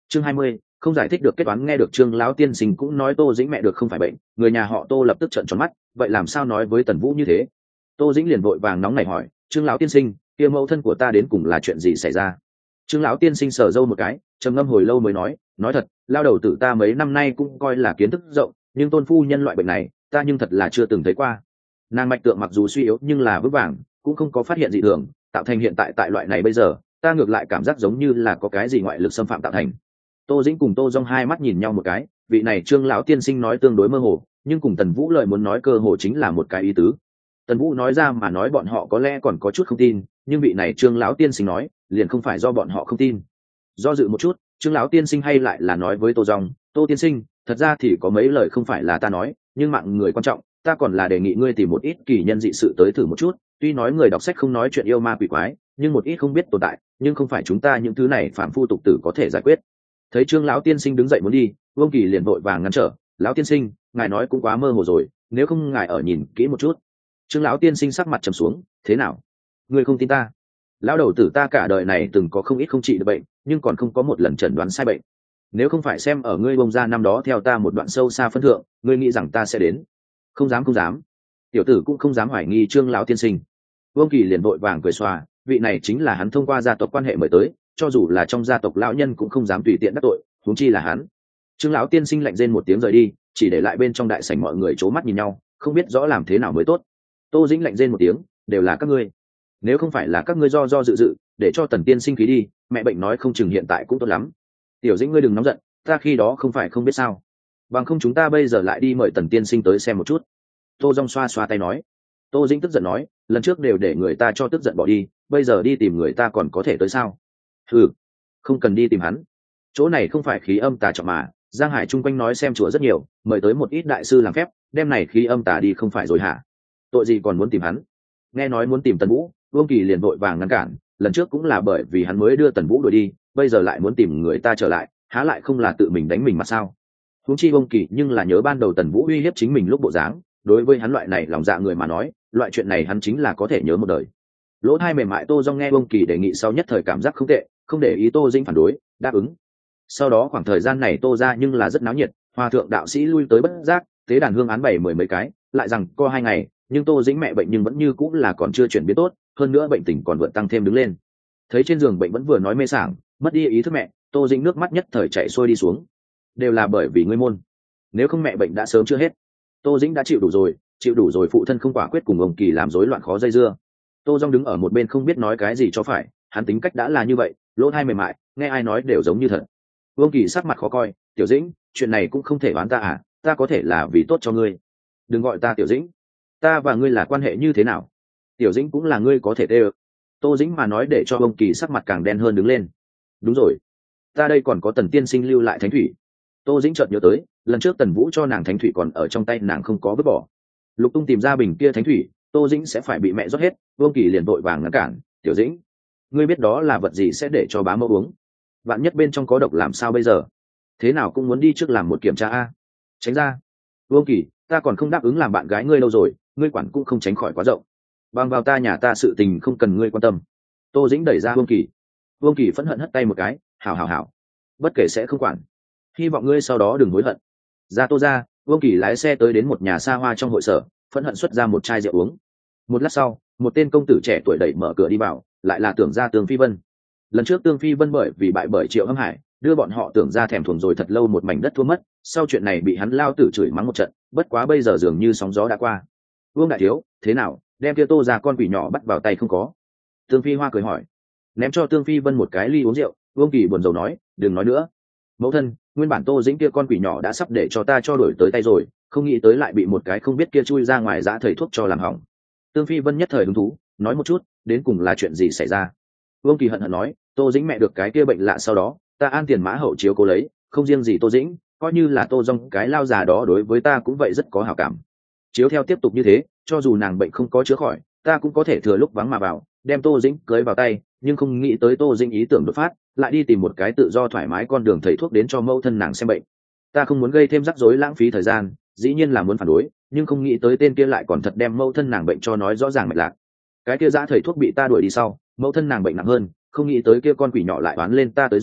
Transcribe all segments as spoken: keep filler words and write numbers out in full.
chương hai mươi, không giải thích được kết toán. Nghe được Trương lão tiên sinh cũng nói Tô Dĩnh mẹ được không phải bệnh, người nhà họ Tô lập tức trợn tròn mắt, vậy làm sao nói với Tần Vũ như thế? Tô Dĩnh liền vội vàng nóng nảy hỏi, Trương lão tiên sinh, kia mẫu thân của ta đến cùng là chuyện gì xảy ra? Trương lão tiên sinh sờ râu một cái, trầm ngâm hồi lâu mới nói, nói thật, lao đầu tử ta mấy năm nay cũng coi là kiến thức rộng, nhưng tôn phu nhân loại bệnh này ta nhưng thật là chưa từng thấy qua. Nàng mạch tượng mặc dù suy yếu nhưng là vững vàng, cũng không có phát hiện dị thường, tạo thành hiện tại tại loại này bây giờ ta ngược lại cảm giác giống như là có cái gì ngoại lực xâm phạm tạo thành. Tô Dĩnh cùng Tô Dung hai mắt nhìn nhau một cái, vị này Trương lão tiên sinh nói tương đối mơ hồ, nhưng cùng Tần Vũ lời muốn nói cơ hồ chính là một cái ý tứ. Tần Vũ nói ra mà nói bọn họ có lẽ còn có chút không tin, nhưng vị này Trương lão tiên sinh nói liền không phải do bọn họ không tin. Do dự một chút, Trương lão tiên sinh hay lại là nói với Tô Dung, Tô tiên sinh, thật ra thì có mấy lời không phải là ta nói, nhưng mạng người quan trọng, ta còn là đề nghị ngươi tìm một ít kỳ nhân dị sự tới thử một chút. Tuy nói người đọc sách không nói chuyện yêu ma quỷ quái, nhưng một ít không biết tồn tại, nhưng không phải chúng ta những thứ này phạm phu tục tử có thể giải quyết. Thấy Trương lão tiên sinh đứng dậy muốn đi, Vương Kỳ liền vội vàng ngăn trở, lão tiên sinh, ngài nói cũng quá mơ hồ rồi, nếu không ngài ở nhìn kỹ một chút. Trương lão tiên sinh sắc mặt trầm xuống, thế nào, ngươi không tin ta? Lão đầu tử ta cả đời này từng có không ít không trị được bệnh, nhưng còn không có một lần chẩn đoán sai bệnh. Nếu không phải xem ở ngươi bông ra năm đó theo ta một đoạn sâu xa phân thượng, ngươi nghĩ rằng ta sẽ đến? Không dám không dám. Tiểu tử cũng không dám hoài nghi Trương lão tiên sinh. Vương Kỳ liền vội vàng cười xòa, vị này chính là hắn thông qua gia tộc quan hệ mời tới, cho dù là trong gia tộc lão nhân cũng không dám tùy tiện đắc tội, huống chi là hắn. Trương lão tiên sinh lạnh rên một tiếng rời đi, chỉ để lại bên trong đại sảnh mọi người c mắt nhìn nhau, không biết rõ làm thế nào mới tốt. Tô Dĩnh lạnh rên một tiếng, đều là các ngươi. Nếu không phải là các ngươi do do dự dự, để cho Tần tiên sinh khí đi, mẹ bệnh nói không chừng hiện tại cũng tốt lắm. Tiểu Dĩnh ngươi đừng nóng giận, ta khi đó không phải không biết sao. Bằng không chúng ta bây giờ lại đi mời Tần tiên sinh tới xem một chút. Tô Dung xoa xoa tay nói. Tô Dĩnh tức giận nói, lần trước đều để người ta cho tức giận bỏ đi, bây giờ đi tìm người ta còn có thể tới sao? Ừ, không cần đi tìm hắn, chỗ này không phải khí âm tà trọng mà. Giang Hải chung quanh nói xem chùa rất nhiều, mời tới một ít đại sư làm phép, đem này khí âm tà đi không phải rồi hả? Tội gì còn muốn tìm hắn? Nghe nói muốn tìm Tần Vũ, Vương Kỳ liền vội vàng ngăn cản, lần trước cũng là bởi vì hắn mới đưa Tần Vũ đuổi đi, bây giờ lại muốn tìm người ta trở lại, há lại không là tự mình đánh mình mà sao? Huống chi Vương Kỳ nhưng là nhớ ban đầu Tần Vũ uy hiếp chính mình lúc bộ dáng, đối với hắn loại này lòng dạ người mà nói, loại chuyện này hắn chính là có thể nhớ một đời. Lỗ tai mềm mại Tô Dung nghe Vương Kỳ đề nghị sau nhất thời cảm giác không tệ, không để ý Tô Dĩnh phản đối, đáp ứng. Sau đó khoảng thời gian này Tô ra nhưng là rất náo nhiệt, hòa thượng đạo sĩ lui tới bất giác, tế đàn hương án bảy mười mấy cái, lại rằng co hai ngày, nhưng Tô Dĩnh mẹ bệnh nhưng vẫn như cũng là còn chưa chuyển biến tốt, hơn nữa bệnh tình còn vượt tăng thêm đứng lên. Thấy trên giường bệnh vẫn vừa nói mê sảng, mất đi ý thức mẹ, Tô Dĩnh nước mắt nhất thời chảy xuôi đi xuống. Đều là bởi vì ngươi môn, nếu không mẹ bệnh đã sớm chưa hết. Tô Dĩnh đã chịu đủ rồi, chịu đủ rồi phụ thân không quả quyết cùng ông Kỳ làm rối loạn khó dây dưa. Tô Dung đứng ở một bên không biết nói cái gì cho phải, hắn tính cách đã là như vậy, lỗ tai mềm mại, nghe ai nói đều giống như thật. Vương Kỳ sắc mặt khó coi, Tiểu Dĩnh, chuyện này cũng không thể đoán ta à, ta có thể là vì tốt cho ngươi. Đừng gọi ta Tiểu Dĩnh, ta và ngươi là quan hệ như thế nào? Tiểu Dĩnh cũng là ngươi có thể tê ơ. Tô Dĩnh mà nói để cho Vương Kỳ sắc mặt càng đen hơn đứng lên. Đúng rồi, ta đây còn có Tần tiên sinh lưu lại thánh thủy. Tô Dĩnh chợt nhớ tới, lần trước Tần Vũ cho nàng thánh thủy còn ở trong tay nàng không có vứt bỏ. Lục Tung tìm ra bình kia thánh thủy, Tô Dĩnh sẽ phải bị mẹ rót hết. Vương Kỳ liền vội vàng ngăn cản, Tiểu Dĩnh, ngươi biết đó là vật gì sẽ để cho bá mẫu uống? Vạn nhất bên trong có độc làm sao bây giờ? Thế nào cũng muốn đi trước làm một kiểm tra a. Tránh ra. Vương Kỳ, ta còn không đáp ứng làm bạn gái ngươi lâu rồi, ngươi quản cũng không tránh khỏi quá rộng. Bằng vào ta nhà ta sự tình không cần ngươi quan tâm. Tô Dĩnh đẩy ra Vương Kỳ. Vương Kỳ phẫn hận hất tay một cái, hảo hảo hảo, bất kể sẽ không quản, hy vọng ngươi sau đó đừng hối hận. Ra Tô ra, Vương Kỳ lái xe tới đến một nhà xa hoa trong hội sở, phẫn hận xuất ra một chai rượu uống. Một lát sau, một tên công tử trẻ tuổi đẩy mở cửa đi vào, lại là Tưởng gia Tương Phi Vân. Lần trước Tương Phi Vân bởi vì bại bởi Triệu Hâm Hải, đưa bọn họ Tưởng gia thèm thuồng rồi thật lâu một mảnh đất thua mất, sau chuyện này bị hắn lao tử chửi mắng một trận, bất quá bây giờ dường như sóng gió đã qua. Vương đại thiếu, thế nào, đem kia Tô gia con quỷ nhỏ bắt vào tay không có? Tương Phi Hoa cười hỏi. Ném cho Tương Phi Vân một cái ly uống rượu, Vương Kỳ buồn rầu nói, đừng nói nữa. Mẫu thân, nguyên bản Tô Dĩnh kia con quỷ nhỏ đã sắp để cho ta cho đổi tới tay rồi, không nghĩ tới lại bị một cái không biết kia chui ra ngoài giã thầy thuốc cho làm hỏng. Tương Phi Vân nhất thời hứng thú, nói một chút, đến cùng là chuyện gì xảy ra? Vương Kỳ hận hận nói, Tô Dĩnh mẹ được cái kia bệnh lạ sau đó, ta an tiền mã hậu chiếu cố lấy, không riêng gì Tô Dĩnh, coi như là Tô Dung cái lao già đó đối với ta cũng vậy rất có hảo cảm. Chiếu theo tiếp tục như thế, cho dù nàng bệnh không có chữa khỏi, ta cũng có thể thừa lúc vắng mà vào, đem Tô Dĩnh cưới vào tay, nhưng không nghĩ tới Tô Dĩnh ý tưởng đột phát, lại đi tìm một cái tự do thoải mái con đường thầy thuốc đến cho mẫu thân nàng xem bệnh. Ta không muốn gây thêm rắc rối lãng phí thời gian, dĩ nhiên là muốn phản đối, nhưng không nghĩ tới tên kia lại còn thật đem mẫu thân nàng bệnh cho nói rõ ràng mạch lạc. Cái kia dã thầy thuốc bị ta đuổi đi sau, mẫu thân nàng bệnh nặng hơn, không nghĩ tới kia con quỷ nhỏ lại oán lên ta tới rồi,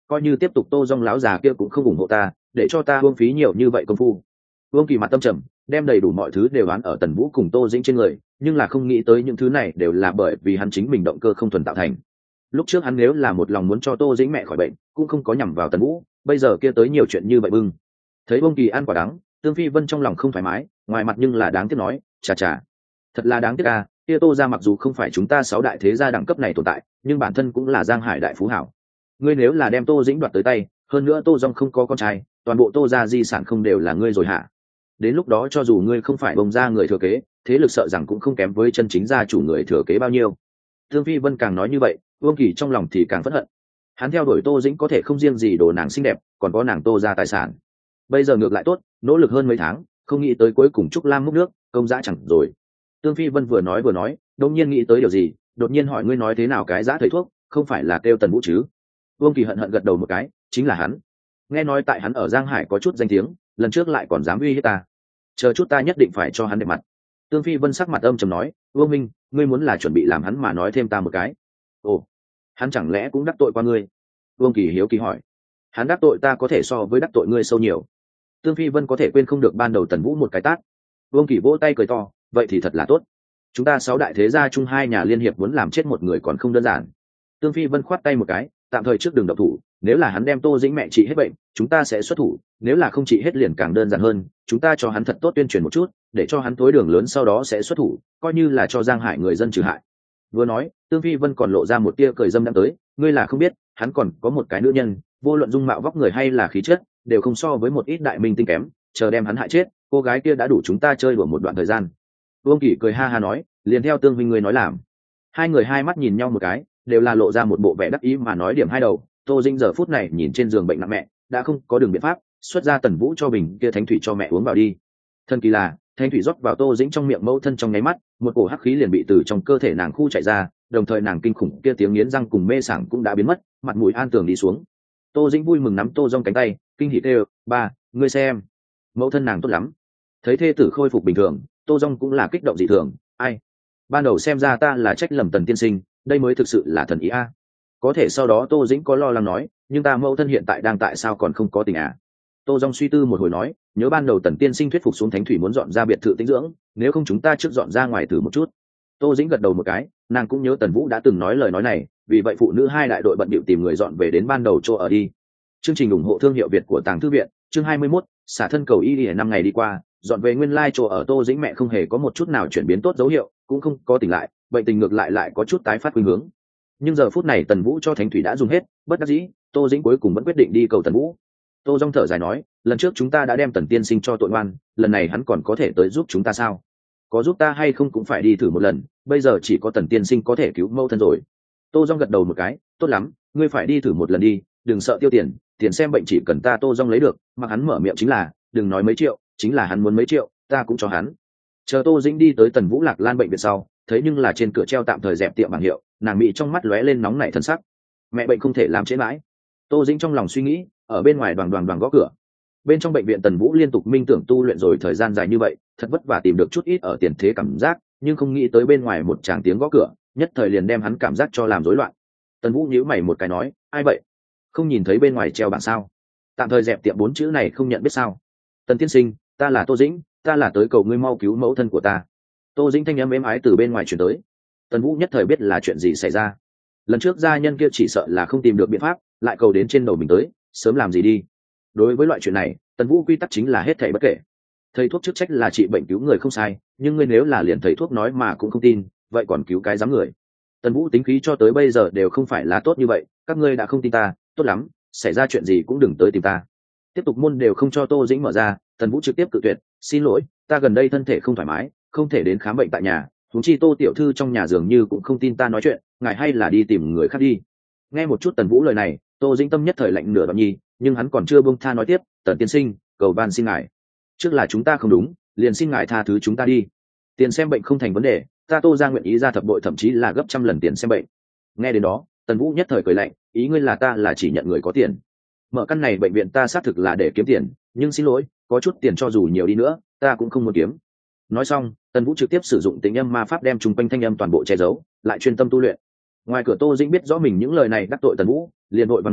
coi như tiếp tục tô dong láo già kia cũng không ủng hộ ta, để cho ta buông phí nhiều như vậy công phu. Vương Kỳ mặt tâm trầm, đem đầy đủ mọi thứ đều đoán ở Tần Vũ cùng Tô Dĩnh trên người, nhưng là không nghĩ tới những thứ này đều là bởi vì hắn chính mình động cơ không thuần tạo thành. Lúc trước hắn nếu là một lòng muốn cho Tô Dĩnh mẹ khỏi bệnh, cũng không có nhằm vào Tần Vũ, bây giờ kia tới nhiều chuyện như vậy bưng. Thấy Vương Kỳ ăn quả đắng, Tương Phi Vân trong lòng không thoải mái, ngoài mặt nhưng là đáng tiếc nói, chà chà, thật là đáng tiếc à, kia Tô gia mặc dù không phải chúng ta sáu đại thế gia đẳng cấp này tồn tại, nhưng bản thân cũng là Giang Hải đại phú hảo. Ngươi nếu là đem Tô Dĩnh đoạt tới tay, hơn nữa Tô Dung không có con trai, toàn bộ Tô gia di sản không đều là ngươi rồi hả? Đến lúc đó cho dù ngươi không phải bồng gia người thừa kế, thế lực sợ rằng cũng không kém với chân chính gia chủ người thừa kế bao nhiêu. Thương Phi Vân càng nói như vậy, Vương Kỳ trong lòng thì càng phẫn hận. Hắn theo đuổi Tô Dĩnh có thể không riêng gì đồ nàng xinh đẹp, còn có nàng Tô gia tài sản. Bây giờ ngược lại tốt, nỗ lực hơn mấy tháng, không nghĩ tới cuối cùng Trúc Lam múc nước, công dã chẳng rồi. Tương Phi Vân vừa nói vừa nói, đột nhiên nghĩ tới điều gì, đột nhiên hỏi ngươi nói thế nào cái dã thầy thuốc, không phải là kêu Tần Vũ chứ? Vương Kỳ hận hận gật đầu một cái, chính là hắn. Nghe nói tại hắn ở Giang Hải có chút danh tiếng, lần trước lại còn dám uy hiếp ta. Chờ chút ta nhất định phải cho hắn đẹp mặt. Tương Phi Vân sắc mặt âm trầm nói, Vương Minh, ngươi muốn là chuẩn bị làm hắn mà nói thêm ta một cái. Ồ, hắn chẳng lẽ cũng đắc tội qua ngươi? Vương Kỳ hiếu kỳ hỏi. Hắn đắc tội ta có thể so với đắc tội ngươi sâu nhiều. Tương Phi Vân có thể quên không được ban đầu Tần Vũ một cái tát. Vương Kỳ vỗ tay cười to, vậy thì thật là tốt. Chúng ta sáu đại thế gia chung hai nhà liên hiệp muốn làm chết một người còn không đơn giản. Tương Phi Vân khoát tay một cái, tạm thời trước đường độc thủ, nếu là hắn đem Tô Dĩnh mẹ trị hết bệnh, chúng ta sẽ xuất thủ, nếu là không trị hết liền càng đơn giản hơn, chúng ta cho hắn thật tốt tuyên truyền một chút, để cho hắn tối đường lớn sau đó sẽ xuất thủ, coi như là cho Giang Hải người dân trừ hại. Vừa nói, Tương Phi Vân còn lộ ra một tia cười dâm đang tới, ngươi là không biết, hắn còn có một cái nữ nhân, vô luận dung mạo vóc người hay là khí chất, đều không so với một ít đại minh tinh kém, chờ đem hắn hại chết, cô gái kia đã đủ chúng ta chơi đùa một đoạn thời gian. Vương Kỳ cười ha ha nói, liền theo Tương huynh ngươi nói làm. Hai người hai mắt nhìn nhau một cái, đều là lộ ra một bộ vẻ đắc ý mà nói điểm hai đầu. Tô Dĩnh giờ phút này nhìn trên giường bệnh nặng mẹ, đã không có đường biện pháp, xuất ra Tần Vũ cho bình kia thánh thủy cho mẹ uống vào đi. Thần kỳ là, thánh thủy rót vào Tô Dĩnh trong miệng mẫu thân trong nháy mắt, một cổ hắc khí liền bị từ trong cơ thể nàng khu chạy ra, đồng thời nàng kinh khủng kia tiếng nghiến răng cùng mê sảng cũng đã biến mất, mặt mũi an tường đi xuống. Tô Dĩnh vui mừng nắm Tô Dung cánh tay, kinh hỉ kêu, ba, ngươi xem, mẫu thân nàng tốt lắm. Thấy thê tử khôi phục bình thường, Tô Dung cũng là kích động dị thường, ai, ban đầu xem ra ta là trách lầm Tần tiên sinh, đây mới thực sự là thần ý a. Có thể sau đó Tô Dĩnh có lo lắng nói, nhưng ta mẫu thân hiện tại đang tại sao còn không có tình à? Tô Dung suy tư một hồi nói, nhớ ban đầu Tần tiên sinh thuyết phục xuống thánh thủy muốn dọn ra biệt thự tĩnh dưỡng, nếu không chúng ta trước dọn ra ngoài thử một chút. Tô Dĩnh gật đầu một cái, nàng cũng nhớ Tần Vũ đã từng nói lời nói này, vì vậy phụ nữ hai đại đội bận bịu tìm người dọn về đến ban đầu chỗ ở đi. Chương trình ủng hộ thương hiệu Việt của Tàng Thư viện, chương hai mươi mốt, xả thân cầu y y năm ngày đi qua, dọn về nguyên lai chỗ ở Tô Dĩnh mẹ không hề có một chút nào chuyển biến tốt dấu hiệu, cũng không có tỉnh lại, bệnh tình ngược lại lại có chút tái phát khuynh hướng. Nhưng giờ phút này Tần Vũ cho thánh thủy đã dùng hết, bất đắc dĩ, Tô Dĩnh cuối cùng vẫn quyết định đi cầu Tần Vũ. Tô Dung thở dài nói, lần trước chúng ta đã đem Tần tiên sinh cho tội ngoan, lần này hắn còn có thể tới giúp chúng ta sao? Có giúp ta hay không cũng phải đi thử một lần, bây giờ chỉ có Tần tiên sinh có thể cứu mẫu thân rồi. Tô Dung gật đầu một cái, tốt lắm, ngươi phải đi thử một lần đi, đừng sợ tiêu tiền, tiền xem bệnh chỉ cần ta Tô Dung lấy được, mà hắn mở miệng chính là, đừng nói mấy triệu, chính là hắn muốn mấy triệu, ta cũng cho hắn. Chờ Tô Dĩnh đi tới Tần Vũ Lạc Lan bệnh viện sau, thấy nhưng là trên cửa treo tạm thời dẹp tiệm bảng hiệu, nàng bị trong mắt lóe lên nóng nảy thần sắc. Mẹ bệnh không thể làm trễ mãi. Tô Dĩnh trong lòng suy nghĩ, ở bên ngoài đoàn đoàn đoàn gõ cửa. Bên trong bệnh viện Tần Vũ liên tục minh tưởng tu luyện rồi thời gian dài như vậy, thật vất vả tìm được chút ít ở tiền thế cảm giác, nhưng không nghĩ tới bên ngoài một tràng tiếng gõ cửa, nhất thời liền đem hắn cảm giác cho làm rối loạn. Tần Vũ nhíu mày một cái nói, ai vậy? Không nhìn thấy bên ngoài treo bảng sao? Tạm thời dẹp tiệm bốn chữ này không nhận biết sao? Tần tiên sinh, ta là Tô Dĩnh, ta là tới cầu ngươi mau cứu mẫu thân của ta. Tô Dĩnh thanh âm êm ái từ bên ngoài truyền tới. Tần Vũ nhất thời biết là chuyện gì xảy ra. Lần trước gia nhân kia chỉ sợ là không tìm được biện pháp, lại cầu đến trên đầu mình tới, sớm làm gì đi. Đối với loại chuyện này, Tần Vũ quy tắc chính là hết thảy bất kể. Thầy thuốc chức trách là trị bệnh cứu người không sai, nhưng ngươi nếu là liền thầy thuốc nói mà cũng không tin, vậy còn cứu cái dám người. Tần Vũ tính khí cho tới bây giờ đều không phải là tốt như vậy, các ngươi đã không tin ta, tốt lắm, xảy ra chuyện gì cũng đừng tới tìm ta. Tiếp tục môn đều không cho Tô Dĩnh mở ra, Tần Vũ trực tiếp cự tuyệt, xin lỗi, ta gần đây thân thể không thoải mái, không thể đến khám bệnh tại nhà, huống chi Tô tiểu thư trong nhà dường như cũng không tin ta nói chuyện, ngài hay là đi tìm người khác đi. Nghe một chút Tần Vũ lời này, Tô Dĩnh tâm nhất thời lạnh nửa đoạn nhi, nhưng hắn còn chưa buông tha nói tiếp, Tần tiên sinh, cầu van xin ngài, trước là chúng ta không đúng, liền xin ngài tha thứ chúng ta đi. Tiền xem bệnh không thành vấn đề, ta Tô ra nguyện ý ra thập bội thậm chí là gấp trăm lần tiền xem bệnh. Nghe đến đó, Tần Vũ nhất thời cười lạnh, ý ngươi là ta là chỉ nhận người có tiền. Mở căn này bệnh viện ta xác thực là để kiếm tiền, nhưng xin lỗi, có chút tiền cho dù nhiều đi nữa, ta cũng không muốn kiếm. Nói xong, Tần Vũ trực tiếp sử dụng tính âm ma pháp đem chung quanh thanh âm toàn bộ che giấu, lại chuyên tâm tu luyện. Ngoài cửa Tô Dĩnh biết rõ mình những lời này đắc tội Tần Vũ, liền vội vàng nói,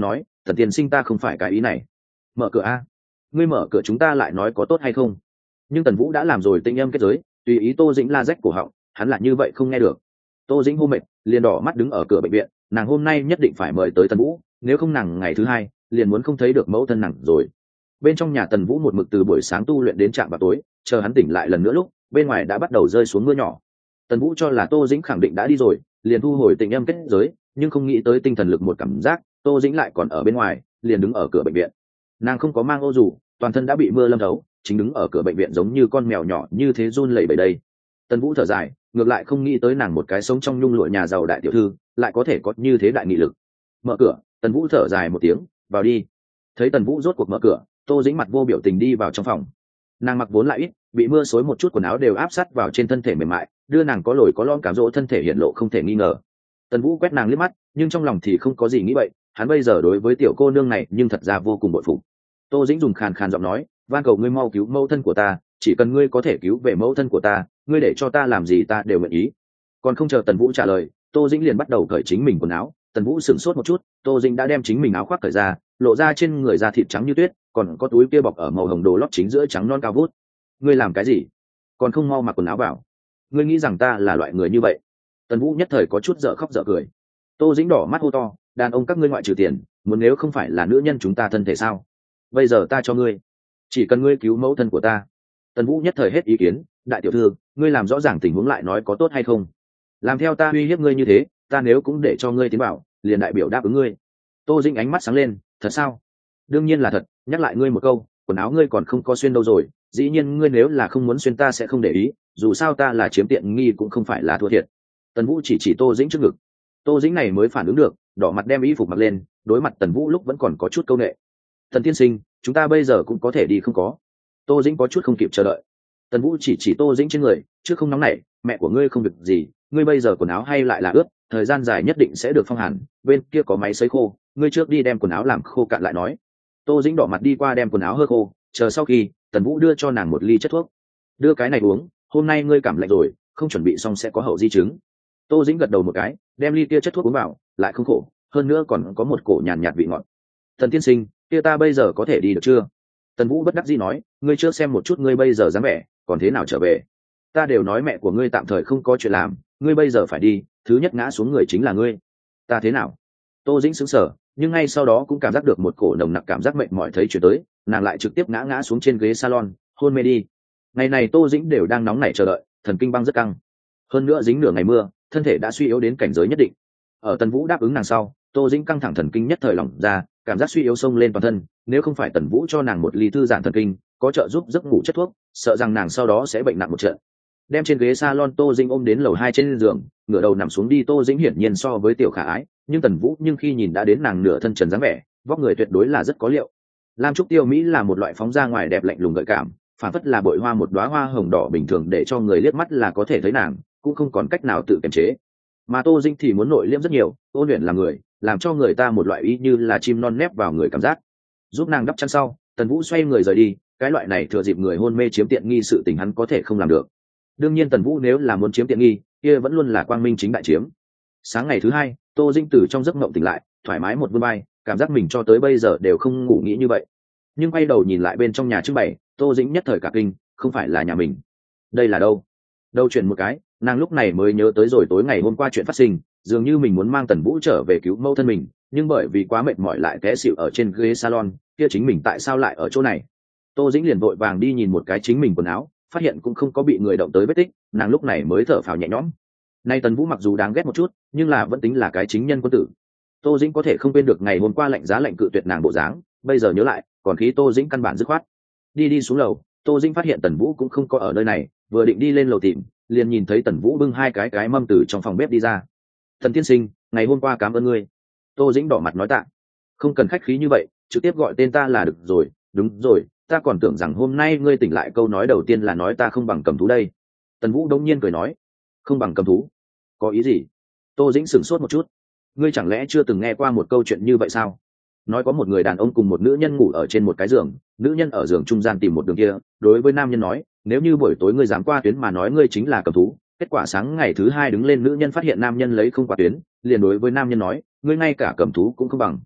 Thần tiên sinh ta không phải cái ý này. Mở cửa a. Ngươi mở cửa chúng ta lại nói có tốt hay không. Nhưng Tần Vũ đã làm rồi tinh âm kết giới, tùy ý Tô Dĩnh la rách cổ họng, hắn lại như vậy không nghe được. Tô Dĩnh hô mệt, liền đỏ mắt đứng ở cửa bệnh viện, nàng hôm nay nhất định phải mời tới Tần Vũ, nếu không nàng ngày thứ hai liền muốn không thấy được mẫu thân nàng rồi. Bên trong nhà Tần Vũ một mực từ buổi sáng tu luyện đến trạm vào tối, chờ hắn tỉnh lại lần nữa lúc bên ngoài đã bắt đầu rơi xuống mưa nhỏ. Tần Vũ cho là Tô Dĩnh khẳng định đã đi rồi, liền thu hồi tình âm kết giới, nhưng không nghĩ tới tinh thần lực một cảm giác Tô Dĩnh lại còn ở bên ngoài, liền đứng ở cửa bệnh viện. Nàng không có mang ô dù, toàn thân đã bị mưa lâm thấu, chính đứng ở cửa bệnh viện giống như con mèo nhỏ như thế run lẩy bẩy đây. Tần Vũ thở dài, ngược lại không nghĩ tới nàng một cái sống trong nhung lụa nhà giàu đại tiểu thư lại có thể có như thế đại nghị lực. Mở cửa, Tần Vũ thở dài một tiếng, vào đi. Thấy Tần Vũ rốt cuộc mở cửa, Tô Dĩnh mặt vô biểu tình đi vào trong phòng. Nàng mặc vốn lại ít, bị mưa xối một chút quần áo đều áp sát vào trên thân thể mềm mại, đưa nàng có lồi có lõm cám dỗ thân thể hiện lộ không thể nghi ngờ. Tần Vũ quét nàng liếc mắt, nhưng trong lòng thì không có gì nghĩ vậy, hắn bây giờ đối với tiểu cô nương này nhưng thật ra vô cùng bội phục. Tô Dĩnh dùng khàn khàn giọng nói, van cầu ngươi mau cứu mẫu thân của ta, chỉ cần ngươi có thể cứu về mẫu thân của ta, ngươi để cho ta làm gì ta đều nguyện ý. Còn không chờ Tần Vũ trả lời, Tô Dĩnh liền bắt đầu cởi chính mình quần áo. Tần Vũ sửng sốt một chút, Tô Dĩnh đã đem chính mình áo khoác cởi ra, lộ ra trên người da thịt trắng như tuyết, còn có túi kia bọc ở màu hồng đồ lót chính giữa trắng non cao vút. Ngươi làm cái gì? Còn không mau mặc quần áo vào. Ngươi nghĩ rằng ta là loại người như vậy? Tần Vũ nhất thời có chút dở khóc dở cười. Tô Dĩnh đỏ mắt hô to, đàn ông các ngươi ngoại trừ tiền, muốn nếu không phải là nữ nhân chúng ta thân thể sao? Bây giờ ta cho ngươi, chỉ cần ngươi cứu mẫu thân của ta. Tần Vũ nhất thời hết ý kiến, đại tiểu thư, ngươi làm rõ ràng tình huống lại nói có tốt hay không? Làm theo ta uy hiếp ngươi như thế, ta nếu cũng để cho ngươi tiến bảo, liền đại biểu đáp ứng ngươi. Tô Dĩnh ánh mắt sáng lên, thật sao? Đương nhiên là thật, nhắc lại ngươi một câu, quần áo ngươi còn không có xuyên đâu rồi, dĩ nhiên ngươi nếu là không muốn xuyên ta sẽ không để ý, dù sao ta là chiếm tiện nghi cũng không phải là thua thiệt. Tần Vũ chỉ chỉ Tô Dĩnh trước ngực. Tô Dĩnh này mới phản ứng được, đỏ mặt đem y phục mặc lên, đối mặt Tần Vũ lúc vẫn còn có chút câu nệ. Thần tiên sinh, chúng ta bây giờ cũng có thể đi không có? Tô Dĩnh có chút không kịp chờ đợi. Tần Vũ chỉ chỉ Tô Dĩnh trên người, chứ không nóng nảy, mẹ của ngươi không việc gì, ngươi bây giờ quần áo hay lại là ướt, thời gian dài nhất định sẽ được phong hàn, bên kia có máy sấy khô, ngươi trước đi đem quần áo làm khô cạn lại nói. Tô Dĩnh đỏ mặt đi qua đem quần áo hơ khô, chờ sau khi Tần Vũ đưa cho nàng một ly chất thuốc. Đưa cái này uống, hôm nay ngươi cảm lạnh rồi, không chuẩn bị xong sẽ có hậu di chứng. Tô Dĩnh gật đầu một cái, đem ly kia chất thuốc uống vào, lại không khổ, hơn nữa còn có một cổ nhàn nhạt, nhạt vị ngọt. Thần tiên sinh, kia ta bây giờ có thể đi được chưa? Tần Vũ bất đắc dĩ nói, ngươi trước xem một chút ngươi bây giờ dáng vẻ, còn thế nào trở về? Ta đều nói mẹ của ngươi tạm thời không có chuyện làm, ngươi bây giờ phải đi, thứ nhất ngã xuống người chính là ngươi. Ta thế nào? Tô Dĩnh sững sờ, nhưng ngay sau đó cũng cảm giác được một cổ nồng nặc cảm giác mệt mỏi thấy chuyển tới, nàng lại trực tiếp ngã ngã xuống trên ghế salon, hôn mê đi. Ngày này Tô Dĩnh đều đang nóng nảy chờ đợi, thần kinh băng rất căng. Hơn nữa dính nửa ngày mưa, thân thể đã suy yếu đến cảnh giới nhất định. Ở Tần Vũ đáp ứng nàng sau, Tô Dĩnh căng thẳng thần kinh nhất thời lỏng ra, cảm giác suy yếu xông lên toàn thân, nếu không phải Tần Vũ cho nàng một ly thư giãn thần kinh, có trợ giúp giấc ngủ chất thuốc, sợ rằng nàng sau đó sẽ bệnh nặng một trận. Đem trên ghế salon Tô Dĩnh ôm đến lầu hai trên giường, ngửa đầu nằm xuống đi. Tô Dĩnh hiển nhiên so với tiểu khả ái, nhưng Tần Vũ nhưng khi nhìn đã đến nàng nửa thân trần dáng vẻ, vóc người tuyệt đối là rất có liệu. Lam Trúc Tiêu Mỹ là một loại phóng ra ngoài đẹp lạnh lùng gợi cảm, phản phất là bội hoa một đóa hoa hồng đỏ bình thường, để cho người liếc mắt là có thể thấy nàng, cũng không còn cách nào tự kiềm chế. Mà Tô Dĩnh thì muốn nội liễm rất nhiều, ôn luyện là người, làm cho người ta một loại ý như là chim non nép vào người cảm giác. Giúp nàng đắp chăn sau, Tần Vũ xoay người rời đi, cái loại này thừa dịp người hôn mê chiếm tiện nghi sự tình hắn có thể không làm được. Đương nhiên Tần Vũ nếu là muốn chiếm tiện nghi, kia vẫn luôn là quang minh chính đại chiếm. Sáng ngày thứ hai, Tô Dĩnh từ trong giấc mộng tỉnh lại, thoải mái một vươn vai, cảm giác mình cho tới bây giờ đều không ngủ nghĩ như vậy. Nhưng quay đầu nhìn lại bên trong nhà trưng bày, Tô Dĩnh nhất thời cả kinh, không phải là nhà mình. Đây là đâu? Đâu chuyển một cái, nàng lúc này mới nhớ tới rồi tối ngày hôm qua chuyện phát sinh, dường như mình muốn mang Tần Vũ trở về cứu mẫu thân mình, nhưng bởi vì quá mệt mỏi lại té xỉu ở trên ghế salon, kia chính mình tại sao lại ở chỗ này? Tô Dĩnh liền vội vàng đi nhìn một cái chính mình quần áo, phát hiện cũng không có bị người động tới vết tích, nàng lúc này mới thở phào nhẹ nhõm. Nay Tần Vũ mặc dù đáng ghét một chút, nhưng là vẫn tính là cái chính nhân quân tử. Tô Dĩnh có thể không quên được ngày hôm qua lạnh giá lạnh cự tuyệt nàng bộ dáng, bây giờ nhớ lại, còn khí Tô Dĩnh căn bản dứt khoát. Đi đi xuống lầu, Tô Dĩnh phát hiện Tần Vũ cũng không có ở nơi này, vừa định đi lên lầu tìm, liền nhìn thấy Tần Vũ bưng hai cái cái mâm từ trong phòng bếp đi ra. Thần tiên sinh, ngày hôm qua cảm ơn ngươi. Tô Dĩnh đỏ mặt nói tạ. Không cần khách khí như vậy, trực tiếp gọi tên ta là được rồi. Đúng rồi, ta còn tưởng rằng hôm nay ngươi tỉnh lại câu nói đầu tiên là nói ta không bằng cầm thú đây. Tần Vũ đông nhiên cười nói, không bằng cầm thú, có ý gì? Tô Dĩnh sửng sốt một chút. Ngươi chẳng lẽ chưa từng nghe qua một câu chuyện như vậy sao? Nói có một người đàn ông cùng một nữ nhân ngủ ở trên một cái giường, nữ nhân ở giường trung gian tìm một đường kia, đối với nam nhân nói, nếu như buổi tối ngươi dám qua tuyến mà nói ngươi chính là cầm thú. Kết quả sáng ngày thứ hai đứng lên, nữ nhân phát hiện nam nhân lấy không qua tuyến, liền đối với nam nhân nói, ngươi ngay cả cầm thú cũng không bằng.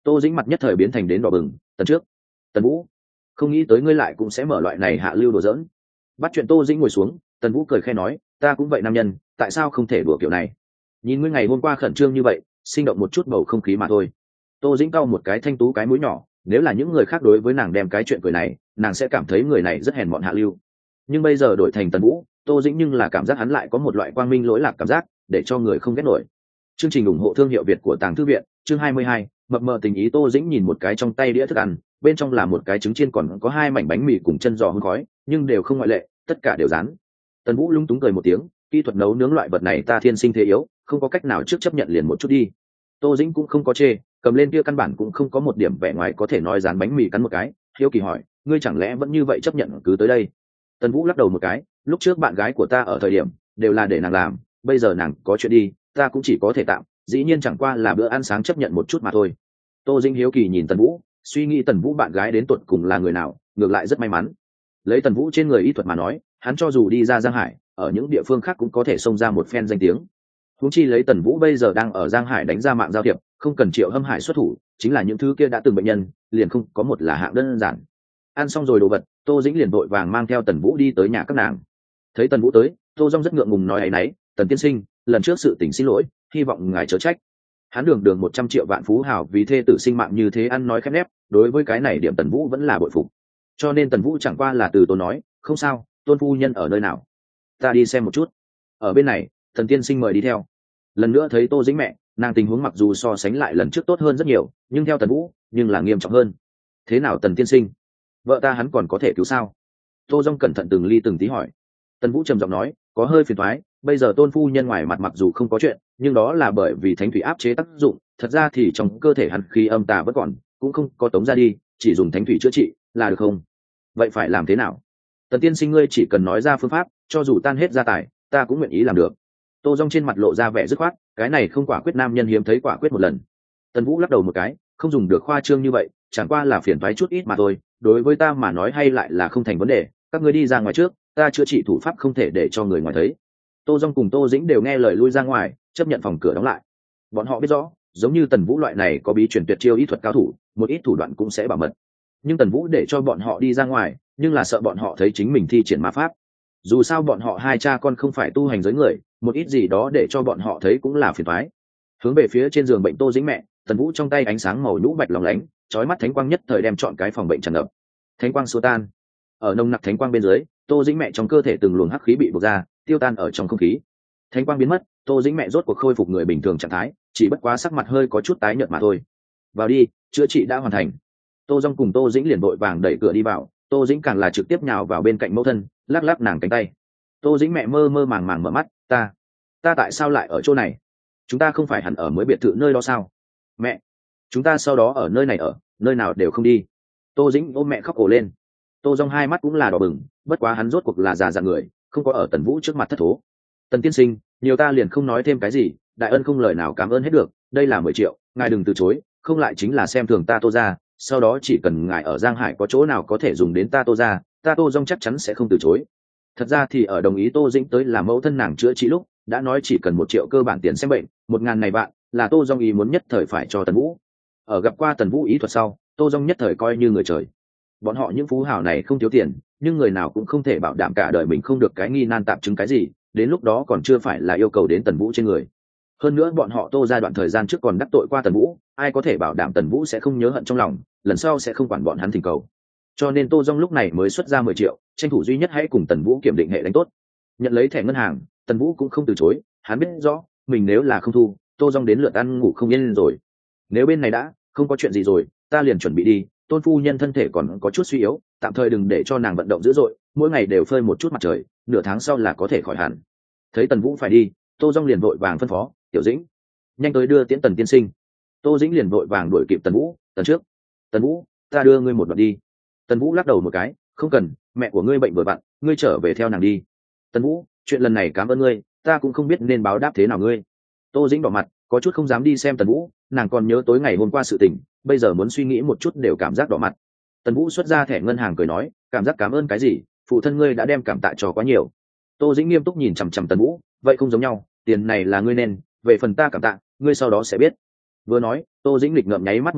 Tô Dĩnh mặt nhất thời biến thành đến đỏ bừng. Tần trước, Tần Vũ, không nghĩ tới ngươi lại cũng sẽ mở loại này hạ lưu đồ dỡn. Bắt chuyện Tô Dĩnh ngồi xuống, Tần Vũ cười khẽ nói, ta cũng vậy nam nhân, tại sao không thể đùa kiểu này? Nhìn ngươi ngày hôm qua khẩn trương như vậy, sinh động một chút bầu không khí mà thôi. Tô Dĩnh cau một cái thanh tú cái mũi nhỏ, nếu là những người khác đối với nàng đem cái chuyện cười này, nàng sẽ cảm thấy người này rất hèn mọn hạ lưu. Nhưng bây giờ đổi thành Tần Vũ, Tô Dĩnh nhưng là cảm giác hắn lại có một loại quang minh lỗi lạc cảm giác, để cho người không ghét nổi. Chương trình ủng hộ thương hiệu Việt của Tàng Thư viện, chương hai mươi hai, mập mờ tình ý. Tô Dĩnh nhìn một cái trong tay đĩa thức ăn, bên trong là một cái trứng chiên còn có hai mảnh bánh mì cùng chân giò hun khói, nhưng đều không ngoại lệ, tất cả đều rán. Tần Vũ lung túng cười một tiếng, kỹ thuật nấu nướng loại vật này ta thiên sinh thế yếu, không có cách nào trước chấp nhận liền một chút đi. Tô Dĩnh cũng không có chê, cầm lên kia căn bản cũng không có một điểm vẻ ngoài có thể nói dán bánh mì cắn một cái, hiếu kỳ hỏi, ngươi chẳng lẽ vẫn như vậy chấp nhận cứ tới đây? Tần Vũ lắc đầu một cái, lúc trước bạn gái của ta ở thời điểm đều là để nàng làm, bây giờ nàng có chuyện đi, ta cũng chỉ có thể tạm, dĩ nhiên chẳng qua là bữa ăn sáng chấp nhận một chút mà thôi. Tô Dĩnh hiếu kỳ nhìn Tần Vũ, suy nghĩ Tần Vũ bạn gái đến tuột cùng là người nào, ngược lại rất may mắn. Lấy Tần Vũ trên người y thuật mà nói, hắn cho dù đi ra Giang Hải, ở những địa phương khác cũng có thể xông ra một phen danh tiếng. Huống chi lấy Tần Vũ bây giờ đang ở Giang Hải đánh ra mạng giao thiệp, không cần Triệu Hâm Hải xuất thủ, chính là những thứ kia đã từng bệnh nhân, liền không có một là hạng đơn giản. Ăn xong rồi đồ vật, Tô Dĩnh liền vội vàng mang theo Tần Vũ đi tới nhà các nàng. Thấy Tần Vũ tới, Tô Dung rất ngượng ngùng nói ấy nấy, Tần tiên sinh, lần trước sự tình xin lỗi, hy vọng ngài chớ trách. Hắn đường đường một trăm triệu vạn phú hào vì thê tử sinh mạng như thế ăn nói khép nép, đối với cái này điểm Tần Vũ vẫn là bội phục. Cho nên Tần Vũ chẳng qua là từ tốn nói, không sao, Tôn phu nhân ở nơi nào? Ta đi xem một chút. Ở bên này, Tần tiên sinh mời đi theo. Lần nữa thấy Tô Dĩnh mẹ, nàng tình huống mặc dù so sánh lại lần trước tốt hơn rất nhiều, nhưng theo Tần Vũ, nhưng là nghiêm trọng hơn. Thế nào Tần tiên sinh? Vợ ta hắn còn có thể cứu sao? Tô Dung cẩn thận từng ly từng tí hỏi. Tần Vũ trầm giọng nói, có hơi phiền toái, bây giờ Tôn phu nhân ngoài mặt mặc dù không có chuyện, nhưng đó là bởi vì thánh thủy áp chế tác dụng, thật ra thì trong cơ thể hắn khí âm tà vẫn còn, cũng không có tống ra đi, chỉ dùng thánh thủy chữa trị là được không? Vậy phải làm thế nào? Tần tiên sinh ngươi chỉ cần nói ra phương pháp, cho dù tan hết gia tài, ta cũng nguyện ý làm được. Tô Dung trên mặt lộ ra vẻ dứt khoát, cái này không quả quyết nam nhân hiếm thấy quả quyết một lần. Tần Vũ lắc đầu một cái, không dùng được khoa trương như vậy, chẳng qua là phiền toái chút ít mà thôi, đối với ta mà nói hay lại là không thành vấn đề, các ngươi đi ra ngoài trước, ta chữa trị thủ pháp không thể để cho người ngoài thấy. Tô Dung cùng Tô Dĩnh đều nghe lời lui ra ngoài, chấp nhận phòng cửa đóng lại. Bọn họ biết rõ, giống như Tần Vũ loại này có bí truyền tuyệt chiêu y thuật cao thủ, một ít thủ đoạn cũng sẽ bảo mật. Nhưng Tần Vũ để cho bọn họ đi ra ngoài, nhưng là sợ bọn họ thấy chính mình thi triển ma pháp. Dù sao bọn họ hai cha con không phải tu hành giới người, một ít gì đó để cho bọn họ thấy cũng là phiền toái. Hướng về phía trên giường bệnh Tô Dĩnh mẹ, Tần Vũ trong tay ánh sáng màu nhũ bạch lóng lánh, chói mắt thánh quang nhất thời đem trọn cái phòng bệnh tràn ngập. Thánh quang xua tan. Ở nồng nặc thánh quang bên dưới, Tô Dĩnh mẹ trong cơ thể từng luồng hắc khí bị buộc ra, tiêu tan ở trong không khí. Thánh quang biến mất, Tô Dĩnh mẹ rốt cuộc khôi phục người bình thường trạng thái, chỉ bất quá sắc mặt hơi có chút tái nhợt mà thôi. Vào đi, chữa trị đã hoàn thành. Tô Dung cùng Tô Dĩnh liền vội vàng đẩy cửa đi vào, Tô Dĩnh càng là trực tiếp nhào vào bên cạnh mẫu thân, lắc lắc nàng cánh tay. Tô Dĩnh mẹ mơ mơ màng màng mở mắt, ta, ta tại sao lại ở chỗ này? Chúng ta không phải hẳn ở mới biệt thự nơi đó sao? Mẹ, chúng ta sau đó ở nơi này ở, nơi nào đều không đi. Tô Dĩnh ôm mẹ khóc ồ lên. Tô Dung hai mắt cũng là đỏ bừng, bất quá hắn rốt cuộc là già dặn người, không có ở Tần Vũ trước mặt thất thố. Tần tiên sinh, nhiều ta liền không nói thêm cái gì, đại ân không lời nào cảm ơn hết được, đây là mười triệu, ngài đừng từ chối, không lại chính là xem thường ta Tô gia, sau đó chỉ cần ngài ở Giang Hải có chỗ nào có thể dùng đến ta Tô gia, ta Tô Dung chắc chắn sẽ không từ chối. Thật ra thì ở đồng ý Tô Dĩnh tới làm mẫu thân nàng chữa trị lúc, đã nói chỉ cần một triệu cơ bản tiền xem bệnh, một ngàn này bạn, là Tô Dung ý muốn nhất thời phải cho Tần Vũ. Ở gặp qua Tần Vũ ý thuật sau, Tô Dung nhất thời coi như người trời. Bọn họ những phú hào này không thiếu tiền, nhưng người nào cũng không thể bảo đảm cả đời mình không được cái nghi nan tạm chứng cái gì, đến lúc đó còn chưa phải là yêu cầu đến Tần Vũ trên người. Hơn nữa bọn họ Tô ra đoạn thời gian trước còn đắc tội qua Tần Vũ, ai có thể bảo đảm Tần Vũ sẽ không nhớ hận trong lòng, lần sau sẽ không quản bọn hắn thỉnh cầu. Cho nên Tô Dung lúc này mới xuất ra mười triệu, tranh thủ duy nhất hãy cùng Tần Vũ kiểm định hệ đánh tốt. Nhận lấy thẻ ngân hàng, Tần Vũ cũng không từ chối, hắn biết rõ, mình nếu là không thu, Tô Dung đến lượt ăn ngủ không yên rồi. Nếu bên này đã không có chuyện gì rồi, ta liền chuẩn bị đi, Tôn phu nhân thân thể còn có chút suy yếu, tạm thời đừng để cho nàng vận động dữ dội, mỗi ngày đều phơi một chút mặt trời, nửa tháng sau là có thể khỏi hẳn. Thấy Tần Vũ phải đi, Tô Dung liền vội vàng phân phó, Tiểu Dĩnh, nhanh tới đưa tiễn Tần tiên sinh. Tô Dĩnh liền vội vàng đuổi kịp Tần Vũ, Tần trước, Tần Vũ, ta đưa ngươi một đoạn đi. Tần Vũ lắc đầu một cái, không cần, mẹ của ngươi bệnh vừa vặn, ngươi trở về theo nàng đi. Tần Vũ, chuyện lần này cảm ơn ngươi, ta cũng không biết nên báo đáp thế nào ngươi. Tô Dĩnh đỏ mặt, có chút không dám đi xem Tần Vũ, nàng còn nhớ tối ngày hôm qua sự tình, bây giờ muốn suy nghĩ một chút đều cảm giác đỏ mặt. Tần Vũ xuất ra thẻ ngân hàng cười nói, cảm giác cảm ơn cái gì, phụ thân ngươi đã đem cảm tạ cho quá nhiều. Tô Dĩnh nghiêm túc nhìn chằm chằm Tần Vũ, vậy không giống nhau, tiền này là ngươi nên, về phần ta cảm tạ, ngươi sau đó sẽ biết. Vừa nói, Tô Dĩnh lịch ngậm nháy mắt một cái,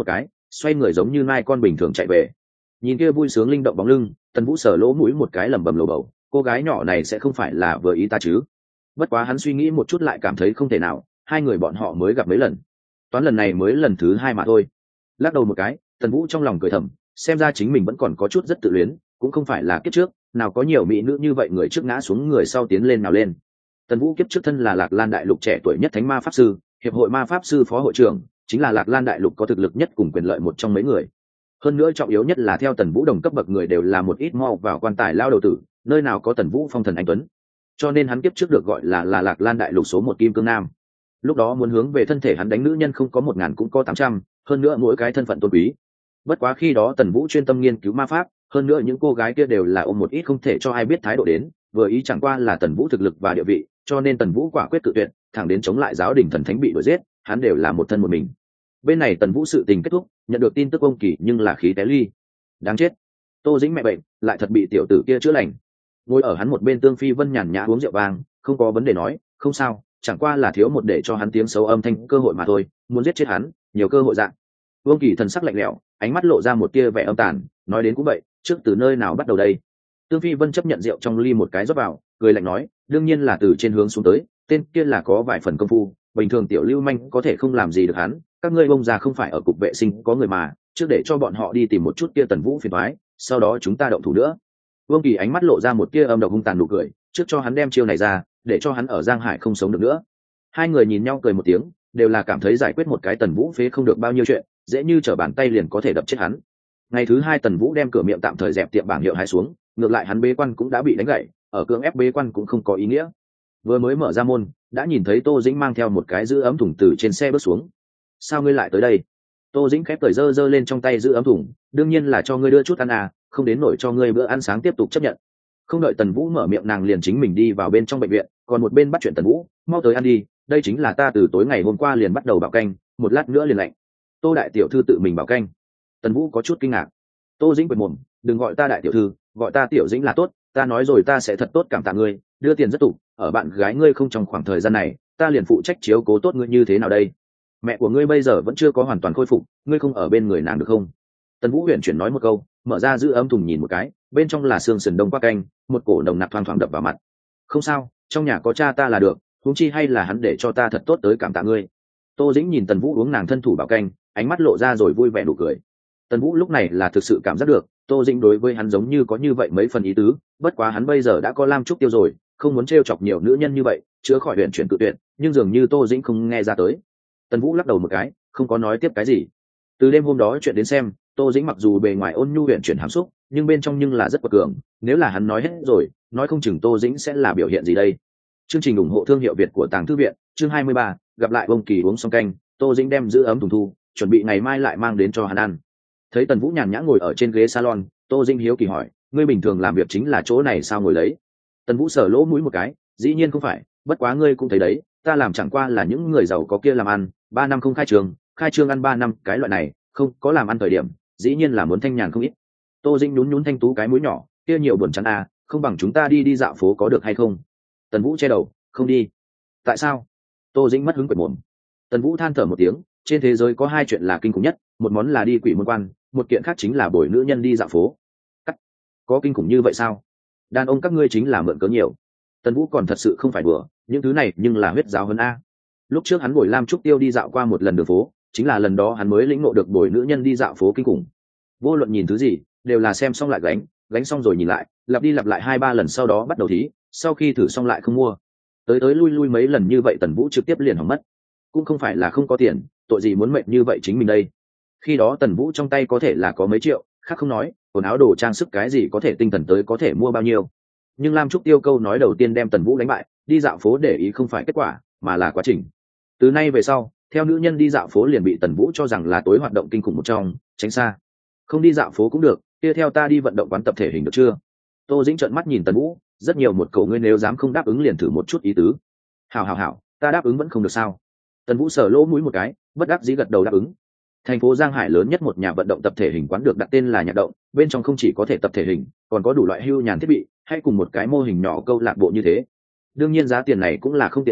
xoay người giống như nai con bình thường chạy về. Nhìn kia vui sướng linh động bóng lưng, Tần Vũ sờ lỗ mũi một cái lẩm bẩm lầu bầu, cô gái nhỏ này sẽ không phải là vừa ý ta chứ? Bất quá hắn suy nghĩ một chút lại cảm thấy không thể nào, hai người bọn họ mới gặp mấy lần, toán lần này mới lần thứ hai mà thôi. Lắc đầu một cái, Tần Vũ trong lòng cười thầm, xem ra chính mình vẫn còn có chút rất tự luyến, cũng không phải là kiếp trước nào có nhiều mỹ nữ như vậy, người trước ngã xuống người sau tiến lên nào lên. Tần Vũ kiếp trước thân là Lạc Lan đại lục trẻ tuổi nhất thánh ma pháp sư, hiệp hội ma pháp sư phó hội trưởng, chính là Lạc Lan đại lục có thực lực nhất cùng quyền lợi một trong mấy người. Hơn nữa trọng yếu nhất là theo Tần Vũ đồng cấp bậc người đều là một ít mau vào quan tài lao đầu tử, nơi nào có Tần Vũ phong thần anh tuấn, cho nên hắn kiếp trước được gọi là là Lạc Lan đại lục số một kim cương nam. Lúc đó muốn hướng về thân thể hắn đánh nữ nhân không có một ngàn cũng có tám trăm, hơn nữa mỗi cái thân phận tôn quý. Bất quá khi đó Tần Vũ chuyên tâm nghiên cứu ma pháp, hơn nữa những cô gái kia đều là ôm một ít không thể cho ai biết thái độ đến, vừa ý chẳng qua là Tần Vũ thực lực và địa vị, cho nên Tần Vũ quả quyết cự tuyệt, thẳng đến chống lại giáo đình thần thánh bị đuổi giết, hắn đều là một thân một mình. Bên này Tần Vũ sự tình kết thúc, nhận được tin tức ông Kỳ nhưng là khí té ly. Đáng chết, Tô Dĩnh mẹ bệnh, lại thật bị tiểu tử kia chữa lành. Ngồi ở hắn một bên Tương Phi Vân nhàn nhã uống rượu vang, không có vấn đề nói, không sao, chẳng qua là thiếu một để cho hắn tiếng xấu âm thanh cơ hội mà thôi, muốn giết chết hắn, nhiều cơ hội dạng. Vương Kỳ thần sắc lạnh lẽo, ánh mắt lộ ra một tia vẻ âm tàn, nói đến cũng vậy, trước từ nơi nào bắt đầu đây? Tương Phi Vân chấp nhận rượu trong ly một cái rót vào, cười lạnh nói, đương nhiên là từ trên hướng xuống tới, tên kia là có vài phần công phu, bình thường tiểu lưu manh có thể không làm gì được hắn, các ngươi bông ra không phải ở cục vệ sinh có người mà, trước để cho bọn họ đi tìm một chút kia Tần Vũ phiền toái, sau đó chúng ta động thủ nữa. Vương Kỳ ánh mắt lộ ra một tia âm độc hung tàn nụ cười, trước cho hắn đem chiêu này ra, để cho hắn ở Giang Hải không sống được nữa. Hai người nhìn nhau cười một tiếng, đều là cảm thấy giải quyết một cái Tần Vũ phế không được bao nhiêu chuyện, dễ như trở bàn tay liền có thể đập chết hắn. Ngày thứ hai Tần Vũ đem cửa miệng tạm thời dẹp tiệm bảng hiệu hai xuống, ngược lại hắn bế quan cũng đã bị đánh gãy, ở cưỡng ép bế quan cũng không có ý nghĩa. Vừa mới mở ra môn, đã nhìn thấy Tô Dĩnh mang theo một cái giữ ấm thùng từ trên xe bước xuống. Sao ngươi lại tới đây? Tô Dĩnh khép cởi dơ dơ lên trong tay giữ ấm thùng, đương nhiên là cho ngươi đưa chút ăn à, không đến nổi cho ngươi bữa ăn sáng tiếp tục chấp nhận. Không đợi Tần Vũ mở miệng nàng liền chính mình đi vào bên trong bệnh viện, còn một bên bắt chuyện Tần Vũ, mau tới ăn đi, đây chính là ta từ tối ngày hôm qua liền bắt đầu bảo canh, một lát nữa liền lạnh. Tô đại tiểu thư tự mình bảo canh. Tần Vũ có chút kinh ngạc. Tô Dĩnh bật mồm, đừng gọi ta đại tiểu thư, gọi ta tiểu Dĩnh là tốt, ta nói rồi ta sẽ thật tốt cảm tạ ngươi, đưa tiền rất tục, ở bạn gái ngươi không trong khoảng thời gian này, ta liền phụ trách chiếu cố tốt ngươi như thế nào đây? Mẹ của ngươi bây giờ vẫn chưa có hoàn toàn khôi phục, ngươi không ở bên người nàng được không? Tần Vũ huyền chuyển nói một câu, mở ra giữ ấm thùng nhìn một cái, bên trong là xương sườn đông qua canh, một cổ nồng nặc thoang thoảng đập vào mặt. Không sao, trong nhà có cha ta là được, huống chi hay là hắn để cho ta thật tốt tới cảm tạ ngươi. Tô Dĩnh nhìn Tần Vũ uống nàng thân thủ bảo canh, ánh mắt lộ ra rồi vui vẻ nụ cười. Tần Vũ lúc này là thực sự cảm giác được, Tô Dĩnh đối với hắn giống như có như vậy mấy phần ý tứ, bất quá hắn bây giờ đã có Lam Trúc Tiêu rồi, không muốn trêu chọc nhiều nữ nhân như vậy, chữa khỏi huyền chuyển tự tuyệt, nhưng dường như Tô Dĩnh không nghe ra tới. Tần Vũ lắc đầu một cái, không có nói tiếp cái gì. Từ đêm hôm đó chuyện đến xem, Tô Dĩnh mặc dù bề ngoài ôn nhu huyền chuyển hàm xúc, nhưng bên trong nhưng là rất quật cường, nếu là hắn nói hết rồi, nói không chừng Tô Dĩnh sẽ là biểu hiện gì đây. Chương trình ủng hộ thương hiệu Việt của Tàng Thư viện, chương hai mươi ba, gặp lại ông Kỳ uống xong canh, Tô Dĩnh đem giữ ấm thùng thu, chuẩn bị ngày mai lại mang đến cho hắn ăn. Thấy Tần Vũ nhàn nhã ngồi ở trên ghế salon, Tô Dĩnh hiếu kỳ hỏi, ngươi bình thường làm việc chính là chỗ này sao ngồi lấy? Tần Vũ sờ lỗ mũi một cái, dĩ nhiên không phải, bất quá ngươi cũng thấy đấy, ta làm chẳng qua là những người giàu có kia làm ăn, ba năm không khai trường, khai trương ăn ba năm, cái loại này, không có làm ăn thời điểm, dĩ nhiên là muốn thanh nhàn không ít. Tô Dĩnh nhún nhún thanh tú cái mũi nhỏ, kia nhiều buồn chán à, không bằng chúng ta đi đi dạo phố có được hay không? Tần Vũ che đầu, không đi. Tại sao? Tô Dĩnh mất hứng quệt mồm. Tần Vũ than thở một tiếng, trên thế giới có hai chuyện là kinh khủng nhất, một món là đi quỷ môn quan, một kiện khác chính là bồi nữ nhân đi dạo phố. Cắt. Có kinh khủng như vậy sao? Đàn ông các ngươi chính là mượn cớ nhiều. Tần Vũ còn thật sự không phải đùa, những thứ này nhưng là huyết giáo hơn a. Lúc trước hắn bồi Lam Trúc Tiêu đi dạo qua một lần đường phố, chính là lần đó hắn mới lĩnh ngộ được bồi nữ nhân đi dạo phố kinh khủng. Vô luận nhìn thứ gì, đều là xem xong lại gánh, gánh xong rồi nhìn lại, lặp đi lặp lại hai ba lần sau đó bắt đầu thí, sau khi thử xong lại không mua. Tới tới lui lui mấy lần như vậy Tần Vũ trực tiếp liền hỏng mất. Cũng không phải là không có tiền, tội gì muốn mệnh như vậy chính mình đây. Khi đó Tần Vũ trong tay có thể là có mấy triệu, khác không nói, quần áo đồ trang sức cái gì có thể tinh thần tới có thể mua bao nhiêu. Nhưng Lam Trúc Tiêu câu nói đầu tiên đem Tần Vũ đánh bại, đi dạo phố để ý không phải kết quả, mà là quá trình. Từ nay về sau, theo nữ nhân đi dạo phố liền bị Tần Vũ cho rằng là tối hoạt động kinh khủng một trong, tránh xa. Không đi dạo phố cũng được, kia theo ta đi vận động quán tập thể hình được chưa? Tô Dĩnh trợn mắt nhìn Tần Vũ, rất nhiều một cầu ngươi nếu dám không đáp ứng liền thử một chút ý tứ. Hảo hảo hảo, ta đáp ứng vẫn không được sao? Tần Vũ sờ lỗ mũi một cái, bất đắc dĩ gật đầu đáp ứng. Thành phố Giang Hải lớn nhất một nhà vận động tập thể hình quán được đặt tên là Nhạc Động, bên trong không chỉ có thể tập thể hình, còn có đủ loại hưu nhàn thiết bị, hay cùng một cái mô hình nhỏ câu lạc bộ như thế. Đương nhiên giá tiền này cũng là không tiện nghi,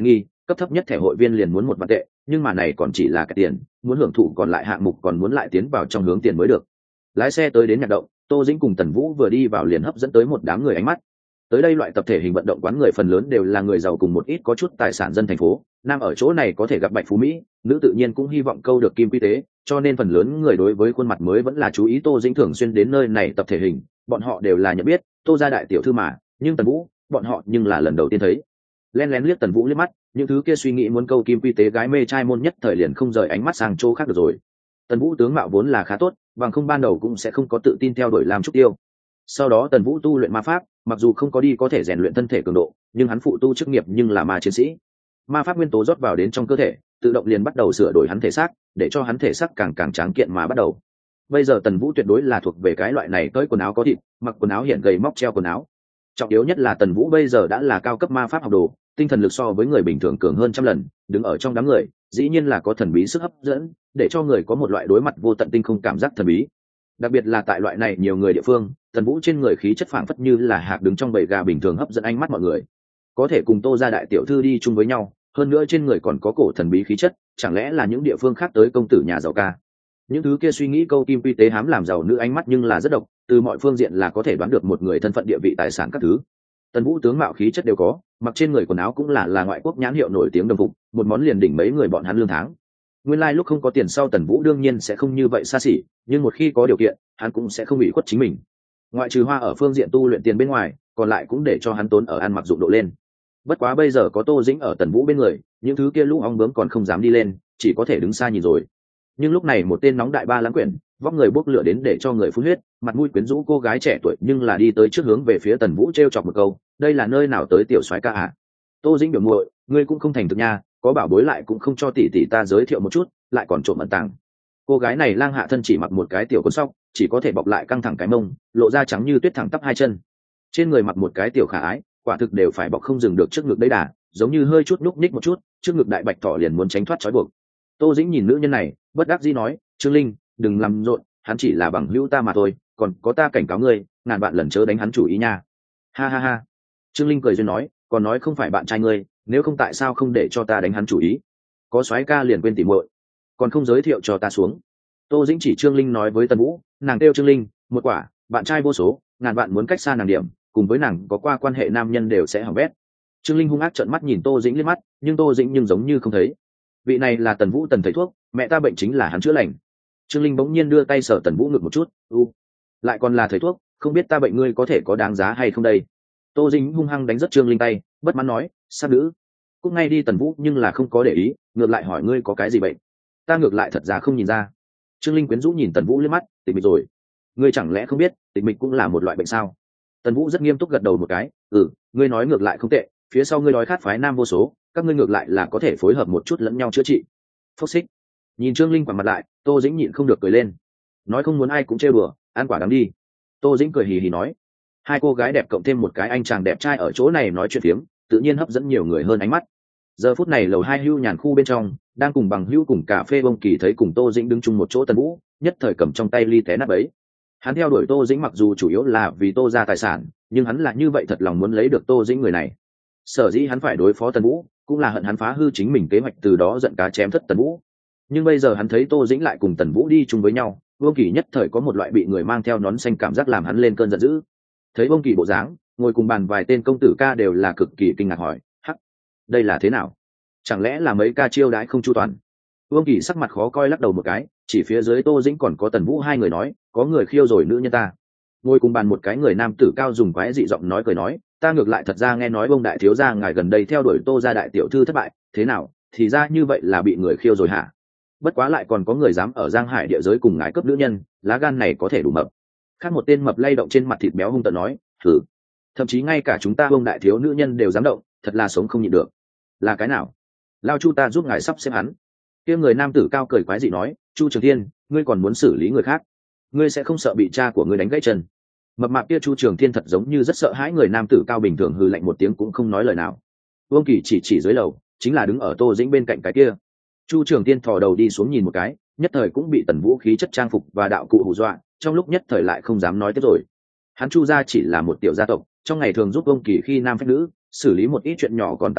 cấp thấp nhất thẻ hội viên liền muốn một vạn tệ, nhưng mà này còn chỉ là cái tiền, muốn hưởng thụ còn lại hạng mục còn muốn lại tiến vào trong hướng tiền mới được. Lái xe tới đến nhạc động, Tô Dĩnh cùng Tần Vũ vừa đi vào liền hấp dẫn tới một đám người ánh mắt. Tới đây loại tập thể hình vận động quán người phần lớn đều là người giàu cùng một ít có chút tài sản dân thành phố, nam ở chỗ này có thể gặp bạch phú mỹ, nữ tự nhiên cũng hy vọng câu được kim quy tế, cho nên phần lớn người đối với khuôn mặt mới vẫn là chú ý. Tô Dĩnh thường xuyên đến nơi này tập thể hình, bọn họ đều là nhận biết Tô gia đại tiểu thư mà, nhưng Tần Vũ, bọn họ nhưng là lần đầu tiên thấy. Len lén liếc Tần Vũ liếc mắt, những thứ kia suy nghĩ muốn câu kim quy tế gái mê trai môn nhất thời liền không rời ánh mắt sang chỗ khác được rồi. Tần Vũ tướng mạo vốn là khá tốt, bằng không ban đầu cũng sẽ không có tự tin theo đuổi làm trúc tiêu. Sau đó Tần Vũ tu luyện ma pháp, mặc dù không có đi có thể rèn luyện thân thể cường độ, nhưng hắn phụ tu chức nghiệp nhưng là ma chiến sĩ. Ma pháp nguyên tố rót vào đến trong cơ thể, tự động liền bắt đầu sửa đổi hắn thể xác, để cho hắn thể xác càng càng tráng kiện mà bắt đầu. Bây giờ Tần Vũ tuyệt đối là thuộc về cái loại này tới quần áo có thịt, mặc quần áo hiện gầy móc treo quần áo. Trọng yếu nhất là Tần Vũ bây giờ đã là cao cấp ma pháp học đồ, tinh thần lực so với người bình thường cường hơn trăm lần, đứng ở trong đám người, dĩ nhiên là có thần bí sức hấp dẫn, để cho người có một loại đối mặt vô tận tinh không cảm giác thần bí. Đặc biệt là tại loại này nhiều người địa phương, Tần Vũ trên người khí chất phảng phất như là hạc đứng trong bầy gà bình thường hấp dẫn ánh mắt mọi người. Có thể cùng Tô gia đại tiểu thư đi chung với nhau, hơn nữa trên người còn có cổ thần bí khí chất, chẳng lẽ là những địa phương khác tới công tử nhà giàu ca? Những thứ kia suy nghĩ câu kim quy tế hám làm giàu nữ ánh mắt nhưng là rất độc, từ mọi phương diện là có thể đoán được một người thân phận địa vị tài sản các thứ. Tần Vũ tướng mạo khí chất đều có, mặc trên người quần áo cũng là là ngoại quốc nhãn hiệu nổi tiếng đồng phục, một món liền đỉnh mấy người bọn hắn lương tháng. Nguyên lai like lúc không có tiền sau Tần Vũ đương nhiên sẽ không như vậy xa xỉ, nhưng một khi có điều kiện, hắn cũng sẽ không bị khuất chính mình. Ngoại trừ hoa ở phương diện tu luyện tiền bên ngoài, còn lại cũng để cho hắn tốn ở ăn mặc dụng độ lên. Bất quá bây giờ có Tô Dĩnh ở Tần Vũ bên người, những thứ kia lũ ong bướm còn không dám đi lên, chỉ có thể đứng xa nhìn rồi. Nhưng lúc này một tên nóng đại ba lãng quyển, vóc người bốc lửa đến để cho người phun huyết, mặt mũi quyến rũ cô gái trẻ tuổi nhưng là đi tới trước hướng về phía Tần Vũ trêu chọc một câu, đây là nơi nào tới tiểu soái ca à? Tô Dĩnh biểu muội, ngươi cũng không thành thực nha, có bảo bối lại cũng không cho tỷ tỷ ta giới thiệu một chút, lại còn trộm ẩn tàng. Cô gái này lang hạ thân chỉ mặc một cái tiểu quần sóc, chỉ có thể bọc lại căng thẳng cái mông, lộ ra trắng như tuyết thẳng tắp hai chân. Trên người mặc một cái tiểu khả ái, quả thực đều phải bọc không dừng được trước ngực đấy đà, giống như hơi chút núc ních một chút, trước ngực đại bạch thỏ liền muốn tránh thoát trói buộc. Tô Dĩnh nhìn nữ nhân này, bất đắc dĩ nói, Trương Linh, đừng làm rộn, hắn chỉ là bằng hữu ta mà thôi, còn có ta cảnh cáo ngươi, ngàn vạn lần chớ đánh hắn chủ ý nha. Ha ha ha. Trương Linh cười duyên nói, còn nói không phải bạn trai ngươi, nếu không tại sao không để cho ta đánh hắn chủ ý? Có soái ca liền quên tỉ muội, còn không giới thiệu cho ta xuống. Tô Dĩnh chỉ Trương Linh nói với Tần Vũ, nàng kêu Trương Linh, một quả, bạn trai vô số, ngàn vạn muốn cách xa nàng điểm, cùng với nàng có qua quan hệ nam nhân đều sẽ hỏng bét. Trương Linh hung ác trợn mắt nhìn Tô Dĩnh liếc mắt, nhưng Tô Dĩnh nhưng giống như không thấy. Vị này là Tần Vũ Tần thầy thuốc, mẹ ta bệnh chính là hắn chữa lành. Trương Linh bỗng nhiên đưa tay sờ Tần Vũ ngực một chút, u, lại còn là thầy thuốc, không biết ta bệnh ngươi có thể có đáng giá hay không đây? Tô Dĩnh hung hăng đánh rất Trương Linh tay, bất mãn nói, sát nữ. Cũng ngay đi Tần Vũ nhưng là không có để ý, ngược lại hỏi ngươi có cái gì bệnh? Ta ngược lại thật ra không nhìn ra. Trương Linh quyến rũ nhìn Tần Vũ liếc mắt, tịch mịch rồi. Ngươi chẳng lẽ không biết, tịch mịch cũng là một loại bệnh sao? Tần Vũ rất nghiêm túc gật đầu một cái, ừ, ngươi nói ngược lại không tệ, phía sau ngươi đói khát phái nam vô số, các ngươi ngược lại là có thể phối hợp một chút lẫn nhau chữa trị. Phốc xích. Nhìn Trương Linh quằn mặt lại, Tô Dĩnh nhịn không được cười lên. Nói không muốn ai cũng trêu đùa, ăn quả đắng đi. Tô Dĩnh cười hì hì nói. Hai cô gái đẹp cộng thêm một cái anh chàng đẹp trai ở chỗ này nói chuyện phiếm, tự nhiên hấp dẫn nhiều người hơn ánh mắt. Giờ phút này lầu hai hưu nhàn khu bên trong, đang cùng bằng hữu cùng cà phê bông kỳ thấy cùng Tô Dĩnh đứng chung một chỗ Tần Vũ, nhất thời cầm trong tay ly té nát bấy. Hắn theo đuổi Tô Dĩnh mặc dù chủ yếu là vì Tô ra tài sản, nhưng hắn là như vậy thật lòng muốn lấy được Tô Dĩnh người này. Sở dĩ hắn phải đối phó Tần Vũ, cũng là hận hắn phá hư chính mình kế hoạch, từ đó giận cá chém thất Tần Vũ. Nhưng bây giờ hắn thấy Tô Dĩnh lại cùng Tần Vũ đi chung với nhau, Vương Kỳ nhất thời có một loại bị người mang theo nón xanh cảm giác, làm hắn lên cơn giận dữ. Thấy Vương Kỳ bộ dáng, ngồi cùng bàn vài tên công tử ca đều là cực kỳ kinh ngạc hỏi, hắc, đây là thế nào? Chẳng lẽ là mấy ca chiêu đãi không chu toàn? Vương Kỳ sắc mặt khó coi lắc đầu một cái, chỉ phía dưới Tô Dĩnh còn có Tần Vũ hai người nói, có người khiêu rồi nữ nhân ta. Ngồi cùng bàn một cái người nam tử cao dùng quái dị giọng nói cười nói, ta ngược lại thật ra nghe nói Vương đại thiếu gia ngài gần đây theo đuổi Tô gia đại tiểu thư thất bại, thế nào, thì ra như vậy là bị người khiêu rồi hả? Bất quá lại còn có người dám ở Giang Hải địa giới cùng ngài cướp nữ nhân, lá gan này có thể đủ mập. Khác một tên mập lay động trên mặt thịt béo hung tợn nói, thử, thậm chí ngay cả chúng ta Vương đại thiếu nữ nhân đều dám động, thật là sống không nhịn được. Là cái nào? Lao Chu ta giúp ngài sắp xếp hắn. Kia người nam tử cao cười quái dị nói, Chu Trường Thiên, ngươi còn muốn xử lý người khác, ngươi sẽ không sợ bị cha của ngươi đánh gãy chân? Mập mạp kia Chu Trường Thiên thật giống như rất sợ hãi người nam tử cao bình thường, hừ lạnh một tiếng cũng không nói lời nào. Vương Kỳ chỉ chỉ dưới lầu, chính là đứng ở Tô Dĩnh bên cạnh cái kia. Chu Trường Thiên thò đầu đi xuống nhìn một cái, nhất thời cũng bị Tần Vũ khí chất trang phục và đạo cụ hù dọa, trong lúc nhất thời lại không dám nói tiếp rồi. Hắn Chu gia chỉ là một tiểu gia tộc, trong ngày thường giúp Vương Kỳ khi nam phách nữ, xử lý một ít chuyện nhỏ còn tạm được,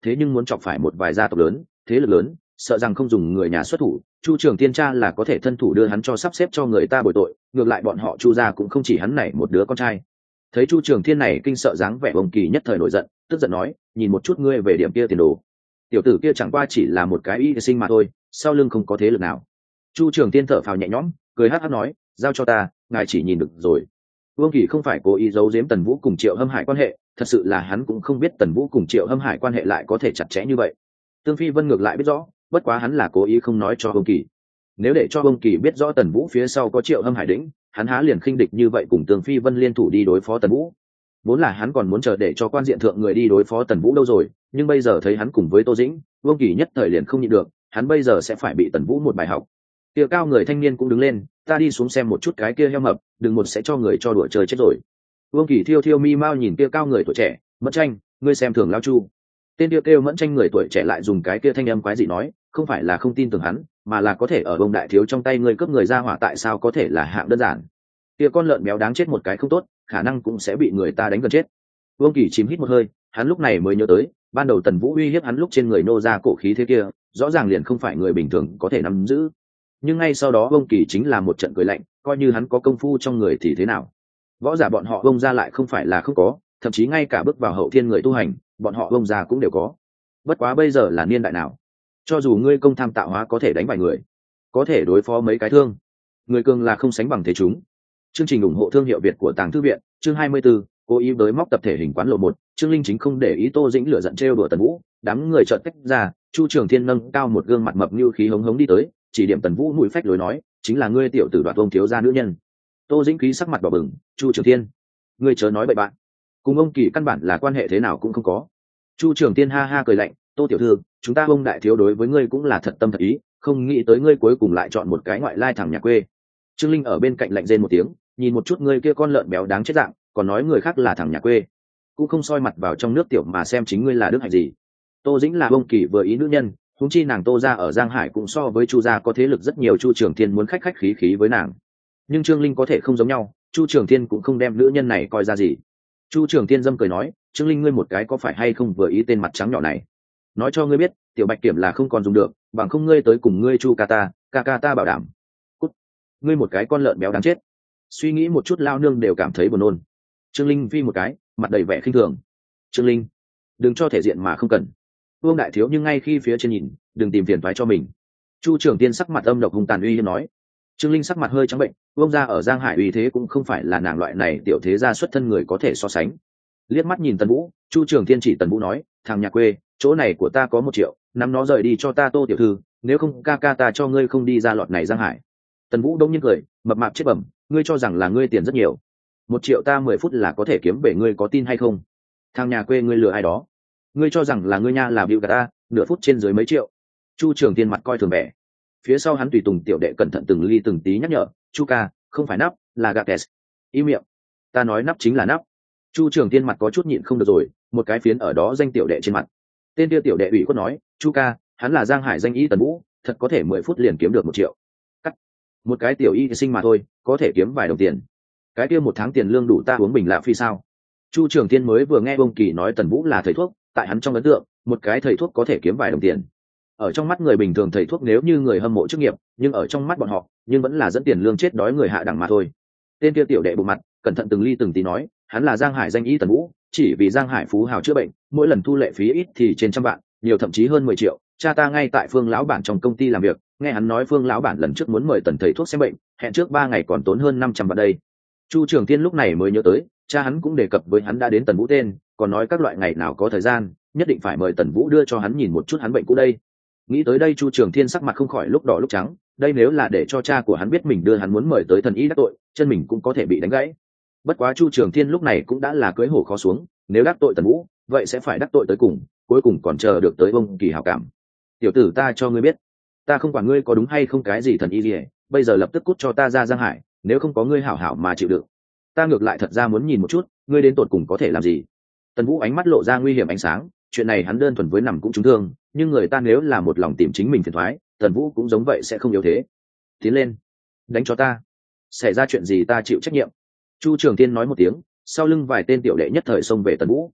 thế nhưng muốn chọc phải một vài gia tộc lớn thế lực lớn sợ rằng không dùng người nhà xuất thủ. Chu Trường Tiên cha là có thể thân thủ đưa hắn cho sắp xếp cho người ta bồi tội, ngược lại bọn họ Chu gia cũng không chỉ hắn này một đứa con trai. Thấy Chu Trường Thiên này kinh sợ dáng vẻ ông Kỳ nhất thời nổi giận, tức giận nói, nhìn một chút ngươi về điểm kia tiền đồ, tiểu tử kia chẳng qua chỉ là một cái y sinh mà thôi, sau lưng không có thế lực nào. Chu Trường Tiên thở phào nhẹ nhõm, cười hắc hắc nói, giao cho ta, ngài chỉ nhìn được rồi. Vương Kỳ không phải cố ý giấu giếm Tần Vũ cùng Triệu Hâm Hải quan hệ, thật sự là hắn cũng không biết Tần Vũ cùng Triệu Hâm Hải quan hệ lại có thể chặt chẽ như vậy. Tương Phi Vân ngược lại biết rõ, bất quá hắn là cố ý không nói cho Vương Kỳ. Nếu để cho Vương Kỳ biết rõ Tần Vũ phía sau có Triệu Hâm Hải đỉnh, hắn há liền khinh địch như vậy cùng Tương Phi Vân liên thủ đi đối phó Tần Vũ. Vốn là hắn còn muốn chờ để cho quan diện thượng người đi đối phó Tần Vũ đâu rồi, nhưng bây giờ thấy hắn cùng với Tô Dĩnh, Vương Kỳ nhất thời liền không nhịn được, hắn bây giờ sẽ phải bị Tần Vũ một bài học. Kia cao người thanh niên cũng đứng lên, ta đi xuống xem một chút cái kia heo mập, đừng một sẽ cho người cho đùa chơi chết rồi. Vương Kỳ thiêu thiêu mi mau nhìn kia cao người tuổi trẻ, Mẫn Tranh, ngươi xem thường lão Chu. Tên kia kêu Mẫn Tranh người tuổi trẻ lại dùng cái kia thanh âm quái dị nói, không phải là không tin tưởng hắn, mà là có thể ở bông đại thiếu trong tay ngươi cướp người ra hỏa, tại sao có thể là hạng đơn giản. Kia con lợn béo đáng chết một cái không tốt, khả năng cũng sẽ bị người ta đánh gần chết. Vương Kỳ chìm hít một hơi, hắn lúc này mới nhớ tới, ban đầu Tần Vũ uy hiếp hắn lúc trên người nô ra cổ khí thế kia, rõ ràng liền không phải người bình thường có thể nắm giữ. Nhưng ngay sau đó Vương Kỳ chính là một trận cười lạnh, coi như hắn có công phu trong người thì thế nào? Võ giả bọn họ Vương ra lại không phải là không có, thậm chí ngay cả bước vào hậu thiên người tu hành, bọn họ Vương ra cũng đều có. Bất quá bây giờ là niên đại nào? Cho dù ngươi công tham tạo hóa có thể đánh bại người, có thể đối phó mấy cái thương, người cường là không sánh bằng thế chúng. Chương trình ủng hộ thương hiệu Việt của Tàng Thư viện, chương hai mươi 24, cố ý với móc tập thể hình quán lộ một. Trương Linh chính không để ý Tô Dĩnh lửa giận trêu đùa Tần Vũ, đám người chợt tách ra, Chu Trường Thiên nâng cao một gương mặt mập như khí hống hống đi tới, chỉ điểm Tần Vũ mũi phách lối nói, chính là ngươi tiểu tử đoạt ông thiếu gia nữ nhân. Tô Dĩnh khí sắc mặt đỏ bừng, Chu Trường Thiên, ngươi chớ nói bậy bạn, cùng ông Kỳ căn bản là quan hệ thế nào cũng không có. Chu Trường Thiên ha ha cười lạnh, Tô tiểu thư, chúng ta ông đại thiếu đối với ngươi cũng là thật tâm thật ý, không nghĩ tới ngươi cuối cùng lại chọn một cái ngoại lai thằng nhà quê. Trương Linh ở bên cạnh lạnh rên một tiếng, nhìn một chút ngươi kia con lợn béo đáng chết dạng, còn nói người khác là thằng nhà quê, cũng không soi mặt vào trong nước tiểu mà xem chính ngươi là đức hạnh gì. Tô Dĩnh là ông Kỳ vừa ý nữ nhân, huống chi nàng Tô gia ở Giang Hải cũng so với Chu gia có thế lực rất nhiều, Chu Trường Thiên muốn khách khách khí khí với nàng. Nhưng Trương Linh có thể không giống nhau, Chu Trường Thiên cũng không đem nữ nhân này coi ra gì. Chu Trường Thiên dâm cười nói, Trương Linh ngươi một cái có phải hay không vừa ý tên mặt trắng nhỏ này? Nói cho ngươi biết, tiểu Bạch Kiểm là không còn dùng được, bằng không ngươi tới cùng ngươi Chu ca ta, ca ca ta bảo đảm. Cút, ngươi một cái con lợn béo đáng chết. Suy nghĩ một chút lao nương đều cảm thấy buồn nôn. Trương Linh vi một cái, mặt đầy vẻ khinh thường. Trương Linh, đừng cho thể diện mà không cần. Vương đại thiếu nhưng ngay khi phía trên nhìn, đừng tìm phiền toái cho mình. Chu Trường Tiên sắc mặt âm độc hung tàn uy hiếp nói. Trương Linh sắc mặt hơi trắng bệnh, Vương gia ở Giang Hải uy thế cũng không phải là nàng loại này tiểu thế gia xuất thân người có thể so sánh. Liếc mắt nhìn Tần Vũ, Chu Trường Tiên chỉ Tần Vũ nói, thằng nhà quê, chỗ này của ta có một triệu, nắm nó rời đi cho ta Tô tiểu thư, nếu không ca ca ta cho ngươi không đi ra lọt này Giang Hải. Tần Vũ đông nhiên cười, mập mạp chết bẩm, ngươi cho rằng là ngươi tiền rất nhiều, một triệu ta mười phút là có thể kiếm về, ngươi có tin hay không? Thằng nhà quê ngươi lừa ai đó? Ngươi cho rằng là ngươi nha là bịu gạt ta, nửa phút trên dưới mấy triệu. Chu Trường Tiên mặt coi thường vẻ, phía sau hắn tùy tùng tiểu đệ cẩn thận từng ly từng tí nhắc nhở, Chu ca, không phải nắp, là gạt test. Im miệng, ta nói nắp chính là nắp. Chu Trường Tiên mặt có chút nhịn không được rồi, một cái phiến ở đó danh tiểu đệ trên mặt. Tên kia tiểu đệ ủy khuất nói, Chu ca, hắn là Giang Hải danh y Tần Vũ, thật có thể mười phút liền kiếm được một triệu. Cắt, một cái tiểu y sinh mà thôi, có thể kiếm vài đồng tiền. Cái kia một tháng tiền lương đủ ta uống bình lạ phi sao? Chu Trường Tiên mới vừa nghe Bông Kỳ nói Tần Vũ là thầy thuốc, tại hắn trong ấn tượng, một cái thầy thuốc có thể kiếm vài đồng tiền. Ở trong mắt người bình thường thầy thuốc nếu như người hâm mộ chức nghiệp, nhưng ở trong mắt bọn họ, nhưng vẫn là dẫn tiền lương chết đói người hạ đẳng mà thôi. Tên kia tiểu đệ bụng mặt, cẩn thận từng ly từng tí nói, hắn là Giang Hải danh y Tần Vũ, chỉ vì Giang Hải phú hào chữa bệnh, mỗi lần thu lệ phí ít thì trên trăm vạn, nhiều thậm chí hơn mười triệu. Cha ta ngay tại Phương lão bản trong công ty làm việc, nghe hắn nói Phương lão bản lần trước muốn mời Tần thầy thuốc xem bệnh, hẹn trước ba ngày còn tốn hơn năm trăm vạn đây. Chu Trường Tiên lúc này mới nhớ tới, cha hắn cũng đề cập với hắn đã đến Tần Vũ tên, còn nói các loại ngày nào có thời gian, nhất định phải mời Tần Vũ đưa cho hắn nhìn một chút hắn bệnh cũ đây. Nghĩ tới đây Chu Trường Thiên sắc mặt không khỏi lúc đỏ lúc trắng, đây nếu là để cho cha của hắn biết mình đưa hắn muốn mời tới thần y đắc tội, chân mình cũng có thể bị đánh gãy. Bất quá Chu Trường Thiên lúc này cũng đã là cưỡi hổ khó xuống, nếu đắc tội Tần Vũ, vậy sẽ phải đắc tội tới cùng, cuối cùng còn chờ được tới Bông Kỳ hảo cảm. Tiểu tử, ta cho ngươi biết, ta không quản ngươi có đúng hay không cái gì thần y gì, bây giờ lập tức cút cho ta ra Giang Hải, nếu không có ngươi hảo hảo mà chịu đựng. Ta ngược lại thật ra muốn nhìn một chút, ngươi đến tột cùng có thể làm gì. Tần Vũ ánh mắt lộ ra nguy hiểm ánh sáng, chuyện này hắn đơn thuần với nằm cũng trúng thương, nhưng người ta nếu là một lòng tìm chính mình phiền thoái, Tần Vũ cũng giống vậy sẽ không yếu thế. Tiến lên, đánh cho ta, xảy ra chuyện gì ta chịu trách nhiệm. Chu Trường Tiên nói một tiếng, sau lưng vài tên tiểu đệ nhất thời xông về Tần Vũ.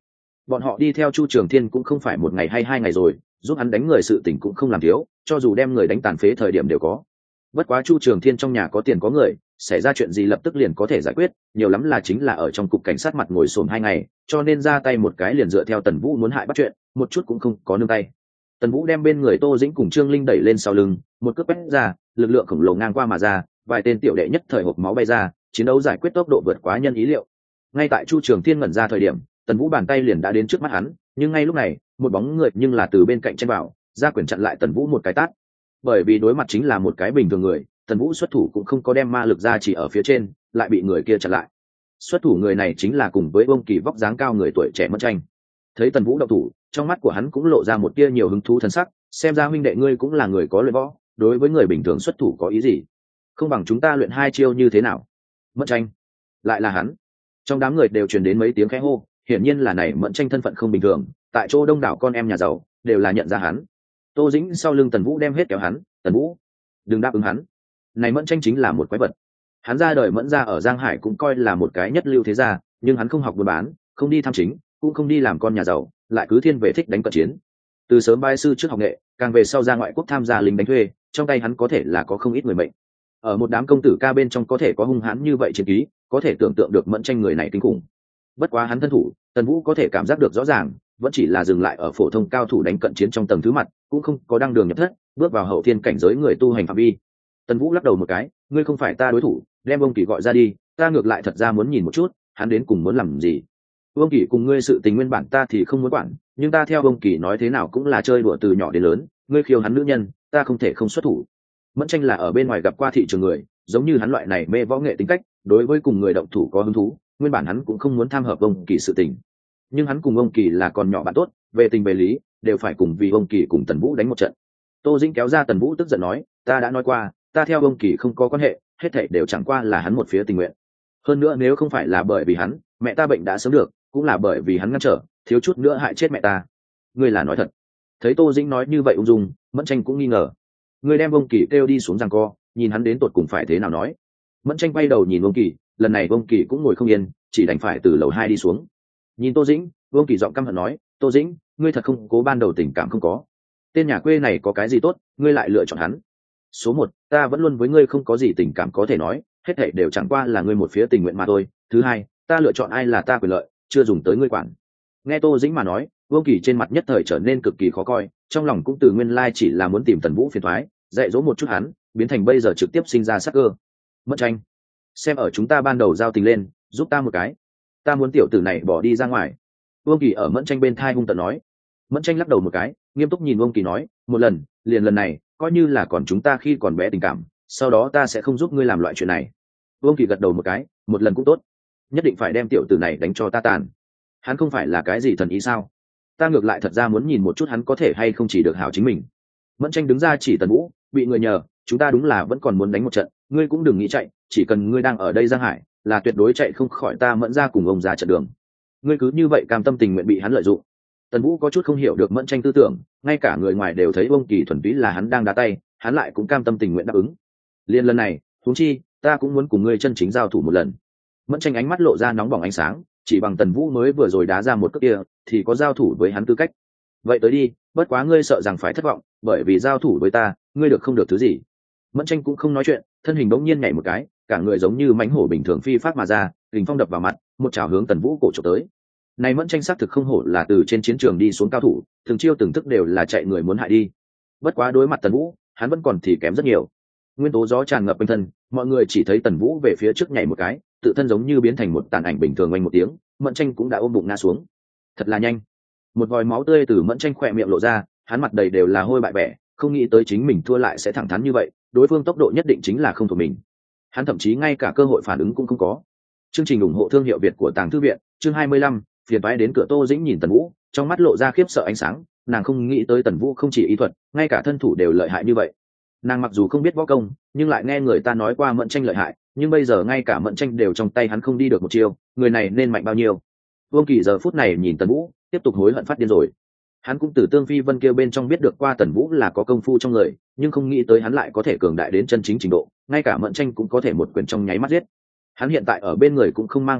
bọn họ đi theo Chu Trường Thiên cũng không phải một ngày hay hai ngày rồi, giúp hắn đánh người sự tình cũng không làm thiếu, cho dù đem người đánh tàn phế thời điểm đều có. Bất quá Chu Trường Thiên trong nhà có tiền có người, xảy ra chuyện gì lập tức liền có thể giải quyết, nhiều lắm là chính là ở trong cục cảnh sát mặt ngồi xổm hai ngày, cho nên ra tay một cái liền dựa theo Tần Vũ muốn hại bắt chuyện, một chút cũng không có nương tay. Tần Vũ đem bên người Tô Dĩnh cùng Trương Linh đẩy lên sau lưng, một cước quét ra, lực lượng khổng lồ ngang qua mà ra, vài tên tiểu đệ nhất thời hộc máu bay ra, chiến đấu giải quyết tốc độ vượt quá nhân ý liệu. Ngay tại Chu Trường Thiên ngẩn ra thời điểm, Tần Vũ bàn tay liền đã đến trước mắt hắn, nhưng ngay lúc này, một bóng người nhưng là từ bên cạnh chen vào, ra quyền chặn lại Tần Vũ một cái tát. Bởi vì đối mặt chính là một cái bình thường người, Tần Vũ xuất thủ cũng không có đem ma lực ra chỉ ở phía trên, lại bị người kia chặn lại. Xuất thủ người này chính là cùng với Vương Kỳ vóc dáng cao người tuổi trẻ Mẫn Tranh. Thấy Tần Vũ động thủ, trong mắt của hắn cũng lộ ra một tia nhiều hứng thú thần sắc, xem ra huynh đệ ngươi cũng là người có luyện võ, đối với người bình thường xuất thủ có ý gì? Không bằng chúng ta luyện hai chiêu như thế nào? Mẫn Tranh, lại là hắn. Trong đám người đều truyền đến mấy tiếng khẽ hô, hiển nhiên là này Mẫn Tranh thân phận không bình thường, tại chỗ đông đảo con em nhà giàu đều là nhận ra hắn. Tô Dĩnh sau lưng Tần Vũ đem hết kéo hắn, "Tần Vũ, đừng đáp ứng hắn. Này Mẫn Tranh chính là một quái vật. Hắn ra đời Mẫn gia ở Giang Hải cũng coi là một cái nhất lưu thế gia, nhưng hắn không học buôn bán, không đi tham chính, cũng không đi làm con nhà giàu, lại cứ thiên về thích đánh cận chiến. Từ sớm bái sư trước học nghệ, càng về sau ra ngoại quốc tham gia lính đánh thuê, trong tay hắn có thể là có không ít người mệnh. Ở một đám công tử ca bên trong có thể có hung hãn như vậy chiến ký, có thể tưởng tượng được Mẫn Tranh người này kinh khủng. Bất quá hắn thân thủ, Tần Vũ có thể cảm giác được rõ ràng, vẫn chỉ là dừng lại ở phổ thông cao thủ đánh cận chiến trong tầng thứ mặt, cũng không có đăng đường nhập thất, bước vào hậu thiên cảnh giới người tu hành phạm vi. Tần Vũ lắc đầu một cái, ngươi không phải ta đối thủ, đem ông Kỳ gọi ra đi, ta ngược lại thật ra muốn nhìn một chút, hắn đến cùng muốn làm gì. Ông Kỳ cùng ngươi sự tình nguyên bản ta thì không muốn quản, nhưng ta theo ông Kỳ nói thế nào cũng là chơi đùa từ nhỏ đến lớn, ngươi khiêu hắn nữ nhân, ta không thể không xuất thủ. Mẫn Tranh là ở bên ngoài gặp qua thị trường người, giống như hắn loại này mê võ nghệ tính cách, đối với cùng người động thủ có hứng thú, nguyên bản hắn cũng không muốn tham hợp ông Kỳ sự tình. Nhưng hắn cùng ông Kỳ là còn nhỏ bạn tốt, về tình về lý, đều phải cùng vì ông Kỳ cùng Tần Vũ đánh một trận. Tô Dĩnh kéo ra Tần Vũ tức giận nói, ta đã nói qua, ta theo ông Kỳ không có quan hệ, hết thảy đều chẳng qua là hắn một phía tình nguyện. Hơn nữa nếu không phải là bởi vì hắn, mẹ ta bệnh đã sớm được, cũng là bởi vì hắn ngăn trở, thiếu chút nữa hại chết mẹ ta. Ngươi là nói thật? Thấy Tô Dĩnh nói như vậy ung dung, Mẫn Tranh cũng nghi ngờ. Ngươi đem ông Kỳ kêu đi xuống giằng co, nhìn hắn đến tột cùng phải thế nào nói. Mẫn Tranh quay đầu nhìn ông Kỳ, lần này ông Kỳ cũng ngồi không yên, chỉ đành phải từ lầu hai đi xuống. Nhìn Tô Dĩnh, ông Kỳ giọng căm hận nói, Tô Dĩnh, ngươi thật không cố ban đầu tình cảm không có. Tên nhà quê này có cái gì tốt, ngươi lại lựa chọn hắn. Số một, ta vẫn luôn với ngươi không có gì tình cảm có thể nói, hết thảy đều chẳng qua là ngươi một phía tình nguyện mà thôi. Thứ hai, ta lựa chọn ai là ta quyền lợi, chưa dùng tới ngươi quản. Nghe Tô Dĩnh mà nói, Vương Kỳ trên mặt nhất thời trở nên cực kỳ khó coi, trong lòng cũng từ nguyên lai chỉ là muốn tìm Tần Vũ phiền toái, dạy dỗ một chút hắn, biến thành bây giờ trực tiếp sinh ra sắc cơ. Mẫn Tranh, xem ở chúng ta ban đầu giao tình lên, giúp ta một cái, ta muốn tiểu tử này bỏ đi ra ngoài. Vương Kỳ ở Mẫn Tranh bên thai hung tợn nói. Mẫn Tranh lắc đầu một cái, nghiêm túc nhìn Vương Kỳ nói, một lần, liền lần này, coi như là còn chúng ta khi còn bé tình cảm, sau đó ta sẽ không giúp ngươi làm loại chuyện này. Vương Kỳ gật đầu một cái, một lần cũng tốt, nhất định phải đem tiểu tử này đánh cho ta tàn. Hắn không phải là cái gì thần ý sao? Ta ngược lại thật ra muốn nhìn một chút hắn có thể hay không chỉ được hảo chính mình. Mẫn Tranh đứng ra chỉ Tần Vũ, bị người nhờ, chúng ta đúng là vẫn còn muốn đánh một trận, ngươi cũng đừng nghĩ chạy, chỉ cần ngươi đang ở đây Giang Hải, là tuyệt đối chạy không khỏi ta Mẫn ra cùng ông già trận đường. Ngươi cứ như vậy cam tâm tình nguyện bị hắn lợi dụng. Tần Vũ có chút không hiểu được Mẫn Tranh tư tưởng, ngay cả người ngoài đều thấy ông Kỳ thuần túy là hắn đang đá tay, hắn lại cũng cam tâm tình nguyện đáp ứng. Liên lần này, huống chi, ta cũng muốn cùng ngươi chân chính giao thủ một lần. Mẫn Tranh ánh mắt lộ ra nóng bỏng ánh sáng, chỉ bằng Tần Vũ mới vừa rồi đá ra một cước kia, thì có giao thủ với hắn tư cách. Vậy tới đi, bất quá ngươi sợ rằng phải thất vọng, bởi vì giao thủ với ta, ngươi được không được thứ gì. Mẫn Tranh cũng không nói chuyện, thân hình bỗng nhiên nhảy một cái, cả người giống như mãnh hổ bình thường phi phát mà ra, kình phong đập vào mặt, một chảo hướng Tần Vũ cổ chụp tới. Này Mẫn Tranh xác thực không hổ là từ trên chiến trường đi xuống cao thủ, từng chiêu từng thức đều là chạy người muốn hại đi. Bất quá đối mặt Tần Vũ, hắn vẫn còn thì kém rất nhiều. Nguyên tố gió tràn ngập quanh thân, mọi người chỉ thấy Tần Vũ về phía trước nhảy một cái, tự thân giống như biến thành một tàn ảnh bình thường oanh một tiếng, Mẫn Tranh cũng đã ôm bụng ngã xuống. Thật là nhanh. Một vòi máu tươi từ Mẫn Tranh khỏe miệng lộ ra, hắn mặt đầy đều là hôi bại bẻ, không nghĩ tới chính mình thua lại sẽ thẳng thắn như vậy, đối phương tốc độ nhất định chính là không thuộc mình. Hắn thậm chí ngay cả cơ hội phản ứng cũng không có. Chương trình ủng hộ thương hiệu Việt của Tàng Thư viện, chương hai mươi lăm, phiền toái đến cửa. Tô Dĩnh nhìn Tần Vũ, trong mắt lộ ra khiếp sợ ánh sáng, nàng không nghĩ tới Tần Vũ không chỉ ý thuật, ngay cả thân thủ đều lợi hại như vậy. Nàng mặc dù không biết võ công, nhưng lại nghe người ta nói qua Mẫn Tranh lợi hại, nhưng bây giờ ngay cả Mẫn Tranh đều trong tay hắn không đi được một chiêu, người này nên mạnh bao nhiêu. Vương Kỳ giờ phút này nhìn Tần Vũ, tiếp tục hối hận phát điên rồi. Hắn cũng từ Tương Phi Vân kia bên trong biết được qua Tần Vũ là có công phu trong người, nhưng không nghĩ tới hắn lại có thể cường đại đến chân chính trình độ, ngay cả Mẫn Tranh cũng có thể một quyền trong nháy mắt giết. Hắn hiện tại ở bên người cũng không mang hộ vệ,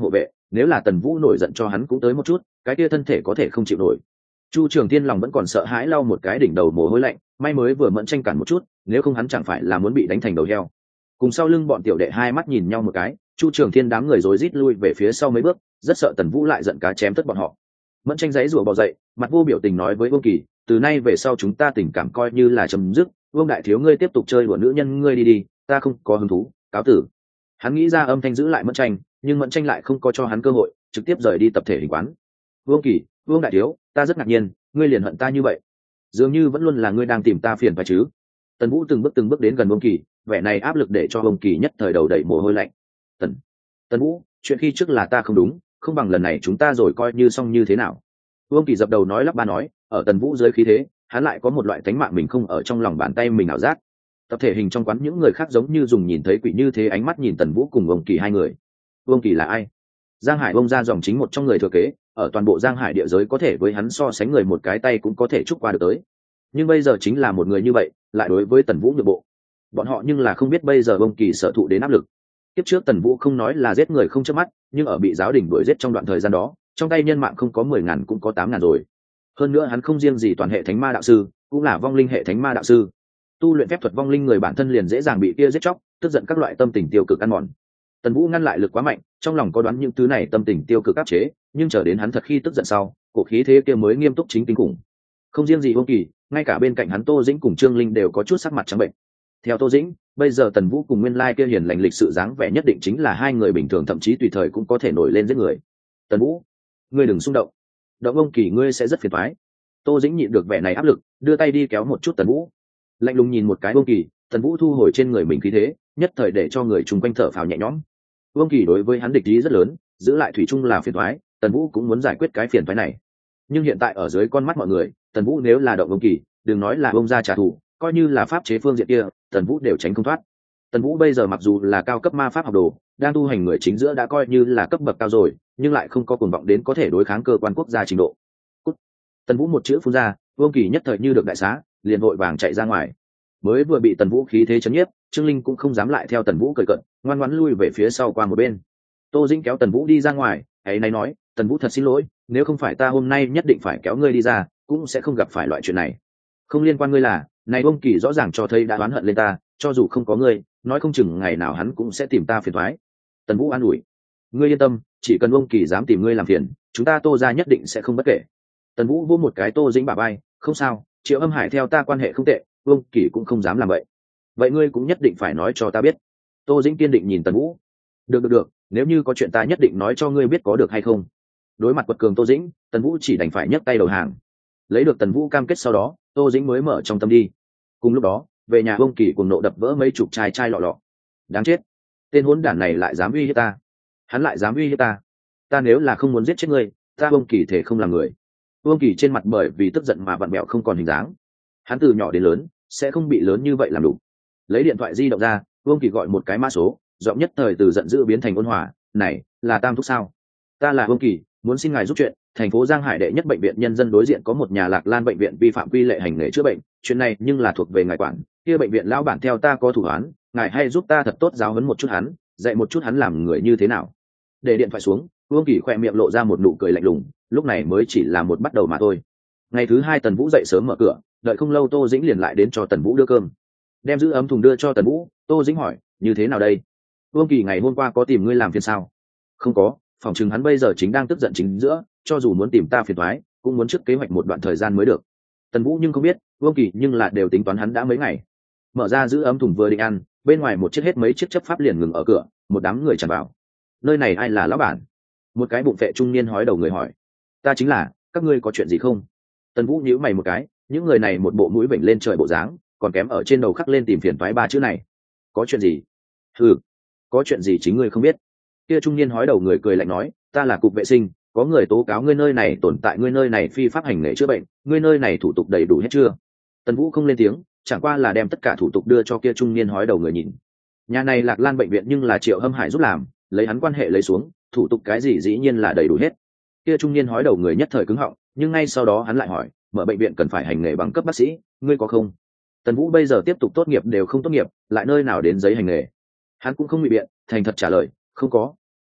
nếu là Tần Vũ nổi giận cho hắn cũng tới một chút, cái kia thân thể có thể không chịu nổi. Chu Trường Thiên lòng vẫn còn sợ hãi, lau một cái đỉnh đầu mồ hôi lạnh, may mới vừa Mẫn Tranh cản một chút, nếu không hắn chẳng phải là muốn bị đánh thành đầu heo. Cùng sau lưng bọn tiểu đệ hai mắt nhìn nhau một cái, Chu Trường Thiên đám người rối rít lui về phía sau mấy bước, rất sợ Tần Vũ lại giận cá chém tất bọn họ. Mẫn Tranh giãy giụa bò dậy, mặt vô biểu tình nói với Vương Kỳ, từ nay về sau chúng ta tình cảm coi như là chấm dứt, Vương đại thiếu ngươi tiếp tục chơi đùa nữ nhân ngươi đi đi, ta không có hứng thú, cáo tử. Hắn nghĩ ra âm thanh giữ lại Mẫn Tranh, nhưng Mẫn Tranh lại không có cho hắn cơ hội, trực tiếp rời đi tập thể hình quán. Vương Kỳ, Vương đại thiếu, ta rất ngạc nhiên, ngươi liền hận ta như vậy, dường như vẫn luôn là ngươi đang tìm ta phiền phải chứ? Tần Vũ từng bước từng bước đến gần Vương Kỳ, vẻ này áp lực để cho Vương Kỳ nhất thời đầu đầy mồ hôi lạnh. Tần, Tần Vũ, chuyện khi trước là ta không đúng, không bằng lần này chúng ta rồi coi như xong như thế nào? Vương Kỳ dập đầu nói lắp ba nói, ở Tần Vũ dưới khí thế, hắn lại có một loại tánh mạng mình không ở trong lòng bàn tay mình ảo giác. Tập thể hình trong quán những người khác giống như dùng nhìn thấy quỷ như thế ánh mắt nhìn Tần Vũ cùng Vương Kỳ hai người. Vương Kỳ là ai? Giang Hải Bông ra dòng chính một trong người thừa kế, ở toàn bộ Giang Hải địa giới có thể với hắn so sánh người một cái tay cũng có thể chúc qua được tới. Nhưng bây giờ chính là một người như vậy, lại đối với Tần Vũ nhượng bộ. Bọn họ nhưng là không biết bây giờ Vương Kỳ sở thụ đến áp lực. Tiếp trước Tần Vũ không nói là giết người không chớp mắt, nhưng ở bị giáo đình đuổi giết trong đoạn thời gian đó, trong tay nhân mạng không có mười ngàn cũng có tám ngàn rồi. Hơn nữa hắn không riêng gì toàn hệ thánh ma đạo sư, cũng là vong linh hệ thánh ma đạo sư. Tu luyện phép thuật vong linh người bản thân liền dễ dàng bị kia giết chóc, tức giận các loại tâm tình tiêu cực ăn mòn. Tần Vũ ngăn lại lực quá mạnh, trong lòng có đoán những thứ này tâm tình tiêu cực áp chế, nhưng chờ đến hắn thật khi tức giận sau, cổ khí thế kia mới nghiêm túc chính kinh khủng. Không riêng gì Vương Kỳ, ngay cả bên cạnh hắn Tô Dĩnh cùng Trương Linh đều có chút sắc mặt trắng bệnh. Theo Tô Dĩnh, bây giờ Tần Vũ cùng nguyên lai kia hiền lành lịch sự dáng vẻ nhất định chính là hai người bình thường, thậm chí tùy thời cũng có thể nổi lên giết người. Tần Vũ, ngươi đừng xung động, động Vương Kỳ ngươi sẽ rất phiền toái. Tô Dĩnh nhịn được vẻ này áp lực, đưa tay đi kéo một chút Tần Vũ, lạnh lùng nhìn một cái Vương Kỳ. Tần Vũ thu hồi trên người mình khí thế, nhất thời để cho người chung quanh thở phào nhẹ nhõm. Vương Kỳ đối với hắn địch ý rất lớn, giữ lại thủy chung là phiền toái, Tần Vũ cũng muốn giải quyết cái phiền toái này. Nhưng hiện tại ở dưới con mắt mọi người, Tần Vũ nếu là động Vương Kỳ, đừng nói là ông ra trả thù, coi như là pháp chế phương diện kia, Tần Vũ đều tránh không thoát. Tần Vũ bây giờ mặc dù là cao cấp ma pháp học đồ, đang tu hành người chính giữa đã coi như là cấp bậc cao rồi, nhưng lại không có cuồng vọng đến có thể đối kháng cơ quan quốc gia trình độ. Cút. Tần Vũ một chữ phun ra, Vương Kỳ nhất thời như được đại xá, liền vội vàng chạy ra ngoài. Mới vừa bị Tần Vũ khí thế chấn nhiếp, Trương Linh cũng không dám lại theo Tần Vũ cười cận, ngoan ngoãn lui về phía sau qua một bên. Tô Dĩnh kéo Tần Vũ đi ra ngoài, ấy nay nói, Tần Vũ thật xin lỗi, nếu không phải ta hôm nay nhất định phải kéo ngươi đi ra, cũng sẽ không gặp phải loại chuyện này. Không liên quan ngươi là, này Vương Kỳ rõ ràng cho thấy đã oán hận lên ta, cho dù không có ngươi, nói không chừng ngày nào hắn cũng sẽ tìm ta phiền toái. Tần Vũ an ủi, ngươi yên tâm, chỉ cần Vương Kỳ dám tìm ngươi làm phiền, chúng ta Tô gia nhất định sẽ không bất kể. Tần Vũ vô một cái Tô Dĩnh bả vai, không sao, Triệu Âm Hải theo ta quan hệ không tệ, Vương Kỳ cũng không dám làm vậy. Vậy ngươi cũng nhất định phải nói cho ta biết. Tô Dĩnh kiên định nhìn Tần Vũ. Được được được, nếu như có chuyện ta nhất định nói cho ngươi biết, có được hay không? Đối mặt quật cường Tô Dĩnh, Tần Vũ chỉ đành phải nhấc tay đầu hàng. Lấy được Tần Vũ cam kết sau đó, Tô Dĩnh mới mở trong tâm đi. Cùng lúc đó, về nhà Vương Kỳ cùng nộ đập vỡ mấy chục chai chai lọ lọ. Đáng chết, tên hỗn đản này lại dám uy hiếp ta, hắn lại dám uy hiếp ta. Ta nếu là không muốn giết chết ngươi, ta Vương Kỳ thể không làm người. Vương Kỳ trên mặt bởi vì tức giận mà vặn mẹo không còn hình dáng. Hắn từ nhỏ đến lớn sẽ không bị lớn như vậy làm đủ. Lấy điện thoại di động ra, Vương Kỳ gọi một cái mã số, giọng nhất thời từ giận dữ biến thành ôn hòa. Này là Tam Thúc sao? Ta là Vương Kỳ, muốn xin ngài giúp chuyện. Thành phố Giang Hải đệ nhất bệnh viện nhân dân đối diện có một nhà Lạc Lan bệnh viện vi phạm quy lệ hành nghề chữa bệnh, chuyện này nhưng là thuộc về ngài quản. Kia bệnh viện lão bản theo ta có thủ án, ngài hay giúp ta thật tốt giáo huấn một chút hắn, dạy một chút hắn làm người như thế nào. Để điện thoại xuống, Vương Kỳ khoe miệng lộ ra một nụ cười lạnh lùng, lúc này mới chỉ là một bắt đầu mà thôi. Ngày thứ hai Tần Vũ dậy sớm mở cửa, đợi không lâu Tô Dĩnh liền lại đến cho Tần Vũ đưa cơm. Đem giữ ấm thùng đưa cho Tần Vũ, Tô Dĩnh hỏi, như thế nào đây? Vương Kỳ ngày hôm qua có tìm ngươi làm phiền sao? Không có, phòng chừng hắn bây giờ chính đang tức giận chính giữa, cho dù muốn tìm ta phiền toái, cũng muốn trước kế hoạch một đoạn thời gian mới được. Tần Vũ nhưng không biết, Vương Kỳ nhưng là đều tính toán hắn đã mấy ngày. Mở ra giữ ấm thùng vừa định ăn, bên ngoài một chiếc hết mấy chiếc chấp pháp liền ngừng ở cửa, một đám người tràn vào. Nơi này ai là lão bản? Một cái bụng phệ trung niên hói đầu người hỏi. Ta chính là, các ngươi có chuyện gì không? Tần Vũ nhíu mày một cái, những người này một bộ mũi vểnh lên trời bộ dáng, còn kém ở trên đầu khắc lên tìm phiền toái ba chữ này. Có chuyện gì? Ừ, có chuyện gì chính ngươi không biết? Kia trung niên hói đầu người cười lạnh nói, ta là cục vệ sinh, có người tố cáo ngươi nơi này tồn tại, ngươi nơi này phi pháp hành nghề chữa bệnh, ngươi nơi này thủ tục đầy đủ hết chưa? Tần Vũ không lên tiếng, chẳng qua là đem tất cả thủ tục đưa cho kia trung niên hói đầu người nhìn. Nhà này Lạc Lan bệnh viện nhưng là Triệu Hâm Hải giúp làm, lấy hắn quan hệ lấy xuống, thủ tục cái gì dĩ nhiên là đầy đủ hết. Kia trung niên hói đầu người nhất thời cứng họng, nhưng ngay sau đó hắn lại hỏi, mở bệnh viện cần phải hành nghề bằng cấp bác sĩ, ngươi có không? Tần Vũ bây giờ tiếp tục tốt nghiệp đều không tốt nghiệp, lại nơi nào đến giấy hành nghề? Hắn cũng không bị biện, thành thật trả lời, không có.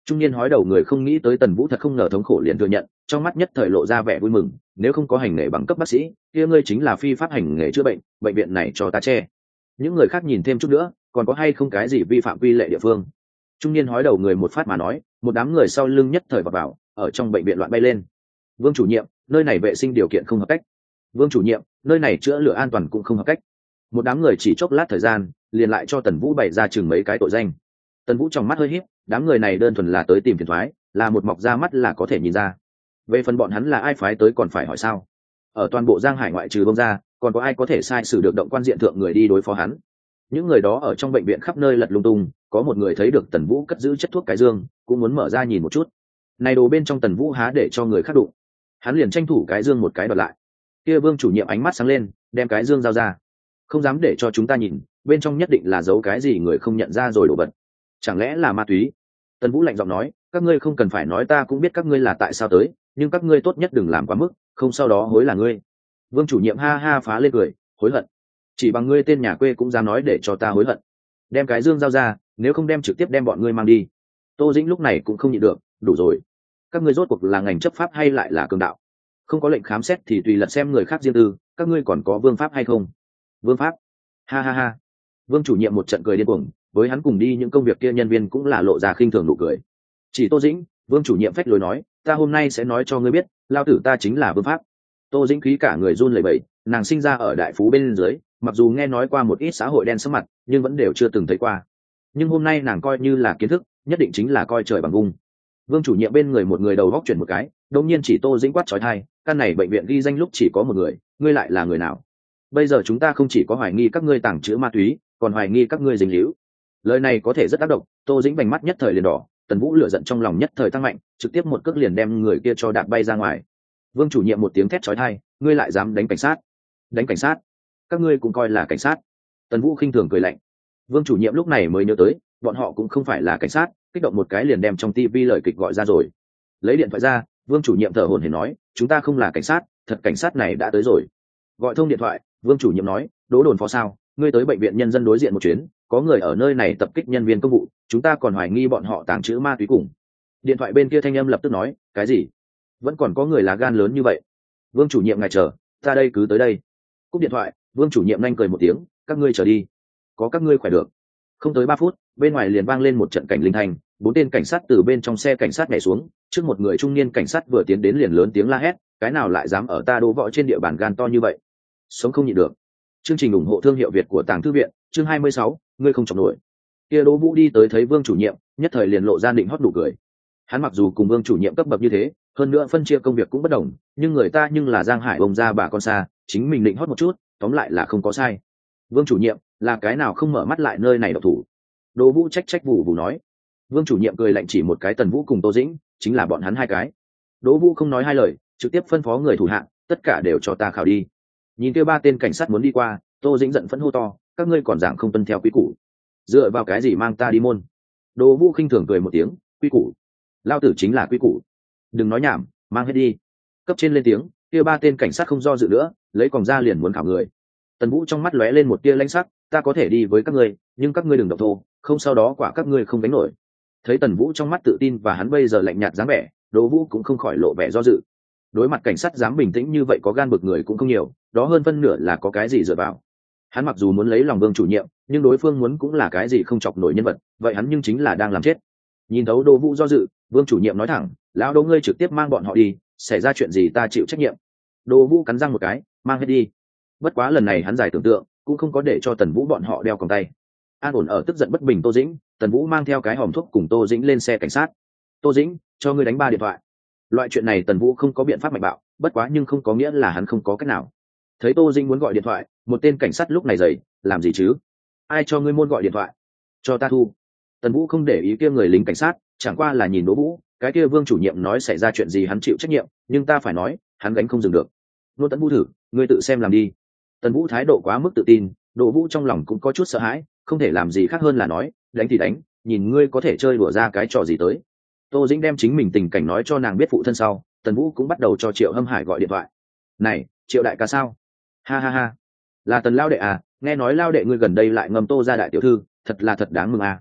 Trung niên hói đầu người không nghĩ tới Tần Vũ thật không ngờ thống khổ liền thừa nhận, trong mắt nhất thời lộ ra vẻ vui mừng. Nếu không có hành nghề bằng cấp bác sĩ, kia ngươi chính là phi pháp hành nghề chữa bệnh, bệnh viện này cho ta che. Những người khác nhìn thêm chút nữa, còn có hay không cái gì vi phạm quy lệ địa phương? Trung niên hói đầu người một phát mà nói, một đám người sau lưng nhất thời vào vào, ở trong bệnh viện loạn bay lên. Vương chủ nhiệm, nơi này vệ sinh điều kiện không hợp cách. Vương chủ nhiệm, nơi này chữa lửa an toàn cũng không hợp cách. Một đám người chỉ chốc lát thời gian, liền lại cho Tần Vũ bày ra chừng mấy cái tội danh. Tần Vũ trong mắt hơi híp, đám người này đơn thuần là tới tìm phiền toái, là một mọc ra mắt là có thể nhìn ra. Về phần bọn hắn là ai phái tới còn phải hỏi sao? Ở toàn bộ Giang Hải ngoại trừ Bông ra, còn có ai có thể sai sử được động quan diện thượng người đi đối phó hắn? Những người đó ở trong bệnh viện khắp nơi lật lung tung, có một người thấy được Tần Vũ cất giữ chất thuốc cái dương, cũng muốn mở ra nhìn một chút. Này đồ bên trong Tần Vũ há để cho người khác đụng. Hắn liền tranh thủ cái dương một cái đoạt lại. Kia Vương chủ nhiệm ánh mắt sáng lên, đem cái dương giao ra. Không dám để cho chúng ta nhìn, bên trong nhất định là giấu cái gì người không nhận ra rồi đổ vật. Chẳng lẽ là ma túy? Tần Vũ lạnh giọng nói, các ngươi không cần phải nói, ta cũng biết các ngươi là tại sao tới, nhưng các ngươi tốt nhất đừng làm quá mức, không sau đó hối là ngươi. Vương chủ nhiệm ha ha phá lên cười, hối hận? Chỉ bằng ngươi tên nhà quê cũng dám nói để cho ta hối hận? Đem cái dương giao ra, nếu không đem trực tiếp đem bọn ngươi mang đi. Tô Dĩnh lúc này cũng không nhịn được, đủ rồi. Các ngươi rốt cuộc là ngành chấp pháp hay lại là cường đạo? Không có lệnh khám xét thì tùy lật xem người khác riêng tư, các ngươi còn có vương pháp hay không? Vương pháp? Ha ha ha. Vương chủ nhiệm một trận cười điên cuồng, với hắn cùng đi những công việc kia nhân viên cũng là lộ ra khinh thường nụ cười. Chỉ Tô Dĩnh, Vương chủ nhiệm phách lối nói, ta hôm nay sẽ nói cho ngươi biết, lao tử ta chính là vương pháp. Tô Dĩnh khí cả người run lẩy bẩy, nàng sinh ra ở đại phú bên dưới, mặc dù nghe nói qua một ít xã hội đen sắc mặt, nhưng vẫn đều chưa từng thấy qua. Nhưng hôm nay nàng coi như là kiến thức, nhất định chính là coi trời bằng vung. Vương chủ nhiệm bên người một người đầu góc chuyển một cái, đột nhiên chỉ Tô Dĩnh quát chói tai, căn này bệnh viện ghi danh lúc chỉ có một người, ngươi lại là người nào? Bây giờ chúng ta không chỉ có hoài nghi các ngươi tàng trữ ma túy, còn hoài nghi các ngươi dính líu. Lời này có thể rất tác động, Tô Dĩnh vành mắt nhất thời liền đỏ, Tần Vũ lửa giận trong lòng nhất thời tăng mạnh, trực tiếp một cước liền đem người kia cho đạp bay ra ngoài. Vương chủ nhiệm một tiếng thét chói tai, ngươi lại dám đánh cảnh sát? Đánh cảnh sát? Các ngươi cũng coi là cảnh sát? Tần Vũ khinh thường cười lạnh. Vương chủ nhiệm lúc này mới nhớ tới, bọn họ cũng không phải là cảnh sát, kích động một cái liền đem trong tivi lời kịch gọi ra rồi. Lấy điện thoại ra, Vương chủ nhiệm thở hổn hển nói, chúng ta không là cảnh sát, thật cảnh sát này đã tới rồi. Gọi thông điện thoại, Vương chủ nhiệm nói, Đỗ đồn phó sao, ngươi tới bệnh viện nhân dân đối diện một chuyến, có người ở nơi này tập kích nhân viên công vụ, chúng ta còn hoài nghi bọn họ tàng trữ ma túy cùng. Điện thoại bên kia thanh âm lập tức nói, cái gì? Vẫn còn có người lá gan lớn như vậy? Vương chủ nhiệm ngài chờ, ta đây cứ tới đây. Cúp điện thoại, Vương chủ nhiệm nhanh cười một tiếng, các ngươi chờ đi, có các ngươi khỏe được. Không tới ba phút, bên ngoài liền vang lên một trận cảnh linh thành, bốn tên cảnh sát từ bên trong xe cảnh sát nhảy xuống, trước một người trung niên cảnh sát vừa tiến đến liền lớn tiếng la hét, cái nào lại dám ở ta Đỗ Võ trên địa bàn gan to như vậy? Sống không nhịn được. Chương trình ủng hộ thương hiệu Việt của Tàng Thư viện, chương hai mươi sáu, ngươi không chọc nổi. Kia Đỗ Vũ đi tới thấy Vương chủ nhiệm, nhất thời liền lộ ra định hót đủ cười. Hắn mặc dù cùng Vương chủ nhiệm cấp bậc như thế, hơn nữa phân chia công việc cũng bất đồng, nhưng người ta nhưng là Giang Hải ông gia bà con xa, chính mình định hót một chút, tóm lại là không có sai. Vương chủ nhiệm, là cái nào không mở mắt lại nơi này độc thủ? Đỗ Vũ trách trách vụ vụ nói. Vương chủ nhiệm cười lạnh chỉ một cái Tần Vũ cùng Tô Dĩnh, chính là bọn hắn hai cái. Đỗ Vũ không nói hai lời, trực tiếp phân phó người thủ hạ, tất cả đều cho ta khảo đi. Nhìn kia ba tên cảnh sát muốn đi qua, Tô Dĩnh giận phẫn hô to, các ngươi còn giảng không tuân theo quy củ, dựa vào cái gì mang ta đi môn? Đỗ Vũ khinh thường cười một tiếng, quy củ? Lao tử chính là quy củ. Đừng nói nhảm, mang hết đi. Cấp trên lên tiếng, kia ba tên cảnh sát không do dự nữa, lấy còng ra liền muốn khảo người. Tần Vũ trong mắt lóe lên một tia lãnh sắc, ta có thể đi với các ngươi, nhưng các ngươi đừng động thô, không sau đó quả các ngươi không đánh nổi. Thấy Tần Vũ trong mắt tự tin và hắn bây giờ lạnh nhạt dáng vẻ, Đỗ Vũ cũng không khỏi lộ vẻ do dự. Đối mặt cảnh sát dám bình tĩnh như vậy có gan bực người cũng không nhiều, đó hơn phân nửa là có cái gì dựa vào. Hắn mặc dù muốn lấy lòng Vương chủ nhiệm, nhưng đối phương muốn cũng là cái gì không chọc nổi nhân vật, vậy hắn nhưng chính là đang làm chết. Nhìn thấu Đỗ Vũ do dự, Vương chủ nhiệm nói thẳng, lão Đỗ ngươi trực tiếp mang bọn họ đi, xảy ra chuyện gì ta chịu trách nhiệm. Đỗ Vũ cắn răng một cái, mang hết đi. Bất quá lần này hắn giải tưởng tượng, cũng không có để cho Tần Vũ bọn họ đeo còng tay. An ổn ở tức giận bất bình Tô Dĩnh, Tần Vũ mang theo cái hòm thuốc cùng Tô Dĩnh lên xe cảnh sát. Tô Dĩnh, cho ngươi đánh ba điện thoại. Loại chuyện này Tần Vũ không có biện pháp mạnh bạo, bất quá nhưng không có nghĩa là hắn không có cách nào. Thấy Tô Dĩnh muốn gọi điện thoại, một tên cảnh sát lúc này dậy, làm gì chứ? Ai cho ngươi môn gọi điện thoại? Cho ta thu. Tần Vũ không để ý kia người lính cảnh sát, chẳng qua là nhìn Đỗ Vũ, cái kia Vương chủ nhiệm nói xảy ra chuyện gì hắn chịu trách nhiệm, nhưng ta phải nói, hắn gánh không dừng được. Nô Tấn Vũ thử, ngươi tự xem làm đi. Tần Vũ thái độ quá mức tự tin, Đỗ Vũ trong lòng cũng có chút sợ hãi, không thể làm gì khác hơn là nói, đánh thì đánh, nhìn ngươi có thể chơi đùa ra cái trò gì tới. Tô Dĩnh đem chính mình tình cảnh nói cho nàng biết phụ thân sau, Tần Vũ cũng bắt đầu cho Triệu Hâm Hải gọi điện thoại. Này, Triệu đại ca sao? Ha ha ha, là Tần lao đệ à, nghe nói lao đệ ngươi gần đây lại ngầm Tô ra đại tiểu thư, thật là thật đáng mừng à.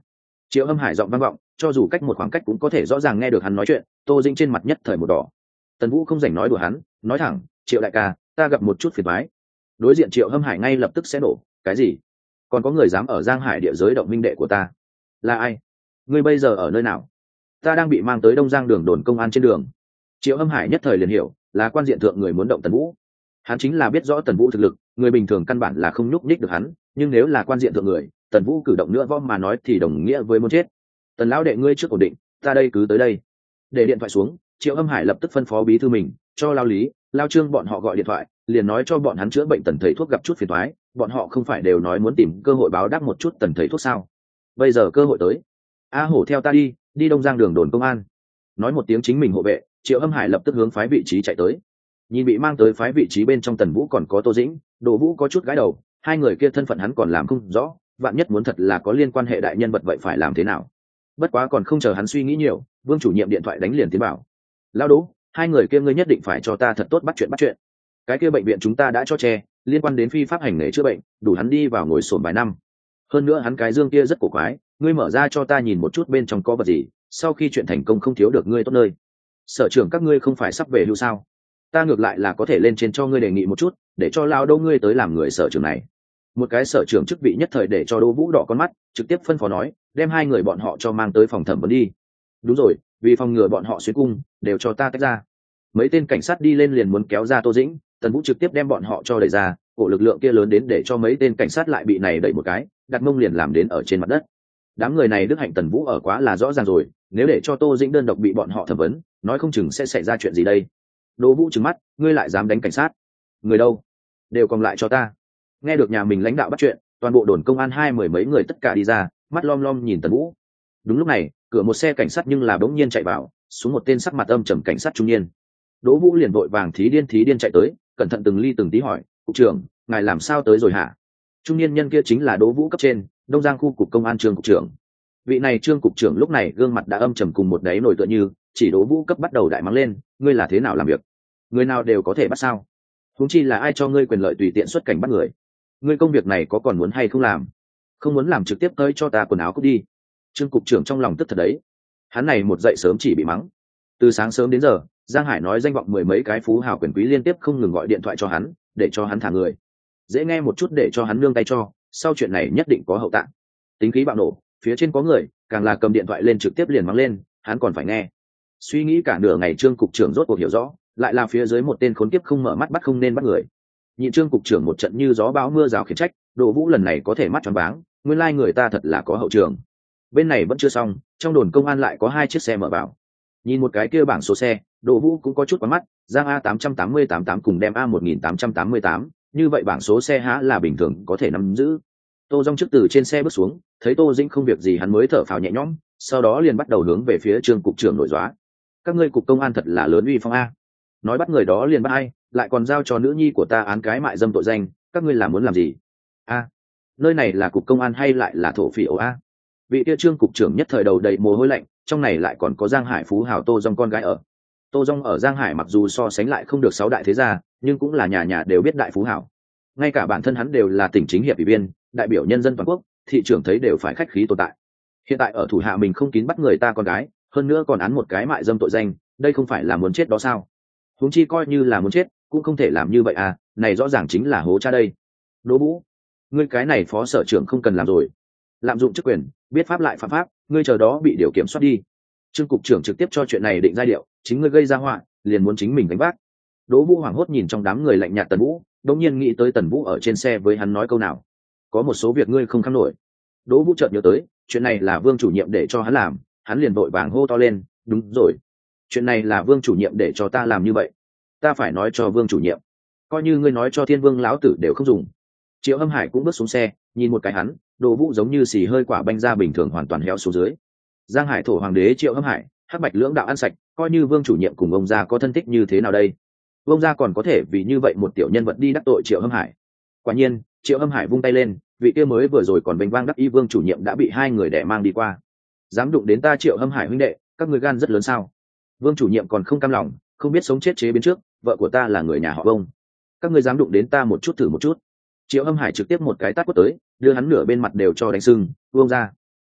Triệu Hâm Hải giọng vang vọng, cho dù cách một khoảng cách cũng có thể rõ ràng nghe được hắn nói chuyện. Tô Dĩnh trên mặt nhất thời một đỏ. Tần Vũ không rảnh nói đùa hắn, nói thẳng, Triệu đại ca, ta gặp một chút phiền toái. Đối diện Triệu Hâm Hải ngay lập tức sẽ nổ. Cái gì? Còn có người dám ở Giang Hải địa giới động minh đệ của ta? Là ai? Ngươi bây giờ ở nơi nào? Ta đang bị mang tới Đông Giang đường đồn công an trên đường. Triệu Hâm Hải nhất thời liền hiểu, là quan diện thượng người muốn động Tần Vũ. Hắn chính là biết rõ Tần Vũ thực lực, người bình thường căn bản là không nhúc nhích được hắn, nhưng nếu là quan diện thượng người, Tần Vũ cử động nữa võ mà nói thì đồng nghĩa với muốn chết. Tần lão đệ ngươi trước ổn định, ta đây cứ tới đây. Để điện thoại xuống, Triệu Hâm Hải lập tức phân phó bí thư mình cho Lao Lý, Lao Trương bọn họ gọi điện thoại, liền nói cho bọn hắn chữa bệnh Tần thầy thuốc gặp chút phiền toái, bọn họ không phải đều nói muốn tìm cơ hội báo đáp một chút Tần thầy thuốc sao? Bây giờ cơ hội tới. A Hổ theo ta đi, đi Đông Giang đường đồn công an. Nói một tiếng chính mình hộ vệ, Triệu Hâm Hải lập tức hướng phái vị trí chạy tới. Nhìn bị mang tới phái vị trí bên trong Tần Vũ còn có Tô Dĩnh, Đỗ Vũ có chút gãi đầu, hai người kia thân phận hắn còn làm không rõ, vạn nhất muốn thật là có liên quan hệ đại nhân vật vậy phải làm thế nào? Bất quá còn không chờ hắn suy nghĩ nhiều, Vương chủ nhiệm điện thoại đánh liền tiến bảo. Lao Đỗ, hai người kia ngươi nhất định phải cho ta thật tốt bắt chuyện bắt chuyện. Cái kia bệnh viện chúng ta đã cho che, liên quan đến phi pháp hành nghề chữa bệnh, đủ hắn đi vào ngồi sổm vài năm. Hơn nữa hắn cái dương kia rất cổ quái, ngươi mở ra cho ta nhìn một chút bên trong có vật gì, sau khi chuyện thành công không thiếu được ngươi tốt nơi. Sở trưởng các ngươi không phải sắp về hưu sao? Ta ngược lại là có thể lên trên cho ngươi đề nghị một chút, để cho Lao Đỗ ngươi tới làm người sở trưởng này. Một cái sở trưởng chức vị nhất thời để cho Đỗ Vũ đỏ con mắt, trực tiếp phân phó nói, đem hai người bọn họ cho mang tới phòng thẩm vấn đi. Đúng rồi, vì phòng ngừa bọn họ xuyên cung, đều cho ta tách ra. Mấy tên cảnh sát đi lên liền muốn kéo ra Tô Dĩnh, Tần Vũ trực tiếp đem bọn họ cho đẩy ra, cổ lực lượng kia lớn đến để cho mấy tên cảnh sát lại bị này đẩy một cái, đặt mông liền làm đến ở trên mặt đất. Đám người này đức hạnh Tần Vũ ở quá là rõ ràng rồi, nếu để cho Tô Dĩnh đơn độc bị bọn họ thẩm vấn, nói không chừng sẽ xảy ra chuyện gì đây. Đỗ Vũ trừng mắt, ngươi lại dám đánh cảnh sát? Người đâu? Đều còn lại cho ta. Nghe được nhà mình lãnh đạo bắt chuyện, toàn bộ đồn công an hai mười mấy người tất cả đi ra, mắt lom lom nhìn Tần Vũ. Đúng lúc này, cửa một xe cảnh sát nhưng là bỗng nhiên chạy vào, xuống một tên sắc mặt âm trầm cảnh sát trung niên. Đỗ Vũ liền vội vàng thí điên thí điên chạy tới, cẩn thận từng ly từng tí hỏi, cục trưởng, ngài làm sao tới rồi hả? Trung niên nhân kia chính là Đỗ Vũ cấp trên, Đông Giang khu cục công an Trương cục trưởng. Vị này Trương cục trưởng lúc này gương mặt đã âm trầm cùng một đáy nổi tựa như, chỉ Đỗ Vũ cấp bắt đầu đại mắng lên, ngươi là thế nào làm việc? Người nào đều có thể bắt sao? Huống chi là ai cho ngươi quyền lợi tùy tiện xuất cảnh bắt người? Ngươi công việc này có còn muốn hay không làm? Không muốn làm trực tiếp tới cho ta quần áo cút đi. Trương cục trưởng trong lòng tức thật đấy. Hắn này một dậy sớm chỉ bị mắng. Từ sáng sớm đến giờ, Giang Hải nói danh vọng mười mấy cái phú hào quyền quý liên tiếp không ngừng gọi điện thoại cho hắn, để cho hắn thả người. Dễ nghe một chút để cho hắn nương tay cho, sau chuyện này nhất định có hậu tạng. Tính khí bạo nổ, phía trên có người, càng là cầm điện thoại lên trực tiếp liền mắng lên, hắn còn phải nghe. Suy nghĩ cả nửa ngày Trương cục trưởng rốt cuộc hiểu rõ, lại là phía dưới một tên khốn kiếp không mở mắt bắt không nên bắt người. Nhịn Trương cục trưởng một trận như gió bão mưa rào khiển trách, Đỗ Vũ lần này có thể mắt tròn váng, nguyên lai người ta thật là có hậu trường. Bên này vẫn chưa xong, trong đồn công an lại có hai chiếc xe mở vào. Nhìn một cái kia bảng số xe, Đỗ Vũ cũng có chút quá mắt, Giang A tám tám tám tám cùng đem A một nghìn tám trăm tám mươi tám, như vậy bảng số xe há là bình thường có thể nắm giữ. Tô Dung trước từ trên xe bước xuống, thấy Tô Dĩnh không việc gì hắn mới thở phào nhẹ nhõm, sau đó liền bắt đầu hướng về phía Trương cục trưởng nổi dóa. Các ngươi cục công an thật là lớn uy phong a. Nói bắt người đó liền bắt ai, lại còn giao cho nữ nhi của ta án cái mại dâm tội danh, các ngươi là muốn làm gì? A, nơi này là cục công an hay lại là thổ phỉ ổ a? Vị kia Trương cục trưởng nhất thời đầu đầy mồ hôi lạnh, trong này lại còn có Giang Hải phú hào Tô Dung con gái ở. Tô Dung ở Giang Hải mặc dù so sánh lại không được sáu đại thế gia, nhưng cũng là nhà nhà đều biết đại phú hào. Ngay cả bản thân hắn đều là tỉnh chính hiệp ủy viên, đại biểu nhân dân toàn quốc, thị trưởng thấy đều phải khách khí tồn tại. Hiện tại ở thủ hạ mình không kín bắt người ta con gái, hơn nữa còn án một cái mại dâm tội danh, đây không phải là muốn chết đó sao? Huống chi coi như là muốn chết, cũng không thể làm như vậy à, này rõ ràng chính là hố cha đây. Đỗ Vũ, ngươi cái này phó sở trưởng không cần làm rồi. Lạm dụng chức quyền, biết pháp lại phạm pháp, ngươi chờ đó bị điều kiểm soát đi. Trương cục trưởng trực tiếp cho chuyện này định giai điệu, chính ngươi gây ra họa, liền muốn chính mình gánh vác. Đỗ Vũ hoảng hốt nhìn trong đám người lạnh nhạt Tần Vũ, đột nhiên nghĩ tới Tần Vũ ở trên xe với hắn nói câu nào. Có một số việc ngươi không kham nổi. Đỗ Vũ chợt nhớ tới, chuyện này là Vương chủ nhiệm để cho hắn làm, hắn liền vội vàng hô to lên, đúng rồi. Chuyện này là Vương chủ nhiệm để cho ta làm như vậy. Ta phải nói cho Vương chủ nhiệm. Coi như ngươi nói cho Thiên Vương lão tử đều không dùng. Triệu Hâm Hải cũng bước xuống xe, nhìn một cái hắn, Đỗ Vũ giống như xì hơi quả banh ra bình thường hoàn toàn héo xuống dưới. Giang Hải thổ hoàng đế Triệu Hâm Hải, hắc bạch lưỡng đạo ăn sạch, coi như Vương chủ nhiệm cùng ông gia có thân thích như thế nào đây? Ông gia còn có thể vì như vậy một tiểu nhân vật đi đắc tội Triệu Hâm Hải. Quả nhiên, Triệu Hâm Hải vung tay lên, vị kia mới vừa rồi còn bênh vang đắc ý Vương chủ nhiệm đã bị hai người đẻ mang đi qua. Dám đụng đến ta Triệu Hâm Hải huynh đệ, các người gan rất lớn sao? Vương chủ nhiệm còn không cam lòng, không biết sống chết chế biến trước, vợ của ta là người nhà họ Vương. Các ngươi dám đụng đến ta một chút thử một chút. Triệu Hâm Hải trực tiếp một cái tát quất tới, đưa hắn nửa bên mặt đều cho đánh sưng, Vương ra.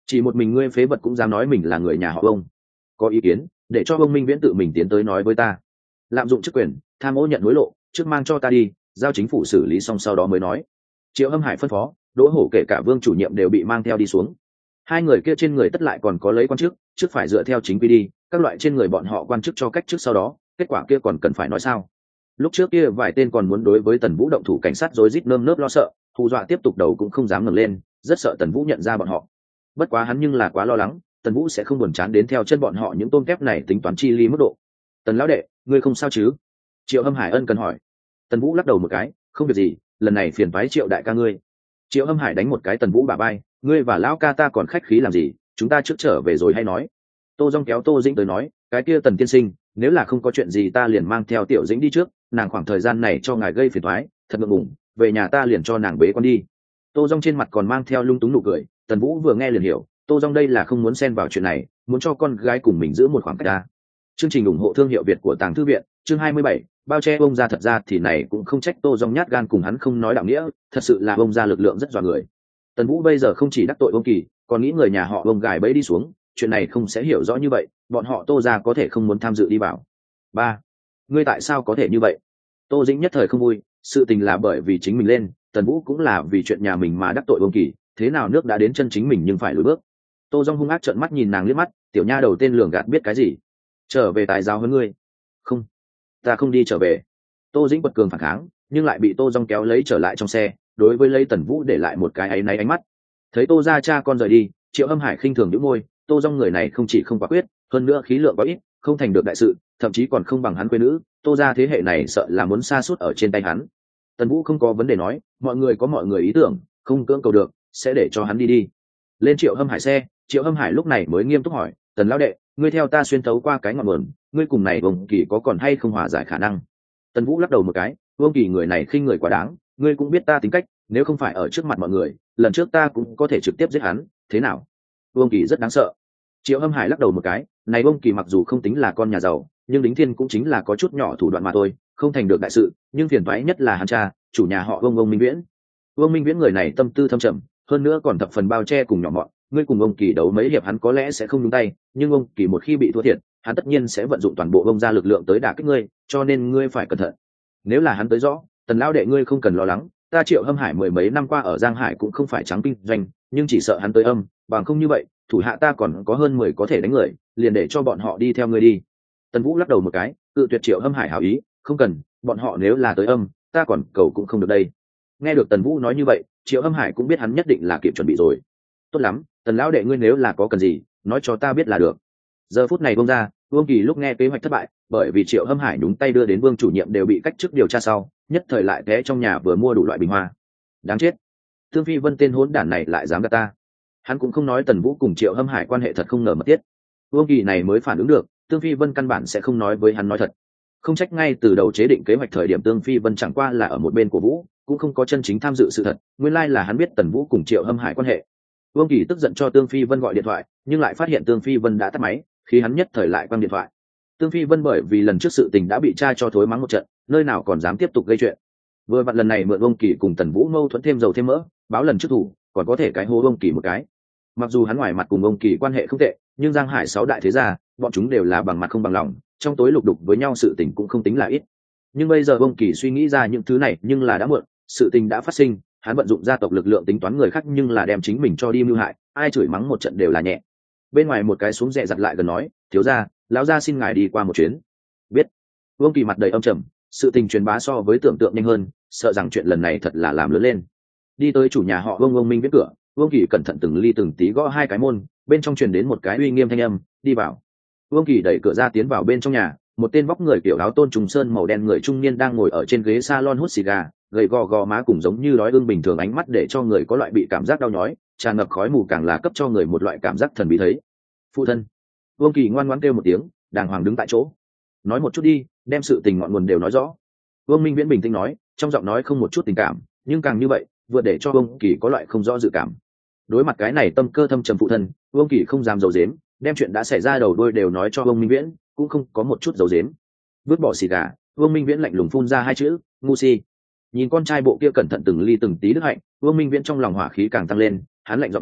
chỉ một mình ngươi phế vật cũng dám nói mình là người nhà họ ông. Có ý kiến để cho ông Minh Viễn tự mình tiến tới nói với ta. Lạm dụng chức quyền, tham ô nhận hối lộ, trước mang cho ta đi, giao chính phủ xử lý xong sau đó mới nói. Triệu Hâm Hải phân phó, Đỗ Hổ kể cả Vương chủ nhiệm đều bị mang theo đi xuống. Hai người kia trên người tất lại còn có lấy quan chức, trước phải dựa theo chính quy đi, các loại trên người bọn họ quan chức cho cách trước sau đó, kết quả kia còn cần phải nói sao? Lúc trước kia vài tên còn muốn đối với Tần Vũ động thủ, cảnh sát rối rít nơm nớp lo sợ, hù dọa tiếp tục đầu cũng không dám ngẩng lên, rất sợ Tần Vũ nhận ra bọn họ. Bất quá hắn nhưng là quá lo lắng, Tần Vũ sẽ không buồn chán đến theo chân bọn họ những tôm kép này tính toán chi ly mức độ. Tần lão đệ, ngươi không sao chứ? Triệu Hâm Hải ân cần hỏi. Tần Vũ lắc đầu một cái, không việc gì, lần này phiền toái Triệu đại ca ngươi. Triệu Hâm Hải đánh một cái Tần Vũ bả vai, ngươi và lão ca ta còn khách khí làm gì, chúng ta trước trở về rồi hay nói. Tô Dung kéo Tô Dĩnh tới nói, cái kia Tần tiên sinh, nếu là không có chuyện gì ta liền mang theo Tiểu Dĩnh đi trước, nàng khoảng thời gian này cho ngài gây phiền toái, thật ngượng ngùng, về nhà ta liền cho nàng bế con đi. Tô Dung trên mặt còn mang theo lung túng nụ cười, Tần Vũ vừa nghe liền hiểu, Tô Dung đây là không muốn xen vào chuyện này, muốn cho con gái cùng mình giữ một khoảng cách ra. Chương trình ủng hộ thương hiệu Việt của Tàng Thư viện, chương hai mươi bảy, bao che bông ra. Thật ra thì này cũng không trách Tô Dung nhát gan cùng hắn không nói đạo nghĩa, thật sự là bông ra lực lượng rất dọa người. Tần Vũ bây giờ không chỉ đắc tội Bông Kỳ, còn nghĩ người nhà họ Bông gài bẫy đi xuống, chuyện này không sẽ hiểu rõ như vậy, bọn họ Tô gia có thể không muốn tham dự đi vào. Ba, ngươi tại sao có thể như vậy? Tô Dĩnh nhất thời không vui, sự tình là bởi vì chính mình lên, Tần Vũ cũng là vì chuyện nhà mình mà đắc tội Bông Kỳ, thế nào nước đã đến chân chính mình nhưng phải lùi bước. Tô Dung hung ác trợn mắt nhìn nàng liếc mắt, tiểu nha đầu tên lường gạt biết cái gì? Trở về tài giáo hơn ngươi. Không, ta không đi trở về. Tô Dĩnh quật cường phản kháng, nhưng lại bị Tô Dung kéo lấy trở lại trong xe, đối với lấy Tần Vũ để lại một cái áy náy ánh mắt. Thấy Tô gia cha con rời đi, Triệu Hâm Hải khinh thường nhíu môi, Tô Dung người này không chỉ không quả quyết, hơn nữa khí lượng quá ít, không thành được đại sự, thậm chí còn không bằng hắn quê nữ, Tô gia thế hệ này sợ là muốn sa sút ở trên tay hắn. Tần Vũ không có vấn đề nói, mọi người có mọi người ý tưởng, không cưỡng cầu được, sẽ để cho hắn đi đi. Lên Triệu Hâm Hải xe, Triệu Hâm Hải lúc này mới nghiêm túc hỏi, Tần lão đệ, ngươi theo ta xuyên thấu qua cái ngọn nguồn, ngươi cùng này Vương Kỳ có còn hay không hòa giải khả năng? Tần Vũ lắc đầu một cái, Vương Kỳ người này khinh người quá đáng, ngươi cũng biết ta tính cách, nếu không phải ở trước mặt mọi người, lần trước ta cũng có thể trực tiếp giết hắn, thế nào? Vương Kỳ rất đáng sợ. Triệu Hâm Hải lắc đầu một cái, này Vương Kỳ mặc dù không tính là con nhà giàu, nhưng Đính Thiên cũng chính là có chút nhỏ thủ đoạn mà thôi, không thành được đại sự, nhưng phiền toái nhất là hắn cha, chủ nhà họ Vương Vương Minh Viễn. Vương Minh Viễn người này tâm tư thâm trầm, hơn nữa còn thập phần bao che cùng nhỏ mọn, ngươi cùng ông Kỳ đấu mấy hiệp hắn có lẽ sẽ không nhúng tay, nhưng ông Kỳ một khi bị thua thiệt, hắn tất nhiên sẽ vận dụng toàn bộ bông ra lực lượng tới đả kích ngươi, cho nên ngươi phải cẩn thận. Nếu là hắn tới rõ, Tần lão đệ ngươi không cần lo lắng, ta Triệu Hâm Hải mười mấy năm qua ở Giang Hải cũng không phải trắng kinh doanh, nhưng chỉ sợ hắn tới âm, bằng không như vậy, thủ hạ ta còn có hơn mười có thể đánh người, liền để cho bọn họ đi theo ngươi đi. Tần Vũ lắc đầu một cái, tự tuyệt Triệu Hâm Hải hảo ý, không cần, bọn họ nếu là tới âm, ta còn cầu cũng không được đây. Nghe được Tần Vũ nói như vậy, Triệu Hâm Hải cũng biết hắn nhất định là kịp chuẩn bị rồi. Tốt lắm, Tần lão đệ ngươi nếu là có cần gì, nói cho ta biết là được. Giờ phút này Vương ra, Vương Kỳ lúc nghe kế hoạch thất bại, bởi vì Triệu Hâm Hải đúng tay đưa đến Vương chủ nhiệm đều bị cách chức điều tra sau, nhất thời lại té trong nhà vừa mua đủ loại bình hoa. Đáng chết, Tương Phi Vân tên hỗn đản này lại dám gạt ta. Hắn cũng không nói Tần Vũ cùng Triệu Hâm Hải quan hệ thật không ngờ mật thiết. Vương Kỳ này mới phản ứng được, Tương Phi Vân căn bản sẽ không nói với hắn nói thật. Không trách ngay từ đầu chế định kế hoạch thời điểm Tương Phi Vân chẳng qua là ở một bên của Vũ, cũng không có chân chính tham dự sự thật, nguyên lai là hắn biết Tần Vũ cùng Triệu Hâm Hải quan hệ. Vương Kỳ tức giận cho Tương Phi Vân gọi điện thoại, nhưng lại phát hiện Tương Phi Vân đã tắt máy, khi hắn nhất thời lại quăng điện thoại. Tương Phi Vân bởi vì lần trước sự tình đã bị cha cho thối mắng một trận, nơi nào còn dám tiếp tục gây chuyện. Vừa vặn lần này mượn Vương Kỳ cùng Tần Vũ mâu thuẫn thêm dầu thêm mỡ, báo lần trước thủ, còn có thể cái hô Vương Kỳ một cái. Mặc dù hắn ngoài mặt cùng Vương Kỳ quan hệ không tệ, nhưng Giang Hải sáu đại thế gia, bọn chúng đều là bằng mặt không bằng lòng, trong tối lục đục với nhau sự tình cũng không tính là ít. Nhưng bây giờ Vương Kỳ suy nghĩ ra những thứ này, nhưng là đã muộn, sự tình đã phát sinh, hắn vận dụng gia tộc lực lượng tính toán người khác nhưng là đem chính mình cho đi mưu hại, ai chửi mắng một trận đều là nhẹ. Bên ngoài một cái xuống dè dặt lại gần nói, thiếu gia, lão gia xin ngài đi qua một chuyến. Biết. Vương Kỳ mặt đầy âm trầm, sự tình truyền bá so với tưởng tượng nhanh hơn, sợ rằng chuyện lần này thật là làm lớn lên. Đi tới chủ nhà họ Vương Vương Minh viết cửa, Vương Kỳ cẩn thận từng ly từng tí gõ hai cái môn, bên trong truyền đến một cái uy nghiêm thanh âm, đi vào. Vương Kỳ đẩy cửa ra tiến vào bên trong nhà, một tên vóc người kiểu áo tôn trùng sơn màu đen người trung niên đang ngồi ở trên ghế salon hút xì gà, gầy gò gò má cùng giống như đói ương bình thường, ánh mắt để cho người có loại bị cảm giác đau nhói, tràn ngập khói mù càng là cấp cho người một loại cảm giác thần bí thấy. Phụ thân. Vương Kỳ ngoan ngoãn kêu một tiếng, đàng hoàng đứng tại chỗ. Nói một chút đi, đem sự tình ngọn nguồn đều nói rõ. Vương Minh Viễn bình tĩnh nói, trong giọng nói không một chút tình cảm, nhưng càng như vậy, vừa để cho Vương Kỳ có loại không rõ dự cảm. Đối mặt cái này tâm cơ thâm trầm phụ thân, Vương Kỳ không dám giấu giếm, đem chuyện đã xảy ra đầu đuôi đều nói cho Vương Minh Viễn, cũng không có một chút giấu giếm. Vứt bỏ xì gà, Vương Minh Viễn lạnh lùng phun ra hai chữ, ngu si. Nhìn con trai bộ kia cẩn thận từng ly từng tí đức hạnh, Vương Minh Viễn trong lòng hỏa khí càng tăng lên, hắn lạnh giọng nói,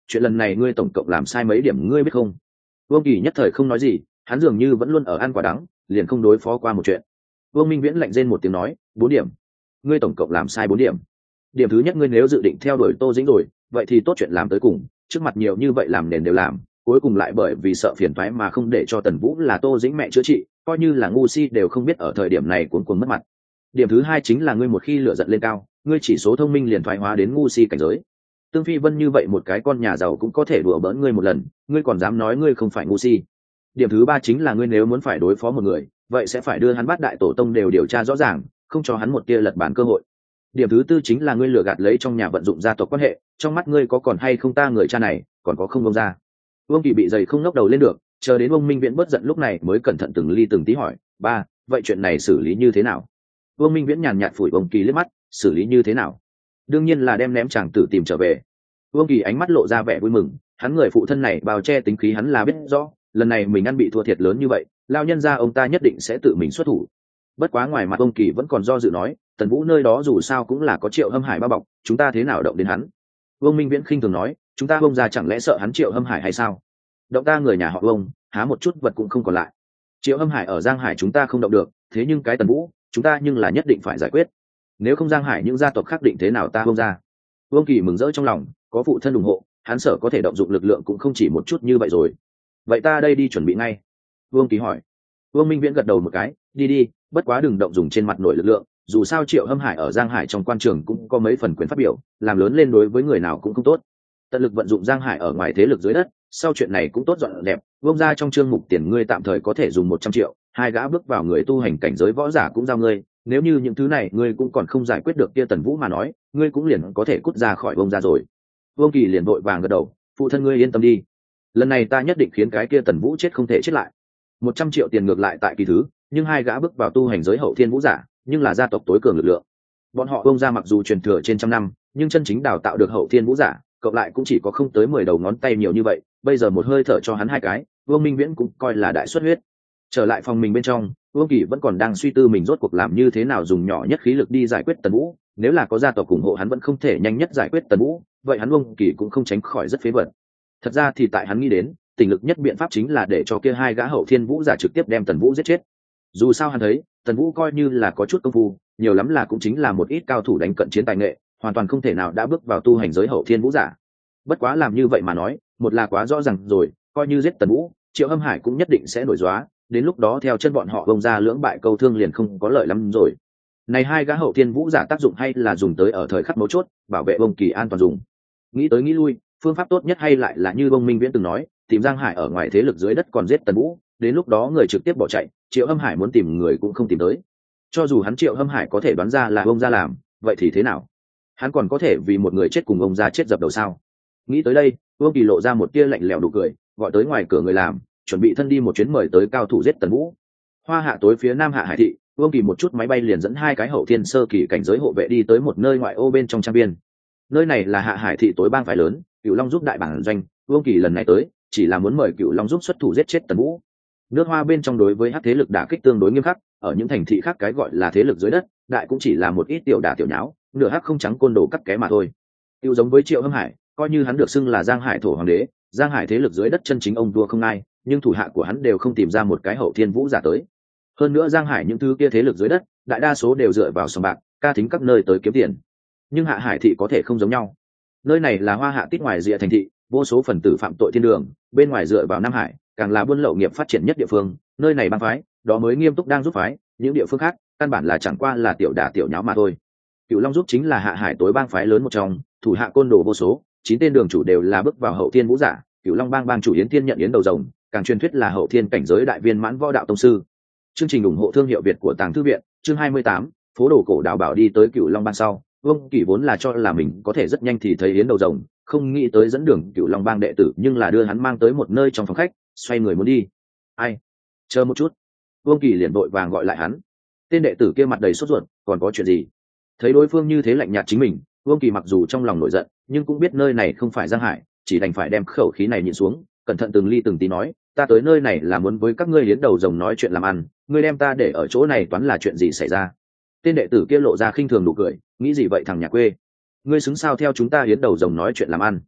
chuyện lần này ngươi tổng cộng làm sai mấy điểm ngươi biết không? Vương Kỳ nhất thời không nói gì, hắn dường như vẫn luôn ở ăn quả đắng, liền không đối phó qua một chuyện. Vương Minh Viễn lạnh rên một tiếng nói, bốn điểm. Ngươi tổng cộng làm sai bốn điểm. Điểm thứ nhất, ngươi nếu dự định theo đuổi Tô Dĩnh rồi, vậy thì tốt chuyện làm tới cùng, trước mặt nhiều như vậy làm nền đều làm, cuối cùng lại bởi vì sợ phiền toái mà không để cho Tần Vũ là Tô Dĩnh mẹ chữa trị, coi như là ngu si đều không biết ở thời điểm này cuốn cuồng mất mặt. Điểm thứ hai chính là ngươi một khi lửa giận lên cao, ngươi chỉ số thông minh liền thoái hóa đến ngu si cảnh giới. Tương Phi Vân như vậy một cái con nhà giàu cũng có thể đùa bỡn ngươi một lần, ngươi còn dám nói ngươi không phải ngu si. Điểm thứ ba chính là ngươi nếu muốn phải đối phó một người, vậy sẽ phải đưa hắn bắt đại tổ tông đều điều tra rõ ràng, không cho hắn một tia lật bản cơ hội. Điểm thứ tư chính là ngươi lừa gạt lấy trong nhà vận dụng gia tộc quan hệ, trong mắt ngươi có còn hay không ta người cha này, còn có không ông ra. Vương Kỳ bị dày không ngóc đầu lên được, chờ đến Vương Minh Viễn bớt giận lúc này mới cẩn thận từng ly từng tí hỏi, ba, vậy chuyện này xử lý như thế nào? Vương Minh Viễn nhàn nhạt phủi Vương Kỳ liếc mắt, xử lý như thế nào? Đương nhiên là đem ném chàng tử tìm trở về. Vương Kỳ ánh mắt lộ ra vẻ vui mừng, hắn người phụ thân này bao che tính khí hắn là biết rõ, lần này mình ăn bị thua thiệt lớn như vậy, lao nhân ra ông ta nhất định sẽ tự mình xuất thủ. Bất quá ngoài mặt Vương Kỳ vẫn còn do dự nói, Tần Vũ nơi đó dù sao cũng là có Triệu Hâm Hải bao bọc, chúng ta thế nào động đến hắn? Vương Minh Viễn khinh thường nói, chúng ta Vương gia chẳng lẽ sợ hắn Triệu Hâm Hải hay sao? Động ta người nhà họ Vương, há một chút vật cũng không còn lại. Triệu Hâm Hải ở Giang Hải chúng ta không động được, thế nhưng cái Tần Vũ, chúng ta nhưng là nhất định phải giải quyết. Nếu không Giang Hải những gia tộc khác định thế nào ta Vương gia? Vương Kỳ mừng rỡ trong lòng, có phụ thân ủng hộ, hắn sợ có thể động dụng lực lượng cũng không chỉ một chút như vậy rồi. Vậy ta đây đi chuẩn bị ngay. Vương Kỳ hỏi. Vương Minh Viễn gật đầu một cái, đi đi, bất quá đừng động dùng trên mặt nổi lực lượng, dù sao Triệu Hâm Hải ở Giang Hải trong quan trường cũng có mấy phần quyền phát biểu, làm lớn lên đối với người nào cũng không tốt. Tận lực vận dụng Giang Hải ở ngoài thế lực dưới đất, sau chuyện này cũng tốt dọn đẹp. Vương gia trong chương mục tiền ngươi tạm thời có thể dùng một trăm triệu, hai gã bước vào người tu hành cảnh giới võ giả cũng giao ngươi, nếu như những thứ này ngươi cũng còn không giải quyết được kia Tần Vũ mà nói, ngươi cũng liền có thể cút ra khỏi Vương gia rồi. Vương Kỳ liền vội vàng gật đầu, phụ thân ngươi yên tâm đi, lần này ta nhất định khiến cái kia Tần Vũ chết không thể chết lại. Một trăm triệu tiền ngược lại tại kỳ thứ, nhưng hai gã bước vào tu hành giới hậu thiên vũ giả, nhưng là gia tộc tối cường lực lượng. Bọn họ Vương gia mặc dù truyền thừa trên trăm năm, nhưng chân chính đào tạo được hậu thiên vũ giả, cộng lại cũng chỉ có không tới mười đầu ngón tay nhiều như vậy, bây giờ một hơi thở cho hắn hai cái, Vương Minh Viễn cũng coi là đại xuất huyết. Trở lại phòng mình bên trong, Vương Kỳ vẫn còn đang suy tư mình rốt cuộc làm như thế nào dùng nhỏ nhất khí lực đi giải quyết Tần Vũ, nếu là có gia tộc ủng hộ hắn vẫn không thể nhanh nhất giải quyết Tần Vũ, vậy hắn Vương Kỳ cũng không tránh khỏi rất phế vật. Thật ra thì tại hắn nghĩ đến, tình lực nhất biện pháp chính là để cho kia hai gã hậu thiên vũ giả trực tiếp đem Tần Vũ giết chết. Dù sao hắn thấy, Tần Vũ coi như là có chút công phu, nhiều lắm là cũng chính là một ít cao thủ đánh cận chiến tài nghệ, hoàn toàn không thể nào đã bước vào tu hành giới hậu thiên vũ giả. Bất quá làm như vậy mà nói, một là quá rõ ràng rồi, coi như giết Tần Vũ, Triệu Hâm Hải cũng nhất định sẽ nổi gióa, đến lúc đó theo chân bọn họ bông ra lưỡng bại câu thương liền không có lợi lắm rồi. Này hai gã hậu thiên vũ giả tác dụng hay là dùng tới ở thời khắc mấu chốt, bảo vệ Bông Kỳ an toàn dùng. Nghĩ tới nghĩ lui, phương pháp tốt nhất hay lại là như Bông Minh Viễn từng nói, tìm Giang Hải ở ngoài thế lực dưới đất còn giết Tần Vũ, đến lúc đó người trực tiếp bỏ chạy, Triệu Hâm Hải muốn tìm người cũng không tìm tới. Cho dù hắn Triệu Hâm Hải có thể đoán ra là ông gia làm, vậy thì thế nào? Hắn còn có thể vì một người chết cùng ông gia chết dập đầu sao? Nghĩ tới đây, Vương Kỳ lộ ra một tia lạnh lẽo nụ cười, gọi tới ngoài cửa người làm, chuẩn bị thân đi một chuyến mời tới cao thủ giết Tần Vũ. Hoa Hạ tối phía Nam Hạ Hải thị, Vương Kỳ một chút máy bay liền dẫn hai cái hậu thiên sơ kỳ cảnh giới hộ vệ đi tới một nơi ngoại ô bên trong trang biên. Nơi này là Hạ Hải thị tối bang phái lớn, Cửu Long giúp đại bản doanh, Vương Kỳ lần này tới, chỉ là muốn mời Cửu Long giúp xuất thủ giết chết Tần Vũ. Nước Hoa bên trong đối với hắc thế lực đả kích tương đối nghiêm khắc, ở những thành thị khác cái gọi là thế lực dưới đất, đại cũng chỉ là một ít tiểu đả tiểu nháo, nửa hắc không trắng côn đồ cắt ké mà thôi. Tiêu giống với Triệu Hâm Hải, coi như hắn được xưng là Giang Hải thổ hoàng đế, Giang Hải thế lực dưới đất chân chính ông vua không ai, nhưng thủ hạ của hắn đều không tìm ra một cái hậu thiên vũ giả tới. Hơn nữa Giang Hải những thứ kia thế lực dưới đất, đại đa số đều dựa vào sòng bạc, ca thính các nơi tới kiếm tiền. Nhưng Hạ Hải thị có thể không giống nhau. Nơi này là Hoa Hạ tít ngoài rìa thành thị, vô số phần tử phạm tội thiên đường, bên ngoài dựa vào Nam Hải, càng là buôn lậu nghiệp phát triển nhất địa phương, nơi này bang phái, đó mới nghiêm túc đang giúp phái, những địa phương khác, căn bản là chẳng qua là tiểu đả tiểu nháo mà thôi. Cửu Long giúp chính là Hạ Hải tối bang phái lớn một trong, thủ hạ côn đồ vô số, chín tên đường chủ đều là bước vào hậu thiên vũ giả, Cửu Long bang bang chủ Yến Thiên nhận yến đầu rồng, càng truyền thuyết là hậu thiên cảnh giới đại viên mãn võ đạo tông sư. Chương trình ủng hộ thương hiệu Việt của Tàng Thư viện, chương hai mươi tám, phố đồ cổ đào bảo đi tới Cửu Long bang sau, Vương Kỳ vốn là cho là mình có thể rất nhanh thì thấy yến đầu rồng, không nghĩ tới dẫn đường Cửu Long bang đệ tử nhưng là đưa hắn mang tới một nơi trong phòng khách, xoay người muốn đi. Ai? Chờ một chút. Vương Kỳ liền vội vàng gọi lại hắn. Tên đệ tử kia mặt đầy sốt ruột, còn có chuyện gì? Thấy đối phương như thế lạnh nhạt chính mình, Vương Kỳ mặc dù trong lòng nổi giận, nhưng cũng biết nơi này không phải Giang Hải, chỉ đành phải đem khẩu khí này nhịn xuống, cẩn thận từng ly từng tí nói, ta tới nơi này là muốn với các ngươi yến đầu rồng nói chuyện làm ăn, ngươi đem ta để ở chỗ này toán là chuyện gì xảy ra? Tên đệ tử kia lộ ra khinh thường nụ cười, nghĩ gì vậy thằng nhà quê? Ngươi xứng sao theo chúng ta yến đầu rồng nói chuyện làm ăn?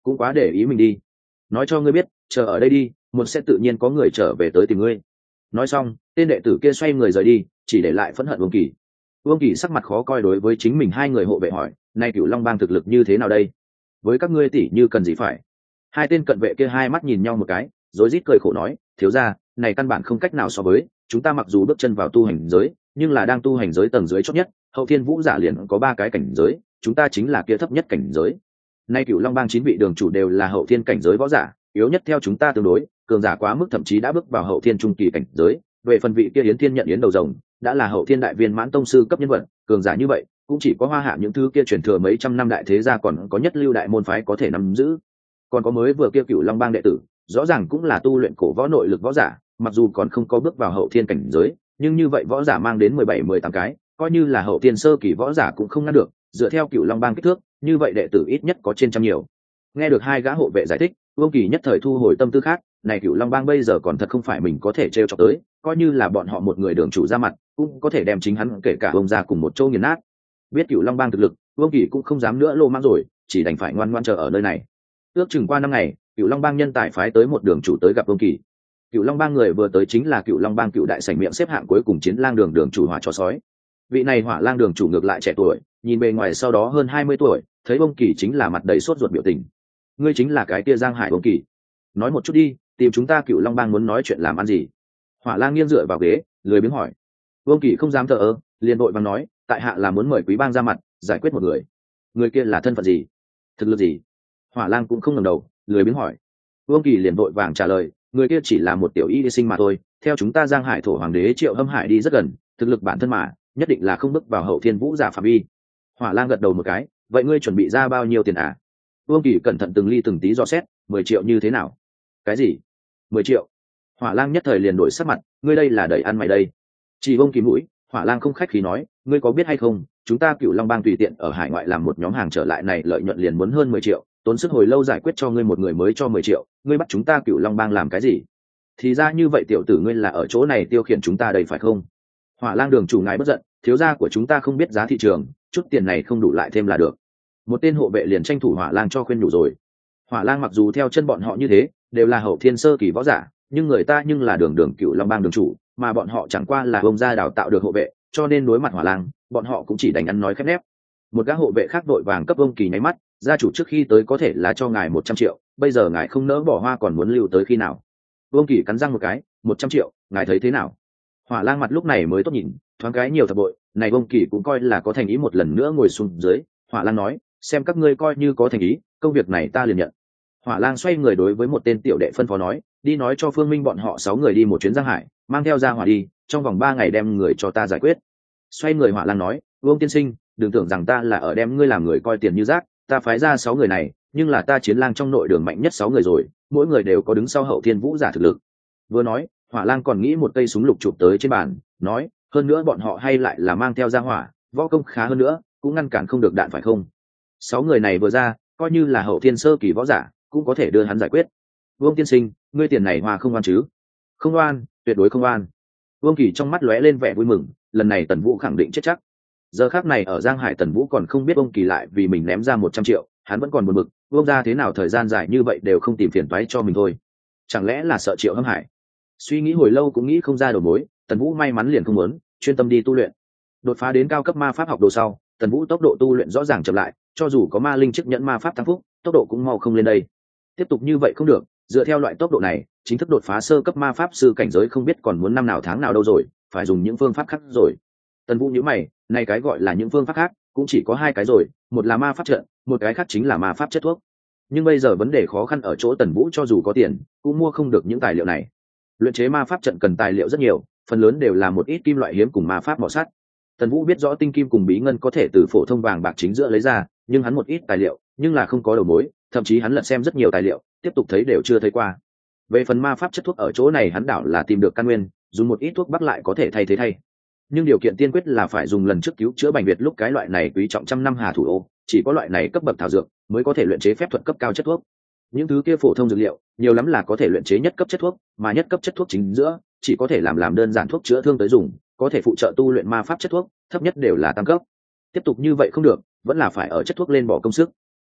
cũng quá để ý mình đi. Nói cho ngươi biết, chờ ở đây đi, một sẽ tự nhiên có người trở về tới tìm ngươi. Nói xong, tên đệ tử kia xoay người rời đi, chỉ để lại phẫn hận Vương Kỳ. Vương Kỳ sắc mặt khó coi đối với chính mình hai người hộ vệ hỏi, nay Cửu Long bang thực lực như thế nào đây? Với các ngươi tỷ như cần gì phải? Hai tên cận vệ kia hai mắt nhìn nhau một cái, rối rít cười khổ nói, thiếu gia, này căn bản không cách nào so với, chúng ta mặc dù bước chân vào tu hành giới, nhưng là đang tu hành giới tầng dưới chót nhất, hậu thiên vũ giả liền có ba cái cảnh giới, chúng ta chính là kia thấp nhất cảnh giới. Nay Cửu Long bang chín vị đường chủ đều là hậu thiên cảnh giới võ giả, yếu nhất theo chúng ta tương đối, cường giả quá mức thậm chí đã bước vào hậu thiên trung kỳ cảnh giới. Về phần vị kia Yến Thiên nhận Yến đầu rồng, đã là hậu thiên đại viên mãn tông sư cấp nhân vật, cường giả như vậy, cũng chỉ có Hoa Hạ những thứ kia truyền thừa mấy trăm năm đại thế gia còn có nhất lưu đại môn phái có thể nắm giữ. Còn có mới vừa kia Cửu Long bang đệ tử, rõ ràng cũng là tu luyện cổ võ nội lực võ giả, mặc dù còn không có bước vào hậu thiên cảnh giới, nhưng như vậy võ giả mang đến mười bảy mười tám cái, coi như là hậu thiên sơ kỳ võ giả cũng không ngăn được, dựa theo Cửu Long bang kích thước, như vậy đệ tử ít nhất có trên trăm nhiều. Nghe được hai gã hộ vệ giải thích, Vương Kỳ nhất thời thu hồi tâm tư khác, này Cửu Long bang bây giờ còn thật không phải mình có thể trêu chọc tới, coi như là bọn họ một người đường chủ ra mặt, cũng có thể đem chính hắn kể cả ông ra cùng một chỗ nghiền nát. Biết Cửu Long bang thực lực, Vương Kỳ cũng không dám nữa lô mang rồi, chỉ đành phải ngoan ngoãn chờ ở nơi này. Ước chừng qua năm ngày, Cửu Long bang nhân tài phái tới một đường chủ tới gặp Vương Kỳ. Cửu Long bang người vừa tới chính là Cửu Long bang cựu đại sảnh miệng xếp hạng cuối cùng Chiến Lang đường đường chủ Hỏa Chó Sói. Vị này Hỏa Lang đường chủ ngược lại trẻ tuổi, nhìn bề ngoài sau đó hơn hai mươi tuổi, thấy Vương Kỳ chính là mặt đầy sốt ruột biểu tình. Ngươi chính là cái kia Giang Hải Vương Kỳ, nói một chút đi, tìm chúng ta Cửu Long bang muốn nói chuyện làm ăn gì? Hỏa Lang nghiêng dựa vào ghế, lười biếng hỏi. Vương Kỳ không dám thờ ơ, liền vội vàng nói, tại hạ là muốn mời quý bang ra mặt, giải quyết một người. Người kia là thân phận gì, thực lực gì? Hỏa Lang cũng không ngẩng đầu, lười biếng hỏi. Vương Kỳ liền vội vàng trả lời, người kia chỉ là một tiểu y sinh mà thôi, theo chúng ta Giang Hải thổ hoàng đế Triệu Hâm Hải đi rất gần, thực lực bản thân mà nhất định là không bước vào hậu thiên vũ giả phạm vi. Hỏa Lang gật đầu một cái, vậy ngươi chuẩn bị ra bao nhiêu tiền à? Vương Kỳ cẩn thận từng ly từng tí dò xét, mười triệu như thế nào? Cái gì? Mười triệu? Hỏa Lang nhất thời liền đổi sắc mặt, ngươi đây là đẩy ăn mày đây. Chỉ Vương Kỳ mũi, Hỏa Lang không khách khí nói, ngươi có biết hay không, chúng ta Cửu Long bang tùy tiện ở hải ngoại làm một nhóm hàng trở lại này lợi nhuận liền muốn hơn mười triệu, tốn sức hồi lâu giải quyết cho ngươi một người mới cho mười triệu, ngươi bắt chúng ta Cửu Long bang làm cái gì? Thì ra như vậy tiểu tử ngươi là ở chỗ này tiêu khiển chúng ta đây phải không? Hỏa Lang đường chủ ngài bất giận, thiếu gia của chúng ta không biết giá thị trường, chút tiền này không đủ lại thêm là được. Một tên hộ vệ liền tranh thủ Hỏa Lang cho khuyên nhủ rồi. Hỏa Lang mặc dù theo chân bọn họ như thế, đều là hậu thiên sơ kỳ võ giả, nhưng người ta nhưng là đường đường Cửu Long bang đường chủ, mà bọn họ chẳng qua là ông gia đào tạo được hộ vệ, cho nên đối mặt Hỏa Lang, bọn họ cũng chỉ đành ăn nói khép nép. Một gã hộ vệ khác đội vàng cấp ông Kỳ nháy mắt, gia chủ trước khi tới có thể là cho ngài một trăm triệu, bây giờ ngài không nỡ bỏ hoa còn muốn lưu tới khi nào? Vương Kỳ cắn răng một cái, một trăm triệu, ngài thấy thế nào? Hỏa Lang mặt lúc này mới tốt nhìn, thoáng cái nhiều thập bội, này Vương Kỳ cũng coi là có thành ý một lần nữa ngồi xuống dưới. Hỏa Lang nói, xem các ngươi coi như có thành ý, công việc này ta liền nhận. Hỏa Lang xoay người đối với một tên tiểu đệ phân phó nói, đi nói cho Phương Minh bọn họ sáu người đi một chuyến Giang Hải, mang theo ra hỏa đi, trong vòng ba ngày đem người cho ta giải quyết. Xoay người Hỏa Lang nói, Vương tiên sinh, đừng tưởng rằng ta là ở đem ngươi làm người coi tiền như rác, ta phái ra sáu người này, nhưng là ta Chiến Lang trong nội đường mạnh nhất sáu người rồi, mỗi người đều có đứng sau hậu thiên vũ giả thực lực. Vừa nói, Hỏa Lang còn nghĩ một cây súng lục chụp tới trên bàn, nói, hơn nữa bọn họ hay lại là mang theo ra hỏa, võ công khá hơn nữa, cũng ngăn cản không được đạn phải không? Sáu người này vừa ra, coi như là hậu thiên sơ kỳ võ giả, cũng có thể đưa hắn giải quyết. Vương tiên sinh, ngươi tiền này hoa không oan chứ? Không oan, tuyệt đối không oan. Vương Kỳ trong mắt lóe lên vẻ vui mừng, lần này Tần Vũ khẳng định chết chắc. Giờ khắc này ở Giang Hải Tần Vũ còn không biết Vương Kỳ lại vì mình ném ra một trăm triệu, hắn vẫn còn buồn bực, Vương gia thế nào thời gian dài như vậy đều không tìm phiền toái cho mình thôi. Chẳng lẽ là sợ Triệu Hâm Hải? Suy nghĩ hồi lâu cũng nghĩ không ra đầu mối, Tần Vũ may mắn liền không muốn, chuyên tâm đi tu luyện. Đột phá đến cao cấp ma pháp học đồ sau, Tần Vũ tốc độ tu luyện rõ ràng chậm lại, cho dù có ma linh chức nhẫn ma pháp tăng phúc, tốc độ cũng mau không lên đây. Tiếp tục như vậy không được, dựa theo loại tốc độ này, chính thức đột phá sơ cấp ma pháp sư cảnh giới không biết còn muốn năm nào tháng nào đâu rồi, phải dùng những phương pháp khác rồi. Tần Vũ nhíu mày, này cái gọi là những phương pháp khác, cũng chỉ có hai cái rồi, một là ma pháp trận, một cái khác chính là ma pháp chất thuốc. Nhưng bây giờ vấn đề khó khăn ở chỗ Tần Vũ cho dù có tiền, cũng mua không được những tài liệu này. Luyện chế ma pháp trận cần tài liệu rất nhiều, phần lớn đều là một ít kim loại hiếm cùng ma pháp mỏ sắt. Tần Vũ biết rõ tinh kim cùng bí ngân có thể từ phổ thông vàng bạc chính giữa lấy ra, nhưng hắn một ít tài liệu, nhưng là không có đầu mối, thậm chí hắn lật xem rất nhiều tài liệu, tiếp tục thấy đều chưa thấy qua. Về phần ma pháp chất thuốc ở chỗ này hắn đảo là tìm được căn nguyên, dùng một ít thuốc bắc lại có thể thay thế thay. Nhưng điều kiện tiên quyết là phải dùng lần trước cứu chữa Bành Việt lúc cái loại này quý trọng trăm năm hà thủ ô, chỉ có loại này cấp bậc thảo dược mới có thể luyện chế phép thuật cấp cao chất thuốc. Những thứ kia phổ thông dược liệu, nhiều lắm là có thể luyện chế nhất cấp chất thuốc, mà nhất cấp chất thuốc chính giữa chỉ có thể làm làm đơn giản thuốc chữa thương tới dùng, có thể phụ trợ tu luyện ma pháp chất thuốc, thấp nhất đều là tam cấp. Tiếp tục như vậy không được, vẫn là phải ở chất thuốc lên bỏ công sức.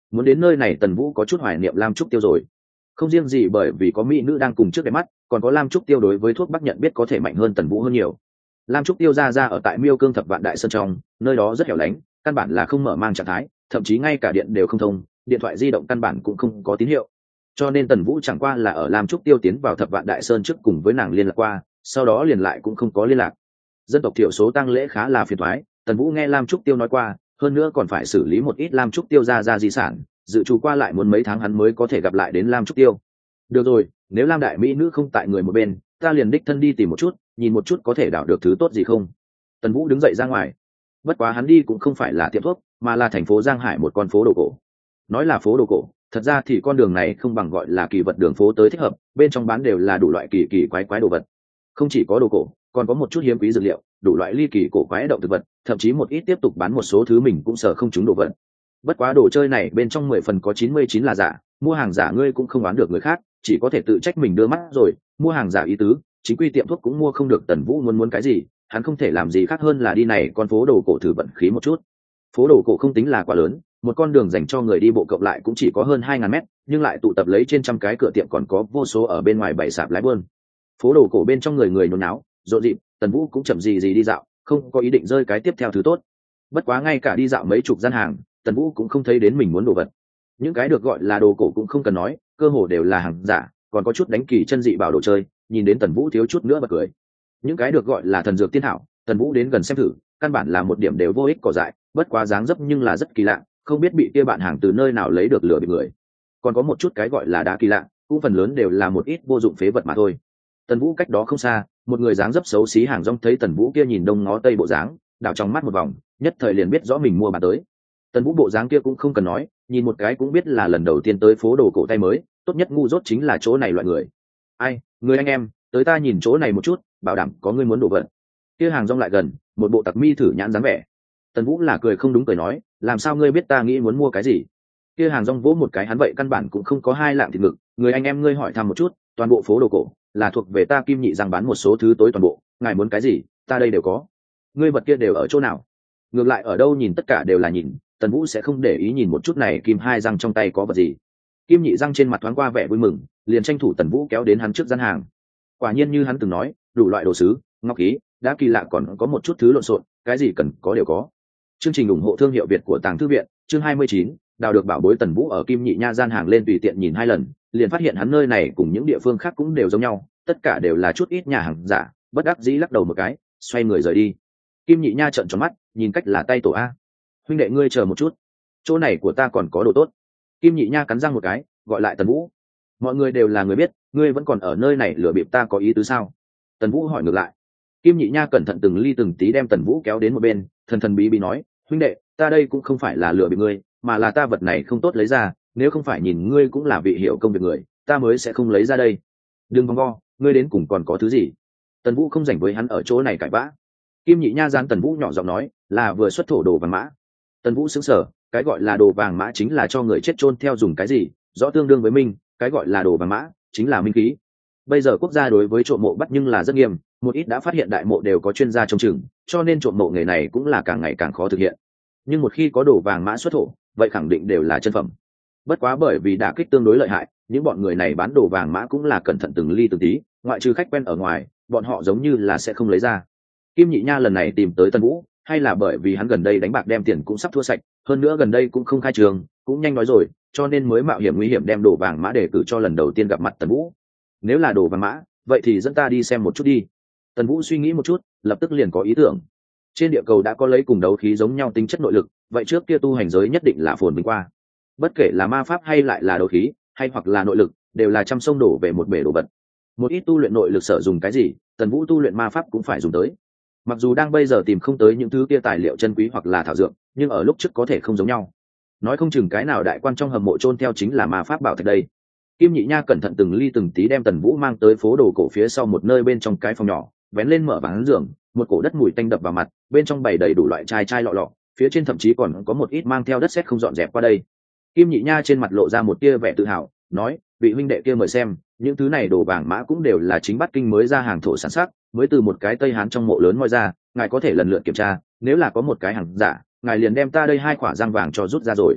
Muốn đến nơi này Tần Vũ có chút hoài niệm Lam Trúc Tiêu rồi. Không riêng gì bởi vì có mỹ nữ đang cùng trước đẹp mắt, còn có Lam Trúc Tiêu đối với thuốc bắc nhận biết có thể mạnh hơn Tần Vũ hơn nhiều. Lam Trúc Tiêu ra ra ở tại Miêu Cương Thập Vạn Đại Sơn trong, nơi đó rất hẻo lánh, căn bản là không mở mang trạng thái, thậm chí ngay cả điện đều không thông, điện thoại di động căn bản cũng không có tín hiệu. Cho nên Tần Vũ chẳng qua là ở Lam Trúc Tiêu tiến vào Thập Vạn Đại Sơn trước cùng với nàng liên lạc qua, sau đó liền lại cũng không có liên lạc. Dân tộc thiểu số tang lễ khá là phiền toái, Tần Vũ nghe Lam Trúc Tiêu nói qua, hơn nữa còn phải xử lý một ít Lam Trúc Tiêu ra ra di sản, dự trù qua lại muốn mấy tháng hắn mới có thể gặp lại đến Lam Trúc Tiêu. Được rồi, nếu Lam đại mỹ nữ không tại người một bên, ta liền đích thân đi tìm một chút, nhìn một chút có thể đảo được thứ tốt gì không. Tần Vũ đứng dậy ra ngoài. Bất quá hắn đi cũng không phải là tiệm thuốc, mà là thành phố Giang Hải một con phố đồ cổ. Nói là phố đồ cổ, thật ra thì con đường này không bằng gọi là kỳ vật đường phố tới thích hợp, bên trong bán đều là đủ loại kỳ kỳ quái quái đồ vật. Không chỉ có đồ cổ, còn có một chút hiếm quý dược liệu, đủ loại ly kỳ cổ quái động thực vật, thậm chí một ít tiếp tục bán một số thứ mình cũng sợ không trúng đồ vật. Bất quá đồ chơi này bên trong mười phần có chín mươi chín là giả, mua hàng giả ngươi cũng không đoán được người khác, chỉ có thể tự trách mình đưa mắt rồi, mua hàng giả ý tứ, chính quy tiệm thuốc cũng mua không được. Tần Vũ muốn muốn cái gì, hắn không thể làm gì khác hơn là đi này con phố đồ cổ thử vận khí một chút. Phố đồ cổ không tính là quá lớn, một con đường dành cho người đi bộ cộng lại cũng chỉ có hơn hai ngàn mét, nhưng lại tụ tập lấy trên trăm cái cửa tiệm, còn có vô số ở bên ngoài bày sạp lái buôn. Phố đồ cổ bên trong người người nhốn náo, rộn rịp, Tần Vũ cũng chậm gì gì đi dạo, không có ý định rơi cái tiếp theo thứ tốt. Bất quá ngay cả đi dạo mấy chục gian hàng, Tần Vũ cũng không thấy đến mình muốn đồ vật. Những cái được gọi là đồ cổ cũng không cần nói, cơ hồ đều là hàng giả, còn có chút đánh kỳ chân dị bảo đồ chơi, nhìn đến Tần Vũ thiếu chút nữa bật cười. Những cái được gọi là thần dược tiên thảo, Tần Vũ đến gần xem thử, căn bản là một điểm đều vô ích cỏ dại, bất quá dáng dấp nhưng là rất kỳ lạ, không biết bị kia bạn hàng từ nơi nào lấy được lừa bị người. Còn có một chút cái gọi là đá kỳ lạ, cũng phần lớn đều là một ít vô dụng phế vật mà thôi. Tần Vũ cách đó không xa, một người dáng dấp xấu xí hàng rong thấy Tần Vũ kia nhìn đông ngó tây bộ dáng, đảo trong mắt một vòng, nhất thời liền biết rõ mình mua bán tới. Tần Vũ bộ dáng kia cũng không cần nói, nhìn một cái cũng biết là lần đầu tiên tới phố đồ cổ tay mới, tốt nhất ngu dốt chính là chỗ này loại người. Ai, người anh em, tới ta nhìn chỗ này một chút, bảo đảm có người muốn đồ vật. Kia hàng rong lại gần, một bộ tặc mi thử nhãn dáng vẻ. Tần Vũ là cười không đúng cười nói, làm sao ngươi biết ta nghĩ muốn mua cái gì? Kia hàng rong vỗ một cái hắn vậy căn bản cũng không có hai lạng thịt ngực, người anh em ngươi hỏi thăm một chút, toàn bộ phố đồ cổ là thuộc về ta Kim Nhị Giang bán một số thứ tối toàn bộ, ngài muốn cái gì, ta đây đều có. Ngươi vật kia đều ở chỗ nào? Ngược lại ở đâu nhìn tất cả đều là nhìn, Tần Vũ sẽ không để ý nhìn một chút này Kim Hai Giang trong tay có vật gì. Kim Nhị Giang trên mặt thoáng qua vẻ vui mừng, liền tranh thủ Tần Vũ kéo đến hắn trước gian hàng. Quả nhiên như hắn từng nói, đủ loại đồ sứ, ngọc khí, đã kỳ lạ, còn có một chút thứ lộn xộn, cái gì cần có đều có. Chương trình ủng hộ thương hiệu Việt của Tàng Thư viện, chương hai mươi chín, đào được bảo bối. Tần Vũ ở Kim Nhị Nha gian hàng lên tùy tiện nhìn hai lần, liền phát hiện hắn nơi này cùng những địa phương khác cũng đều giống nhau, tất cả đều là chút ít nhà hàng giả, bất đắc dĩ lắc đầu một cái, xoay người rời đi. Kim Nhị Nha trợn tròn mắt, nhìn cách là tay tổ a. Huynh đệ ngươi chờ một chút, chỗ này của ta còn có đồ tốt. Kim Nhị Nha cắn răng một cái, gọi lại Tần Vũ. Mọi người đều là người biết, ngươi vẫn còn ở nơi này lừa bịp ta có ý tứ sao? Tần Vũ hỏi ngược lại. Kim Nhị Nha cẩn thận từng ly từng tí đem Tần Vũ kéo đến một bên, thần thần bí bí nói, huynh đệ, ta đây cũng không phải là lừa bịp ngươi, mà là ta vật này không tốt lấy ra, nếu không phải nhìn ngươi cũng là vị hiệu công việc người, ta mới sẽ không lấy ra đây. Đừng vòng vo, ngươi đến cùng còn có thứ gì? Tần Vũ không rảnh với hắn ở chỗ này cãi vã. Kim Nhị Nha gián Tần Vũ nhỏ giọng nói, là vừa xuất thổ đồ vàng mã. Tần Vũ sững sờ, cái gọi là đồ vàng mã chính là cho người chết chôn theo dùng cái gì, rõ tương đương với minh, cái gọi là đồ vàng mã chính là minh khí. Bây giờ quốc gia đối với trộm mộ bắt nhưng là rất nghiêm, một ít đã phát hiện đại mộ đều có chuyên gia trông chừng, cho nên trộm mộ nghề này cũng là càng ngày càng khó thực hiện. Nhưng một khi có đồ vàng mã xuất thổ, vậy khẳng định đều là chân phẩm. Bất quá bởi vì đả kích tương đối lợi hại, những bọn người này bán đồ vàng mã cũng là cẩn thận từng ly từng tí, ngoại trừ khách quen ở ngoài, bọn họ giống như là sẽ không lấy ra. Kim Nhị Nha lần này tìm tới Tần Vũ, hay là bởi vì hắn gần đây đánh bạc đem tiền cũng sắp thua sạch, hơn nữa gần đây cũng không khai trường, cũng nhanh nói rồi, cho nên mới mạo hiểm nguy hiểm đem đồ vàng mã để cử cho lần đầu tiên gặp mặt Tần Vũ. Nếu là đồ vàng mã, vậy thì dẫn ta đi xem một chút đi. Tần Vũ suy nghĩ một chút, lập tức liền có ý tưởng. Trên địa cầu đã có lấy cùng đấu khí giống nhau tính chất nội lực, vậy trước kia tu hành giới nhất định là phồn vinh qua. Bất kể là ma pháp hay lại là đấu khí, hay hoặc là nội lực, đều là trăm sông đổ về một bể đồ vật. Một ít tu luyện nội lực sở dùng cái gì, Tần Vũ tu luyện ma pháp cũng phải dùng tới. Mặc dù đang bây giờ tìm không tới những thứ kia tài liệu chân quý hoặc là thảo dược, nhưng ở lúc trước có thể không giống nhau. Nói không chừng cái nào đại quan trong hầm mộ chôn theo chính là ma pháp bảo thạch đây. Kim Nhị Nha cẩn thận từng ly từng tí đem Tần Vũ mang tới phố đồ cổ phía sau một nơi bên trong cái phòng nhỏ, vén lên mở ván giường, một cổ đất mùi tanh đập vào mặt, bên trong bày đầy đủ loại chai chai lọ lọ, phía trên thậm chí còn có một ít mang theo đất sét không dọn dẹp qua đây. Kim Nhị Nha trên mặt lộ ra một tia vẻ tự hào, nói, vị huynh đệ kia mời xem, những thứ này đồ vàng mã cũng đều là chính Bắc Kinh mới ra hàng thổ sản xuất, mới từ một cái Tây Hán trong mộ lớn moi ra, ngài có thể lần lượt kiểm tra, nếu là có một cái hàng giả, ngài liền đem ta đây hai quả răng vàng cho rút ra rồi.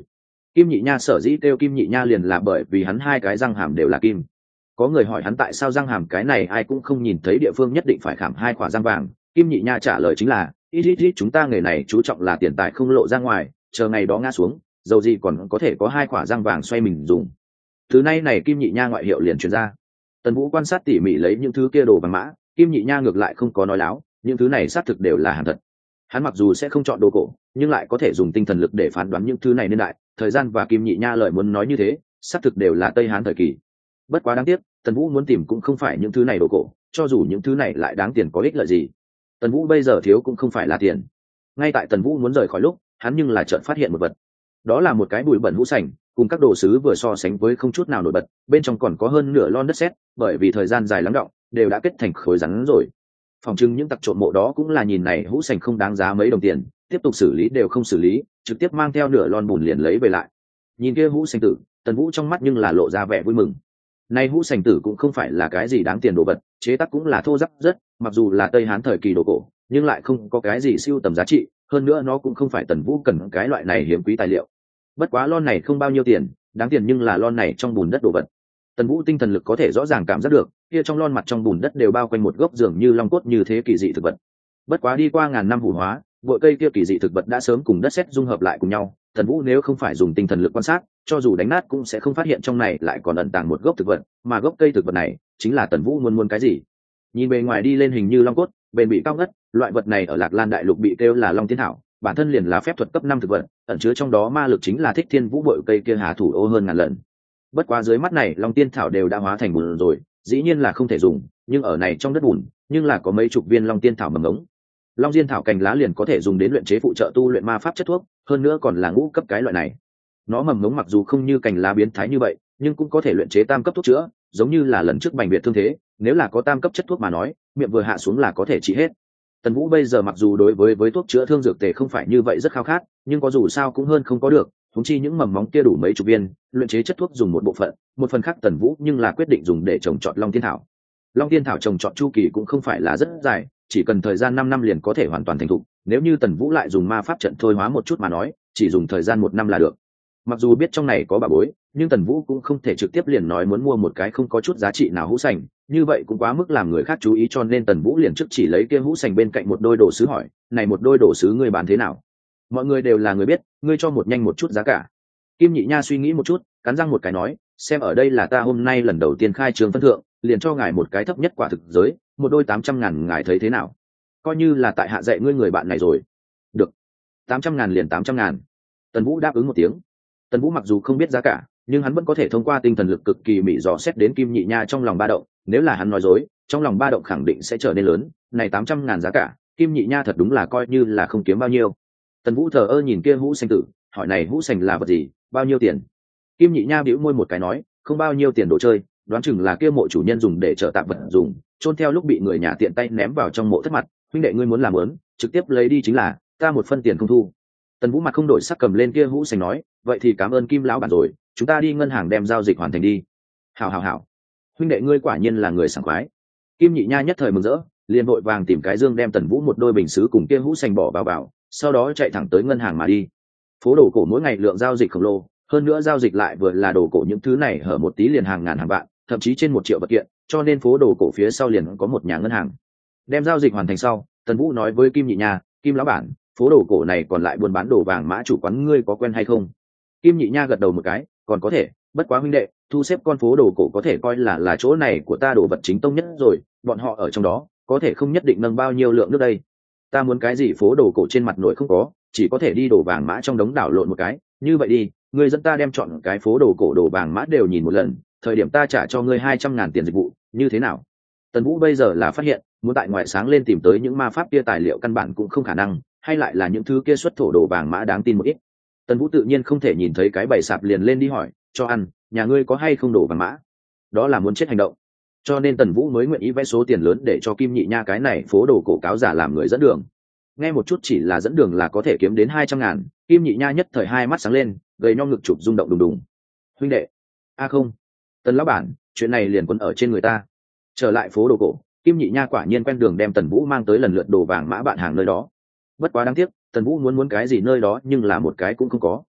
Kim Nhị Nha sở dĩ kêu Kim Nhị Nha liền là bởi vì hắn hai cái răng hàm đều là kim. Có người hỏi hắn tại sao răng hàm cái này ai cũng không nhìn thấy địa phương nhất định phải khảm hai khỏa răng vàng, Kim Nhị Nha trả lời chính là ít ít ít chúng ta nghề này chú trọng là tiền tài không lộ ra ngoài, chờ ngày đó ngã xuống dầu gì còn có thể có hai khỏa răng vàng xoay mình dùng. Thứ này này Kim Nhị Nha ngoại hiệu liền truyền ra. Tần Vũ quan sát tỉ mỉ lấy những thứ kia đồ vàng mã, Kim Nhị Nha ngược lại không có nói láo, những thứ này xác thực đều là hàng thật. Hắn mặc dù sẽ không chọn đồ cổ, nhưng lại có thể dùng tinh thần lực để phán đoán những thứ này niên đại, thời gian và Kim Nhị Nha lời muốn nói như thế, xác thực đều là Tây Hán thời kỳ. Bất quá đáng tiếc, Tần Vũ muốn tìm cũng không phải những thứ này đồ cổ, cho dù những thứ này lại đáng tiền có ích lợi gì. Tần Vũ bây giờ thiếu cũng không phải là tiền. Ngay tại Tần Vũ muốn rời khỏi lúc, hắn nhưng là chợt phát hiện một vật. Đó là một cái bụi bẩn hũ sành, cùng các đồ sứ vừa so sánh với không chút nào nổi bật, bên trong còn có hơn nửa lon đất sét, bởi vì thời gian dài lắng đọng, đều đã kết thành khối rắn rồi. Phòng trưng những tặc trộm mộ đó cũng là nhìn này hũ sành không đáng giá mấy đồng tiền, tiếp tục xử lý đều không xử lý, trực tiếp mang theo nửa lon bùn liền lấy về lại. Nhìn kia hũ sành tử, Tần Vũ trong mắt nhưng là lộ ra vẻ vui mừng. Này hũ sành tử cũng không phải là cái gì đáng tiền đồ vật, chế tác cũng là thô ráp rất, mặc dù là Tây Hán thời kỳ đồ cổ, nhưng lại không có cái gì siêu tầm giá trị, hơn nữa nó cũng không phải Tần Vũ cần cái loại này hiếm quý tài liệu. Bất quá lon này không bao nhiêu tiền, đáng tiền nhưng là lon này trong bùn đất đồ vật. Tần Vũ tinh thần lực có thể rõ ràng cảm giác được, kia trong lon mặt trong bùn đất đều bao quanh một gốc dường như long cốt như thế kỳ dị thực vật. Bất quá đi qua ngàn năm hủ hóa, bụi cây kia kỳ dị thực vật đã sớm cùng đất sét dung hợp lại cùng nhau. Tần Vũ nếu không phải dùng tinh thần lực quan sát, cho dù đánh nát cũng sẽ không phát hiện trong này lại còn ẩn tàng một gốc thực vật, mà gốc cây thực vật này chính là Tần Vũ muốn muốn cái gì. Nhìn bề ngoài đi lên hình như long cốt, bền bị cao ngất, loại vật này ở Lạc Lan đại lục bị kêu là long tiên thảo, bản thân liền là phép thuật cấp năm thực vật, ẩn chứa trong đó ma lực chính là Thích Thiên Vũ bội cây kia hà thủ ô hơn ngàn lần. Bất quá dưới mắt này long tiên thảo đều đã hóa thành bùn rồi, dĩ nhiên là không thể dùng, nhưng ở này trong đất bùn, nhưng là có mấy chục viên long tiên thảo mầm ngống. Long diên thảo cành lá liền có thể dùng đến luyện chế phụ trợ tu luyện ma pháp chất thuốc, hơn nữa còn là ngũ cấp cái loại này. Nó mầm ngống mặc dù không như cành lá biến thái như vậy, nhưng cũng có thể luyện chế tam cấp thuốc chữa, giống như là lần trước bành biệt thương thế, nếu là có tam cấp chất thuốc mà nói, miệng vừa hạ xuống là có thể trị hết. Tần Vũ bây giờ mặc dù đối với với thuốc chữa thương dược tề không phải như vậy rất khao khát, nhưng có dù sao cũng hơn không có được, huống chi những mầm móng kia đủ mấy chục viên, luyện chế chất thuốc dùng một bộ phận, một phần khác Tần Vũ nhưng là quyết định dùng để trồng trọt long tiên thảo. Long tiên thảo trồng trọt chu kỳ cũng không phải là rất dài, chỉ cần thời gian năm năm liền có thể hoàn toàn thành thục, nếu như Tần Vũ lại dùng ma pháp trận thôi hóa một chút mà nói, chỉ dùng thời gian một năm là được. Mặc dù biết trong này có bà bối, nhưng Tần Vũ cũng không thể trực tiếp liền nói muốn mua một cái không có chút giá trị nào hũ sành, như vậy cũng quá mức làm người khác chú ý, cho nên Tần Vũ liền trước chỉ lấy kia hũ sành bên cạnh một đôi đồ sứ hỏi, này một đôi đồ sứ ngươi bán thế nào? Mọi người đều là người biết, ngươi cho một nhanh một chút giá cả. Kim Nhị Nha suy nghĩ một chút, cắn răng một cái nói, xem ở đây là ta hôm nay lần đầu tiên khai trường phân thượng, liền cho ngài một cái thấp nhất quả thực giới, một đôi tám trăm ngàn, ngài thấy thế nào? Coi như là tại hạ dạy ngươi người bạn này rồi. Được, tám trăm ngàn liền tám trăm ngàn. Tần Vũ đáp ứng một tiếng. Tần Vũ mặc dù không biết giá cả, nhưng hắn vẫn có thể thông qua tinh thần lực cực kỳ mỉ dò xét đến Kim Nhị Nha trong lòng ba động, nếu là hắn nói dối, trong lòng ba động khẳng định sẽ trở nên lớn, này tám trăm ngàn giá cả, Kim Nhị Nha thật đúng là coi như là không kiếm bao nhiêu. Tần Vũ thờ ơ nhìn kia hũ sành tử, hỏi này hũ sành là vật gì, bao nhiêu tiền? Kim Nhị Nha bĩu môi một cái nói, không bao nhiêu tiền đồ chơi, đoán chừng là kia mộ chủ nhân dùng để chở tạm vật dùng, chôn theo lúc bị người nhà tiện tay ném vào trong mộ thất mặt, huynh đệ ngươi muốn làm lớn, trực tiếp lấy đi chính là, ta một phân tiền không thu. Tần Vũ mặt không đổi sắc cầm lên kia hũ sành nói, vậy thì cảm ơn Kim lão bản rồi, chúng ta đi ngân hàng đem giao dịch hoàn thành đi. Hảo hảo hảo, huynh đệ ngươi quả nhiên là người sảng khoái. Kim Nhị Nha nhất thời mừng rỡ, liền vội vàng tìm cái dương đem Tần Vũ một đôi bình sứ cùng kia hũ sành bỏ vào vào, sau đó chạy thẳng tới ngân hàng mà đi. Phố đồ cổ mỗi ngày lượng giao dịch khổng lồ, hơn nữa giao dịch lại vừa là đồ cổ những thứ này hở một tí liền hàng ngàn hàng vạn, thậm chí trên một triệu vật kiện, cho nên phố đồ cổ phía sau liền có một nhà ngân hàng. Đem giao dịch hoàn thành sau, Tần Vũ nói với Kim Nhị Nha, Kim lão bản, phố đồ cổ này còn lại buôn bán đồ vàng mã chủ quán ngươi có quen hay không? Kim Nhị Nha gật đầu một cái, còn có thể, bất quá huynh đệ, thu xếp con phố đồ cổ có thể coi là là chỗ này của ta đồ vật chính tông nhất rồi, bọn họ ở trong đó, có thể không nhất định nâng bao nhiêu lượng nước đây. Ta muốn cái gì phố đồ cổ trên mặt nội không có, chỉ có thể đi đồ vàng mã trong đống đảo lộn một cái, như vậy đi, ngươi dẫn ta đem chọn cái phố đồ cổ đồ vàng mã đều nhìn một lần, thời điểm ta trả cho ngươi hai trăm ngàn tiền dịch vụ, như thế nào? Tần Vũ bây giờ là phát hiện, muốn tại ngoại sáng lên tìm tới những ma pháp kia tài liệu căn bản cũng không khả năng, hay lại là những thứ kia xuất thổ đồ vàng mã đáng tin một ít. Tần Vũ tự nhiên không thể nhìn thấy cái bày sạp liền lên đi hỏi, cho ăn, nhà ngươi có hay không đồ vàng mã? Đó là muốn chết hành động. Cho nên Tần Vũ mới nguyện ý vẽ số tiền lớn để cho Kim Nhị Nha cái này phố đồ cổ cáo giả làm người dẫn đường. Nghe một chút chỉ là dẫn đường là có thể kiếm đến hai trăm ngàn, Kim Nhị Nha nhất thời hai mắt sáng lên, gầy nhom ngực chụp rung động đùng đùng. Huynh đệ, a à không, Tần lão bản, chuyện này liền quấn ở trên người ta. Trở lại phố đồ cổ, Kim Nhị Nha quả nhiên quen đường đem Tần Vũ mang tới lần lượt đồ vàng mã bạn hàng nơi đó. Bất quá đáng tiếc, Tần Vũ muốn muốn cái gì nơi đó nhưng là một cái cũng không có.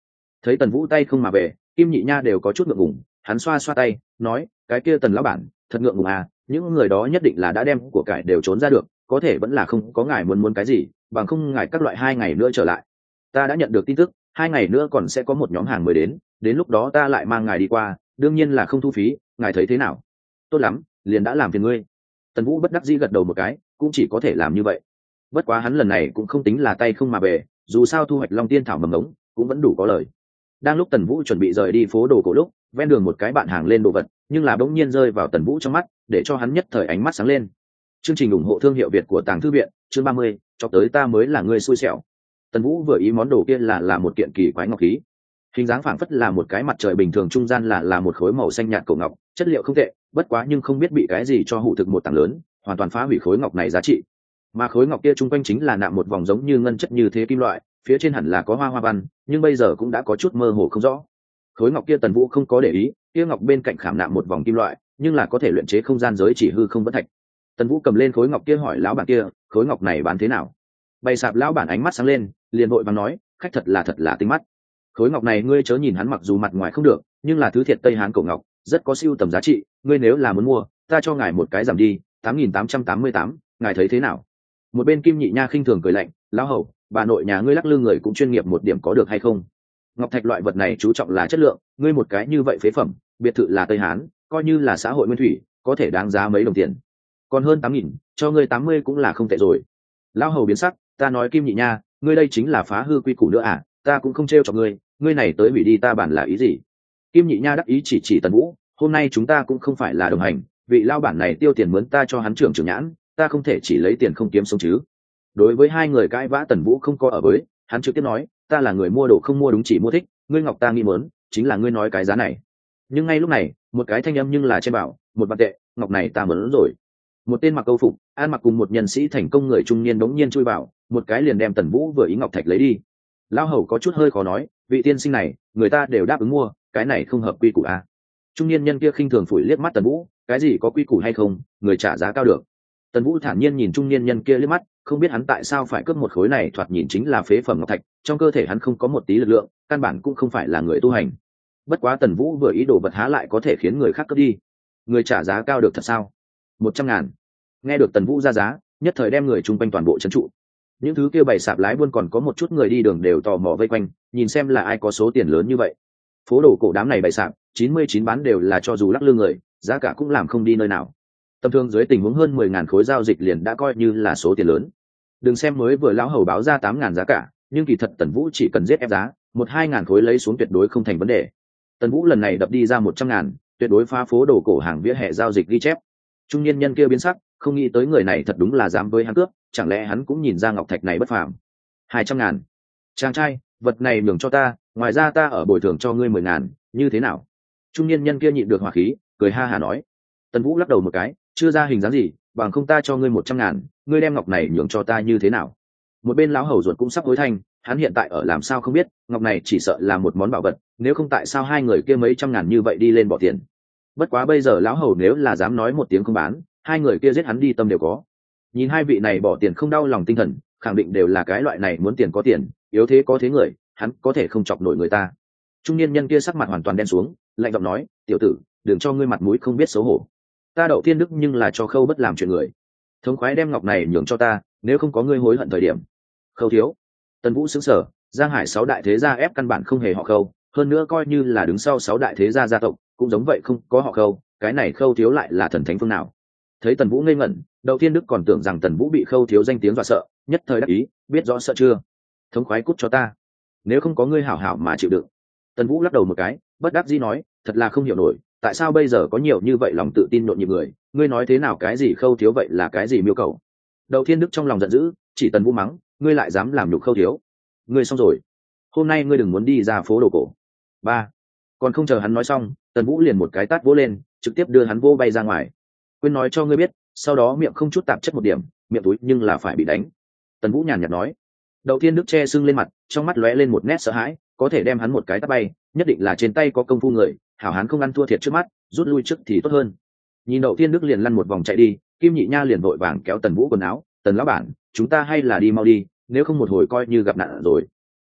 Thấy Tần Vũ tay không mà về, Kim Nhị Nha đều có chút ngượng ngùng, hắn xoa xoa tay nói, cái kia Tần lão bản thật ngượng ngùng à, những người đó nhất định là đã đem của cải đều trốn ra được, có thể vẫn là không có ngài muốn muốn cái gì, bằng không ngài các loại hai ngày nữa trở lại. Ta đã nhận được tin tức, hai ngày nữa còn sẽ có một nhóm hàng mới đến, đến lúc đó ta lại mang ngài đi qua, đương nhiên là không thu phí, ngài thấy thế nào? Tốt lắm, liền đã làm phiền ngươi. Tần Vũ bất đắc dĩ gật đầu một cái, cũng chỉ có thể làm như vậy. Bất quá hắn lần này cũng không tính là tay không mà về, dù sao thu hoạch Long Tiên thảo mầm ngống cũng vẫn đủ có lời. Đang lúc Tần Vũ chuẩn bị rời đi phố đồ cổ lúc, ven đường một cái bạn hàng lên đồ vật, nhưng là bỗng nhiên rơi vào Tần Vũ trong mắt, để cho hắn nhất thời ánh mắt sáng lên. Chương trình ủng hộ thương hiệu Việt của Tàng Thư viện, chương ba mươi, cho tới ta mới là người xui xẻo. Tần Vũ vừa ý món đồ kia là là một kiện kỳ quái ngọc khí, hình dáng phảng phất là một cái mặt trời bình thường, trung gian là là một khối màu xanh nhạt cổ ngọc, chất liệu không tệ, bất quá nhưng không biết bị cái gì cho hủ thực một tảng lớn, hoàn toàn phá hủy khối ngọc này giá trị. Mà khối ngọc kia trung quanh chính là nạm một vòng giống như ngân chất như thế kim loại, phía trên hẳn là có hoa hoa văn, nhưng bây giờ cũng đã có chút mơ hồ không rõ. Khối ngọc kia Tần Vũ không có để ý, kia ngọc bên cạnh khảm nạm một vòng kim loại, nhưng là có thể luyện chế không gian giới chỉ hư không bất thạch. Tần Vũ cầm lên khối ngọc kia hỏi lão bản kia, khối ngọc này bán thế nào? Bày sạp lão bản ánh mắt sáng lên, liền vội vàng nói, khách thật là thật là tinh mắt. Khối ngọc này ngươi chớ nhìn hắn mặc dù mặt ngoài không được, nhưng là thứ thiệt Tây Hán cổ ngọc, rất có siêu tầm giá trị, ngươi nếu là muốn mua, ta cho ngài một cái giảm đi, tám nghìn tám trăm tám mươi tám, ngài thấy thế nào? Một bên Kim Nhị Nha khinh thường cười lạnh, lão hầu, bà nội nhà ngươi lắc lư người cũng chuyên nghiệp một điểm có được hay không? Ngọc thạch loại vật này chú trọng là chất lượng, ngươi một cái như vậy phế phẩm, biệt thự là Tây Hán, coi như là xã hội nguyên thủy, có thể đáng giá mấy đồng tiền. Còn hơn tám nghìn, cho ngươi tám mươi cũng là không tệ rồi. Lão hầu biến sắc, ta nói Kim Nhị Nha, ngươi đây chính là phá hư quy củ nữa à? Ta cũng không trêu chọc ngươi, ngươi này tới hủy đi ta bản là ý gì? Kim Nhị Nha đắc ý chỉ chỉ Tần Vũ, hôm nay chúng ta cũng không phải là đồng hành, vị lao bản này tiêu tiền mướn ta cho hắn trưởng trưởng nhãn, ta không thể chỉ lấy tiền không kiếm sống chứ. Đối với hai người cãi vã Tần Vũ không có ở với, hắn trực tiếp nói, ta là người mua đồ không mua đúng chỉ mua thích, ngươi ngọc ta nghi mớn, chính là ngươi nói cái giá này. Nhưng ngay lúc này, một cái thanh âm nhưng là trên bảo, một vạn tệ, ngọc này ta mớn rồi. Một tên mặc câu phục, ăn mặc cùng một nhân sĩ thành công người trung niên đống nhiên chui vào, một cái liền đem Tần Vũ vừa ý ngọc thạch lấy đi. Lão hầu có chút hơi khó nói, vị tiên sinh này, người ta đều đáp ứng mua, cái này không hợp quy củ à? Trung niên nhân kia khinh thường phủi liếc mắt Tần Vũ, cái gì có quy củ hay không, người trả giá cao được. Tần Vũ thản nhiên nhìn trung niên nhân kia liếc mắt, không biết hắn tại sao phải cướp một khối này, thoạt nhìn chính là phế phẩm ngọc thạch, trong cơ thể hắn không có một tí lực lượng, căn bản cũng không phải là người tu hành. Bất quá Tần Vũ vừa ý đồ vật há lại có thể khiến người khác cướp đi. Người trả giá cao được thật sao? Một trăm ngàn. Nghe được Tần Vũ ra giá, nhất thời đem người chung quanh toàn bộ trấn trụ. Những thứ kia bày sạp lái buôn còn có một chút người đi đường đều tò mò vây quanh, nhìn xem là ai có số tiền lớn như vậy. Phố đồ cổ đám này bày sạp, chín mươi chín bán đều là cho dù lắc lư người, giá cả cũng làm không đi nơi nào. Tầm thường dưới tình huống hơn mười ngàn khối giao dịch liền đã coi như là số tiền lớn. Đừng xem mới vừa lão hầu báo ra tám ngàn giá cả, nhưng kỳ thật Tần Vũ chỉ cần giết ép giá, một hai ngàn khối lấy xuống tuyệt đối không thành vấn đề. Tần Vũ lần này đập đi ra một trăm ngàn, tuyệt đối phá phố đồ cổ hàng vỉa hè giao dịch ghi chép. Trung niên nhân kia biến sắc, không nghĩ tới người này thật đúng là dám với hắn cướp, chẳng lẽ hắn cũng nhìn ra ngọc thạch này bất phàm. Hai trăm ngàn. Chàng trai, vật này nhường cho ta, ngoài ra ta ở bồi thường cho ngươi mười ngàn, như thế nào? Trung niên nhân kia nhịn được hỏa khí, cười ha hà nói. Tần Vũ lắc đầu một cái, chưa ra hình dáng gì, bằng không ta cho ngươi một trăm ngàn, ngươi đem ngọc này nhường cho ta như thế nào? Một bên lão hầu ruột cũng sắp hối thanh, hắn hiện tại ở làm sao không biết, ngọc này chỉ sợ là một món bảo vật, nếu không tại sao hai người kia mấy trăm ngàn như vậy đi lên bỏ tiền. Bất quá bây giờ lão hầu nếu là dám nói một tiếng không bán, hai người kia giết hắn đi tâm đều có. Nhìn hai vị này bỏ tiền không đau lòng tinh thần, khẳng định đều là cái loại này muốn tiền có tiền, yếu thế có thế người, hắn có thể không chọc nổi người ta. Trung niên nhân kia sắc mặt hoàn toàn đen xuống, lạnh giọng nói, tiểu tử, đừng cho ngươi mặt mũi không biết xấu hổ. Ta Đậu Thiên Đức nhưng là cho Khâu bất làm chuyện người, thống khoái đem ngọc này nhường cho ta, nếu không có ngươi hối hận thời điểm. Khâu thiếu. Tần Vũ sững sờ, Giang Hải sáu đại thế gia ép căn bản không hề họ Khâu, hơn nữa coi như là đứng sau sáu đại thế gia gia tộc, cũng giống vậy không có họ Khâu, cái này Khâu thiếu lại là thần thánh phương nào? Thấy Tần Vũ ngây ngẩn, Đậu Thiên Đức còn tưởng rằng Tần Vũ bị Khâu thiếu danh tiếng dọa sợ, nhất thời đắc ý, biết rõ sợ chưa? Thống khoái cút cho ta, nếu không có ngươi hảo hảo mà chịu đựng. Tần Vũ lắc đầu một cái, bất đắc dĩ nói, thật là không hiểu nổi, tại sao bây giờ có nhiều như vậy lòng tự tin nhộn nhịp người, ngươi nói thế nào cái gì Khâu thiếu vậy là cái gì miêu cầu? Đậu Thiên Đức trong lòng giận dữ, chỉ Tần Vũ mắng, ngươi lại dám làm nhục Khâu thiếu, ngươi xong rồi, hôm nay ngươi đừng muốn đi ra phố đồ cổ. Ba, còn không chờ hắn nói xong, Tần Vũ liền một cái tát vỗ lên, trực tiếp đưa hắn vô bay ra ngoài. Quên nói cho ngươi biết, sau đó miệng không chút tạp chất một điểm, miệng túi nhưng là phải bị đánh. Tần Vũ nhàn nhạt nói. Đậu Thiên Đức che sưng lên mặt, trong mắt lóe lên một nét sợ hãi, có thể đem hắn một cái tát bay, nhất định là trên tay có công phu người, hảo hán không ăn thua thiệt trước mắt, rút lui trước thì tốt hơn. Nhìn Đậu Thiên Đức liền lăn một vòng chạy đi, Kim Nhị Nha liền vội vàng kéo Tần Vũ quần áo, Tần lão bản, chúng ta hay là đi mau đi, nếu không một hồi coi như gặp nạn rồi.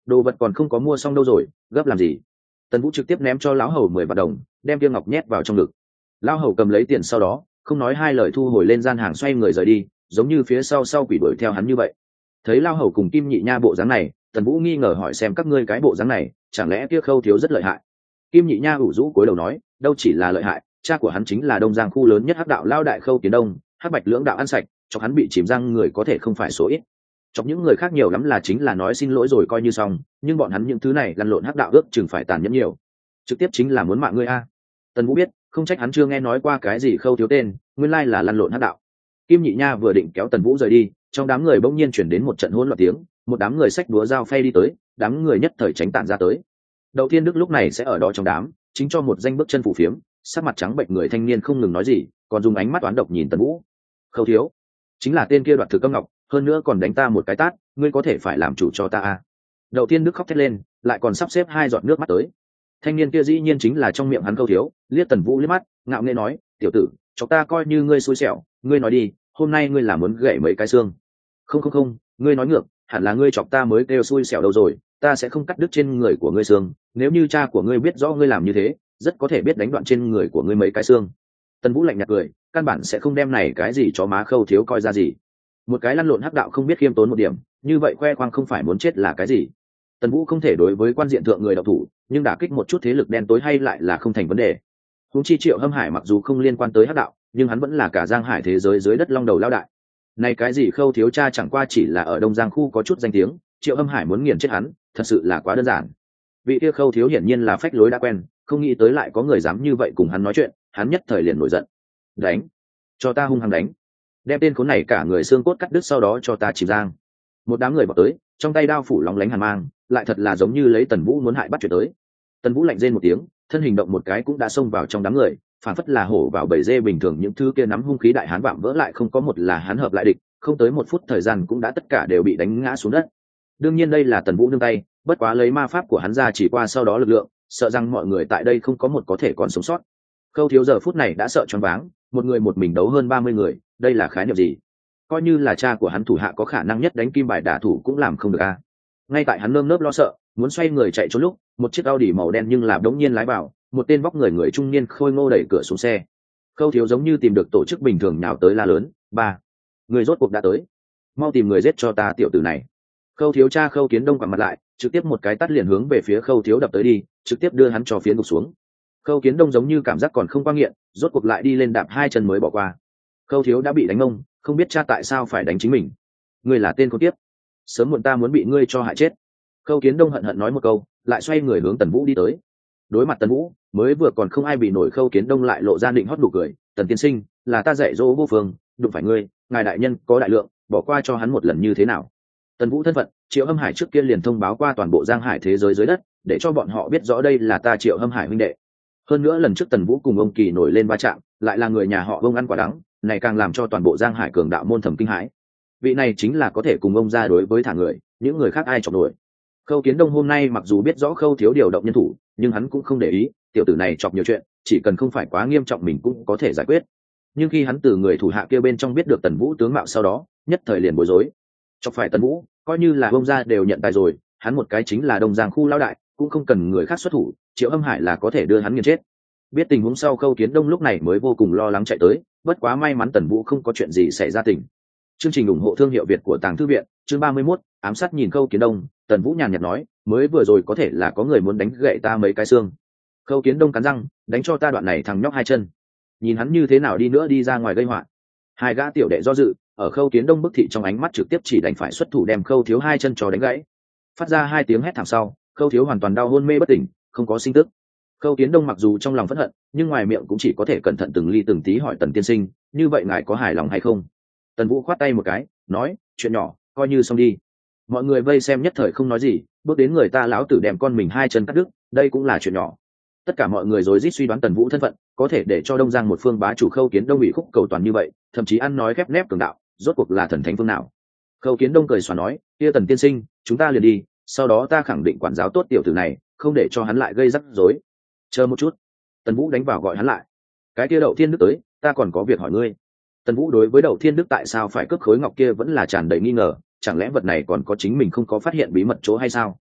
đồ vật còn không có mua xong đâu rồi, gấp làm gì? Tần Vũ trực tiếp ném cho lão hầu mười vạn đồng, đem Tiêu Ngọc nhét vào trong ngực. Lão hầu cầm lấy tiền sau đó, không nói hai lời thu hồi lên gian hàng, xoay người rời đi, giống như phía sau sau quỷ đuổi theo hắn như vậy. Thấy lão hầu cùng Kim Nhị Nha bộ dáng này, Tần Vũ nghi ngờ hỏi xem các ngươi cái bộ dáng này, chẳng lẽ kia Khâu thiếu rất lợi hại? Kim Nhị Nha ủ rũ cúi đầu nói, đâu chỉ là lợi hại, cha của hắn chính là Đông Giang khu lớn nhất hắc đạo lao đại Khâu Kiến Đông, hắc bạch lưỡng đạo ăn sạch, cho hắn bị chìm răng người có thể không phải số ít. Chọc những người khác nhiều lắm là chính là nói xin lỗi rồi coi như xong, nhưng bọn hắn những thứ này lăn lộn hắc đạo ước chừng phải tàn nhẫn nhiều, trực tiếp chính là muốn mạng ngươi a. Tần Vũ biết, không trách hắn chưa nghe nói qua cái gì Khâu thiếu tên, nguyên lai là lăn lộn hắc đạo. Kim Nhị Nha vừa định kéo Tần Vũ rời đi, trong đám người bỗng nhiên chuyển đến một trận hỗn loạn tiếng, một đám người xách búa dao phay đi tới, đám người nhất thời tránh tản ra tới. Đậu Thiên Đức lúc này sẽ ở đó trong đám, chính cho một danh bước chân phủ phiếm, sắc mặt trắng bệnh người thanh niên không ngừng nói gì, còn dùng ánh mắt toán độc nhìn Tần Vũ. Khâu thiếu, chính là tên kia đoạt thực câm ngọc, hơn nữa còn đánh ta một cái tát, ngươi có thể phải làm chủ cho ta a. Đậu Thiên Đức khóc thét lên, lại còn sắp xếp hai giọt nước mắt tới. Thanh niên kia dĩ nhiên chính là trong miệng hắn Khâu thiếu, liếc Tần Vũ liếc mắt, ngạo nghễ nói, tiểu tử, cho ta coi như ngươi xui xẻo, ngươi nói đi, hôm nay ngươi là muốn gãy mấy cái xương? Không không không, ngươi nói ngược, hẳn là ngươi chọc ta mới kêu xui xẻo đâu rồi, ta sẽ không cắt đứt trên người của ngươi xương, nếu như cha của ngươi biết rõ ngươi làm như thế, rất có thể biết đánh đoạn trên người của ngươi mấy cái xương. Tần Vũ lạnh nhạt cười, căn bản sẽ không đem này cái gì cho má Khâu thiếu coi ra gì. Một cái lăn lộn hắc đạo không biết khiêm tốn một điểm, như vậy khoe khoang không phải muốn chết là cái gì? Tần Vũ không thể đối với quan diện thượng người đạo thủ, nhưng đả kích một chút thế lực đen tối hay lại là không thành vấn đề. Huống chi Triệu Hâm Hải mặc dù không liên quan tới hắc đạo, nhưng hắn vẫn là cả Giang Hải thế giới dưới đất long đầu lao đại. Này cái gì Khâu thiếu cha chẳng qua chỉ là ở Đông Giang khu có chút danh tiếng, Triệu Hâm Hải muốn nghiền chết hắn, thật sự là quá đơn giản. Vị kia Khâu thiếu hiển nhiên là phách lối đã quen, không nghĩ tới lại có người dám như vậy cùng hắn nói chuyện, hắn nhất thời liền nổi giận. Đánh, cho ta hung hăng đánh, đem tên khốn này cả người xương cốt cắt đứt sau đó cho ta chìm giang. Một đám người bỏ tới, trong tay đao phủ lóng lánh hàn mang, lại thật là giống như lấy Tần Vũ muốn hại bắt chuyện tới. Tần Vũ lạnh rên một tiếng, thân hình động một cái cũng đã xông vào trong đám người, phản phất là hổ vào bầy dê bình thường, những thứ kia nắm hung khí đại hán vạm vỡ lại không có một là hắn hợp lại địch, không tới một phút thời gian cũng đã tất cả đều bị đánh ngã xuống đất. Đương nhiên đây là Tần Vũ nương tay, bất quá lấy ma pháp của hắn ra chỉ qua sau đó lực lượng, sợ rằng mọi người tại đây không có một có thể còn sống sót. Khâu thiếu giờ phút này đã sợ choáng váng, một người một mình đấu hơn ba mươi người, đây là khái niệm gì? Coi như là cha của hắn thủ hạ có khả năng nhất đánh kim bài đả thủ cũng làm không được a. Ngay tại hắn nơm nớp lo sợ, muốn xoay người chạy trốn lúc, một chiếc Audi màu đen nhưng là đống nhiên lái vào, một tên vóc người người trung niên khôi ngô đẩy cửa xuống xe. Khâu thiếu giống như tìm được tổ chức bình thường nào tới la lớn, ba, người rốt cuộc đã tới, mau tìm người giết cho ta tiểu tử này. Khâu thiếu cha Khâu Kiến Đông quằn mặt lại, trực tiếp một cái tát liền hướng về phía Khâu thiếu đập tới đi, trực tiếp đưa hắn cho phiến gục xuống. Khâu Kiến Đông giống như cảm giác còn không qua nghiện, rốt cuộc lại đi lên đạp hai chân mới bỏ qua. Khâu thiếu đã bị đánh ông, không biết cha tại sao phải đánh chính mình. Ngươi là tên con tiếp, sớm muộn ta muốn bị ngươi cho hại chết. Khâu Kiến Đông hận hận nói một câu, lại xoay người hướng Tần Vũ đi tới. Đối mặt Tần Vũ, mới vừa còn không ai bị nổi, Khâu Kiến Đông lại lộ ra định hót đủ cười, Tần tiên sinh, là ta dạy dỗ vô phương, đụng phải ngươi, ngài đại nhân có đại lượng, bỏ qua cho hắn một lần như thế nào? Tần Vũ thân phận, Triệu Hâm Hải trước kia liền thông báo qua toàn bộ Giang Hải thế giới dưới đất, để cho bọn họ biết rõ đây là ta Triệu Hâm Hải huynh đệ. Hơn nữa lần trước Tần Vũ cùng ông Kỳ nổi lên va chạm, lại là người nhà họ ông ăn quả đắng, này càng làm cho toàn bộ Giang Hải cường đạo môn thầm kinh hãi. Vị này chính là có thể cùng ông ra đối với thả người, những người khác ai chọc nổi. Khâu Kiến Đông hôm nay mặc dù biết rõ Khâu thiếu điều động nhân thủ, nhưng hắn cũng không để ý, tiểu tử này chọc nhiều chuyện, chỉ cần không phải quá nghiêm trọng mình cũng có thể giải quyết. Nhưng khi hắn từ người thủ hạ kia bên trong biết được Tần Vũ tướng mạo sau đó, nhất thời liền bối rối. Chọc phải Tần Vũ, coi như là ông ra đều nhận tài rồi, hắn một cái chính là Đông Giang khu lão đại, cũng không cần người khác xuất thủ, Triệu Hâm Hải là có thể đưa hắn nghiền chết. Biết tình huống sau, Khâu Kiến Đông lúc này mới vô cùng lo lắng chạy tới, bất quá may mắn Tần Vũ không có chuyện gì xảy ra tình. Chương trình ủng hộ thương hiệu Việt của Tàng Thư viện, chương ba mươi mốt, ám sát nhìn Khâu Kiến Đông, Tần Vũ nhàn nhạt nói, mới vừa rồi có thể là có người muốn đánh gãy ta mấy cái xương. Khâu Kiến Đông cắn răng, đánh cho ta đoạn này thằng nhóc hai chân. Nhìn hắn như thế nào đi nữa đi ra ngoài gây họa. Hai gã tiểu đệ do dự, ở Khâu Kiến Đông bức thị trong ánh mắt trực tiếp chỉ đánh phải xuất thủ đem Khâu thiếu hai chân cho đánh gãy. Phát ra hai tiếng hét thảm sau, Khâu thiếu hoàn toàn đau hôn mê bất tỉnh, không có sinh tức. Khâu Kiến Đông mặc dù trong lòng phẫn hận, nhưng ngoài miệng cũng chỉ có thể cẩn thận từng ly từng tí hỏi Tần tiên sinh, như vậy ngài có hài lòng hay không? Tần Vũ khoát tay một cái, nói, chuyện nhỏ, coi như xong đi. Mọi người vây xem nhất thời không nói gì, bước đến người ta lão tử đem con mình hai chân cắt đứt, đây cũng là chuyện nhỏ. Tất cả mọi người rối rít suy đoán Tần Vũ thân phận, có thể để cho Đông Giang một phương bá chủ Khâu Kiến Đông bị khúc cầu toàn như vậy, thậm chí ăn nói khép nép cường đạo, rốt cuộc là thần thánh phương nào? Khâu Kiến Đông cười xòa nói, kia Tần tiên sinh, chúng ta liền đi, sau đó ta khẳng định quản giáo tốt tiểu tử này, không để cho hắn lại gây rắc rối. Chờ một chút. Tần Vũ đánh vào gọi hắn lại. Cái kia Đậu Thiên Đức tới, ta còn có việc hỏi ngươi. Tần Vũ đối với Đậu Thiên Đức tại sao phải cướp khối ngọc kia vẫn là tràn đầy nghi ngờ, chẳng lẽ vật này còn có chính mình không có phát hiện bí mật chỗ hay sao?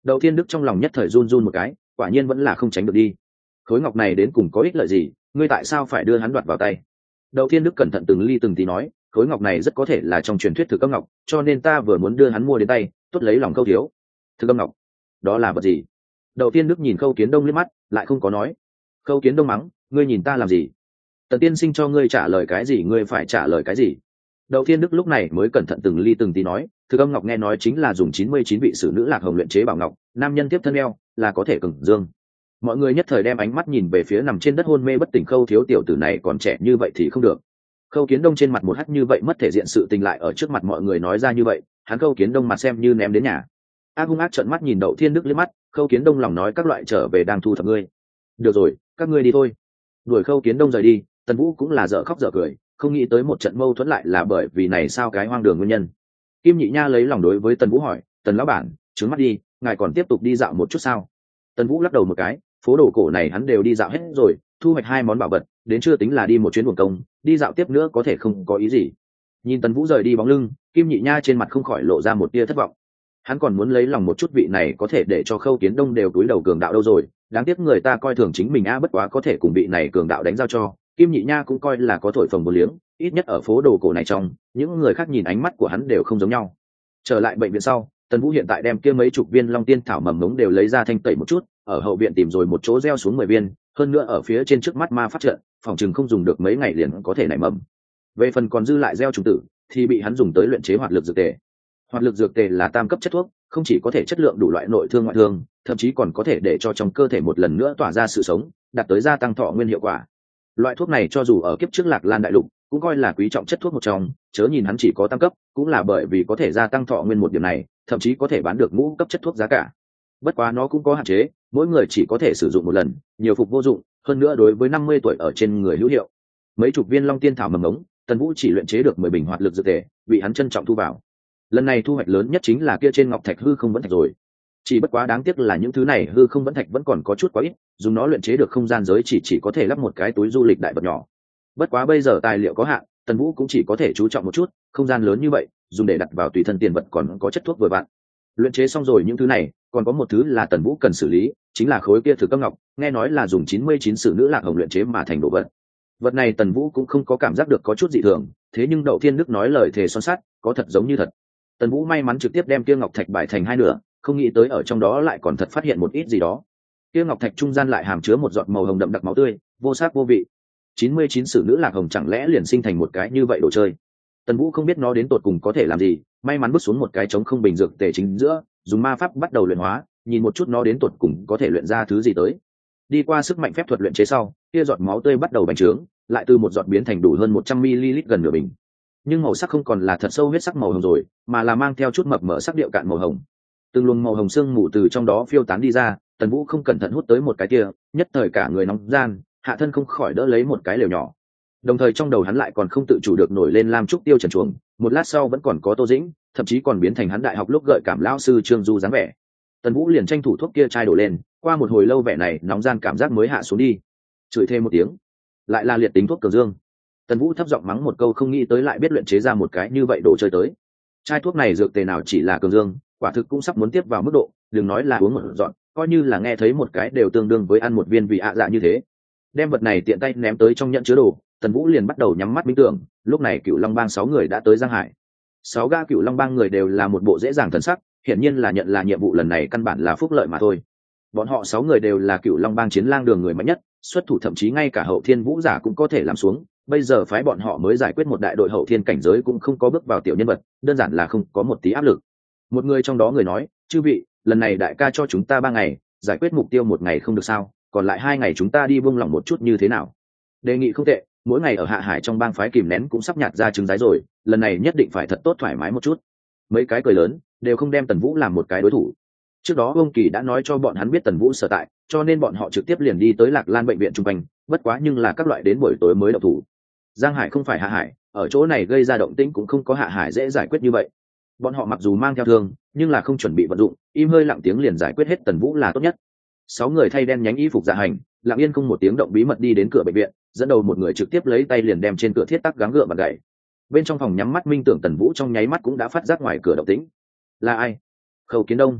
Đậu Thiên Đức trong lòng nhất thời run run một cái, quả nhiên vẫn là không tránh được đi. Khối ngọc này đến cùng có ích lợi gì, ngươi tại sao phải đưa hắn đoạt vào tay? Đậu Thiên Đức cẩn thận từng ly từng tí nói, khối ngọc này rất có thể là trong truyền thuyết thực âm ngọc, cho nên ta vừa muốn đưa hắn mua đến tay, tốt lấy lòng Khâu thiếu. Thực âm ngọc? Đó là vật gì? Đậu Thiên Đức nhìn Khâu Kiến Đông liếc mắt, lại không có nói. Khâu Kiến Đông mắng, ngươi nhìn ta làm gì? Tần tiên sinh cho ngươi trả lời cái gì ngươi phải trả lời cái gì? Đậu Thiên Đức lúc này mới cẩn thận từng ly từng tí nói, thực âm ngọc nghe nói chính là dùng chín mươi chín vị sử nữ lạc hồng luyện chế bảo ngọc, nam nhân tiếp thân eo là có thể cứng dương. Mọi người nhất thời đem ánh mắt nhìn về phía nằm trên đất hôn mê bất tỉnh Khâu thiếu tiểu tử này, còn trẻ như vậy thì không được. Khâu Kiến Đông trên mặt một hắt như vậy mất thể diện sự tình lại ở trước mặt mọi người nói ra như vậy, hắn Khâu Kiến Đông mặt xem như ném đến nhà. Ác hung ác trợn mắt nhìn Đậu Thiên Đức liếc mắt, Khâu Kiến Đông lòng nói các loại trở về đang thu thập ngươi. Được rồi, các ngươi đi thôi. Đuổi Khâu Kiến Đông rời đi, Tần Vũ cũng là dở khóc dở cười, không nghĩ tới một trận mâu thuẫn lại là bởi vì này sao cái hoang đường nguyên nhân. Kim Nhị Nha lấy lòng đối với Tần Vũ hỏi, Tần lão bản, trướng mắt đi, ngài còn tiếp tục đi dạo một chút sao? Tần Vũ lắc đầu một cái, phố đồ cổ này hắn đều đi dạo hết rồi, thu hoạch hai món bảo vật, đến chưa tính là đi một chuyến buồng công, đi dạo tiếp nữa có thể không có ý gì. Nhìn Tần Vũ rời đi bóng lưng, Kim Nhị Nha trên mặt không khỏi lộ ra một tia thất vọng. Hắn còn muốn lấy lòng một chút vị này có thể để cho Khâu Kiến Đông đều túi đầu cường đạo đâu rồi, đáng tiếc người ta coi thường chính mình a, bất quá có thể cùng vị này cường đạo đánh giao cho, Kim Nhị Nha cũng coi là có thổi phồng một liếng, ít nhất ở phố đồ cổ này trong, những người khác nhìn ánh mắt của hắn đều không giống nhau. Trở lại bệnh viện sau, Tần Vũ hiện tại đem kia mấy chục viên long tiên thảo mầm ngống đều lấy ra thanh tẩy một chút, ở hậu viện tìm rồi một chỗ gieo xuống mười viên, hơn nữa ở phía trên trước mắt ma phát trận, phòng chừng không dùng được mấy ngày liền có thể nảy mầm. Về phần còn dư lại gieo trùng tử, thì bị hắn dùng tới luyện chế hoạt lực dược tề. Hoạt lực dược tề là tam cấp chất thuốc, không chỉ có thể chất lượng đủ loại nội thương ngoại thương, thậm chí còn có thể để cho trong cơ thể một lần nữa tỏa ra sự sống, đạt tới gia tăng thọ nguyên hiệu quả. Loại thuốc này cho dù ở kiếp trước Lạc Lan đại lục, cũng coi là quý trọng chất thuốc một trong, chớ nhìn hắn chỉ có tam cấp, cũng là bởi vì có thể gia tăng thọ nguyên một điểm này, thậm chí có thể bán được ngũ cấp chất thuốc giá cả. Bất quá nó cũng có hạn chế, mỗi người chỉ có thể sử dụng một lần, nhiều phục vô dụng, hơn nữa đối với năm mươi tuổi ở trên người hữu hiệu. Mấy chục viên long tiên thảo mầm ngống, Tần Vũ chỉ luyện chế được mười bình hoạt lực dược tề, bị hắn trân trọng thu vào. Lần này thu hoạch lớn nhất chính là kia trên ngọc thạch hư không vẫn thạch rồi. Chỉ bất quá đáng tiếc là những thứ này hư không vẫn thạch vẫn còn có chút quá ít, dùng nó luyện chế được không gian giới chỉ chỉ có thể lắp một cái túi du lịch đại vật nhỏ. Bất quá bây giờ tài liệu có hạn, Tần Vũ cũng chỉ có thể chú trọng một chút, không gian lớn như vậy, dùng để đặt vào tùy thân tiền vật còn có chất thuốc vừa vặn. Luyện chế xong rồi những thứ này, còn có một thứ là Tần Vũ cần xử lý, chính là khối kia thực âm ngọc, nghe nói là dùng chín mươi chín sử nữ lạc hồng luyện chế mà thành đồ vật. Vật này Tần Vũ cũng không có cảm giác được có chút dị thường, thế nhưng Đậu Thiên Đức nói lời thề son sắt, có thật giống như thật. Tần Vũ may mắn trực tiếp đem kia ngọc thạch bài thành hai nửa, không nghĩ tới ở trong đó lại còn thật phát hiện một ít gì đó. Kia ngọc thạch trung gian lại hàm chứa một giọt màu hồng đậm đặc máu tươi, vô sắc vô vị. chín mươi chín sử nữ lạc hồng chẳng lẽ liền sinh thành một cái như vậy đồ chơi. Tần Vũ không biết nó đến tột cùng có thể làm gì, may mắn bước xuống một cái trống không bình dược tề chính giữa, dùng ma pháp bắt đầu luyện hóa, nhìn một chút nó đến tột cùng có thể luyện ra thứ gì tới. Đi qua sức mạnh phép thuật luyện chế sau, kia giọt máu tươi bắt đầu bành trướng, lại từ một giọt biến thành đủ hơn một trăm mi-li-lít gần nửa bình. Nhưng màu sắc không còn là thật sâu huyết sắc màu hồng rồi, mà là mang theo chút mập mỡ sắc điệu cạn màu hồng. Từng luồng màu hồng sương mù từ trong đó phiêu tán đi ra, Tần Vũ không cẩn thận hút tới một cái kia, nhất thời cả người nóng gian, hạ thân không khỏi đỡ lấy một cái lều nhỏ. Đồng thời trong đầu hắn lại còn không tự chủ được nổi lên lam trúc tiêu trần chuồng, một lát sau vẫn còn có Tô Dĩnh, thậm chí còn biến thành hắn đại học lúc gợi cảm lão sư Trương Du dáng vẻ. Tần Vũ liền tranh thủ thuốc kia chai đổ lên, qua một hồi lâu vẻ này nóng gian cảm giác mới hạ xuống đi. Chửi thêm một tiếng, lại là liệt tính thuốc cường dương. Tần Vũ thấp giọng mắng một câu không nghĩ tới lại biết luyện chế ra một cái như vậy đồ chơi tới. Chai thuốc này dược tề nào chỉ là cường dương, quả thực cũng sắp muốn tiếp vào mức độ, đừng nói là uống một dọn, coi như là nghe thấy một cái đều tương đương với ăn một viên vị ạ dạ như thế. Đem vật này tiện tay ném tới trong nhận chứa đồ, Tần Vũ liền bắt đầu nhắm mắt minh tưởng. Lúc này Cựu Long Bang sáu người đã tới Giang Hải. Sáu ga Cựu Long Bang người đều là một bộ dễ dàng thần sắc, hiển nhiên là nhận là nhiệm vụ lần này căn bản là phúc lợi mà thôi. Bọn họ sáu người đều là Cựu Long Bang chiến lang đường người mạnh nhất, xuất thủ thậm chí ngay cả hậu thiên vũ giả cũng có thể làm xuống. Bây giờ phái bọn họ mới giải quyết một đại đội hậu thiên cảnh giới cũng không có bước vào tiểu nhân vật, đơn giản là không có một tí áp lực. Một người trong đó người nói, chư vị, lần này đại ca cho chúng ta ba ngày, giải quyết mục tiêu một ngày không được sao, còn lại hai ngày chúng ta đi buông lỏng một chút như thế nào? Đề nghị không tệ, mỗi ngày ở Hạ Hải trong bang phái kìm nén cũng sắp nhạt ra trứng rái rồi, lần này nhất định phải thật tốt thoải mái một chút. Mấy cái cười lớn, đều không đem Tần Vũ làm một cái đối thủ. Trước đó ông Kỳ đã nói cho bọn hắn biết Tần Vũ sở tại, cho nên bọn họ trực tiếp liền đi tới Lạc Lan bệnh viện trung quanh, bất quá nhưng là các loại đến buổi tối mới động thủ. Giang Hải không phải Hạ Hải, ở chỗ này gây ra động tĩnh cũng không có Hạ Hải dễ giải quyết như vậy. Bọn họ mặc dù mang theo thương, nhưng là không chuẩn bị vận dụng, im hơi lặng tiếng liền giải quyết hết Tần Vũ là tốt nhất. Sáu người thay đen nhánh y phục dạ hành, lặng yên không một tiếng động bí mật đi đến cửa bệnh viện, dẫn đầu một người trực tiếp lấy tay liền đem trên cửa thiết tắc gắng gượng và gậy. Bên trong phòng nhắm mắt minh tưởng Tần Vũ trong nháy mắt cũng đã phát giác ngoài cửa động tĩnh. Là ai? Khâu Kiến Đông.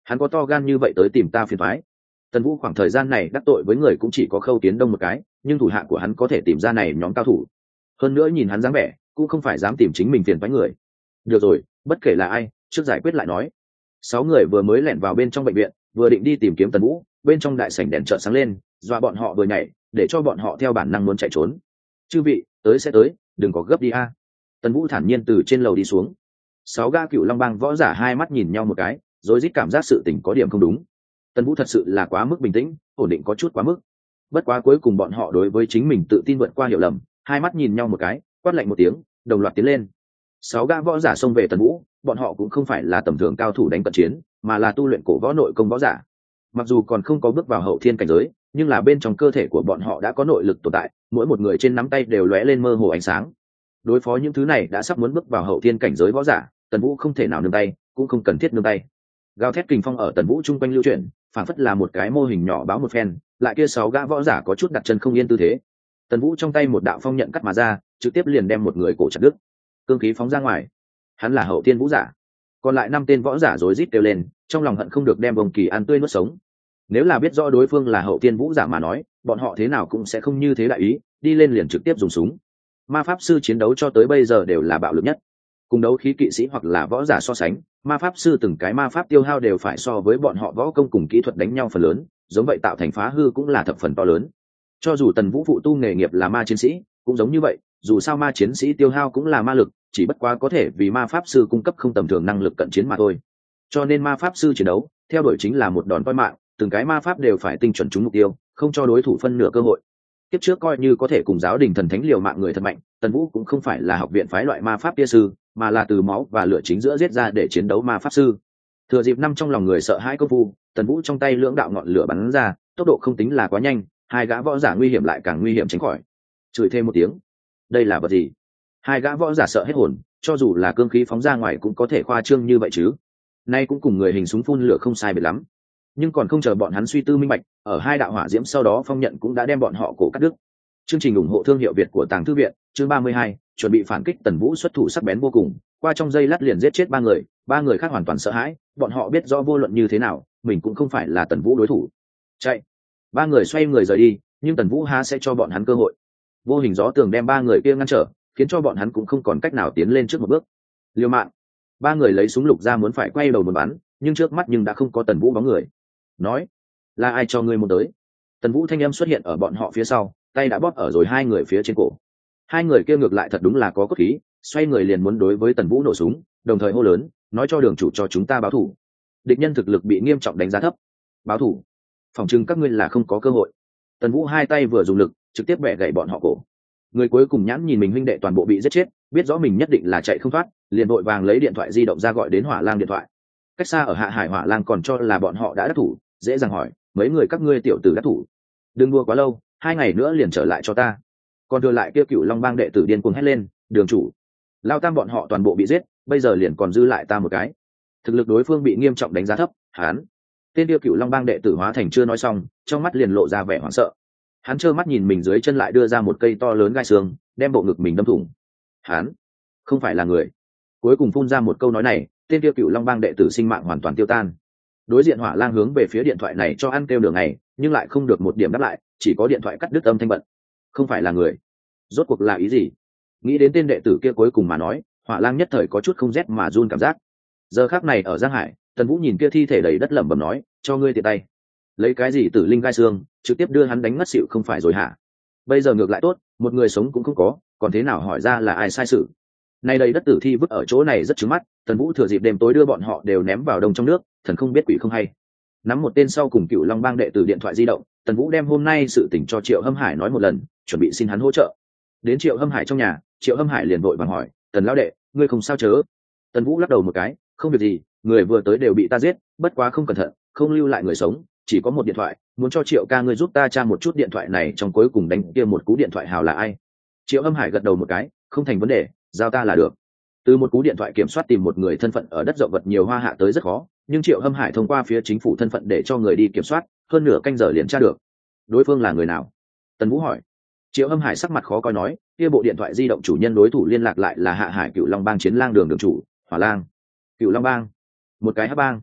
hắn có to gan như vậy tới tìm ta phiền thoái. Tần Vũ khoảng thời gian này đắc tội với người cũng chỉ có Khâu Tiến Đông một cái, nhưng thủ hạ của hắn có thể tìm ra này nhóm cao thủ. Hơn nữa nhìn hắn dáng vẻ, cũng không phải dám tìm chính mình phiền toái người. Được rồi, bất kể là ai, trước giải quyết lại nói. Sáu người vừa mới lẻn vào bên trong bệnh viện, vừa định đi tìm kiếm Tần Vũ, bên trong đại sảnh đèn chợt sáng lên, dọa bọn họ vừa nhảy, để cho bọn họ theo bản năng muốn chạy trốn. Chư vị, tới sẽ tới, đừng có gấp đi a. Tần Vũ thản nhiên từ trên lầu đi xuống. Sáu gã Cựu Long Bang võ giả hai mắt nhìn nhau một cái, rồi rít cảm giác sự tình có điểm không đúng. Tần Vũ thật sự là quá mức bình tĩnh, ổn định có chút quá mức. Bất quá cuối cùng bọn họ đối với chính mình tự tin vượt qua hiểu lầm, hai mắt nhìn nhau một cái, quát lạnh một tiếng, đồng loạt tiến lên. Sáu gã võ giả xông về Tần Vũ, bọn họ cũng không phải là tầm thường cao thủ đánh cận chiến, mà là tu luyện cổ võ nội công võ giả. Mặc dù còn không có bước vào hậu thiên cảnh giới, nhưng là bên trong cơ thể của bọn họ đã có nội lực tồn tại, mỗi một người trên nắm tay đều lóe lên mơ hồ ánh sáng. Đối phó những thứ này đã sắp muốn bước vào hậu thiên cảnh giới võ giả, Tần Vũ không thể nào nương tay, cũng không cần thiết nương tay. Gào thét kình phong ở Tần Vũ trung quanh lưu chuyển, phản phất là một cái mô hình nhỏ báo một phen, lại kia sáu gã võ giả có chút đặt chân không yên tư thế. Tần Vũ trong tay một đạo phong nhận cắt mà ra, trực tiếp liền đem một người cổ chặt đứt, cương khí phóng ra ngoài. Hắn là hậu thiên vũ giả. Còn lại năm tên võ giả rối rít kêu lên, trong lòng hận không được đem Bồng Kỳ ăn tươi nuốt sống. Nếu là biết rõ đối phương là hậu thiên vũ giả mà nói, bọn họ thế nào cũng sẽ không như thế đại ý, đi lên liền trực tiếp dùng súng. Ma pháp sư chiến đấu cho tới bây giờ đều là bạo lực nhất. Cùng đấu khí kỵ sĩ hoặc là võ giả so sánh, ma pháp sư từng cái ma pháp tiêu hao đều phải so với bọn họ võ công cùng kỹ thuật đánh nhau phần lớn, giống vậy tạo thành phá hư cũng là thập phần to lớn. Cho dù Tần Vũ phụ tu nghề nghiệp là ma chiến sĩ, cũng giống như vậy, dù sao ma chiến sĩ tiêu hao cũng là ma lực, chỉ bất quá có thể vì ma pháp sư cung cấp không tầm thường năng lực cận chiến mà thôi. Cho nên ma pháp sư chiến đấu, theo đuổi chính là một đòn voi mạng, từng cái ma pháp đều phải tinh chuẩn trúng mục tiêu, không cho đối thủ phân nửa cơ hội. Tiếp trước coi như có thể cùng giáo đình thần thánh liều mạng người thật mạnh, Tần Vũ cũng không phải là học viện phái loại ma pháp tia sư, mà là từ máu và lửa chính giữa giết ra để chiến đấu ma pháp sư. Thừa dịp năm trong lòng người sợ hãi công phu, Tần Vũ trong tay lưỡng đạo ngọn lửa bắn ra, tốc độ không tính là quá nhanh, hai gã võ giả nguy hiểm lại càng nguy hiểm tránh khỏi. Chửi thêm một tiếng, đây là vật gì? Hai gã võ giả sợ hết hồn, cho dù là cương khí phóng ra ngoài cũng có thể khoa trương như vậy chứ? Nay cũng cùng người hình súng phun lửa không sai biệt lắm. Nhưng còn không chờ bọn hắn suy tư minh bạch, ở hai đạo hỏa diễm sau đó phong nhận cũng đã đem bọn họ cổ cắt đứt. Chương trình ủng hộ thương hiệu Việt của Tàng Thư viện, chương ba mươi hai, chuẩn bị phản kích. Tần Vũ xuất thủ sắc bén vô cùng, qua trong giây lát liền giết chết ba người, ba người khác hoàn toàn sợ hãi, bọn họ biết rõ vô luận như thế nào, mình cũng không phải là Tần Vũ đối thủ. Chạy! Ba người xoay người rời đi, nhưng Tần Vũ há sẽ cho bọn hắn cơ hội. Vô hình gió tường đem ba người kia ngăn trở, khiến cho bọn hắn cũng không còn cách nào tiến lên trước một bước. Liều mạng! Ba người lấy súng lục ra muốn phải quay đầu một bắn, nhưng trước mắt nhưng đã không có Tần Vũ bóng người. Nói, là ai cho ngươi muốn tới? Tần Vũ thanh âm xuất hiện ở bọn họ phía sau, tay đã bóp ở rồi hai người phía trên cổ. Hai người kia ngược lại thật đúng là có cốt khí, xoay người liền muốn đối với Tần Vũ nổ súng, đồng thời hô lớn, nói cho đường chủ cho chúng ta báo thủ. Địch nhân thực lực bị nghiêm trọng đánh giá thấp. Báo thủ? Phỏng chừng các ngươi là không có cơ hội. Tần Vũ hai tay vừa dùng lực, trực tiếp bẻ gãy bọn họ cổ. Người cuối cùng nhãn nhìn mình huynh đệ toàn bộ bị giết chết, biết rõ mình nhất định là chạy không thoát, liền vội vàng lấy điện thoại di động ra gọi đến Hỏa Lang điện thoại. Cách xa ở Hạ Hải Hỏa Lang còn cho là bọn họ đã đắc thủ, dễ dàng hỏi, mấy người các ngươi tiểu tử đắc thủ? Đừng đua quá lâu, hai ngày nữa liền trở lại cho ta. Còn đưa lại kia Cựu Long Bang đệ tử điên cuồng hét lên, đường chủ, Lao Tam bọn họ toàn bộ bị giết, bây giờ liền còn dư lại ta một cái. Thực lực đối phương bị nghiêm trọng đánh giá thấp. Hắn, tên kia Cựu Long Bang đệ tử hóa thành chưa nói xong, trong mắt liền lộ ra vẻ hoảng sợ. Hắn trơ mắt nhìn mình dưới chân lại đưa ra một cây to lớn gai xương, đem bộ ngực mình đâm thủng. Hắn không phải là người. Cuối cùng phun ra một câu nói này, tên kia Cựu Long Bang đệ tử sinh mạng hoàn toàn tiêu tan. Đối diện Hỏa Lang hướng về phía điện thoại này cho ăn kêu đường này, nhưng lại không được một điểm đáp lại, chỉ có điện thoại cắt đứt âm thanh bận. Không phải là người, rốt cuộc là ý gì? Nghĩ đến tên đệ tử kia cuối cùng mà nói, Hỏa Lang nhất thời có chút không rét mà run cảm giác. Giờ khắc này ở Giang Hải, Tần Vũ nhìn kia thi thể đầy đất lẩm bẩm nói, cho ngươi tiện tay, lấy cái gì tử linh gai xương, trực tiếp đưa hắn đánh ngất xỉu không phải rồi hả? Bây giờ ngược lại tốt, một người sống cũng không có, còn thế nào hỏi ra là ai sai sự? Nay đầy đất tử thi vứt ở chỗ này rất trứng mắt, Tần Vũ thừa dịp đêm tối đưa bọn họ đều ném vào đông trong nước, thần không biết quỷ không hay. Nắm một tên sau cùng Cựu Long Bang đệ tử điện thoại di động, Tần Vũ đem hôm nay sự tình cho Triệu Hâm Hải nói một lần, chuẩn bị xin hắn hỗ trợ. Đến Triệu Hâm Hải trong nhà, Triệu Hâm Hải liền vội vàng hỏi, Tần lão đệ, ngươi không sao chớ? Tần Vũ lắc đầu một cái, không việc gì, người vừa tới đều bị ta giết, bất quá không cẩn thận, không lưu lại người sống, chỉ có một điện thoại, muốn cho Triệu ca ngươi giúp ta tra một chút điện thoại này trong cuối cùng đánh kia một cú điện thoại hào là ai. Triệu Hâm Hải gật đầu một cái, không thành vấn đề, giao ta là được. Từ một cú điện thoại kiểm soát tìm một người thân phận ở đất rộng vật nhiều hoa hạ tới rất khó, nhưng Triệu Hâm Hải thông qua phía chính phủ thân phận để cho người đi kiểm soát, hơn nửa canh giờ liền tra được. Đối phương là người nào? Tần Vũ hỏi. Triệu Hâm Hải sắc mặt khó coi nói, kia bộ điện thoại di động chủ nhân đối thủ liên lạc lại là Hạ Hải Cựu Long Bang Chiến Lang đường đường chủ, Hỏa Lang. Cựu Long Bang, một cái hắc bang.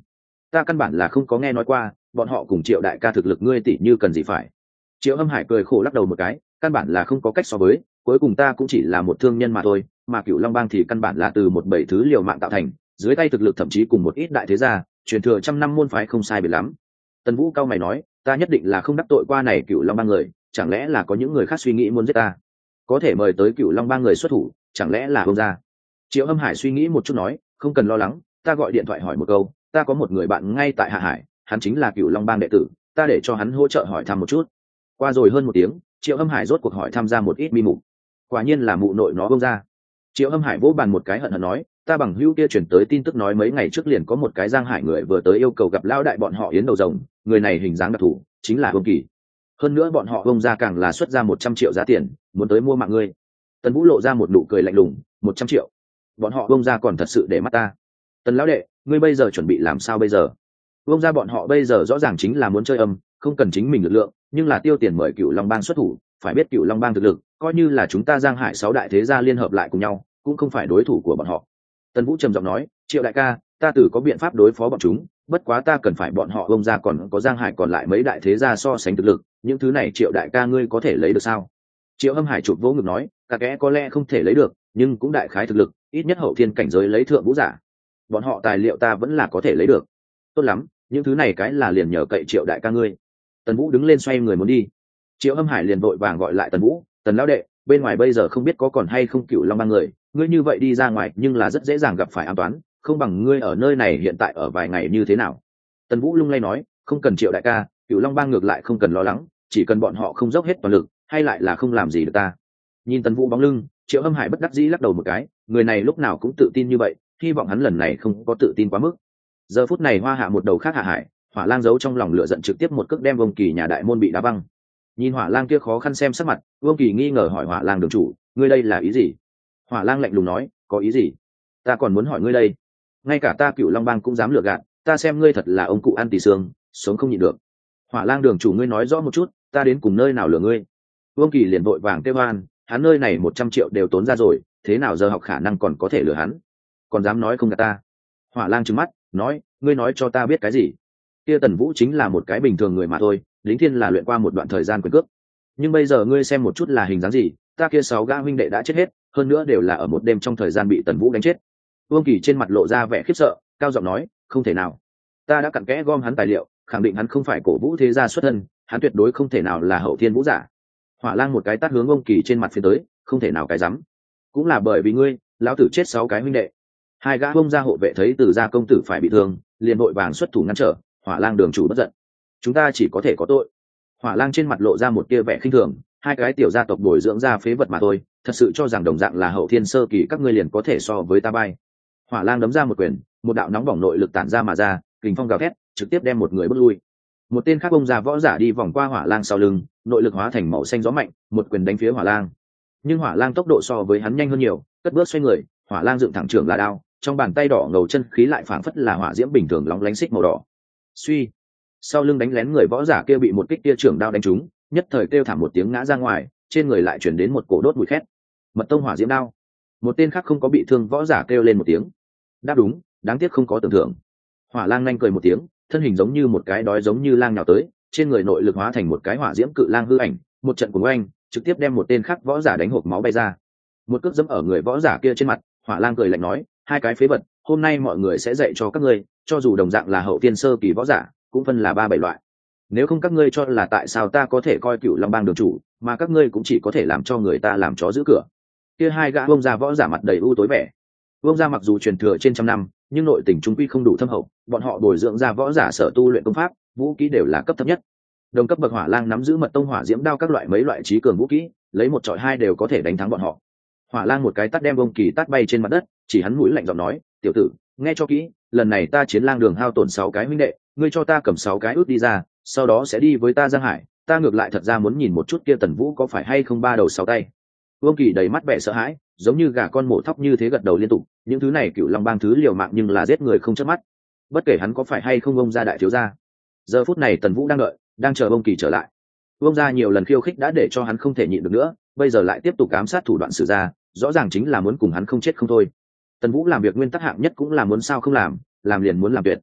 ta căn bản là không có nghe nói qua, bọn họ cùng Triệu đại ca thực lực ngươi tỷ như cần gì phải. Triệu Âm Hải cười khổ lắc đầu một cái, căn bản là không có cách so với, cuối cùng ta cũng chỉ là một thương nhân mà thôi, mà Cửu Long bang thì căn bản là từ một bảy thứ liều mạng tạo thành, dưới tay thực lực thậm chí cùng một ít đại thế gia truyền thừa trăm năm môn phái không sai biệt lắm. Tần Vũ cao mày nói, ta nhất định là không đắc tội qua này Cửu Long bang người, chẳng lẽ là có những người khác suy nghĩ muốn giết ta? Có thể mời tới Cửu Long bang người xuất thủ, chẳng lẽ là Vương gia? Triệu Âm Hải suy nghĩ một chút nói, không cần lo lắng, ta gọi điện thoại hỏi một câu, ta có một người bạn ngay tại Hạ Hải, hắn chính là Cửu Long bang đệ tử, ta để cho hắn hỗ trợ hỏi thăm một chút. Qua rồi hơn một tiếng, Triệu Âm Hải rốt cuộc hỏi tham gia một ít mi mục. Quả nhiên là mụ nội nó Vương gia. Triệu Âm Hải vỗ bàn một cái hận hận nói, ta bằng hữu kia chuyển tới tin tức nói mấy ngày trước liền có một cái Giang Hải người vừa tới yêu cầu gặp lão đại bọn họ yến đầu rồng, người này hình dáng đặc thù, chính là Vương Kỳ. Hơn nữa bọn họ Vương gia càng là xuất ra một trăm triệu giá tiền, muốn tới mua mạng ngươi. Tần Vũ lộ ra một nụ cười lạnh lùng, một trăm triệu. Bọn họ Vương gia còn thật sự để mắt ta. Tần lão đệ, ngươi bây giờ chuẩn bị làm sao bây giờ? Vương gia bọn họ bây giờ rõ ràng chính là muốn chơi âm, không cần chính mình lực lượng, nhưng là tiêu tiền mời Cửu Long bang xuất thủ, phải biết Cửu Long bang thực lực, coi như là chúng ta Giang Hải sáu đại thế gia liên hợp lại cùng nhau, cũng không phải đối thủ của bọn họ. Tần Vũ trầm giọng nói, Triệu đại ca, ta tự có biện pháp đối phó bọn chúng, bất quá ta cần phải bọn họ Vương gia còn có Giang Hải còn lại mấy đại thế gia so sánh thực lực, những thứ này Triệu đại ca ngươi có thể lấy được sao? Triệu Âm Hải chụp vỗ ngực nói, cả kẽ có lẽ không thể lấy được, nhưng cũng đại khái thực lực, ít nhất hậu thiên cảnh giới lấy thượng vũ giả. Bọn họ tài liệu ta vẫn là có thể lấy được. Tốt lắm, những thứ này cái là liền nhờ cậy Triệu đại ca ngươi. Tần Vũ đứng lên xoay người muốn đi. Triệu Âm Hải liền vội vàng gọi lại Tần Vũ, Tần lão đệ, bên ngoài bây giờ không biết có còn hay không Cửu Long bang người, ngươi như vậy đi ra ngoài nhưng là rất dễ dàng gặp phải an toán, không bằng ngươi ở nơi này hiện tại ở vài ngày như thế nào. Tần Vũ lung lay nói, không cần Triệu đại ca, Cửu Long bang ngược lại không cần lo lắng, chỉ cần bọn họ không dốc hết toàn lực, hay lại là không làm gì được ta. Nhìn Tần Vũ bóng lưng, Triệu Âm Hải bất đắc dĩ lắc đầu một cái, người này lúc nào cũng tự tin như vậy, hy vọng hắn lần này không có tự tin quá mức. Giờ phút này Hoa Hạ một đầu khác Hạ Hải, Hỏa Lang giấu trong lòng lửa giận trực tiếp một cước đem Vương Kỳ nhà đại môn bị đá văng. Nhìn Hỏa Lang kia khó khăn xem sắc mặt, Vương Kỳ nghi ngờ hỏi Hỏa Lang đường chủ, ngươi đây là ý gì? Hỏa Lang lạnh lùng nói, có ý gì? Ta còn muốn hỏi ngươi đây. Ngay cả ta Cửu Long bang cũng dám lừa gạt, ta xem ngươi thật là ông cụ ăn tỳ xương, sống không nhịn được. Hỏa Lang đường chủ ngươi nói rõ một chút, ta đến cùng nơi nào lừa ngươi? Vương Kỳ liền vội vàng kêu oan, hắn nơi này một trăm triệu đều tốn ra rồi, thế nào giờ học khả năng còn có thể lừa hắn? Còn dám nói không gạt ta? Hỏa Lang trừng mắt, nói, ngươi nói cho ta biết cái gì? Kia Tần Vũ chính là một cái bình thường người mà thôi, Đính Thiên là luyện qua một đoạn thời gian quyền cước. Nhưng bây giờ ngươi xem một chút là hình dáng gì, ta kia sáu gã huynh đệ đã chết hết, hơn nữa đều là ở một đêm trong thời gian bị Tần Vũ đánh chết. Vương Kỳ trên mặt lộ ra vẻ khiếp sợ, cao giọng nói, không thể nào. Ta đã cặn kẽ gom hắn tài liệu, khẳng định hắn không phải cổ vũ thế gia xuất thân, hắn tuyệt đối không thể nào là hậu thiên vũ giả. Hỏa Lang một cái tát hướng Vương Kỳ trên mặt phía tới, không thể nào cái rắm. Cũng là bởi vì ngươi, lão tử chết sáu cái huynh đệ. Hai gã bông gia hộ vệ thấy Từ gia công tử phải bị thương, liền vội vàng xuất thủ ngăn trở. Hỏa Lang đường chủ bất giận, chúng ta chỉ có thể có tội. Hỏa Lang trên mặt lộ ra một tia vẻ khinh thường, hai cái tiểu gia tộc bồi dưỡng ra phế vật mà thôi, thật sự cho rằng đồng dạng là hậu thiên sơ kỳ các ngươi liền có thể so với ta bay. Hỏa Lang đấm ra một quyền, một đạo nóng bỏng nội lực tản ra mà ra, kình phong gào thét, trực tiếp đem một người bước lui. Một tên khác bông ra võ giả đi vòng qua Hỏa Lang sau lưng, nội lực hóa thành màu xanh gió mạnh, một quyền đánh phía Hỏa Lang. Nhưng Hỏa Lang tốc độ so với hắn nhanh hơn nhiều, cất bước xoay người, Hỏa Lang dựng thẳng trường là đao, trong bàn tay đỏ ngầu chân khí lại phảng phất là hỏa diễm bình thường lóng lánh xích màu đỏ. Suy, sau lưng đánh lén người võ giả kia bị một kích tia trưởng đao đánh trúng, nhất thời kêu thảm một tiếng ngã ra ngoài, trên người lại chuyển đến một cổ đốt mùi khét. Mật tông hỏa diễm đao. Một tên khác không có bị thương võ giả kêu lên một tiếng. Đáp đúng, đáng tiếc không có tưởng thưởng. Hỏa Lang nhanh cười một tiếng, thân hình giống như một cái đói giống như lang nhào tới, trên người nội lực hóa thành một cái hỏa diễm cự lang hư ảnh, một trận cuồng oanh, trực tiếp đem một tên khác võ giả đánh hộc máu bay ra. Một cước dẫm ở người võ giả kia trên mặt, Hỏa Lang cười lạnh nói, hai cái phế vật, hôm nay mọi người sẽ dạy cho các ngươi, cho dù đồng dạng là hậu tiên sơ kỳ võ giả, cũng phân là ba bảy loại. Nếu không các ngươi cho là tại sao ta có thể coi Cửu Long bang đường chủ, mà các ngươi cũng chỉ có thể làm cho người ta làm chó giữ cửa. Kia hai gã bông ra võ giả mặt đầy u tối vẻ. Bông ra mặc dù truyền thừa trên trăm năm, nhưng nội tình trung quy không đủ thâm hậu, bọn họ bồi dưỡng ra võ giả sở tu luyện công pháp, vũ khí đều là cấp thấp nhất. Đồng cấp bậc Hỏa Lang nắm giữ mật tông hỏa diễm đao các loại mấy loại trí cường vũ khí, lấy một trọi hai đều có thể đánh thắng bọn họ. Hỏa Lang một cái tát đem Bông Kỳ tát bay trên mặt đất, chỉ hắn mũi lạnh giọng nói, "Tiểu tử, nghe cho kỹ, lần này ta chiến lang đường hao tổn sáu cái huynh đệ, ngươi cho ta cầm sáu cái út đi ra, sau đó sẽ đi với ta Giang Hải, ta ngược lại thật ra muốn nhìn một chút kia Tần Vũ có phải hay không ba đầu sáu tay." Vương Kỳ đầy mắt vẻ sợ hãi, giống như gà con mổ thóc như thế gật đầu liên tục, những thứ này Cửu Long bang thứ liều mạng nhưng là giết người không chớp mắt. Bất kể hắn có phải hay không ông gia đại thiếu gia. Giờ phút này Tần Vũ đang đợi, đang chờ Vương Kỳ trở lại. Vương gia nhiều lần khiêu khích đã để cho hắn không thể nhịn được nữa, bây giờ lại tiếp tục ám sát thủ đoạn sử ra, rõ ràng chính là muốn cùng hắn không chết không thôi. Tần Vũ làm việc nguyên tắc hạng nhất cũng là muốn sao không làm, làm liền muốn làm tuyệt.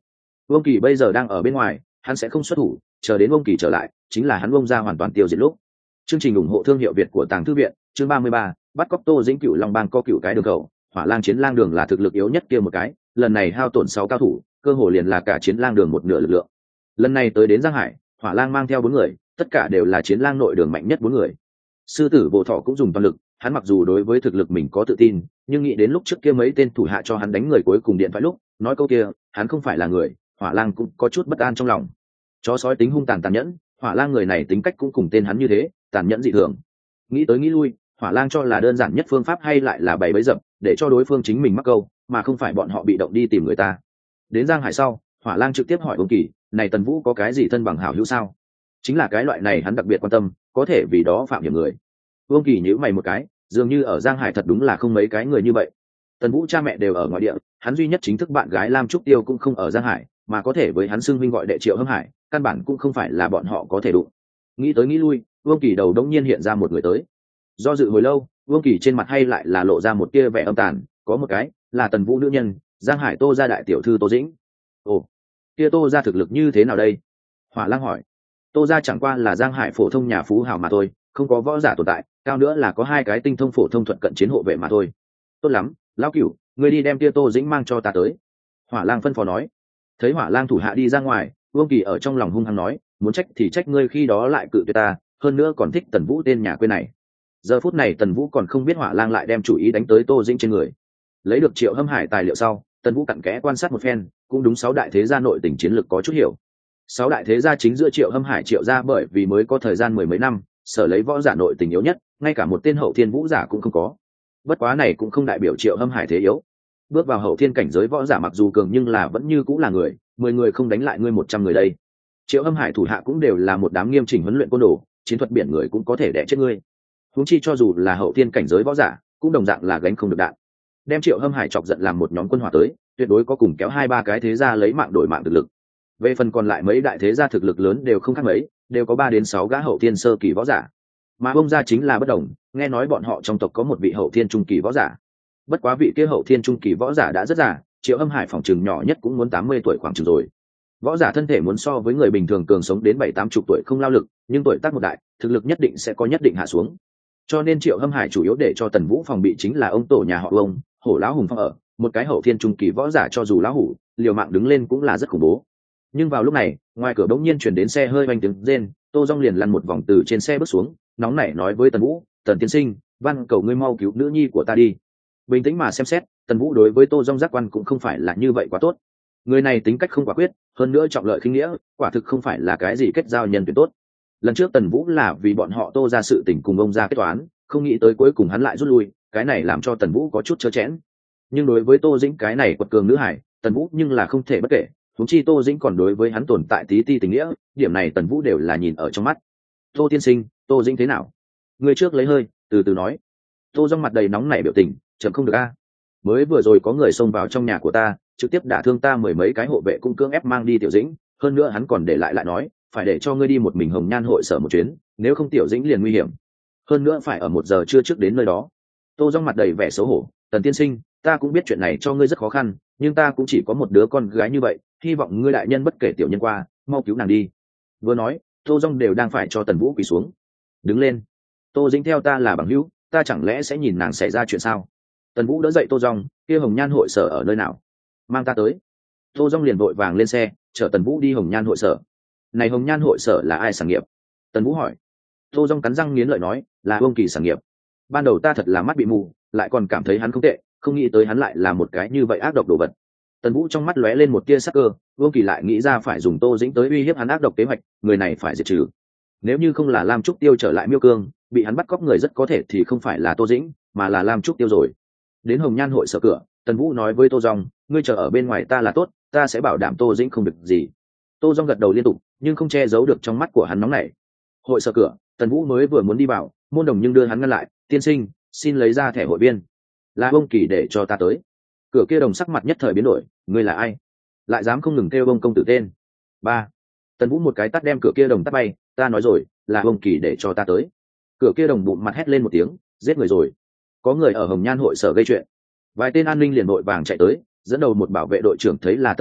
Vương Kỳ bây giờ đang ở bên ngoài, hắn sẽ không xuất thủ, chờ đến Vương Kỳ trở lại chính là hắn Vương gia hoàn toàn tiêu diệt lúc. Chương trình ủng hộ thương hiệu Việt của Tàng Thư viện, chương ba mươi ba, bắt cóc Tô Dĩnh. Cựu Long Bang có cựu cái đường khẩu, Hỏa Lang Chiến Lang Đường là thực lực yếu nhất kia một cái, lần này hao tổn sáu cao thủ, cơ hồ liền là cả Chiến Lang Đường một nửa lực lượng. Lần này tới đến Giang Hải, Hỏa Lang mang theo bốn người, tất cả đều là Chiến Lang nội đường mạnh nhất bốn người. Sư tử Bộ Thọ cũng dùng toàn lực, hắn mặc dù đối với thực lực mình có tự tin, nhưng nghĩ đến lúc trước kia mấy tên thủ hạ cho hắn đánh người cuối cùng điện thoại lúc nói câu kia, hắn không phải là người, Hỏa Lang cũng có chút bất an trong lòng. Chó sói tính hung tàn tàn nhẫn, Hỏa Lang người này tính cách cũng cùng tên hắn như thế, tàn nhẫn dị thường. Nghĩ tới nghĩ lui, Hỏa Lang cho là đơn giản nhất phương pháp hay lại là bày bẫy dập, để cho đối phương chính mình mắc câu, mà không phải bọn họ bị động đi tìm người ta. Đến Giang Hải sau, Hỏa Lang trực tiếp hỏi Vương Kỳ, này Tần Vũ có cái gì thân bằng hảo hữu sao? Chính là cái loại này hắn đặc biệt quan tâm, có thể vì đó phạm hiểm người. Vương Kỳ nhíu mày một cái, dường như ở Giang Hải thật đúng là không mấy cái người như vậy. Tần Vũ cha mẹ đều ở ngoài địa, hắn duy nhất chính thức bạn gái Lam Trúc Tiêu cũng không ở Giang Hải, mà có thể với hắn xưng huynh gọi đệ Triệu Hâm Hải, căn bản cũng không phải là bọn họ có thể đụng. Nghĩ tới nghĩ lui, Vương Kỳ đầu đống nhiên hiện ra một người tới. Do dự hồi lâu, Vương Kỳ trên mặt hay lại là lộ ra một tia vẻ âm tàn, có một cái là Tần Vũ nữ nhân, Giang Hải Tô gia đại tiểu thư Tô Dĩnh. Ồ, kia Tô gia thực lực như thế nào đây? Hỏa Lang hỏi. Tô gia chẳng qua là Giang Hải phổ thông nhà phú hào mà thôi, không có võ giả tồn tại, cao nữa là có hai cái tinh thông phổ thông thuận cận chiến hộ vệ mà thôi. Tốt lắm, lão cửu, ngươi đi đem kia Tô Dĩnh mang cho ta tới. Hỏa Lang phân phó nói. Thấy Hỏa Lang thủ hạ đi ra ngoài, Vương Kỳ ở trong lòng hung hăng nói, muốn trách thì trách ngươi khi đó lại cự tuyệt ta, hơn nữa còn thích Tần Vũ tên nhà quê này. Giờ phút này Tần Vũ còn không biết Hỏa Lang lại đem chủ ý đánh tới Tô Dĩnh trên người. Lấy được Triệu Hâm Hải tài liệu sau, Tần Vũ cặn kẽ quan sát một phen, cũng đúng sáu đại thế gia nội tình chiến lực có chút hiểu. Sáu đại thế gia chính giữa Triệu Hâm Hải Triệu gia bởi vì mới có thời gian mười mấy năm, sở lấy võ giả nội tình yếu nhất, ngay cả một tên hậu thiên vũ giả cũng không có. Bất quá này cũng không đại biểu Triệu Hâm Hải thế yếu. Bước vào hậu thiên cảnh giới võ giả mặc dù cường nhưng là vẫn như cũng là người, mười người không đánh lại ngươi một trăm người đây. Triệu Hâm Hải thủ hạ cũng đều là một đám nghiêm chỉnh huấn luyện côn đồ, chiến thuật biển người cũng có thể đè chết ngươi. Huống chi cho dù là hậu thiên cảnh giới võ giả, cũng đồng dạng là gánh không được đạn. Đem Triệu Hâm Hải chọc giận làm một nhóm quân hỏa tới, tuyệt đối có cùng kéo hai ba cái thế gia lấy mạng đổi mạng thực lực. Về phần còn lại mấy đại thế gia thực lực lớn đều không khác mấy, đều có ba đến sáu gã hậu thiên sơ kỳ võ giả. Mà ông gia chính là bất đồng, nghe nói bọn họ trong tộc có một vị hậu thiên trung kỳ võ giả. Bất quá vị kia hậu thiên trung kỳ võ giả đã rất già, Triệu Hâm Hải phòng trường nhỏ nhất cũng muốn tám mươi tuổi khoảng chừng rồi. Võ giả thân thể muốn so với người bình thường cường sống đến bảy tám chục tuổi không lao lực, nhưng tuổi tác một đại, thực lực nhất định sẽ có nhất định hạ xuống. Cho nên Triệu Hâm Hải chủ yếu để cho Tần Vũ phòng bị chính là ông tổ nhà họ ông, Hổ lão hùng phong ở, một cái hậu thiên trung kỳ võ giả cho dù lão hủ, liều mạng đứng lên cũng là rất khủng bố. Nhưng vào lúc này, ngoài cửa bỗng nhiên chuyển đến xe hơi oanh tiếng rên, Tô Dung liền lăn một vòng từ trên xe bước xuống, nóng nảy nói với Tần Vũ, "Tần tiên sinh, van cầu ngươi mau cứu nữ nhi của ta đi." Bình tĩnh mà xem xét, Tần Vũ đối với Tô Dung giác quan cũng không phải là như vậy quá tốt. Người này tính cách không quả quyết, hơn nữa trọng lợi khinh nghĩa, quả thực không phải là cái gì kết giao nhân tuyển tốt. Lần trước Tần Vũ là vì bọn họ Tô ra sự tình cùng ông ra kết toán, không nghĩ tới cuối cùng hắn lại rút lui, cái này làm cho Tần Vũ có chút trơ chẽn. Nhưng đối với Tô Dĩnh cái này quật cường nữ hải, Tần Vũ nhưng là không thể bất kể, huống chi Tô Dĩnh còn đối với hắn tồn tại tí ti tình nghĩa, điểm này Tần Vũ đều là nhìn ở trong mắt. "Tô tiên sinh, Tô Dĩnh thế nào?" Người trước lấy hơi, từ từ nói. Tô Dung mặt đầy nóng nảy biểu tình, "Chậm không được a. Mới vừa rồi có người xông vào trong nhà của ta, trực tiếp đả thương ta mười mấy cái hộ vệ cung cưỡng ép mang đi Tiểu Dĩnh, hơn nữa hắn còn để lại lại nói, phải để cho ngươi đi một mình Hồng Nhan hội sở một chuyến, nếu không Tiểu Dĩnh liền nguy hiểm. Hơn nữa phải ở một giờ trưa trước đến nơi đó." Tô Dung mặt đầy vẻ xấu hổ, "Tần tiên sinh, ta cũng biết chuyện này cho ngươi rất khó khăn, nhưng ta cũng chỉ có một đứa con gái như vậy, hy vọng ngươi đại nhân bất kể tiểu nhân qua, mau cứu nàng đi." Vừa nói, Tô Dung đều đang phải cho Tần Vũ quỳ xuống. "Đứng lên. Tô Dĩnh theo ta là bằng hữu, ta chẳng lẽ sẽ nhìn nàng xảy ra chuyện sao?" Tần Vũ đỡ dậy Tô Dung, "Kia Hồng Nhan hội sở ở nơi nào? Mang ta tới." Tô Dung liền vội vàng lên xe, chở Tần Vũ đi Hồng Nhan hội sở. "Này Hồng Nhan hội sở là ai sản nghiệp?" Tần Vũ hỏi. Tô Dung cắn răng nghiến lợi nói, "Là Vương Kỳ sản nghiệp. Ban đầu ta thật là mắt bị mù, lại còn cảm thấy hắn không tệ, không nghĩ tới hắn lại là một cái như vậy ác độc đồ vật." Tần Vũ trong mắt lóe lên một tia sắc cơ, Vương Kỳ lại nghĩ ra phải dùng Tô Dĩnh tới uy hiếp hắn ác độc kế hoạch, người này phải diệt trừ. Nếu như không là Lam Trúc Tiêu trở lại Miêu Cương, bị hắn bắt cóc người rất có thể thì không phải là Tô Dĩnh, mà là Lam Trúc Tiêu rồi. Đến Hồng Nhan hội sở cửa, Tần Vũ nói với Tô Dung, "Ngươi chờ ở bên ngoài ta là tốt, ta sẽ bảo đảm Tô Dĩnh không được gì." Tô Dung gật đầu liên tục, nhưng không che giấu được trong mắt của hắn nóng nảy. Hội sở cửa, Tần Vũ mới vừa muốn đi vào, môn đồng nhưng đưa hắn ngăn lại, "Tiên sinh, xin lấy ra thẻ hội viên." "Là Vương Kỳ để cho ta tới." Cửa kia đồng sắc mặt nhất thời biến đổi, "Ngươi là ai? Lại dám không ngừng kêu Vương công tử tên?" Ba. Tần Vũ một cái tát đem cửa kia đồng tát bay, "Ta nói rồi, là Vương Kỳ để cho ta tới." Cửa kia đồng bụng mặt hét lên một tiếng, "Giết người rồi. Có người ở Hồng Nhan hội sở gây chuyện." Vài tên an ninh liền vội vàng chạy tới, dẫn đầu một bảo vệ đội trưởng thấy là Tần Vũ,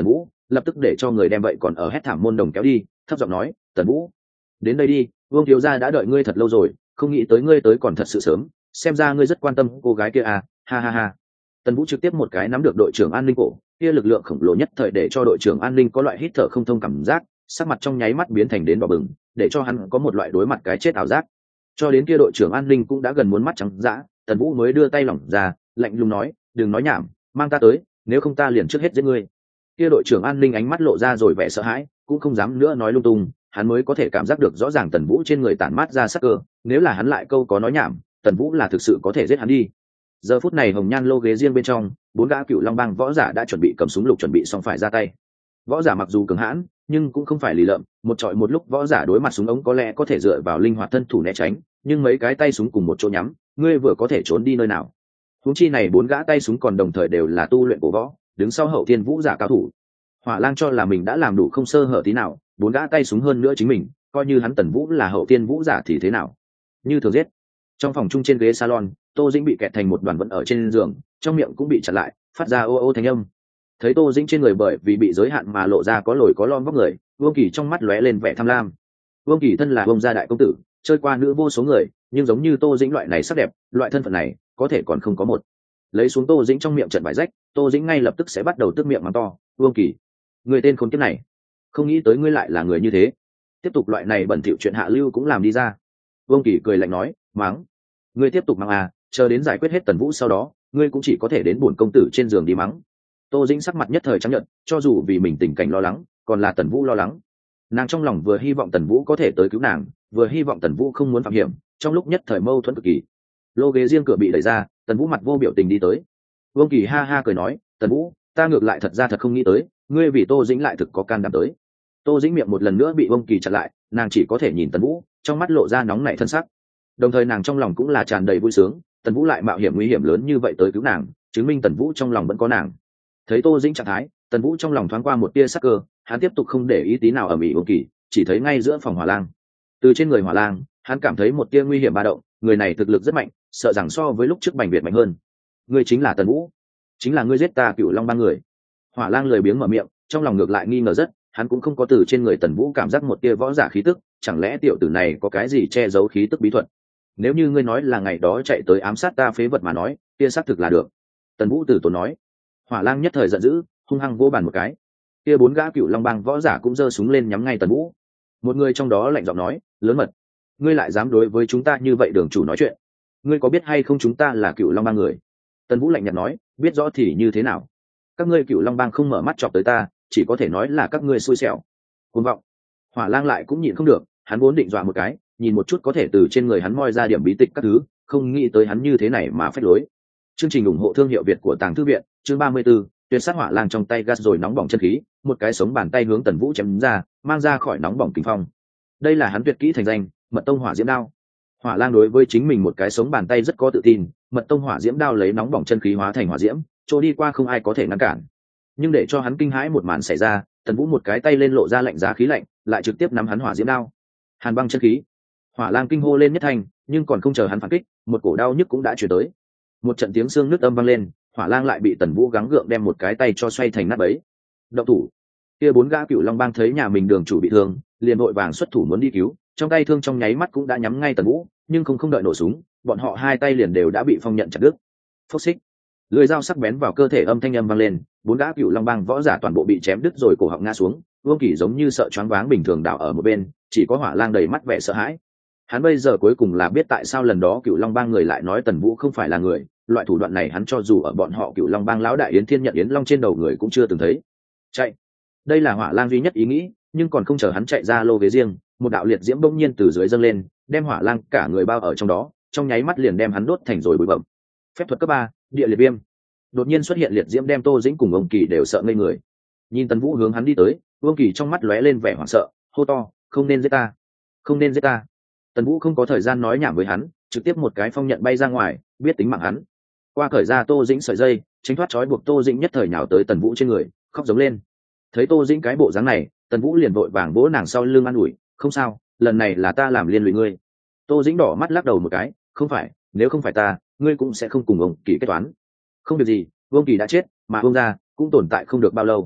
lập tức để cho người đem vậy còn ở hét thảm môn đồng kéo đi, thấp giọng nói, Tần Vũ, đến đây đi, Vương thiếu gia đã đợi ngươi thật lâu rồi, không nghĩ tới ngươi tới còn thật sự sớm, xem ra ngươi rất quan tâm cô gái kia à, ha ha ha. Tần Vũ trực tiếp một cái nắm được đội trưởng an ninh cổ, kia lực lượng khổng lồ nhất thời để cho đội trưởng an ninh có loại hít thở không thông cảm giác, sắc mặt trong nháy mắt biến thành đến đỏ bừng, để cho hắn có một loại đối mặt cái chết ảo giác. Cho đến kia đội trưởng an ninh cũng đã gần muốn mắt trắng dã, Tần Vũ mới đưa tay lỏng ra, lạnh lùng nói, đừng nói nhảm, mang ta tới, nếu không ta liền trước hết giết ngươi. Kia đội trưởng an ninh ánh mắt lộ ra rồi vẻ sợ hãi, cũng không dám nữa nói lung tung, hắn mới có thể cảm giác được rõ ràng Tần Vũ trên người tản mát ra sắc cơ, nếu là hắn lại câu có nói nhảm, Tần Vũ là thực sự có thể giết hắn đi. Giờ phút này hồng nhan lô ghế riêng bên trong, bốn gã cựu long bang võ giả đã chuẩn bị cầm súng lục chuẩn bị xong phải ra tay. Võ giả mặc dù cường hãn, nhưng cũng không phải lì lợm, một trọi một lúc võ giả đối mặt súng ống có lẽ có thể dựa vào linh hoạt thân thủ né tránh, nhưng mấy cái tay súng cùng một chỗ nhắm, ngươi vừa có thể trốn đi nơi nào. Huống chi này bốn gã tay súng còn đồng thời đều là tu luyện cổ võ, đứng sau hậu thiên vũ giả cao thủ. Hỏa Lang cho là mình đã làm đủ không sơ hở tí nào, bốn gã tay súng hơn nữa chính mình, coi như hắn Tần Vũ là hậu thiên vũ giả thì thế nào? Như thường giết. Trong phòng chung trên ghế salon, Tô Dĩnh bị kẹt thành một đoàn vẫn ở trên giường, trong miệng cũng bị chặn lại, phát ra ô ô thanh âm. Thấy Tô Dĩnh trên người bởi vì bị giới hạn mà lộ ra có lồi có lõm vóc người, Vương Kỳ trong mắt lóe lên vẻ tham lam. Vương Kỳ thân là Vương gia đại công tử, chơi qua nữ vô số người, nhưng giống như Tô Dĩnh loại này sắc đẹp, loại thân phận này, có thể còn không có một. Lấy xuống Tô Dĩnh trong miệng trận vải rách, Tô Dĩnh ngay lập tức sẽ bắt đầu tước miệng mắng to, "Vương Kỳ, người tên khốn kiếp này, không nghĩ tới ngươi lại là người như thế." Tiếp tục loại này bẩn thỉu chuyện hạ lưu cũng làm đi ra. Vương Kỳ cười lạnh nói, "Mắng, ngươi tiếp tục mắng à, chờ đến giải quyết hết Tần Vũ sau đó, ngươi cũng chỉ có thể đến bổn công tử trên giường đi mắng." Tô Dĩnh sắc mặt nhất thời trắng nhợt, cho dù vì mình tình cảnh lo lắng, còn là Tần Vũ lo lắng. Nàng trong lòng vừa hy vọng Tần Vũ có thể tới cứu nàng, vừa hy vọng Tần Vũ không muốn phạm hiểm, trong lúc nhất thời mâu thuẫn cực kỳ. Lô ghế riêng cửa bị đẩy ra, Tần Vũ mặt vô biểu tình đi tới. Vương Kỳ ha ha cười nói, "Tần Vũ, ta ngược lại thật ra thật không nghĩ tới, ngươi vì Tô Dĩnh lại thực có can đảm tới." Tô Dĩnh miệng một lần nữa bị Vương Kỳ chặn lại, nàng chỉ có thể nhìn Tần Vũ, trong mắt lộ ra nóng nảy thân sắc. Đồng thời nàng trong lòng cũng là tràn đầy vui sướng, Tần Vũ lại mạo hiểm nguy hiểm lớn như vậy tới cứu nàng, chứng minh Tần Vũ trong lòng vẫn có nàng. Thấy Tô Dĩnh trạng thái, Tần Vũ trong lòng thoáng qua một tia sắc cơ, hắn tiếp tục không để ý tí nào ở mỹ Vương Kỳ, chỉ thấy ngay giữa phòng Hỏa Lang. Từ trên người Hỏa Lang, hắn cảm thấy một tia nguy hiểm ba động, người này thực lực rất mạnh, sợ rằng so với lúc trước Bành Việt mạnh hơn. Ngươi chính là Tần Vũ, chính là ngươi giết ta Cựu Long ba người. Hỏa Lang lười biếng mở miệng, trong lòng ngược lại nghi ngờ rất, hắn cũng không có từ trên người Tần Vũ cảm giác một tia võ giả khí tức, chẳng lẽ tiểu tử này có cái gì che giấu khí tức bí thuật? Nếu như ngươi nói là ngày đó chạy tới ám sát ta phế vật mà nói, kia xác thực là được. Tần Vũ từ tốn nói. Hỏa Lang nhất thời giận dữ, hung hăng vỗ bàn một cái. Kia bốn gã Cựu Long bang võ giả cũng giơ súng lên nhắm ngay Tần Vũ. Một người trong đó lạnh giọng nói, lớn mật, ngươi lại dám đối với chúng ta như vậy đường chủ nói chuyện, ngươi có biết hay không chúng ta là Cựu Long bang người? Tần Vũ lạnh nhạt nói, biết rõ thì như thế nào? Các ngươi Cựu Long bang không mở mắt chọc tới ta, chỉ có thể nói là các ngươi xui xẻo. Cuồng vọng. Hỏa Lang lại cũng nhịn không được, hắn vốn định dọa một cái, nhìn một chút có thể từ trên người hắn moi ra điểm bí tịch các thứ, không nghĩ tới hắn như thế này mà phách lối. Chương trình ủng hộ thương hiệu Việt của Tàng Thư viện, chương ba mươi 34, tuyệt sát Hỏa Lang trong tay gas rồi nóng bỏng chân khí, một cái sống bàn tay hướng Tần Vũ chém ra, mang ra khỏi nóng bỏng kình phong. Đây là hắn tuyệt kỹ thành danh, Mật Tông Hỏa Diễm Đao. Hỏa Lang đối với chính mình một cái sống bàn tay rất có tự tin, Mật Tông Hỏa Diễm Đao lấy nóng bỏng chân khí hóa thành hỏa diễm, chỗ đi qua không ai có thể ngăn cản. Nhưng để cho hắn kinh hãi một màn xảy ra, Tần Vũ một cái tay lên lộ ra lạnh giá khí lạnh, lại trực tiếp nắm hắn hỏa diễm đao. Hàn băng chân khí. Hỏa Lang kinh hô lên nhất thành, nhưng còn không chờ hắn phản kích, một cổ đau nhức cũng đã truyền tới. Một trận tiếng xương nứt âm vang lên, Hỏa Lang lại bị Tần Vũ gắng gượng đem một cái tay cho xoay thành nát bấy. Động thủ. Kia bốn gã Cựu Long bang thấy nhà mình đường chủ bị thương, liền vội vàng xuất thủ muốn đi cứu, trong tay thương trong nháy mắt cũng đã nhắm ngay Tần Vũ, nhưng không không đợi nổ súng, bọn họ hai tay liền đều đã bị phong nhận chặt đứt. Phốc xích. Lưỡi dao sắc bén vào cơ thể âm thanh âm vang lên, bốn gã Cựu Long bang võ giả toàn bộ bị chém đứt rồi cổ họng ngã xuống, Vương Kỳ giống như sợ choáng váng bình thường đảo ở một bên, chỉ có Hỏa Lang đầy mắt vẻ sợ hãi. Hắn bây giờ cuối cùng là biết tại sao lần đó Cựu Long bang người lại nói Tần Vũ không phải là người, loại thủ đoạn này hắn cho dù ở bọn họ Cựu Long bang lão đại Yến Thiên nhận Yến Long trên đầu người cũng chưa từng thấy. Chạy. Đây là Hỏa Lang duy nhất ý nghĩ, nhưng còn không chờ hắn chạy ra lô ghế riêng, một đạo liệt diễm bỗng nhiên từ dưới dâng lên, đem Hỏa Lang cả người bao ở trong đó, trong nháy mắt liền đem hắn đốt thành rồi bụi bặm. Phép thuật cấp ba, địa liệt viêm. Đột nhiên xuất hiện liệt diễm đem Tô Dĩnh cùng ông Kỳ đều sợ ngây người. Nhìn Tần Vũ hướng hắn đi tới, Vương Kỳ trong mắt lóe lên vẻ hoảng sợ, hô to, không nên giết ta, không nên giết ta. Tần Vũ không có thời gian nói nhảm với hắn, trực tiếp một cái phong nhận bay ra ngoài, biết tính mạng hắn. Qua cởi ra Tô Dĩnh sợi dây, tránh thoát trói buộc Tô Dĩnh nhất thời nhào tới Tần Vũ trên người, khóc giống lên. Thấy Tô Dĩnh cái bộ dáng này, Tần Vũ liền vội vàng vỗ nàng sau lưng an ủi, không sao, lần này là ta làm liên lụy ngươi. Tô Dĩnh đỏ mắt lắc đầu một cái, không phải, nếu không phải ta, ngươi cũng sẽ không cùng ông Kỳ kết toán. Không việc gì, Vương Kỳ đã chết, mà Vương gia cũng tồn tại không được bao lâu.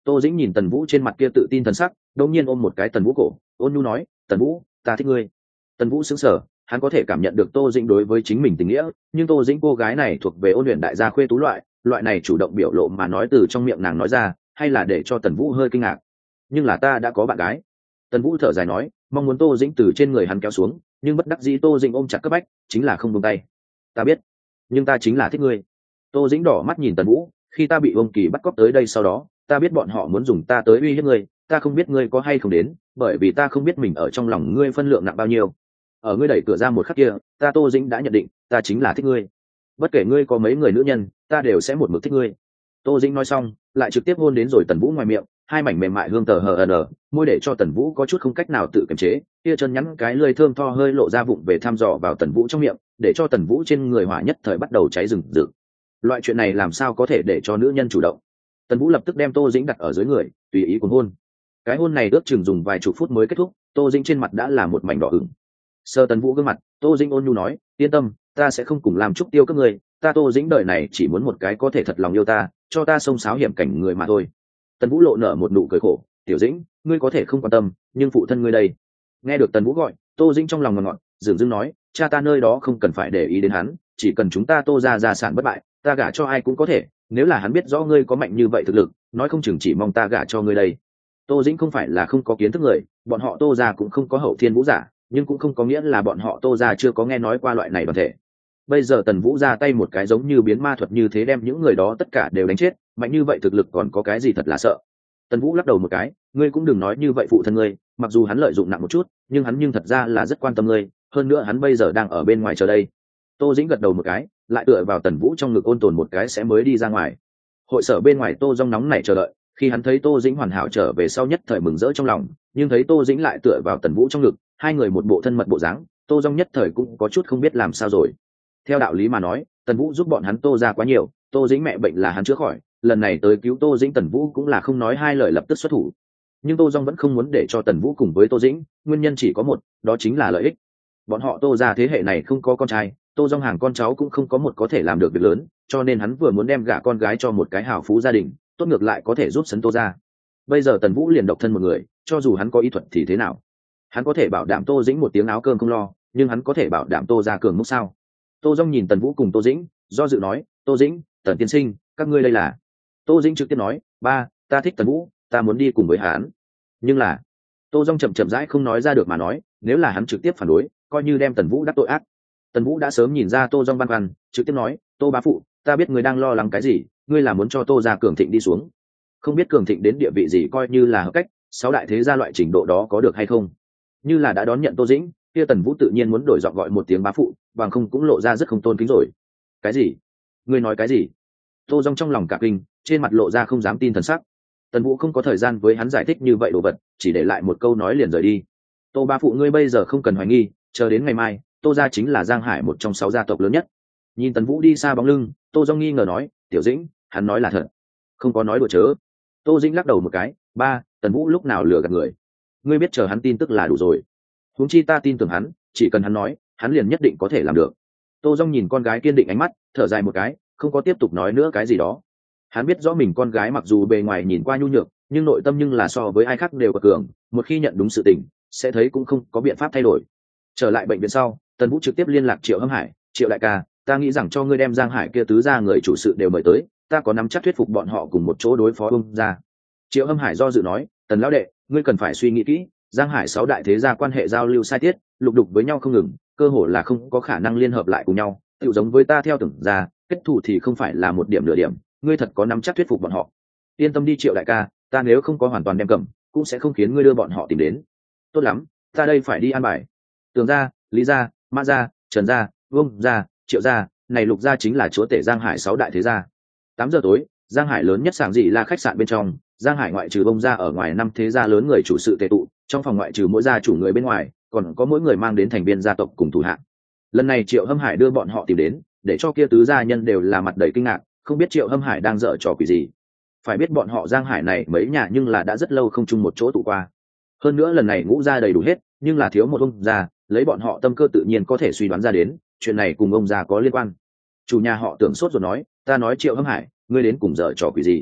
Tô Dĩnh nhìn Tần Vũ trên mặt kia tự tin thần sắc, đột nhiên ôm một cái Tần Vũ cổ, ôn nhu nói, Tần Vũ, ta thích ngươi. Tần Vũ sững sờ, hắn có thể cảm nhận được Tô Dĩnh đối với chính mình tình nghĩa, nhưng Tô Dĩnh cô gái này thuộc về ôn luyện đại gia khuê tú loại, loại này chủ động biểu lộ mà nói từ trong miệng nàng nói ra, hay là để cho Tần Vũ hơi kinh ngạc. Nhưng là ta đã có bạn gái. Tần Vũ thở dài nói, mong muốn Tô Dĩnh từ trên người hắn kéo xuống, nhưng bất đắc dĩ Tô Dĩnh ôm chặt cấp bách, chính là không buông tay. Ta biết, nhưng ta chính là thích ngươi. Tô Dĩnh đỏ mắt nhìn Tần Vũ, khi ta bị ông Kỳ bắt cóc tới đây sau đó, ta biết bọn họ muốn dùng ta tới uy hiếp ngươi, ta không biết ngươi có hay không đến, bởi vì ta không biết mình ở trong lòng ngươi phân lượng nặng bao nhiêu. Ở ngươi đẩy cửa ra một khắc kia, ta Tô Dĩnh đã nhận định, ta chính là thích ngươi. Bất kể ngươi có mấy người nữ nhân, ta đều sẽ một mực thích ngươi. Tô Dĩnh nói xong, lại trực tiếp hôn đến rồi Tần Vũ ngoài miệng, hai mảnh mềm mại hương tờ hờ nở, môi để cho Tần Vũ có chút không cách nào tự kiềm chế, kia chân nhắn cái lưỡi thơm tho hơi lộ ra vụng về thăm dò vào Tần Vũ trong miệng, để cho Tần Vũ trên người hỏa nhất thời bắt đầu cháy rừng rực. Loại chuyện này làm sao có thể để cho nữ nhân chủ động? Tần Vũ lập tức đem Tô Dĩnh đặt ở dưới người, tùy ý cuốn hôn. Cái hôn này ước chừng dùng vài chục phút mới kết thúc, Tô Dĩnh trên mặt đã là một mảnh đỏ ửng. Sờ Tần Vũ gương mặt, Tô Dĩnh ôn nhu nói, yên tâm, ta sẽ không cùng làm trúc tiêu các người, ta Tô Dĩnh đời này chỉ muốn một cái có thể thật lòng yêu ta, cho ta xông xáo hiểm cảnh người mà thôi. Tần Vũ lộ nở một nụ cười khổ, tiểu Dĩnh, ngươi có thể không quan tâm, nhưng phụ thân ngươi đây. Nghe được Tần Vũ gọi, Tô Dĩnh trong lòng ngọt ngọt, dường dưng nói, cha ta nơi đó không cần phải để ý đến hắn, chỉ cần chúng ta Tô ra gia sản bất bại, ta gả cho ai cũng có thể, nếu là hắn biết rõ ngươi có mạnh như vậy thực lực, nói không chừng chỉ mong ta gả cho ngươi đây. Tô Dĩnh không phải là không có kiến thức người, bọn họ Tô ra cũng không có hậu thiên vũ giả, nhưng cũng không có nghĩa là bọn họ Tô ra chưa có nghe nói qua loại này đoàn thể. Bây giờ Tần Vũ ra tay một cái giống như biến ma thuật như thế đem những người đó tất cả đều đánh chết, mạnh như vậy thực lực còn có cái gì thật là sợ. Tần Vũ lắc đầu một cái, ngươi cũng đừng nói như vậy phụ thân ngươi, mặc dù hắn lợi dụng nặng một chút, nhưng hắn nhưng thật ra là rất quan tâm ngươi, hơn nữa hắn bây giờ đang ở bên ngoài chờ đây. Tô Dĩnh gật đầu một cái, lại tựa vào Tần Vũ trong ngực ôn tồn một cái sẽ mới đi ra ngoài. Hội sở bên ngoài Tô Dung nóng nảy chờ đợi, khi hắn thấy Tô Dĩnh hoàn hảo trở về sau nhất thời mừng rỡ trong lòng, nhưng thấy Tô Dĩnh lại tựa vào Tần Vũ trong ngực, hai người một bộ thân mật bộ dáng, Tô Dung nhất thời cũng có chút không biết làm sao rồi. Theo đạo lý mà nói, Tần Vũ giúp bọn hắn Tô ra quá nhiều, Tô Dĩnh mẹ bệnh là hắn chữa khỏi, lần này tới cứu Tô Dĩnh Tần Vũ cũng là không nói hai lời lập tức xuất thủ. Nhưng Tô Dung vẫn không muốn để cho Tần Vũ cùng với Tô Dĩnh, nguyên nhân chỉ có một, đó chính là lợi ích. Bọn họ Tô ra thế hệ này không có con trai, Tô Dung hàng con cháu cũng không có một có thể làm được việc lớn, cho nên hắn vừa muốn đem gả con gái cho một cái hào phú gia đình, tốt ngược lại có thể giúp sấn Tô ra. Bây giờ Tần Vũ liền độc thân một người, cho dù hắn có y thuật thì thế nào? Hắn có thể bảo đảm Tô Dĩnh một tiếng áo cơm không lo, nhưng hắn có thể bảo đảm Tô ra cường múc sao? Tô Dung nhìn Tần Vũ cùng Tô Dĩnh, do dự nói, Tô Dĩnh, Tần tiên sinh, các ngươi đây là? Tô Dĩnh trực tiếp nói, ba, ta thích Tần Vũ, ta muốn đi cùng với hắn. Nhưng là, Tô Dung chậm chậm rãi không nói ra được mà nói, nếu là hắn trực tiếp phản đối, coi như đem Tần Vũ đắc tội ác. Tần Vũ đã sớm nhìn ra Tô Dung băn khoăn, trực tiếp nói, Tô bá phụ, ta biết ngươi đang lo lắng cái gì, ngươi là muốn cho Tô gia cường thịnh đi xuống. Không biết cường thịnh đến địa vị gì coi như là hợp cách, sáu đại thế gia loại trình độ đó có được hay không? Như là đã đón nhận Tô Dĩnh, kia Tần Vũ tự nhiên muốn đổi giọng gọi một tiếng bá phụ, bằng không cũng lộ ra rất không tôn kính rồi. Cái gì? Ngươi nói cái gì? Tô Dung trong lòng cả kinh, trên mặt lộ ra không dám tin thần sắc. Tần Vũ không có thời gian với hắn giải thích như vậy đồ vật, chỉ để lại một câu nói liền rời đi. Tô bá phụ ngươi bây giờ không cần hoài nghi, chờ đến ngày mai, Tô gia chính là Giang Hải một trong sáu gia tộc lớn nhất. Nhìn Tần Vũ đi xa bóng lưng, Tô Dung nghi ngờ nói, Tiểu Dĩnh, hắn nói là thật, không có nói đùa chớ. Tô Dĩnh lắc đầu một cái, ba, Tần Vũ lúc nào lừa gạt người, ngươi biết chờ hắn tin tức là đủ rồi. Huống chi ta tin tưởng hắn, chỉ cần hắn nói, hắn liền nhất định có thể làm được. Tô Dung nhìn con gái kiên định ánh mắt, thở dài một cái, không có tiếp tục nói nữa cái gì đó. Hắn biết rõ mình con gái mặc dù bề ngoài nhìn qua nhu nhược, nhưng nội tâm nhưng là so với ai khác đều cường, một khi nhận đúng sự tình, sẽ thấy cũng không có biện pháp thay đổi. Trở lại bệnh viện sau, Tần Vũ trực tiếp liên lạc Triệu Hâm Hải, Triệu đại ca, ta nghĩ rằng cho ngươi đem Giang Hải kia tứ gia người chủ sự đều mời tới, ta có nắm chắc thuyết phục bọn họ cùng một chỗ đối phó ông gia. Triệu Hâm Hải do dự nói, Tần lão đệ, ngươi cần phải suy nghĩ kỹ, Giang Hải sáu đại thế gia quan hệ giao lưu sai tiết, lục đục với nhau không ngừng, cơ hồ là không có khả năng liên hợp lại cùng nhau, tự giống với ta theo tưởng ra, kết thù thì không phải là một điểm nửa điểm, ngươi thật có nắm chắc thuyết phục bọn họ. Yên tâm đi Triệu đại ca, ta nếu không có hoàn toàn đem cầm, cũng sẽ không khiến ngươi đưa bọn họ tìm đến. Tốt lắm, ta đây phải đi an bài. Tường gia, Lý gia, Mã gia, Trần gia, Vương gia, Triệu gia, này lục gia chính là chúa tể Giang Hải sáu đại thế gia. Tám giờ tối, Giang Hải lớn nhất sảng dị là khách sạn bên trong, Giang Hải ngoại trừ Bông gia ở ngoài năm thế gia lớn người chủ sự tề tụ, trong phòng ngoại trừ mỗi gia chủ người bên ngoài, còn có mỗi người mang đến thành viên gia tộc cùng thủ hạ. Lần này Triệu Hâm Hải đưa bọn họ tìm đến, để cho kia tứ gia nhân đều là mặt đầy kinh ngạc, không biết Triệu Hâm Hải đang dở trò quỷ gì. Phải biết bọn họ Giang Hải này mấy nhà nhưng là đã rất lâu không chung một chỗ tụ qua. Hơn nữa lần này ngũ gia đầy đủ hết, nhưng là thiếu một ông gia, lấy bọn họ tâm cơ tự nhiên có thể suy đoán ra đến, chuyện này cùng ông già có liên quan. Chủ nhà họ Tưởng sốt rồi nói, ta nói Triệu Hâm Hải, ngươi đến cùng dở trò quỷ gì?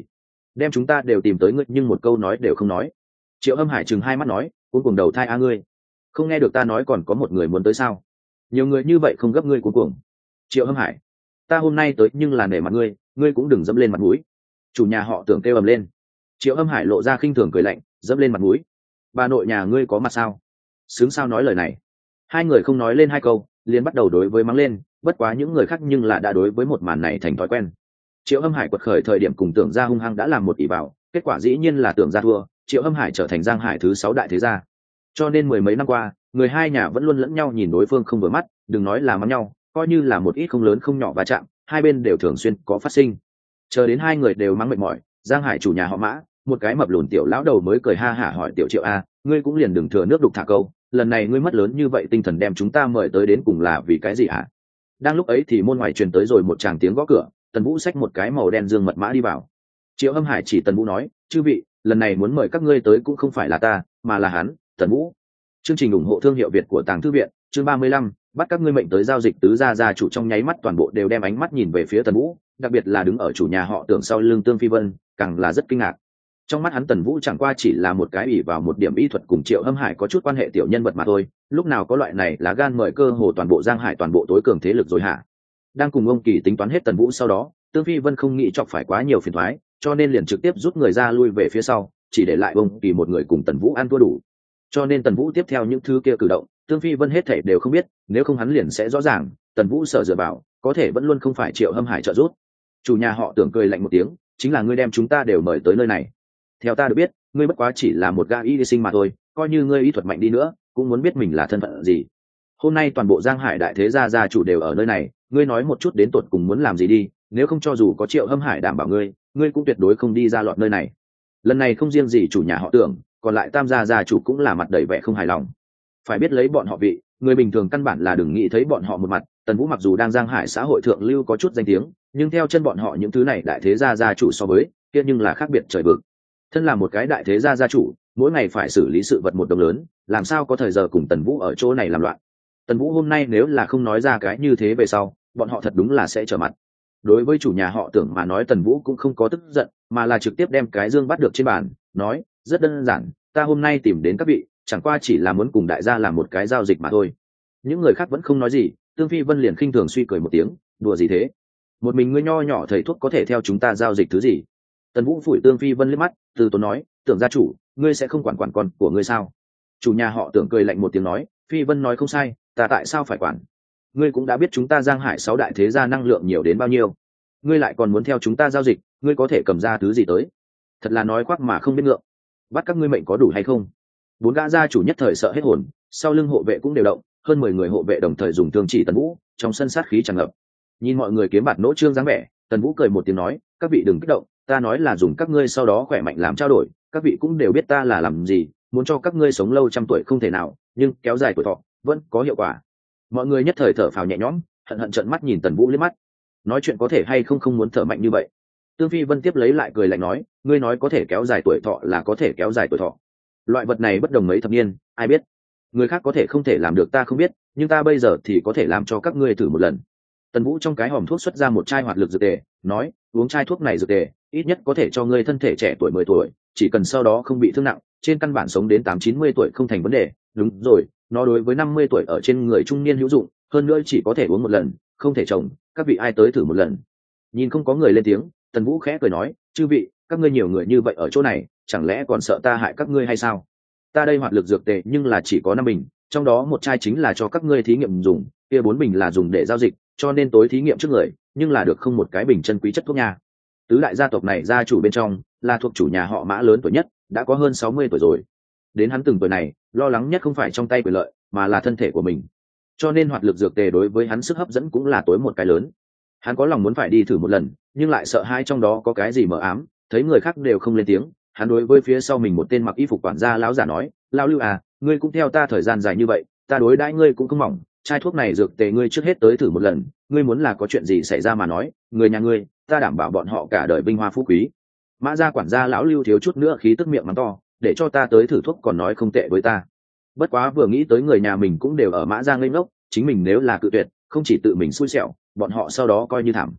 đem chúng ta đều tìm tới ngươi nhưng một câu nói đều không nói. Triệu Âm Hải chừng hai mắt nói, cuống cuồng đầu thai a ngươi không nghe được ta nói còn có một người muốn tới sao? Nhiều người như vậy không gấp ngươi cuống cuồng. Triệu Âm Hải, ta hôm nay tới nhưng là nể mặt ngươi, ngươi cũng đừng dẫm lên mặt mũi. Chủ nhà họ Tưởng kêu ầm lên. Triệu Âm Hải lộ ra khinh thường cười lạnh, dẫm lên mặt mũi? Bà nội nhà ngươi có mặt sao? Sướng sao nói lời này? Hai người không nói lên hai câu, liền bắt đầu đối với mắng lên, bất quá những người khác nhưng là đã đối với một màn này thành thói quen. Triệu Âm Hải quật khởi thời điểm cùng Tưởng gia hung hăng đã làm một ỷ vào, kết quả dĩ nhiên là Tưởng gia thua, Triệu Âm Hải trở thành Giang Hải thứ sáu đại thế gia. Cho nên mười mấy năm qua, người hai nhà vẫn luôn lẫn nhau nhìn đối phương không vừa mắt, đừng nói là mắng nhau, coi như là một ít không lớn không nhỏ va chạm, hai bên đều thường xuyên có phát sinh. Chờ đến hai người đều mắng mệt mỏi, Giang Hải chủ nhà họ Mã, một cái mập lùn tiểu lão đầu mới cười ha hả hỏi tiểu Triệu a, ngươi cũng liền đừng thừa nước đục thả câu, lần này ngươi mất lớn như vậy tinh thần đem chúng ta mời tới đến cùng là vì cái gì hả? Đang lúc ấy thì môn ngoài truyền tới rồi một tràng tiếng gõ cửa, Tần Vũ xách một cái màu đen dương mật mã đi vào. Triệu Âm Hải chỉ Tần Vũ nói, chư vị, lần này muốn mời các ngươi tới cũng không phải là ta, mà là hắn, Tần Vũ. Chương trình ủng hộ thương hiệu Việt của Tàng Thư viện, chương ba mươi lăm, bắt các ngươi mệnh tới giao dịch tứ gia gia chủ trong nháy mắt toàn bộ đều đem ánh mắt nhìn về phía Tần Vũ, đặc biệt là đứng ở chủ nhà họ Tưởng sau lưng Tương Phi Vân, càng là rất kinh ngạc. Trong mắt hắn Tần Vũ chẳng qua chỉ là một cái ủy vào một điểm y thuật cùng Triệu Âm Hải có chút quan hệ tiểu nhân vật mà thôi, lúc nào có loại này là gan mời cơ hồ toàn bộ Giang Hải toàn bộ tối cường thế lực rồi hả? Đang cùng ông Kỳ tính toán hết Tần Vũ sau đó, Tương Phi Vân không nghĩ chọc phải quá nhiều phiền toái, cho nên liền trực tiếp rút người ra lui về phía sau, chỉ để lại ông Kỳ một người cùng Tần Vũ ăn thua đủ. Cho nên Tần Vũ tiếp theo những thứ kia cử động, Tương Phi Vân hết thảy đều không biết, nếu không hắn liền sẽ rõ ràng, Tần Vũ sợ dựa vào, có thể vẫn luôn không phải Triệu Âm Hải trợ giúp. Chủ nhà họ Tưởng cười lạnh một tiếng, chính là ngươi đem chúng ta đều mời tới nơi này. Theo ta được biết, ngươi bất quá chỉ là một gã y sinh mà thôi, coi như ngươi y thuật mạnh đi nữa, cũng muốn biết mình là thân phận gì. Hôm nay toàn bộ Giang Hải đại thế gia gia chủ đều ở nơi này, ngươi nói một chút đến tột cùng muốn làm gì đi, nếu không cho dù có Triệu Âm Hải đảm bảo ngươi, ngươi cũng tuyệt đối không đi ra lọt nơi này. Lần này không riêng gì chủ nhà họ Tưởng, còn lại Tam gia gia chủ cũng là mặt đầy vẻ không hài lòng. Phải biết lấy bọn họ vị, người bình thường căn bản là đừng nghĩ thấy bọn họ một mặt. Tần Vũ mặc dù đang Giang Hải xã hội thượng lưu có chút danh tiếng, nhưng theo chân bọn họ những thứ này đại thế gia gia chủ so với, kia nhưng là khác biệt trời vực. Thân là một cái đại thế gia gia chủ, mỗi ngày phải xử lý sự vật một đồng lớn, làm sao có thời giờ cùng Tần Vũ ở chỗ này làm loạn. Tần Vũ hôm nay nếu là không nói ra cái như thế về sau, bọn họ thật đúng là sẽ trở mặt. Đối với chủ nhà họ Tưởng mà nói, Tần Vũ cũng không có tức giận, mà là trực tiếp đem cái dương bắt được trên bàn, nói, rất đơn giản, ta hôm nay tìm đến các vị, chẳng qua chỉ là muốn cùng đại gia làm một cái giao dịch mà thôi. Những người khác vẫn không nói gì, Tương Phi Vân liền khinh thường suy cười một tiếng, đùa gì thế? Một mình ngươi nho nhỏ thầy thuốc có thể theo chúng ta giao dịch thứ gì? Tần Vũ phủi Tương Phi Vân liếc mắt, từ tốn nói, Tưởng gia chủ, ngươi sẽ không quản quản con của ngươi sao? Chủ nhà họ Tưởng cười lạnh một tiếng nói, Phi Vân nói không sai, ta tại sao phải quản? Ngươi cũng đã biết chúng ta Giang Hải sáu đại thế gia năng lượng nhiều đến bao nhiêu, ngươi lại còn muốn theo chúng ta giao dịch, ngươi có thể cầm ra thứ gì tới? Thật là nói khoác mà không biết ngượng. Bắt các ngươi mệnh có đủ hay không? Bốn gã gia chủ nhất thời sợ hết hồn, sau lưng hộ vệ cũng đều động, hơn mười người hộ vệ đồng thời dùng thương chỉ Tần Vũ, trong sân sát khí tràn ngập. Nhìn mọi người kiếm bạt nỗ trương dáng vẻ, Tần Vũ cười một tiếng nói, các vị đừng kích động, ta nói là dùng các ngươi sau đó khỏe mạnh làm trao đổi, các vị cũng đều biết ta là làm gì, muốn cho các ngươi sống lâu trăm tuổi không thể nào, nhưng kéo dài tuổi thọ vẫn có hiệu quả. Mọi người nhất thời thở phào nhẹ nhõm, hận hận trợn mắt nhìn Tần Vũ liếc mắt. Nói chuyện có thể hay không không muốn thở mạnh như vậy. Tương Phi Vân tiếp lấy lại cười lạnh nói, ngươi nói có thể kéo dài tuổi thọ là có thể kéo dài tuổi thọ. Loại vật này bất đồng mấy thập niên, ai biết? Người khác có thể không thể làm được ta không biết, nhưng ta bây giờ thì có thể làm cho các ngươi thử một lần. Tần Vũ trong cái hòm thuốc xuất ra một chai hoạt lực dược tề, nói, uống chai thuốc này dược tề, ít nhất có thể cho ngươi thân thể trẻ tuổi mười tuổi, chỉ cần sau đó không bị thương nặng, trên căn bản sống đến tám chín mươi tuổi không thành vấn đề. Đúng rồi, nó đối với năm mươi tuổi ở trên người trung niên hữu dụng, hơn nữa chỉ có thể uống một lần, không thể trồng, các vị ai tới thử một lần. Nhìn không có người lên tiếng, Tần Vũ khẽ cười nói, chư vị, các ngươi nhiều người như vậy ở chỗ này, chẳng lẽ còn sợ ta hại các ngươi hay sao? Ta đây hoạt lực dược tề nhưng là chỉ có năm bình, trong đó một chai chính là cho các ngươi thí nghiệm dùng, kia bốn bình là dùng để giao dịch, cho nên tối thí nghiệm trước người, nhưng là được không một cái bình chân quý chất thuốc nha. Tứ đại gia tộc này gia chủ bên trong, là thuộc chủ nhà họ Mã lớn tuổi nhất, đã có hơn sáu mươi tuổi rồi. Đến hắn từng tuổi này, lo lắng nhất không phải trong tay quyền lợi, mà là thân thể của mình. Cho nên hoạt lực dược tề đối với hắn sức hấp dẫn cũng là tối một cái lớn. Hắn có lòng muốn phải đi thử một lần, nhưng lại sợ hai trong đó có cái gì mờ ám, thấy người khác đều không lên tiếng, hắn đối với phía sau mình một tên mặc y phục quản gia lão giả nói, lão Lưu à, ngươi cũng theo ta thời gian dài như vậy, ta đối đãi ngươi cũng không mỏng, chai thuốc này dược tề ngươi trước hết tới thử một lần, ngươi muốn là có chuyện gì xảy ra mà nói, người nhà ngươi, ta đảm bảo bọn họ cả đời vinh hoa phú quý. Mã gia quản gia lão Lưu thiếu chút nữa khí tức miệng mắng to, để cho ta tới thử thuốc còn nói không tệ với ta. Bất quá vừa nghĩ tới người nhà mình cũng đều ở Mã gia ngây ngốc, chính mình nếu là cự tuyệt, không chỉ tự mình xui xẻo, bọn họ sau đó coi như thảm.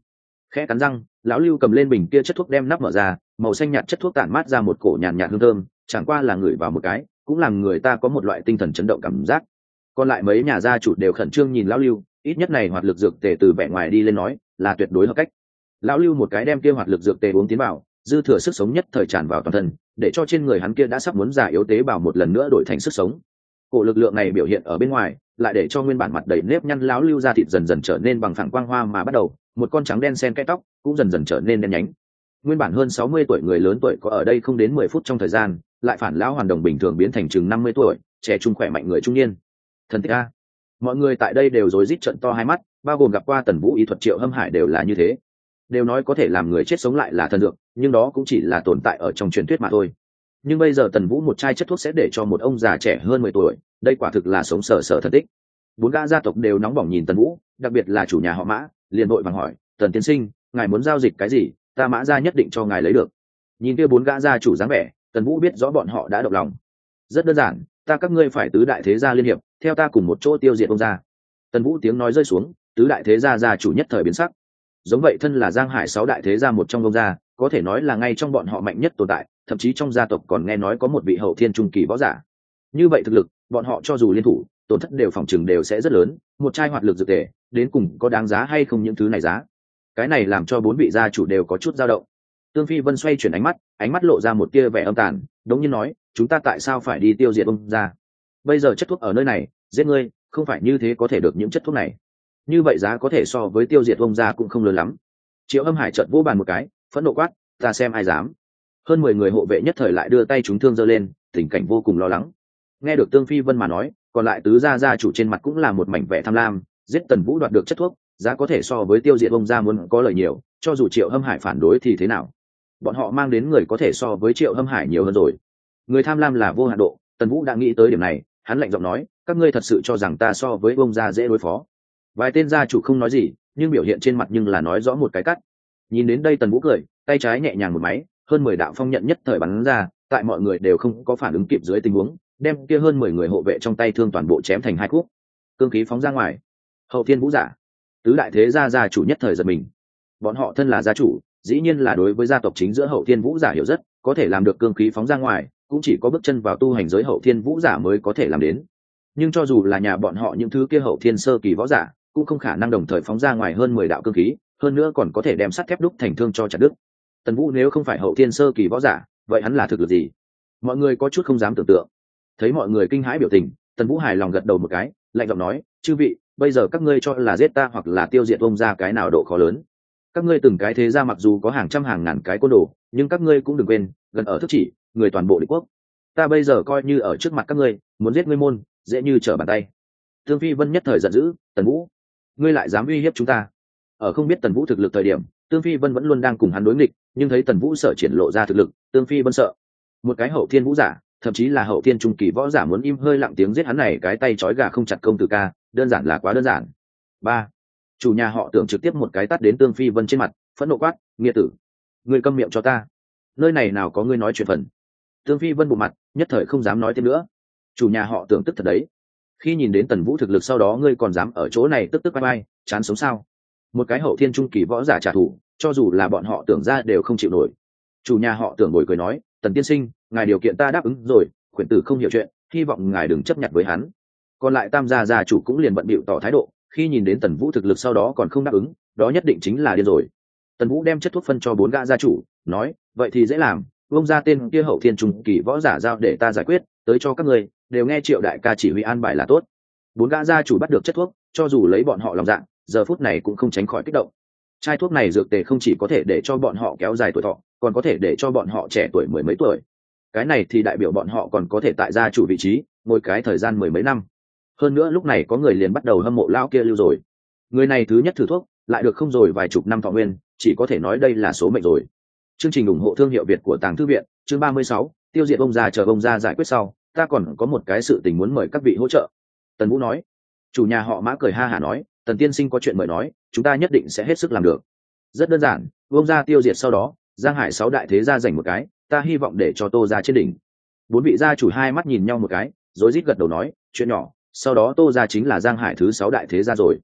Khẽ cắn răng, lão Lưu cầm lên bình kia chất thuốc đem nắp mở ra, màu xanh nhạt chất thuốc tản mát ra một cổ nhàn nhạt hương thơm, chẳng qua là ngửi vào một cái cũng làm người ta có một loại tinh thần chấn động cảm giác. Còn lại mấy nhà gia chủ đều khẩn trương nhìn lão Lưu, ít nhất này hoạt lực dược tề từ vẻ ngoài đi lên nói là tuyệt đối hợp cách. Lão Lưu một cái đem kia hoạt lực dược tề uống tiến vào, dư thừa sức sống nhất thời tràn vào toàn thân, để cho trên người hắn kia đã sắp muốn già yếu tế bào một lần nữa đổi thành sức sống. Cổ lực lượng này biểu hiện ở bên ngoài, lại để cho nguyên bản mặt đầy nếp nhăn lão Lưu da thịt dần dần trở nên bằng phẳng quang hoa mà bắt đầu, một con trắng đen xen kẽ tóc cũng dần dần trở nên đen nhánh. Nguyên bản hơn sáu mươi tuổi người lớn tuổi có ở đây không đến mười phút trong thời gian, lại phản lão hoàn đồng bình thường biến thành chừng năm mươi tuổi, trẻ trung khỏe mạnh người trung niên. Thần tích a. Mọi người tại đây đều rối rít trợn to hai mắt, bao gồm gặp qua Tần Vũ y thuật Triệu Hâm Hải đều là như thế. Đều nói có thể làm người chết sống lại là thần dược, nhưng đó cũng chỉ là tồn tại ở trong truyền thuyết mà thôi. Nhưng bây giờ Tần Vũ một chai chất thuốc sẽ để cho một ông già trẻ hơn mười tuổi, đây quả thực là sống sờ sờ thần tích. Bốn gã gia tộc đều nóng bỏng nhìn Tần Vũ, đặc biệt là chủ nhà họ Mã, liền vội vàng hỏi, "Tần tiên sinh, ngài muốn giao dịch cái gì, ta Mã gia nhất định cho ngài lấy được." Nhìn kia bốn gã gia chủ dáng vẻ, Tần Vũ biết rõ bọn họ đã động lòng. "Rất đơn giản, ta các ngươi phải tứ đại thế gia liên hiệp, theo ta cùng một chỗ tiêu diệt ông gia." Tần Vũ tiếng nói rơi xuống, tứ đại thế gia gia chủ nhất thời biến sắc. Giống vậy thân là Giang Hải sáu đại thế gia một trong ông gia, có thể nói là ngay trong bọn họ mạnh nhất tồn tại, thậm chí trong gia tộc còn nghe nói có một vị hậu thiên trung kỳ võ giả. Như vậy thực lực, bọn họ cho dù liên thủ, tổn thất đều phòng chừng đều sẽ rất lớn, một chai hoạt lực dược tề, đến cùng có đáng giá hay không những thứ này giá. Cái này làm cho bốn vị gia chủ đều có chút dao động. Tương Phi Vân xoay chuyển ánh mắt, ánh mắt lộ ra một tia vẻ âm tàn, đống nhiên nói, "Chúng ta tại sao phải đi tiêu diệt ông gia? Bây giờ chất thuốc ở nơi này, giết ngươi, không phải như thế có thể được những chất thuốc này. Như vậy giá có thể so với tiêu diệt ông gia cũng không lớn lắm." Triệu Hâm Hải chợt vỗ bàn một cái, phẫn nộ quát, "Ta xem ai dám." Hơn mười người hộ vệ nhất thời lại đưa tay chúng thương giơ lên, tình cảnh vô cùng lo lắng. Nghe được Tương Phi Vân mà nói, còn lại tứ gia gia chủ trên mặt cũng là một mảnh vẻ tham lam, giết Tần Vũ đoạt được chất thuốc, giá có thể so với tiêu diệt ông gia muốn có lợi nhiều, cho dù Triệu Hâm Hải phản đối thì thế nào? Bọn họ mang đến người có thể so với Triệu Hâm Hải nhiều hơn rồi. Người tham lam là vô hạn độ, Tần Vũ đã nghĩ tới điểm này, hắn lạnh giọng nói, "Các ngươi thật sự cho rằng ta so với ông gia dễ đối phó?" Vài tên gia chủ không nói gì, nhưng biểu hiện trên mặt nhưng là nói rõ một cái cắt. Nhìn đến đây Tần Vũ cười, tay trái nhẹ nhàng một máy, hơn mười đạo phong nhận nhất thời bắn ra, tại mọi người đều không có phản ứng kịp dưới tình huống, đem kia hơn mười người hộ vệ trong tay thương toàn bộ chém thành hai khúc. Cương khí phóng ra ngoài. Hậu thiên vũ giả, tứ đại thế gia gia chủ nhất thời giật mình. Bọn họ thân là gia chủ, dĩ nhiên là đối với gia tộc chính giữa hậu thiên vũ giả hiểu rất, có thể làm được cương khí phóng ra ngoài, cũng chỉ có bước chân vào tu hành giới hậu thiên vũ giả mới có thể làm đến. Nhưng cho dù là nhà bọn họ những thứ kia hậu thiên sơ kỳ võ giả, cũng không khả năng đồng thời phóng ra ngoài hơn mười đạo cương khí, hơn nữa còn có thể đem sắt thép đúc thành thương cho chặt đứt. Tần Vũ nếu không phải hậu thiên sơ kỳ võ giả, vậy hắn là thực lực gì? Mọi người có chút không dám tưởng tượng. Thấy mọi người kinh hãi biểu tình, Tần Vũ hài lòng gật đầu một cái, lạnh giọng nói, "Chư vị, bây giờ các ngươi cho là giết ta hoặc là tiêu diệt ông gia cái nào độ khó lớn? Các ngươi từng cái thế gia mặc dù có hàng trăm hàng ngàn cái côn đồ, nhưng các ngươi cũng đừng quên, gần ở thức chỉ, người toàn bộ địch quốc. Ta bây giờ coi như ở trước mặt các ngươi, muốn giết ngươi môn, dễ như trở bàn tay." Tương Phi Vân nhất thời giận dữ, "Tần Vũ, ngươi lại dám uy hiếp chúng ta?" Ở không biết Tần Vũ thực lực thời điểm, Tương Phi Vân vẫn luôn đang cùng hắn đối nghịch, nhưng thấy Tần Vũ sở triển lộ ra thực lực, Tương Phi Vân sợ. Một cái hậu thiên vũ giả, thậm chí là hậu thiên trung kỳ võ giả muốn im hơi lặng tiếng giết hắn này cái tay trói gà không chặt công tử ca, đơn giản là quá đơn giản. Ba, chủ nhà họ Tưởng trực tiếp một cái tát đến Tương Phi Vân trên mặt, phẫn nộ quát, "Nghĩa tử, ngươi câm miệng cho ta, nơi này nào có ngươi nói chuyện phần." Tương Phi Vân bộ mặt, nhất thời không dám nói thêm nữa. Chủ nhà họ Tưởng tức thật đấy. Khi nhìn đến Tần Vũ thực lực sau đó ngươi còn dám ở chỗ này tức tức bay bay, chán sống sao? Một cái hậu thiên trung kỳ võ giả trả thù, cho dù là bọn họ Tưởng ra đều không chịu nổi. Chủ nhà họ Tưởng ngồi cười nói, "Tần tiên sinh, ngài điều kiện ta đáp ứng rồi, khuyển tử không hiểu chuyện, hy vọng ngài đừng chấp nhận với hắn." Còn lại tam gia gia chủ cũng liền bận bịu tỏ thái độ, khi nhìn đến Tần Vũ thực lực sau đó còn không đáp ứng, đó nhất định chính là điên rồi. Tần Vũ đem chất thuốc phân cho bốn gã gia chủ, nói, "Vậy thì dễ làm, ông ra tên kia hậu thiên trung kỳ võ giả giao để ta giải quyết, tới cho các người, đều nghe Triệu đại ca chỉ huy an bài là tốt." Bốn gã gia chủ bắt được chất thuốc, cho dù lấy bọn họ lòng dạ, giờ phút này cũng không tránh khỏi kích động. Chai thuốc này dược tề không chỉ có thể để cho bọn họ kéo dài tuổi thọ, còn có thể để cho bọn họ trẻ tuổi mười mấy tuổi. Cái này thì đại biểu bọn họ còn có thể tại gia chủ vị trí ngồi cái thời gian mười mấy năm. Hơn nữa lúc này có người liền bắt đầu hâm mộ lão kia Lưu rồi. Người này thứ nhất thử thuốc, lại được không rồi vài chục năm thọ nguyên, chỉ có thể nói đây là số mệnh rồi. Chương trình ủng hộ thương hiệu Việt của Tàng Thư viện, chương ba mươi sáu, tiêu diệt ông già chờ ông già giải quyết sau, ta còn có một cái sự tình muốn mời các vị hỗ trợ. Tần Vũ nói. Chủ nhà họ Mã cười ha hả nói, "Tần tiên sinh có chuyện mời nói, chúng ta nhất định sẽ hết sức làm được." Rất đơn giản, ông gia tiêu diệt sau đó, Giang Hải sáu đại thế gia giành một cái, ta hy vọng để cho Tô gia trên đỉnh. Bốn vị gia chủ hai mắt nhìn nhau một cái, rối rít gật đầu nói, "Chuyện nhỏ." Sau đó Tô gia chính là Giang Hải thứ sáu đại thế gia rồi.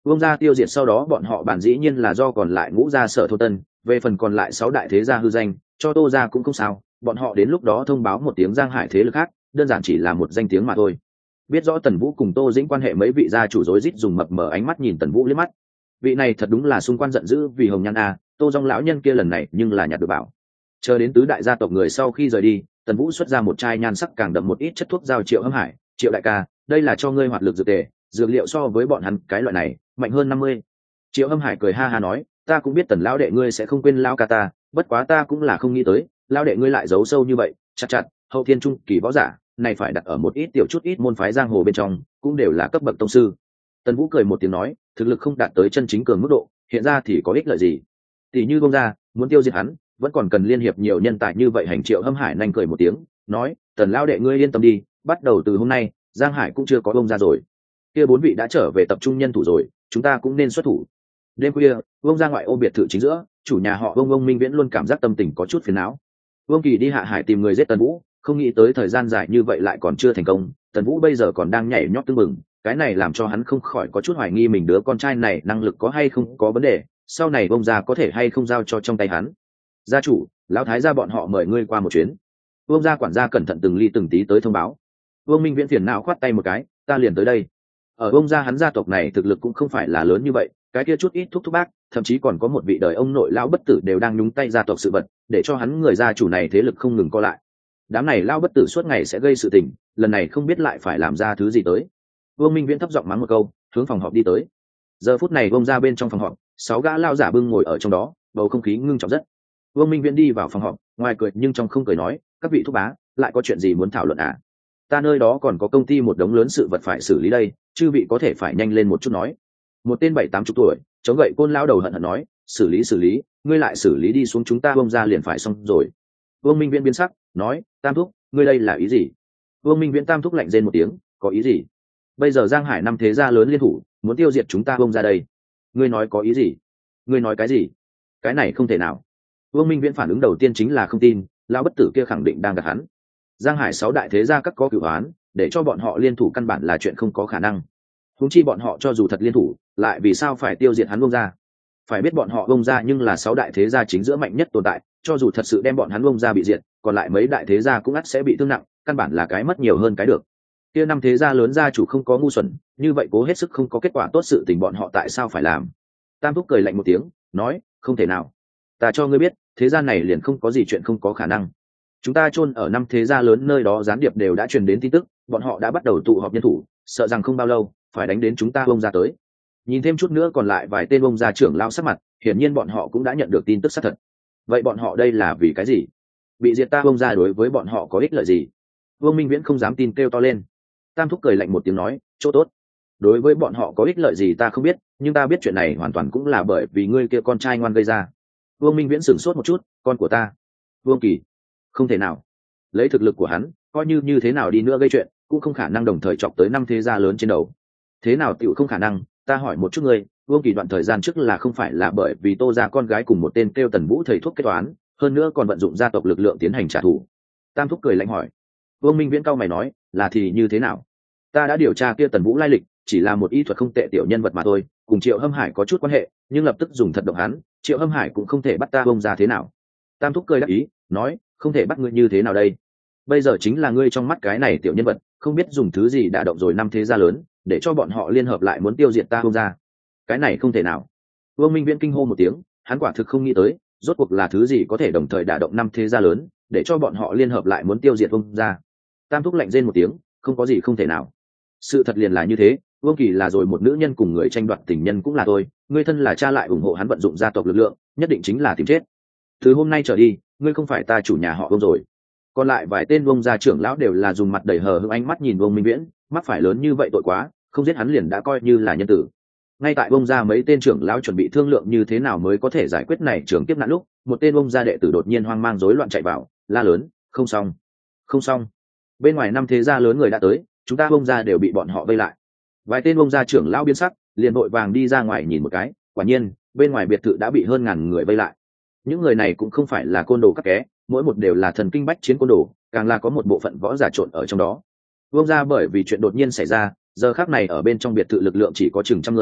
Vương gia tiêu diệt sau đó bọn họ bản dĩ nhiên là do còn lại ngũ gia Sở Thôn Tân, về phần còn lại sáu đại thế gia hư danh, cho Tô gia cũng không sao, bọn họ đến lúc đó thông báo một tiếng Giang Hải thế lực khác, đơn giản chỉ là một danh tiếng mà thôi. Biết rõ Tần Vũ cùng Tô Dĩnh quan hệ, mấy vị gia chủ rối rít dùng mập mờ ánh mắt nhìn Tần Vũ liếc mắt. Vị này thật đúng là xung quanh giận dữ vì Hồng Nhan a, Tô Dung lão nhân kia lần này nhưng là nhặt được bảo. Chờ đến tứ đại gia tộc người sau khi rời đi, Tần Vũ xuất ra một chai nhan sắc càng đậm một ít chất thuốc giao Triệu Hâm Hải, "Triệu đại ca, đây là cho ngươi hoạt lực dược tề, dược liệu so với bọn hắn cái loại này mạnh hơn năm mươi." Triệu Hâm Hải cười ha ha nói, "Ta cũng biết Tần lão đệ ngươi sẽ không quên lão ca ta, bất quá ta cũng là không nghĩ tới, lão đệ ngươi lại giấu sâu như vậy, chặt chặt, hậu thiên trung kỳ võ giả, này phải đặt ở một ít tiểu chút ít môn phái giang hồ bên trong, cũng đều là cấp bậc tông sư." Tần Vũ cười một tiếng nói, "Thực lực không đạt tới chân chính cường mức độ, hiện ra thì có ích lợi gì? Tỷ như Bông gia, muốn tiêu diệt hắn, vẫn còn cần liên hiệp nhiều nhân tài như vậy." Hành Triệu Hâm Hải nhanh cười một tiếng, nói, "Tần lão đệ ngươi yên tâm đi, bắt đầu từ hôm nay, Giang Hải cũng chưa có Bông gia rồi. Kia bốn vị đã trở về tập trung nhân thủ rồi, chúng ta cũng nên xuất thủ." Đêm khuya, Bông gia ngoại ô biệt thự chính giữa, chủ nhà họ Bông Bông Minh Viễn luôn cảm giác tâm tình có chút phiền não. Bông Kỳ đi hạ hải tìm người giết Tần Vũ, không nghĩ tới thời gian dài như vậy lại còn chưa thành công, Tần Vũ bây giờ còn đang nhảy nhót tưng bừng, cái này làm cho hắn không khỏi có chút hoài nghi mình đứa con trai này năng lực có hay không có vấn đề, sau này Bông gia có thể hay không giao cho trong tay hắn. "Gia chủ, lão thái gia bọn họ mời ngươi qua một chuyến." Bông gia quản gia cẩn thận từng ly từng tí tới thông báo. Vương Minh Viễn phiền não khoát tay một cái, "Ta liền tới đây." Ở Bông gia hắn gia tộc này thực lực cũng không phải là lớn như vậy, cái kia chút ít thúc thúc bác, thậm chí còn có một vị đời ông nội lão bất tử đều đang nhúng tay gia tộc sự vật, để cho hắn người gia chủ này thế lực không ngừng co lại. Đám này lão bất tử suốt ngày sẽ gây sự tình, lần này không biết lại phải làm ra thứ gì tới. Vương Minh Viễn thấp giọng mắng một câu, hướng phòng họp đi tới. Giờ phút này Bông gia bên trong phòng họp, sáu gã lao giả bưng ngồi ở trong đó, bầu không khí ngưng trọng rất. Vương Minh Viễn đi vào phòng họp, ngoài cười nhưng trong không cười nói, "Các vị thúc bá, lại có chuyện gì muốn thảo luận à? Ta nơi đó còn có công ty một đống lớn sự vật phải xử lý đây, chư vị có thể phải nhanh lên một chút nói." Một tên bảy tám chục tuổi, chống gậy côn lao đầu hận hận nói, "Xử lý xử lý, ngươi lại xử lý đi xuống, chúng ta Bông gia liền phải xong rồi." Vương Minh Viễn biến sắc, nói, "Tam thúc, ngươi đây là ý gì?" Vương Minh Viễn tam thúc lạnh rên một tiếng, "Có ý gì? Bây giờ Giang Hải năm thế gia lớn liên thủ, muốn tiêu diệt chúng ta Bông gia đây. Ngươi nói có ý gì? Ngươi nói cái gì? Cái này không thể nào." Vương Minh Viễn phản ứng đầu tiên chính là không tin, lão bất tử kia khẳng định đang gạt hắn. Giang Hải sáu đại thế gia các có cửu oán, để cho bọn họ liên thủ căn bản là chuyện không có khả năng. Huống chi bọn họ cho dù thật liên thủ, lại vì sao phải tiêu diệt hắn Bông gia? Phải biết bọn họ Bông gia nhưng là sáu đại thế gia chính giữa mạnh nhất tồn tại, cho dù thật sự đem bọn hắn Bông gia bị diệt, còn lại mấy đại thế gia cũng ắt sẽ bị thương nặng, căn bản là cái mất nhiều hơn cái được. Kia năm thế gia lớn gia chủ không có ngu xuẩn, như vậy cố hết sức không có kết quả tốt sự tình bọn họ tại sao phải làm? Tam thúc cười lạnh một tiếng, nói, "Không thể nào. Ta cho ngươi biết, thế gian này liền không có gì chuyện không có khả năng. Chúng ta chôn ở năm thế gia lớn nơi đó gián điệp đều đã truyền đến tin tức, bọn họ đã bắt đầu tụ họp nhân thủ, sợ rằng không bao lâu phải đánh đến chúng ta Bông gia tới." Nhìn thêm chút nữa còn lại vài tên Bông gia trưởng lao sắc mặt, hiển nhiên bọn họ cũng đã nhận được tin tức xác thật. Vậy bọn họ đây là vì cái gì? Bị diệt ta Bông gia đối với bọn họ có ích lợi gì? Vương Minh Viễn không dám tin kêu to lên. Tam thúc cười lạnh một tiếng nói, "Chỗ tốt. Đối với bọn họ có ích lợi gì ta không biết, nhưng ta biết chuyện này hoàn toàn cũng là bởi vì ngươi kia con trai ngoan gây ra." Vương Minh Viễn sửng sốt một chút, "Con của ta?" Vương Kỳ, không thể nào. Lấy thực lực của hắn, coi như như thế nào đi nữa gây chuyện, cũng không khả năng đồng thời chọc tới năm thế gia lớn trên đầu. Thế nào tiểu không khả năng? Ta hỏi một chút ngươi, Vương Kỳ đoạn thời gian trước là không phải là bởi vì Tô gia con gái cùng một tên kêu Tần Vũ thầy thuốc kết toán, hơn nữa còn vận dụng gia tộc lực lượng tiến hành trả thù? Tam thúc cười lạnh hỏi. Vương Minh Viễn cao mày nói, "Là thì như thế nào? Ta đã điều tra kia Tần Vũ lai lịch, chỉ là một y thuật không tệ tiểu nhân vật mà thôi, cùng Triệu Hâm Hải có chút quan hệ, nhưng lập tức dùng thật động hắn, Triệu Hâm Hải cũng không thể bắt ta Bông gia thế nào." Tam thúc cười đáp ý, nói, "Không thể bắt ngươi như thế nào đây? Bây giờ chính là ngươi trong mắt cái này tiểu nhân vật, không biết dùng thứ gì đả động rồi năm thế gia lớn, để cho bọn họ liên hợp lại muốn tiêu diệt ta Bông gia. Cái này không thể nào." Vương Minh Viễn kinh hô một tiếng, hắn quả thực không nghĩ tới, rốt cuộc là thứ gì có thể đồng thời đả động năm thế gia lớn, để cho bọn họ liên hợp lại muốn tiêu diệt Bông gia. Tam thúc lạnh rên một tiếng, "Không có gì không thể nào. Sự thật liền là như thế, Vương Kỳ là rồi một nữ nhân cùng người tranh đoạt tình nhân cũng là tôi, ngươi thân là cha lại ủng hộ hắn vận dụng gia tộc lực lượng, nhất định chính là tìm chết. Từ hôm nay trở đi, ngươi không phải ta chủ nhà họ Vương rồi." Còn lại vài tên Vương gia trưởng lão đều là dùng mặt đầy hờ hững ánh mắt nhìn Vương Minh Viễn, mắc phải lớn như vậy tội quá, không giết hắn liền đã coi như là nhân tử. Ngay tại Vương gia mấy tên trưởng lão chuẩn bị thương lượng như thế nào mới có thể giải quyết này trường kiếp nạn lúc, một tên Vương gia đệ tử đột nhiên hoang mang rối loạn chạy vào, la lớn, "Không xong, không xong. Bên ngoài năm thế gia lớn người đã tới, chúng ta Vương gia đều bị bọn họ vây lại." Vài tên Vương gia trưởng lão biến sắc, liền vội vàng đi ra ngoài nhìn một cái, quả nhiên, bên ngoài biệt thự đã bị hơn ngàn người vây lại. Những người này cũng không phải là côn đồ các ké, mỗi một đều là thần kinh bách chiến côn đồ, càng là có một bộ phận võ giả trộn ở trong đó. Vương gia bởi vì chuyện đột nhiên xảy ra, giờ khắc này ở bên trong biệt thự lực lượng chỉ có chừng trăm người,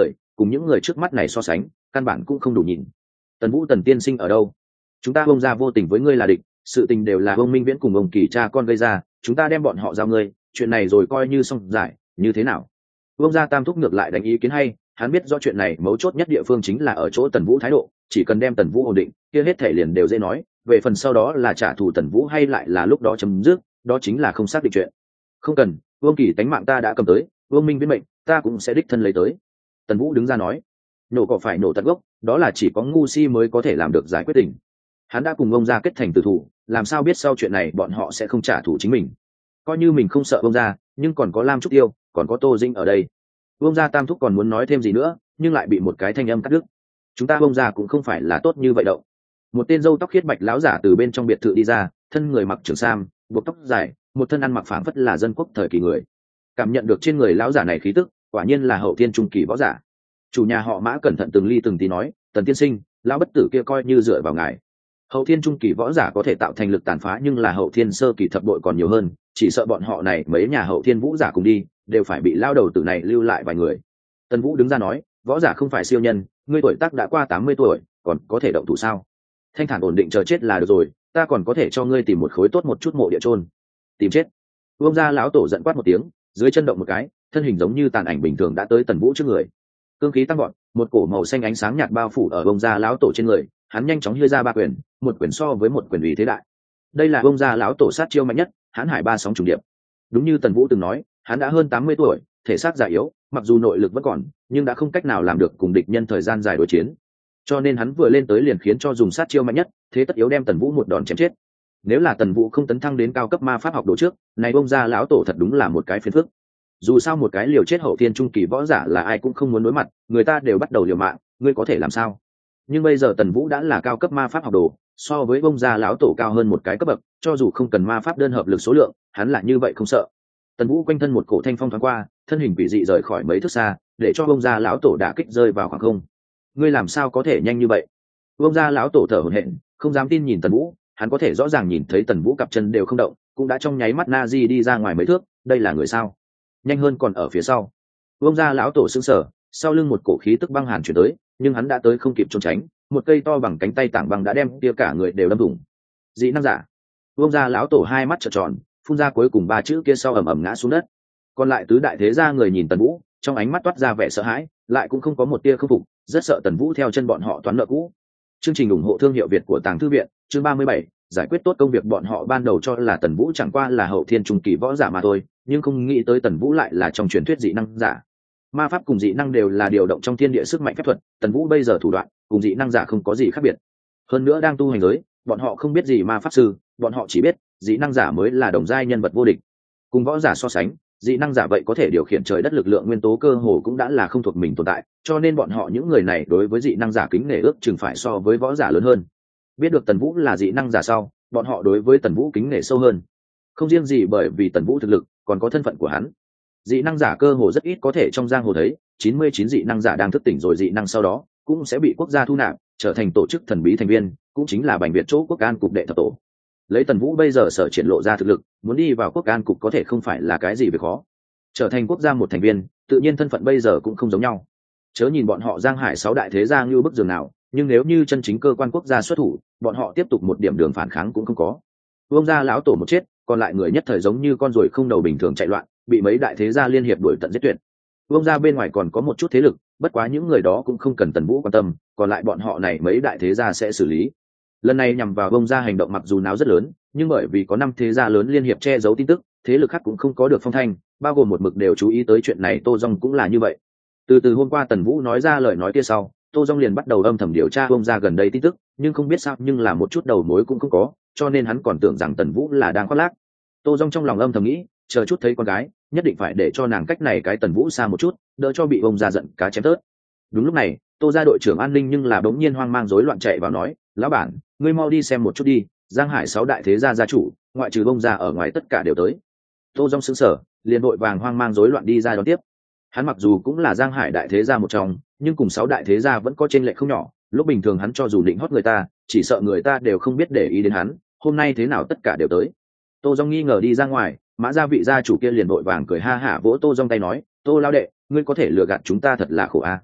cùng những người trước mắt này so sánh căn bản cũng không đủ nhìn. Tần Vũ Tần tiên sinh ở đâu? Chúng ta bông ra vô tình với ngươi là địch, sự tình đều là ông Minh Viễn cùng ông Kỳ cha con gây ra, chúng ta đem bọn họ giao ngươi, chuyện này rồi coi như xong giải, như thế nào? Bông ra Tam thúc ngược lại đánh ý kiến hay, hắn biết do chuyện này mấu chốt nhất địa phương chính là ở chỗ Tần Vũ thái độ, chỉ cần đem Tần Vũ ổn định, kia hết thể liền đều dễ nói, về phần sau đó là trả thù Tần Vũ hay lại là lúc đó chấm dứt, đó chính là không xác định chuyện. Không cần, Vương Kỳ tánh mạng ta đã cầm tới, Vương Minh Viễn mệnh, ta cũng sẽ đích thân lấy tới. Tần Vũ đứng ra nói, nổ cỏ phải nổ tận gốc, đó là chỉ có ngu si mới có thể làm được giải quyết tình. Hắn đã cùng ông gia kết thành tử thủ, làm sao biết sau chuyện này bọn họ sẽ không trả thù chính mình. Coi như mình không sợ ông gia, nhưng còn có Lam Trúc Tiêu, còn có Tô Dĩnh ở đây. Ông gia Tam thúc còn muốn nói thêm gì nữa, nhưng lại bị một cái thanh âm cắt đứt. Chúng ta ông gia cũng không phải là tốt như vậy đâu. Một tên râu tóc khiết bạch lão giả từ bên trong biệt thự đi ra, thân người mặc trường sam, buộc tóc dài, một thân ăn mặc phảng phất là dân quốc thời kỳ người. Cảm nhận được trên người lão giả này khí tức, quả nhiên là hậu thiên trung kỳ võ giả. Chủ nhà họ Mã cẩn thận từng ly từng tí nói, Tần tiên sinh, lão bất tử kia coi như dựa vào ngài. Hậu thiên trung kỳ võ giả có thể tạo thành lực tàn phá, nhưng là hậu thiên sơ kỳ thập bội còn nhiều hơn, chỉ sợ bọn họ này mấy nhà hậu thiên vũ giả cùng đi đều phải bị lao đầu tử này lưu lại vài người. Tần Vũ đứng ra nói, võ giả không phải siêu nhân, ngươi tuổi tác đã qua tám mươi tuổi, còn có thể động thủ sao? Thanh thản ổn định chờ chết là được rồi, ta còn có thể cho ngươi tìm một khối tốt một chút mộ địa chôn. Tìm chết? Vương gia lão tổ giận quát một tiếng, dưới chân động một cái, thân hình giống như tàn ảnh bình thường đã tới Tần Vũ trước người. Cương khí tăng gọn, một cổ màu xanh ánh sáng nhạt bao phủ ở vương gia lão tổ trên người, hắn nhanh chóng hưa ra ba quyền, một quyền so với một quyền uy thế đại. Đây là vương gia lão tổ sát chiêu mạnh nhất, hãn hải ba sóng trùng điệp. Đúng như Tần Vũ từng nói, hắn đã hơn tám mươi tuổi, thể xác già yếu, mặc dù nội lực vẫn còn, nhưng đã không cách nào làm được cùng địch nhân thời gian dài đối chiến. Cho nên hắn vừa lên tới liền khiến cho dùng sát chiêu mạnh nhất, thế tất yếu đem Tần Vũ một đòn chém chết. Nếu là Tần Vũ không tấn thăng đến cao cấp ma pháp học đồ trước, này vương gia lão tổ thật đúng là một cái phiền phức. Dù sao một cái liều chết hậu thiên trung kỳ võ giả là ai cũng không muốn đối mặt, người ta đều bắt đầu liều mạng, ngươi có thể làm sao? Nhưng bây giờ Tần Vũ đã là cao cấp ma pháp học đồ, so với bông gia lão tổ cao hơn một cái cấp bậc, cho dù không cần ma pháp đơn hợp lực số lượng, hắn lại như vậy không sợ. Tần Vũ quanh thân một cổ thanh phong thoáng qua, thân hình quỷ dị rời khỏi mấy thước xa, để cho bông gia lão tổ đả kích rơi vào khoảng không. Ngươi làm sao có thể nhanh như vậy? Bông gia lão tổ thở hổn hển, không dám tin nhìn Tần Vũ, hắn có thể rõ ràng nhìn thấy Tần Vũ cặp chân đều không động, cũng đã trong nháy mắt na di đi ra ngoài mấy thước, đây là người sao? Nhanh hơn còn ở phía sau. Bông gia lão tổ sững sờ, sau lưng một cổ khí tức băng hàn chuyển tới, nhưng hắn đã tới không kịp trốn tránh, một cây to bằng cánh tay tảng băng đã đem kia cả người đều đâm thủng. Dị năng giả. Vương gia lão tổ hai mắt trợn tròn, phun ra cuối cùng ba chữ kia sau ầm ầm ngã xuống đất. Còn lại tứ đại thế gia người nhìn Tần Vũ, trong ánh mắt toát ra vẻ sợ hãi, lại cũng không có một tia khinh phục, rất sợ Tần Vũ theo chân bọn họ toán nợ cũ. Chương trình ủng hộ thương hiệu Việt của Tàng Thư viện, chương ba mươi bảy, giải quyết tốt công việc. Bọn họ ban đầu cho là Tần Vũ chẳng qua là hậu thiên trung kỳ võ giả mà thôi, nhưng không nghĩ tới Tần Vũ lại là trong truyền thuyết dị năng giả. Ma pháp cùng dị năng đều là điều động trong thiên địa sức mạnh phép thuật, Tần Vũ bây giờ thủ đoạn cùng dị năng giả không có gì khác biệt. Hơn nữa đang tu hành giới, bọn họ không biết gì ma pháp sư, bọn họ chỉ biết dị năng giả mới là đồng giai nhân vật vô địch. Cùng võ giả so sánh, dị năng giả vậy có thể điều khiển trời đất lực lượng nguyên tố cơ hồ cũng đã là không thuộc mình tồn tại, cho nên bọn họ những người này đối với dị năng giả kính nể ước chừng phải so với võ giả lớn hơn. Biết được Tần Vũ là dị năng giả sau, bọn họ đối với Tần Vũ kính nể sâu hơn. Không riêng gì bởi vì Tần Vũ thực lực, còn có thân phận của hắn. Dị năng giả cơ hồ rất ít có thể trong giang hồ thấy, chín mươi chín dị năng giả đang thức tỉnh rồi dị năng sau đó cũng sẽ bị quốc gia thu nạp, trở thành tổ chức thần bí thành viên, cũng chính là Bành Việt chỗ quốc an cục đệ thập tổ. Lấy Tần Vũ bây giờ sở triển lộ ra thực lực, muốn đi vào quốc an cục có thể không phải là cái gì việc khó. Trở thành quốc gia một thành viên, tự nhiên thân phận bây giờ cũng không giống nhau. Chớ nhìn bọn họ Giang Hải sáu đại thế gia như bức giường nào, nhưng nếu như chân chính cơ quan quốc gia xuất thủ, bọn họ tiếp tục một điểm đường phản kháng cũng không có. Vương gia lão tổ một chết, còn lại người nhất thời giống như con ruồi không đầu bình thường chạy loạn, bị mấy đại thế gia liên hiệp đuổi tận giết tuyệt. Vương gia bên ngoài còn có một chút thế lực, bất quá những người đó cũng không cần Tần Vũ quan tâm, còn lại bọn họ này mấy đại thế gia sẽ xử lý. Lần này nhằm vào Vương gia hành động mặc dù náo rất lớn, nhưng bởi vì có năm thế gia lớn liên hiệp che giấu tin tức, thế lực khác cũng không có được phong thanh, bao gồm một mực đều chú ý tới chuyện này. Tô Dung cũng là như vậy. Từ từ hôm qua Tần Vũ nói ra lời nói kia sau, Tô Dung liền bắt đầu âm thầm điều tra Vương gia gần đây tin tức, nhưng không biết sao nhưng là một chút đầu mối cũng không có, cho nên hắn còn tưởng rằng Tần Vũ là đang khoác lác. Tô Dung trong lòng âm thầm nghĩ, chờ chút thấy con gái, nhất định phải để cho nàng cách này cái Tần Vũ xa một chút, đỡ cho bị ông già giận cá chém tớt. Đúng lúc này, Tô gia đội trưởng an ninh nhưng là bỗng nhiên hoang mang rối loạn chạy vào nói, lão bản, ngươi mau đi xem một chút đi, Giang Hải sáu đại thế gia gia chủ, ngoại trừ ông già ở ngoài tất cả đều tới. Tô Dung sững sờ, liền vội vàng hoang mang rối loạn đi ra đón tiếp. Hắn mặc dù cũng là Giang Hải đại thế gia một trong, nhưng cùng sáu đại thế gia vẫn có chênh lệch không nhỏ, lúc bình thường hắn cho dù định hót người ta, chỉ sợ người ta đều không biết để ý đến hắn, hôm nay thế nào tất cả đều tới. Tô Dung nghi ngờ đi ra ngoài, Mã gia vị gia chủ kia liền vội vàng cười ha hả vỗ Tô Dung tay nói, Tô lão đệ, ngươi có thể lừa gạt chúng ta thật là khổ a.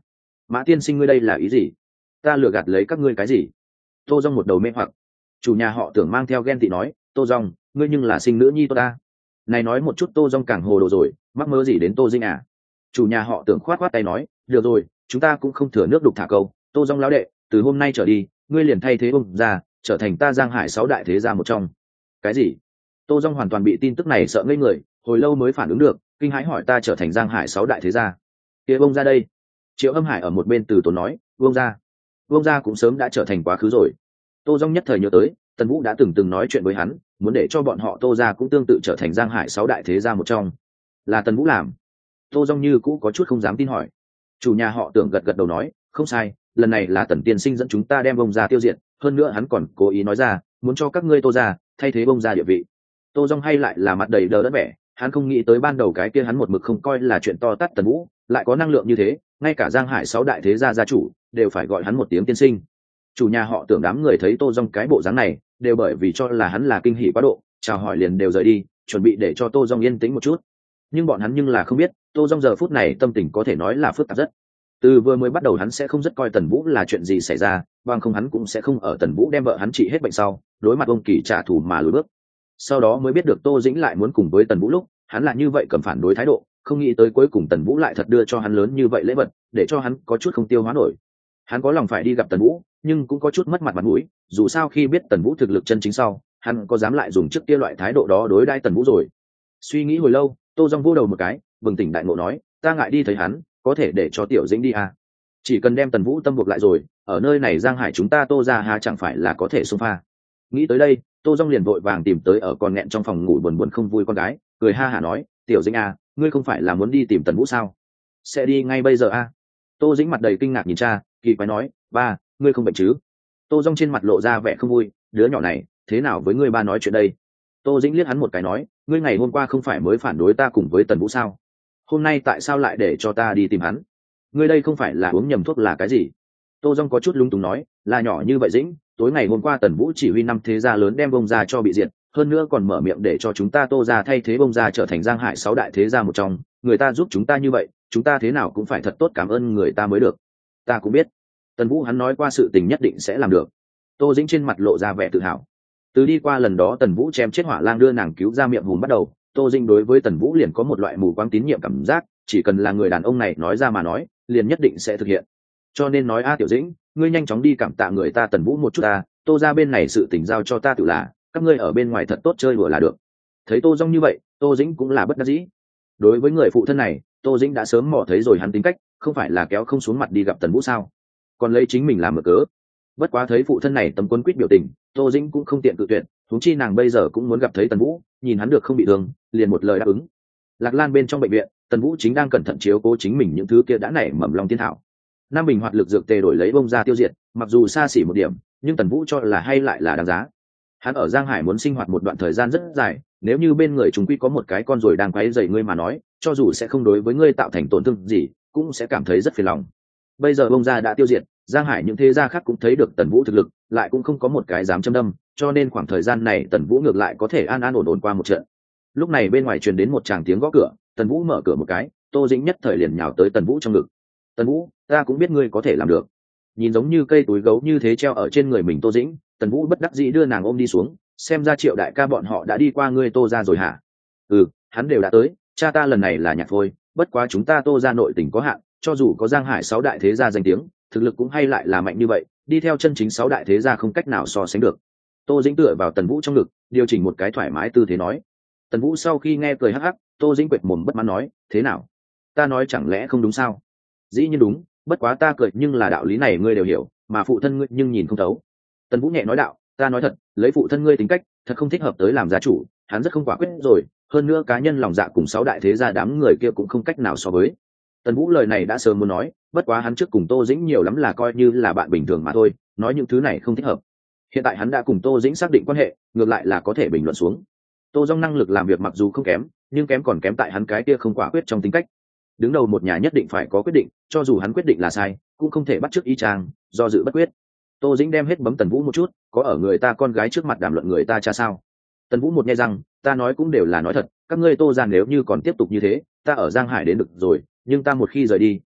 Mã tiên sinh ngươi đây là ý gì? Ta lừa gạt lấy các ngươi cái gì? Tô Dung một đầu mê hoặc. Chủ nhà họ Tưởng mang theo ghen tị nói, Tô Dung, ngươi nhưng là sinh nữ nhi tôi ta. Này nói một chút Tô Dung càng hồ đồ rồi, mắc mơ gì đến Tô Dĩnh à? Chủ nhà họ Tưởng khoát khoát tay nói, được rồi, chúng ta cũng không thừa nước đục thả câu. Tô Dung lão đệ, từ hôm nay trở đi, ngươi liền thay thế bông ra, trở thành ta Giang Hải sáu đại thế gia một trong. Cái gì? Tô Dung hoàn toàn bị tin tức này sợ ngây người, hồi lâu mới phản ứng được, kinh hãi hỏi ta trở thành Giang Hải sáu đại thế gia. Kia bông ra đây. Triệu Âm Hải ở một bên từ tốn nói, bông ra. Bông ra cũng sớm đã trở thành quá khứ rồi. Tô Dung nhất thời nhớ tới, Tần Vũ đã từng từng nói chuyện với hắn, muốn để cho bọn họ Tô gia cũng tương tự trở thành Giang Hải sáu đại thế gia một trong. Là Tần Vũ làm. Tô Dung như cũ có chút không dám tin hỏi. Chủ nhà họ Tưởng gật gật đầu nói, không sai, lần này là Tần tiên sinh dẫn chúng ta đem bông ra tiêu diệt, hơn nữa hắn còn cố ý nói ra, muốn cho các ngươi Tô gia thay thế bông ra địa vị. Tô Dung hay lại là mặt đầy đờ đẫn vẻ, hắn không nghĩ tới ban đầu cái kia hắn một mực không coi là chuyện to tát Tần Vũ, lại có năng lượng như thế, ngay cả Giang Hải sáu đại thế gia gia chủ đều phải gọi hắn một tiếng tiên sinh. Chủ nhà họ Tưởng đám người thấy Tô Dung cái bộ dáng này, đều bởi vì cho là hắn là kinh hỉ quá độ, chào hỏi liền đều rời đi, chuẩn bị để cho Tô Dung yên tĩnh một chút. Nhưng bọn hắn nhưng là không biết, Tô Dung giờ phút này tâm tình có thể nói là phức tạp rất. Từ vừa mới bắt đầu hắn sẽ không rất coi Tần Vũ là chuyện gì xảy ra, bằng không hắn cũng sẽ không ở Tần Vũ đem vợ hắn trị hết bệnh sau, đối mặt ông Kỳ trả thù mà lùi bước. Sau đó mới biết được Tô Dĩnh lại muốn cùng với Tần Vũ lúc, hắn là như vậy cầm phản đối thái độ, không nghĩ tới cuối cùng Tần Vũ lại thật đưa cho hắn lớn như vậy lễ vật, để cho hắn có chút không tiêu hóa nổi. Hắn có lòng phải đi gặp Tần Vũ, nhưng cũng có chút mất mặt mặt mũi, dù sao khi biết Tần Vũ thực lực chân chính sau, hắn có dám lại dùng trước kia loại thái độ đó đối đãi Tần Vũ rồi. Suy nghĩ hồi lâu, Tô Dung vô đầu một cái, bừng tỉnh đại ngộ nói, ta ngại đi thấy hắn, có thể để cho Tiểu Dĩnh đi à? Chỉ cần đem Tần Vũ tâm buộc lại rồi, ở nơi này Giang Hải chúng ta Tô gia hà chẳng phải là có thể xung pha. Nghĩ tới đây, Tô Dung liền vội vàng tìm tới ở còn nghẹn trong phòng ngủ buồn buồn không vui con gái, cười ha hả nói, Tiểu Dĩnh à, ngươi không phải là muốn đi tìm Tần Vũ sao? Sẽ đi ngay bây giờ à? Tô Dĩnh mặt đầy kinh ngạc nhìn cha, kỳ quái nói, ba, ngươi không bệnh chứ? Tô Dung trên mặt lộ ra vẻ không vui, đứa nhỏ này, thế nào với ngươi ba nói chuyện đây? Tô Dĩnh liếc hắn một cái nói, ngươi ngày hôm qua không phải mới phản đối ta cùng với Tần Vũ sao? Hôm nay tại sao lại để cho ta đi tìm hắn? Ngươi đây không phải là uống nhầm thuốc là cái gì? Tô Dung có chút lung túng nói, là nhỏ như vậy Dĩnh, tối ngày hôm qua Tần Vũ chỉ huy năm thế gia lớn đem bông ra cho bị diệt, hơn nữa còn mở miệng để cho chúng ta Tô gia thay thế bông ra trở thành Giang Hải sáu đại thế gia một trong, người ta giúp chúng ta như vậy, chúng ta thế nào cũng phải thật tốt cảm ơn người ta mới được. Ta cũng biết, Tần Vũ hắn nói qua sự tình nhất định sẽ làm được. Tô Dĩnh trên mặt lộ ra vẻ tự hào. Từ đi qua lần đó Tần Vũ chém chết Hỏa Lang đưa nàng cứu ra miệng hùm bắt đầu, Tô Dĩnh đối với Tần Vũ liền có một loại mù quáng tín nhiệm cảm giác, chỉ cần là người đàn ông này nói ra mà nói, liền nhất định sẽ thực hiện. Cho nên nói a Tiểu Dĩnh, ngươi nhanh chóng đi cảm tạ người ta Tần Vũ một chút ta, Tô ra bên này sự tình giao cho ta tự là, các ngươi ở bên ngoài thật tốt chơi đùa là được. Thấy Tô Dung như vậy, Tô Dĩnh cũng là bất đắc dĩ. Đối với người phụ thân này, Tô Dĩnh đã sớm mò thấy rồi hắn tính cách, không phải là kéo không xuống mặt đi gặp Tần Vũ sao? Còn lấy chính mình làm mở cớ. Bất quá thấy phụ thân này tấm quân quýt biểu tình, Tô Dĩnh cũng không tiện cự tuyệt, huống chi nàng bây giờ cũng muốn gặp thấy Tần Vũ, nhìn hắn được không bị thương, liền một lời đáp ứng. Lạc Lan bên trong bệnh viện, Tần Vũ chính đang cẩn thận chiếu cố chính mình những thứ kia đã nảy mầm long tiên thảo. Nam bình hoạt lực dược tề đổi lấy bông ra tiêu diệt, mặc dù xa xỉ một điểm, nhưng Tần Vũ cho là hay lại là đáng giá. Hắn ở Giang Hải muốn sinh hoạt một đoạn thời gian rất dài, nếu như bên người chúng quy có một cái con rồi đang quấy rầy ngươi mà nói, cho dù sẽ không đối với ngươi tạo thành tổn thương gì, cũng sẽ cảm thấy rất phiền lòng. Bây giờ bông ra đã tiêu diệt, Giang Hải những thế gia khác cũng thấy được Tần Vũ thực lực, lại cũng không có một cái dám châm đâm, cho nên khoảng thời gian này Tần Vũ ngược lại có thể an an ổn ổn qua một trận. Lúc này bên ngoài truyền đến một tràng tiếng gõ cửa, Tần Vũ mở cửa một cái, Tô Dĩnh nhất thời liền nhào tới Tần Vũ trong ngực. Tần Vũ, ta cũng biết ngươi có thể làm được. Nhìn giống như cây túi gấu như thế treo ở trên người mình Tô Dĩnh, Tần Vũ bất đắc dĩ đưa nàng ôm đi xuống, xem ra Triệu đại ca bọn họ đã đi qua ngươi Tô ra rồi hả? Ừ, hắn đều đã tới, cha ta lần này là nhạc thôi, bất quá chúng ta Tô ra nội tình có hạn, cho dù có Giang Hải sáu đại thế gia danh tiếng, thực lực cũng hay lại là mạnh như vậy, đi theo chân chính sáu đại thế gia không cách nào so sánh được. Tô Dĩnh tựa vào Tần Vũ trong ngực, điều chỉnh một cái thoải mái tư thế nói. Tần Vũ sau khi nghe cười hắc hắc, Tô Dĩnh quệt mồm bất mãn nói, thế nào? Ta nói chẳng lẽ không đúng sao? Dĩ nhiên đúng, bất quá ta cười nhưng là đạo lý này ngươi đều hiểu, mà phụ thân ngươi nhưng nhìn không thấu. Tần Vũ nhẹ nói đạo, ta nói thật, lấy phụ thân ngươi tính cách, thật không thích hợp tới làm gia chủ, hắn rất không quả quyết rồi, hơn nữa cá nhân lòng dạ cùng sáu đại thế gia đám người kia cũng không cách nào so với. Tần Vũ lời này đã sớm muốn nói, bất quá hắn trước cùng Tô Dĩnh nhiều lắm là coi như là bạn bình thường mà thôi, nói những thứ này không thích hợp. Hiện tại hắn đã cùng Tô Dĩnh xác định quan hệ, ngược lại là có thể bình luận xuống. Tô Dung năng lực làm việc mặc dù không kém, nhưng kém còn kém tại hắn cái kia không quả quyết trong tính cách. Đứng đầu một nhà nhất định phải có quyết định, cho dù hắn quyết định là sai, cũng không thể bắt chước y chang, do dự bất quyết. Tô Dĩnh đem hết bấm Tần Vũ một chút, có ở người ta con gái trước mặt đàm luận người ta cha sao? Tần Vũ một nghe rằng, ta nói cũng đều là nói thật, các ngươi Tô gia nếu như còn tiếp tục như thế, ta ở Giang Hải đến được rồi, nhưng ta một khi rời đi,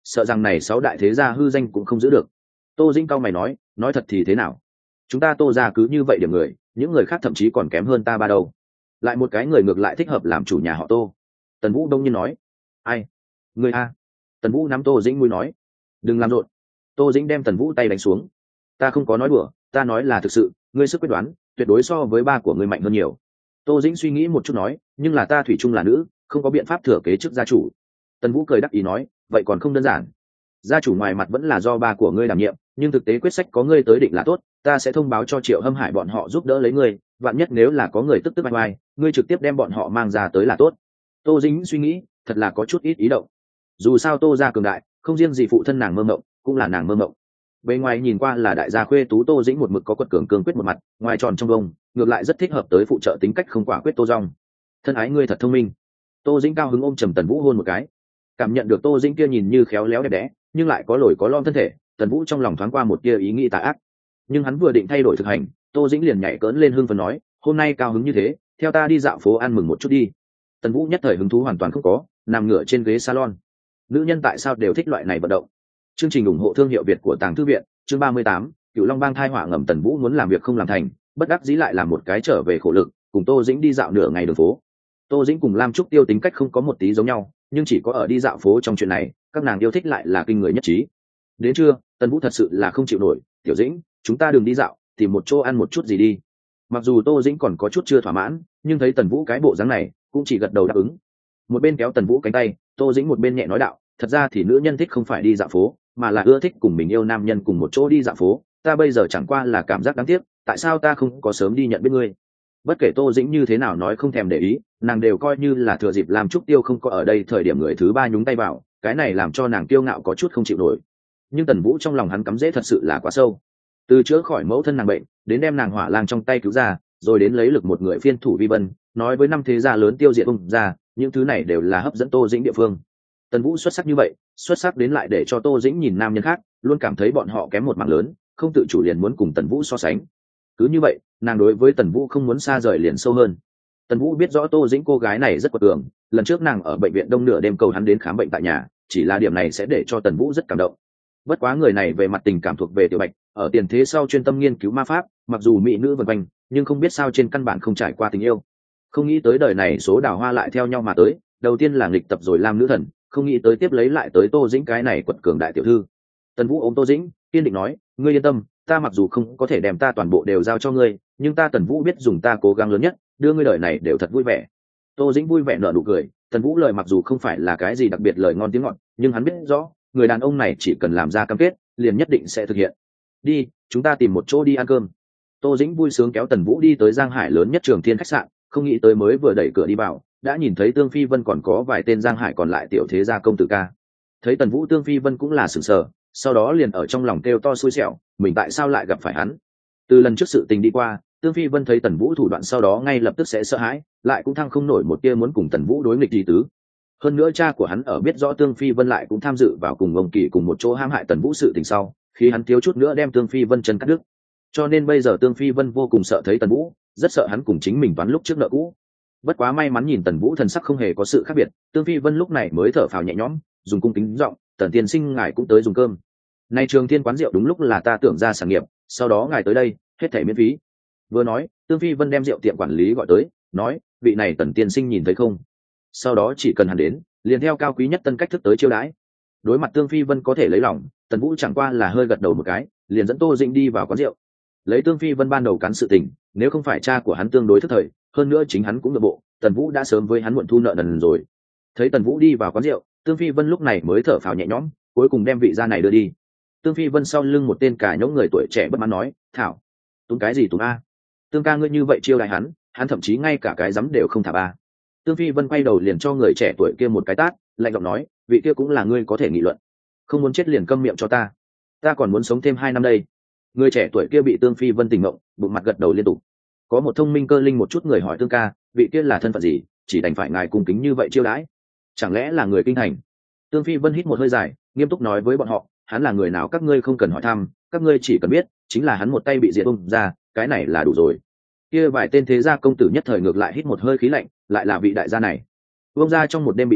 sợ rằng này sáu đại thế gia hư danh cũng không giữ được. Tô Dĩnh cao mày nói, nói thật thì thế nào, chúng ta Tô gia cứ như vậy điểm người, những người khác thậm chí còn kém hơn ta ba đâu, lại một cái người ngược lại thích hợp làm chủ nhà họ Tô. Tần Vũ đông nhiên nói, ai, người a? Tần Vũ nắm Tô Dĩnh mũi nói, đừng làm rộn. Tô Dĩnh đem Tần Vũ tay đánh xuống, ta không có nói đùa, ta nói là thực sự, ngươi sức quyết đoán tuyệt đối so với ba của ngươi mạnh hơn nhiều. Tô Dĩnh suy nghĩ một chút nói, nhưng là ta thủy chung là nữ, không có biện pháp thừa kế chức gia chủ. Tần Vũ cười đắc ý nói, vậy còn không đơn giản, gia chủ ngoài mặt vẫn là do ba của ngươi đảm nhiệm, nhưng thực tế quyết sách có ngươi tới định là tốt, ta sẽ thông báo cho Triệu Hâm Hải bọn họ giúp đỡ lấy ngươi, vạn nhất nếu là có người tức tức bay bay, ngươi trực tiếp đem bọn họ mang ra tới là tốt. Tô Dĩnh suy nghĩ, thật là có chút ít ý động. Dù sao Tô gia cường đại, không riêng gì phụ thân nàng mơ mộng, cũng là nàng mơ mộng. Bề ngoài nhìn qua là đại gia khuê tú Tô Dĩnh một mực có quật cường cương quyết một mặt, ngoài tròn trong bông, ngược lại rất thích hợp tới phụ trợ tính cách không quả quyết Tô Dung. Thân ái ngươi thật thông minh. Tô Dĩnh cao hứng ôm trầm Tần Vũ hôn một cái. Cảm nhận được Tô Dĩnh kia nhìn như khéo léo đẹp đẽ, nhưng lại có lồi có lõm thân thể, Tần Vũ trong lòng thoáng qua một tia ý nghĩ tà ác. Nhưng hắn vừa định thay đổi thực hành, Tô Dĩnh liền nhảy cỡn lên hưng phấn nói, hôm nay cao hứng như thế, theo ta đi dạo phố ăn mừng một chút đi. Tần Vũ nhất thời hứng thú hoàn toàn không có, nằm ngửa trên ghế salon. Nữ nhân tại sao đều thích loại này vận động? Chương trình ủng hộ thương hiệu Việt của Tàng Thư viện, chương ba mươi tám, Cựu Long Bang thai họa ngầm. Tần Vũ muốn làm việc không làm thành, bất đắc dĩ lại làm một cái trở về khổ lực, cùng Tô Dĩnh đi dạo nửa ngày đường phố. Tô Dĩnh cùng Lam Trúc Tiêu tính cách không có một tí giống nhau, nhưng chỉ có ở đi dạo phố trong chuyện này, các nàng yêu thích lại là kinh người nhất trí. Đến trưa, Tần Vũ thật sự là không chịu nổi, "Tiểu Dĩnh, chúng ta đừng đi dạo, tìm một chỗ ăn một chút gì đi." Mặc dù Tô Dĩnh còn có chút chưa thỏa mãn, nhưng thấy Tần Vũ cái bộ dáng này, cũng chỉ gật đầu đáp ứng. Một bên kéo Tần Vũ cánh tay, Tô Dĩnh một bên nhẹ nói đạo, "Thật ra thì nữ nhân thích không phải đi dạo phố, mà là ưa thích cùng mình yêu nam nhân cùng một chỗ đi dạo phố, ta bây giờ chẳng qua là cảm giác đáng tiếc, tại sao ta không có sớm đi nhận biết ngươi." Bất kể Tô Dĩnh như thế nào nói không thèm để ý, nàng đều coi như là thừa dịp làm Trúc Tiêu không có ở đây thời điểm người thứ ba nhúng tay vào, cái này làm cho nàng kiêu ngạo có chút không chịu nổi. Nhưng Tần Vũ trong lòng hắn cắm rễ thật sự là quá sâu, từ chữa khỏi mẫu thân nàng bệnh, đến đem nàng Hỏa Lang trong tay cứu ra, rồi đến lấy lực một người phiên thủ vi vân, nói với năm thế gia lớn tiêu diệt ông ra, những thứ này đều là hấp dẫn Tô Dĩnh địa phương. Tần Vũ xuất sắc như vậy, xuất sắc đến lại để cho Tô Dĩnh nhìn nam nhân khác, luôn cảm thấy bọn họ kém một mảng lớn, không tự chủ liền muốn cùng Tần Vũ so sánh. Cứ như vậy, nàng đối với Tần Vũ không muốn xa rời liền sâu hơn. Tần Vũ biết rõ Tô Dĩnh cô gái này rất quật cường, lần trước nàng ở bệnh viện đông nửa đêm cầu hắn đến khám bệnh tại nhà, chỉ là điểm này sẽ để cho Tần Vũ rất cảm động. Bất quá người này về mặt tình cảm thuộc về Tiểu Bạch, ở tiền thế sau chuyên tâm nghiên cứu ma pháp, mặc dù mỹ nữ vần quanh, nhưng không biết sao trên căn bản không trải qua tình yêu. Không nghĩ tới đời này số đào hoa lại theo nhau mà tới, đầu tiên là nghịch tập rồi làm nữ thần, không nghĩ tới tiếp lấy lại tới Tô Dĩnh cái này quật cường đại tiểu thư. Tần Vũ ôm Tô Dĩnh, kiên định nói, ngươi yên tâm, ta mặc dù không có thể đem ta toàn bộ đều giao cho ngươi, nhưng ta Tần Vũ biết dùng ta cố gắng lớn nhất, đưa ngươi đời này đều thật vui vẻ. Tô Dĩnh vui vẻ nở nụ cười. Tần Vũ lời mặc dù không phải là cái gì đặc biệt lời ngon tiếng ngọt, nhưng hắn biết rõ, người đàn ông này chỉ cần làm ra cam kết, liền nhất định sẽ thực hiện. Đi, chúng ta tìm một chỗ đi ăn cơm. Tô Dĩnh vui sướng kéo Tần Vũ đi tới Giang Hải lớn nhất Trường Thiên khách sạn, không nghĩ tới mới vừa đẩy cửa đi vào, đã nhìn thấy Tương Phi Vân còn có vài tên Giang Hải còn lại tiểu thế gia công tử ca. Thấy Tần Vũ, Tương Phi Vân cũng là sửng sờ, sau đó liền ở trong lòng kêu to xui xẻo, mình tại sao lại gặp phải hắn? Từ lần trước sự tình đi qua, Tương Phi Vân thấy Tần Vũ thủ đoạn sau đó ngay lập tức sẽ sợ hãi, lại cũng thăng không nổi một tia muốn cùng Tần Vũ đối nghịch gì tứ. Hơn nữa cha của hắn ở biết rõ Tương Phi Vân lại cũng tham dự vào cùng ông Kỳ cùng một chỗ hãm hại Tần Vũ sự tình sau, khi hắn thiếu chút nữa đem Tương Phi Vân chân cắt đứt. Cho nên bây giờ Tương Phi Vân vô cùng sợ thấy Tần Vũ, rất sợ hắn cùng chính mình toán lúc trước nợ cũ. Bất quá may mắn nhìn Tần Vũ thần sắc không hề có sự khác biệt, Tương Phi Vân lúc này mới thở phào nhẹ nhõm, dùng cung kính giọng, "Tần tiên sinh ngài cũng tới dùng cơm. Nay Trường Thiên quán rượu đúng lúc là ta tưởng ra sản nghiệp, sau đó ngài tới đây, hết thảy miễn phí." Vừa nói, Tương Phi Vân đem rượu tiệm quản lý gọi tới, nói, "Vị này Tần tiên sinh nhìn thấy không? Sau đó chỉ cần hắn đến, liền theo cao quý nhất tân cách thức tới chiêu đãi." Đối mặt Tương Phi Vân có thể lấy lòng, Tần Vũ chẳng qua là hơi gật đầu một cái, liền dẫn Tô Dĩnh đi vào quán rượu. Lấy Tương Phi Vân ban đầu cắn sự tình, nếu không phải cha của hắn tương đối thức thời, hơn nữa chính hắn cũng nội bộ, Tần Vũ đã sớm với hắn muộn thu nợ nần rồi. Thấy Tần Vũ đi vào quán rượu, Tương Phi Vân lúc này mới thở phào nhẹ nhõm, cuối cùng đem vị gia này đưa đi. Tương Phi Vân sau lưng một tên cả nhỗng người tuổi trẻ bất mãn nói, "Thảo, túng cái gì túng a? Tương ca ngươi như vậy chiêu đại hắn, hắn thậm chí ngay cả cái giấm đều không thả ba." Tương Phi Vân quay đầu liền cho người trẻ tuổi kia một cái tát, lạnh giọng nói, "Vị kia cũng là ngươi có thể nghị luận, không muốn chết liền câm miệng cho ta, ta còn muốn sống thêm hai năm đây." Người trẻ tuổi kia bị Tương Phi Vân tỉnh mộng, bụng mặt gật đầu liên tục. Có một thông minh cơ linh một chút người hỏi Tương ca, "Vị kia là thân phận gì, chỉ đành phải ngài cung kính như vậy chiêu đãi? Chẳng lẽ là người kinh thành?" Tương Phi Vân hít một hơi dài, nghiêm túc nói với bọn họ, "Hắn là người nào các ngươi không cần hỏi thăm, các ngươi chỉ cần biết, chính là hắn một tay bị diệt bung ra, cái này là đủ rồi." Kia vài tên thế gia công tử nhất thời ngược lại hít một hơi khí lạnh, lại là vị đại gia này. Bung ra trong một đêm bị diệt,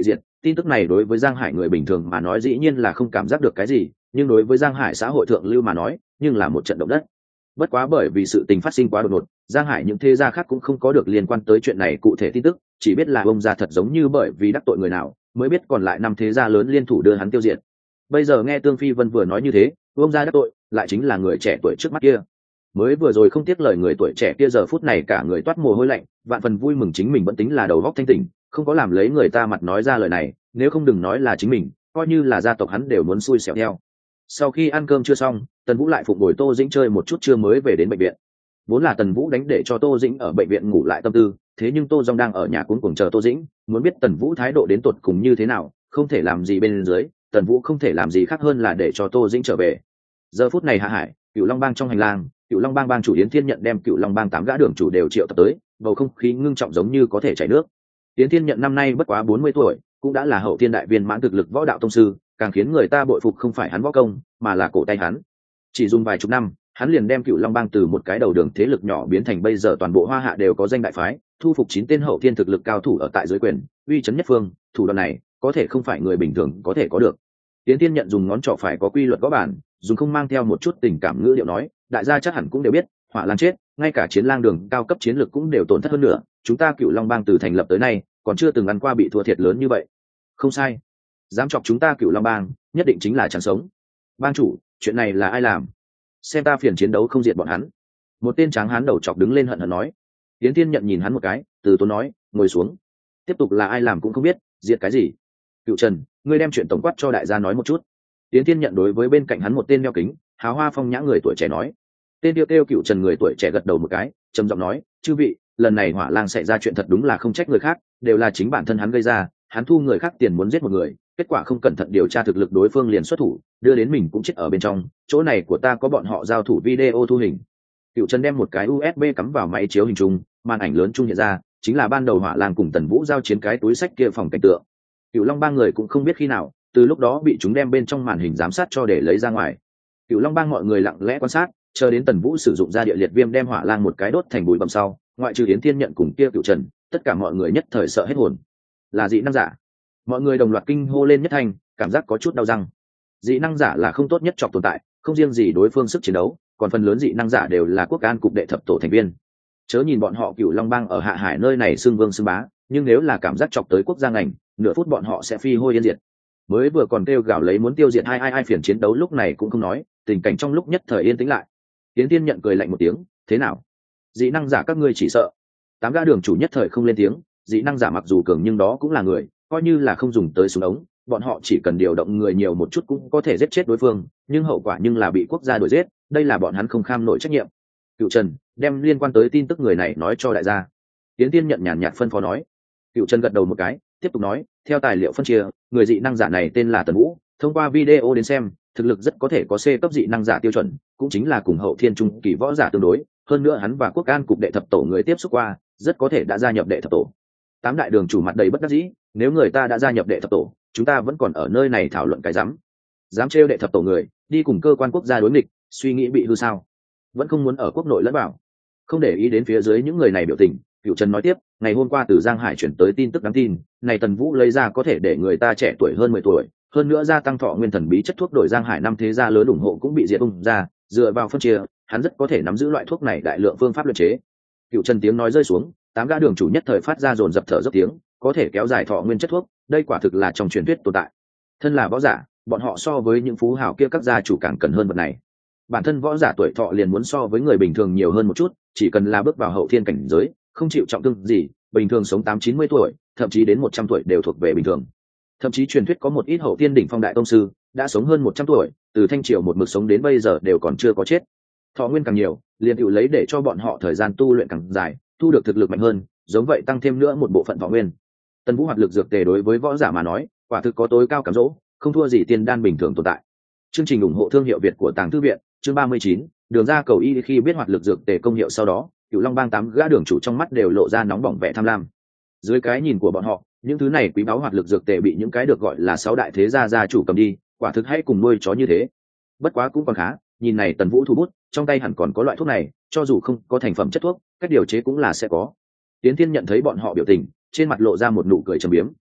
tin tức này đối với Giang Hải người bình thường mà nói dĩ nhiên là không cảm giác được cái gì, nhưng đối với Giang Hải xã hội thượng lưu mà nói nhưng là một trận động đất. Bất quá bởi vì sự tình phát sinh quá đột ngột, Giang Hải những thế gia khác cũng không có được liên quan tới chuyện này cụ thể tin tức, chỉ biết là ông gia thật giống như bởi vì đắc tội người nào mới biết còn lại năm thế gia lớn liên thủ đưa hắn tiêu diệt. Bây giờ nghe Tương Phi Vân vừa nói như thế, ông gia đắc tội lại chính là người trẻ tuổi trước mắt kia. Mới vừa rồi không tiếc lời người tuổi trẻ kia, giờ phút này cả người toát mồ hôi lạnh, vạn phần vui mừng chính mình vẫn tính là đầu óc thanh tỉnh, không có làm lấy người ta mặt nói ra lời này, nếu không đừng nói là chính mình, coi như là gia tộc hắn đều muốn xui xẻo theo. Sau khi ăn cơm chưa xong, Tần Vũ lại phụng bồi Tô Dĩnh chơi một chút trưa mới về đến bệnh viện. Vốn là Tần Vũ đánh để cho Tô Dĩnh ở bệnh viện ngủ lại tâm tư, thế nhưng Tô Dung đang ở nhà cuống cuồng chờ Tô Dĩnh, muốn biết Tần Vũ thái độ đến tột cùng như thế nào, không thể làm gì bên dưới, Tần Vũ không thể làm gì khác hơn là để cho Tô Dĩnh trở về. Giờ phút này Hạ Hải, Cựu Long Bang trong hành lang, Cựu Long Bang bang chủ Yến Thiên Nhận đem Cựu Long Bang tám gã đường chủ đều triệu tập tới, bầu không khí ngưng trọng giống như có thể chảy nước. Yến Thiên Nhận năm nay bất quá bốn mươi tuổi, cũng đã là hậu thiên đại viên mãn thực lực võ đạo tông sư, càng khiến người ta bội phục không phải hắn võ công, mà là cổ tay hắn. Chỉ dùng vài chục năm, hắn liền đem Cựu Long Bang từ một cái đầu đường thế lực nhỏ biến thành bây giờ toàn bộ Hoa Hạ đều có danh đại phái, thu phục chín tên hậu thiên thực lực cao thủ ở tại dưới quyền, uy chấn nhất phương. Thủ đoạn này có thể không phải người bình thường có thể có được. Yến Thiên Nhận dùng ngón trỏ phải có quy luật gõ bản, dùng không mang theo một chút tình cảm ngữ điệu nói, đại gia chắc hẳn cũng đều biết, Hỏa Lang chết, ngay cả chiến lang đường cao cấp chiến lực cũng đều tổn thất hơn nữa, chúng ta Cựu Long Bang từ thành lập tới nay, còn chưa từng ăn qua bị thua thiệt lớn như vậy. Không sai, dám chọc chúng ta Cựu Long Bang, nhất định chính là chẳng sống. Bang chủ, chuyện này là ai làm? Xem ta phiền chiến đấu không diệt bọn hắn. Một tên tráng hán đầu chọc đứng lên hận hận nói. Yến Thiên Nhận nhìn hắn một cái, từ tốn nói, ngồi xuống. Tiếp tục là ai làm cũng không biết, diệt cái gì? Cựu Trần, ngươi đem chuyện tổng quát cho đại gia nói một chút. Yến Thiên Nhận đối với bên cạnh hắn một tên đeo kính, háo hoa phong nhã người tuổi trẻ nói. Tên tiêu kêu Cựu Trần người tuổi trẻ gật đầu một cái, trầm giọng nói, chư vị, lần này Hỏa Lang xảy ra chuyện thật đúng là không trách người khác, đều là chính bản thân hắn gây ra, hắn thu người khác tiền muốn giết một người, kết quả không cẩn thận điều tra thực lực đối phương liền xuất thủ, đưa đến mình cũng chết ở bên trong. Chỗ này của ta có bọn họ giao thủ video thu hình. Cựu Trần đem một cái u ét bê cắm vào máy chiếu hình chung, màn ảnh lớn chung hiện ra, chính là ban đầu Hỏa Lang cùng Tần Vũ giao chiến cái túi sách kia phòng cảnh tượng. Cựu Long Bang người cũng không biết khi nào, từ lúc đó bị chúng đem bên trong màn hình giám sát cho để lấy ra ngoài. Cựu Long Bang mọi người lặng lẽ quan sát, chờ đến Tần Vũ sử dụng ra địa liệt viêm đem Hỏa Lang một cái đốt thành bụi bặm sau, ngoại trừ Yến Thiên Nhận cùng kia Cựu Trần, tất cả mọi người nhất thời sợ hết hồn. Là dị năng giả. Mọi người đồng loạt kinh hô lên nhất thành, cảm giác có chút đau răng. Dị năng giả là không tốt nhất chọc tồn tại, không riêng gì đối phương sức chiến đấu, còn phần lớn dị năng giả đều là quốc an cục đệ thập tổ thành viên. Chớ nhìn bọn họ Cựu Long Bang ở Hạ Hải nơi này xưng vương xưng bá, nhưng nếu là cảm giác chọc tới quốc gia ngành, nửa phút bọn họ sẽ phi hôi yên diệt. Mới vừa còn kêu gào lấy muốn tiêu diệt hai ai ai phiền chiến đấu lúc này cũng không nói, tình cảnh trong lúc nhất thời yên tĩnh lại. Yến Thiên Nhận cười lạnh một tiếng, thế nào? Dị năng giả các ngươi chỉ sợ? Tám gã đường chủ nhất thời không lên tiếng, dị năng giả mặc dù cường nhưng đó cũng là người, coi như là không dùng tới súng ống, bọn họ chỉ cần điều động người nhiều một chút cũng có thể giết chết đối phương, nhưng hậu quả nhưng là bị quốc gia đuổi giết, đây là bọn hắn không kham nổi trách nhiệm. Cựu Trần đem liên quan tới tin tức người này nói cho đại gia. Yến Thiên Nhận nhàn nhạt phân phó nói. Cựu Trần gật đầu một cái, tiếp tục nói, theo tài liệu phân chia, người dị năng giả này tên là Tần Vũ, thông qua video đến xem, thực lực rất có thể có C cấp dị năng giả tiêu chuẩn, cũng chính là cùng hậu thiên trung kỳ võ giả tương đối, hơn nữa hắn và quốc an cục đệ thập tổ người tiếp xúc qua, rất có thể đã gia nhập đệ thập tổ. Tám đại đường chủ mặt đầy bất đắc dĩ, nếu người ta đã gia nhập đệ thập tổ, chúng ta vẫn còn ở nơi này thảo luận cái rắm. Dám trêu đệ thập tổ người, đi cùng cơ quan quốc gia đối nghịch, suy nghĩ bị hư sao? Vẫn không muốn ở quốc nội lẫn vào. Không để ý đến phía dưới những người này biểu tình, Cựu Trần nói tiếp, ngày hôm qua từ Giang Hải chuyển tới tin tức đáng tin, này Tần Vũ lấy ra có thể để người ta trẻ tuổi hơn mười tuổi, hơn nữa gia tăng thọ nguyên thần bí chất thuốc đổi Giang Hải năm thế gia lớn ủng hộ cũng bị diệt tung ra, dựa vào phân chia, hắn rất có thể nắm giữ loại thuốc này đại lượng phương pháp luyện chế. Cựu Trần tiếng nói rơi xuống, tám gã đường chủ nhất thời phát ra dồn dập thở dốc tiếng, có thể kéo dài thọ nguyên chất thuốc, đây quả thực là trong truyền thuyết tồn tại. Thân là võ giả, bọn họ so với những phú hào kia các gia chủ càng cần hơn vật này. Bản thân võ giả tuổi thọ liền muốn so với người bình thường nhiều hơn một chút, chỉ cần là bước vào hậu thiên cảnh giới, không chịu trọng thương gì, bình thường sống tám chín mươi tuổi, thậm chí đến một trăm tuổi đều thuộc về bình thường. Thậm chí truyền thuyết có một ít hậu thiên đỉnh phong đại tông sư đã sống hơn một trăm tuổi, từ thanh triều một mực sống đến bây giờ đều còn chưa có chết. Thọ nguyên càng nhiều, liền hữu lấy để cho bọn họ thời gian tu luyện càng dài, thu được thực lực mạnh hơn, giống vậy tăng thêm nữa một bộ phận thọ nguyên. Tần Vũ hoạt lực dược tề đối với võ giả mà nói, quả thực có tối cao cám dỗ, không thua gì tiên đan bình thường tồn tại. Chương trình ủng hộ thương hiệu Việt của Tàng Thư viện, chương ba mươi chín, đường ra cầu y. Khi biết hoạt lực dược tề công hiệu sau đó, Cựu Long Bang tám gã đường chủ trong mắt đều lộ ra nóng bỏng vẻ tham lam. Dưới cái nhìn của bọn họ, những thứ này quý báu hoạt lực dược tề bị những cái được gọi là sáu đại thế gia gia chủ cầm đi, quả thực hay cùng nuôi chó như thế. Bất quá cũng còn khá, nhìn này Tần Vũ thu bút, trong tay hẳn còn có loại thuốc này, cho dù không có thành phẩm chất thuốc, cách điều chế cũng là sẽ có. Tiến Thiên nhận thấy bọn họ biểu tình, trên mặt lộ ra một nụ cười trầm biếm,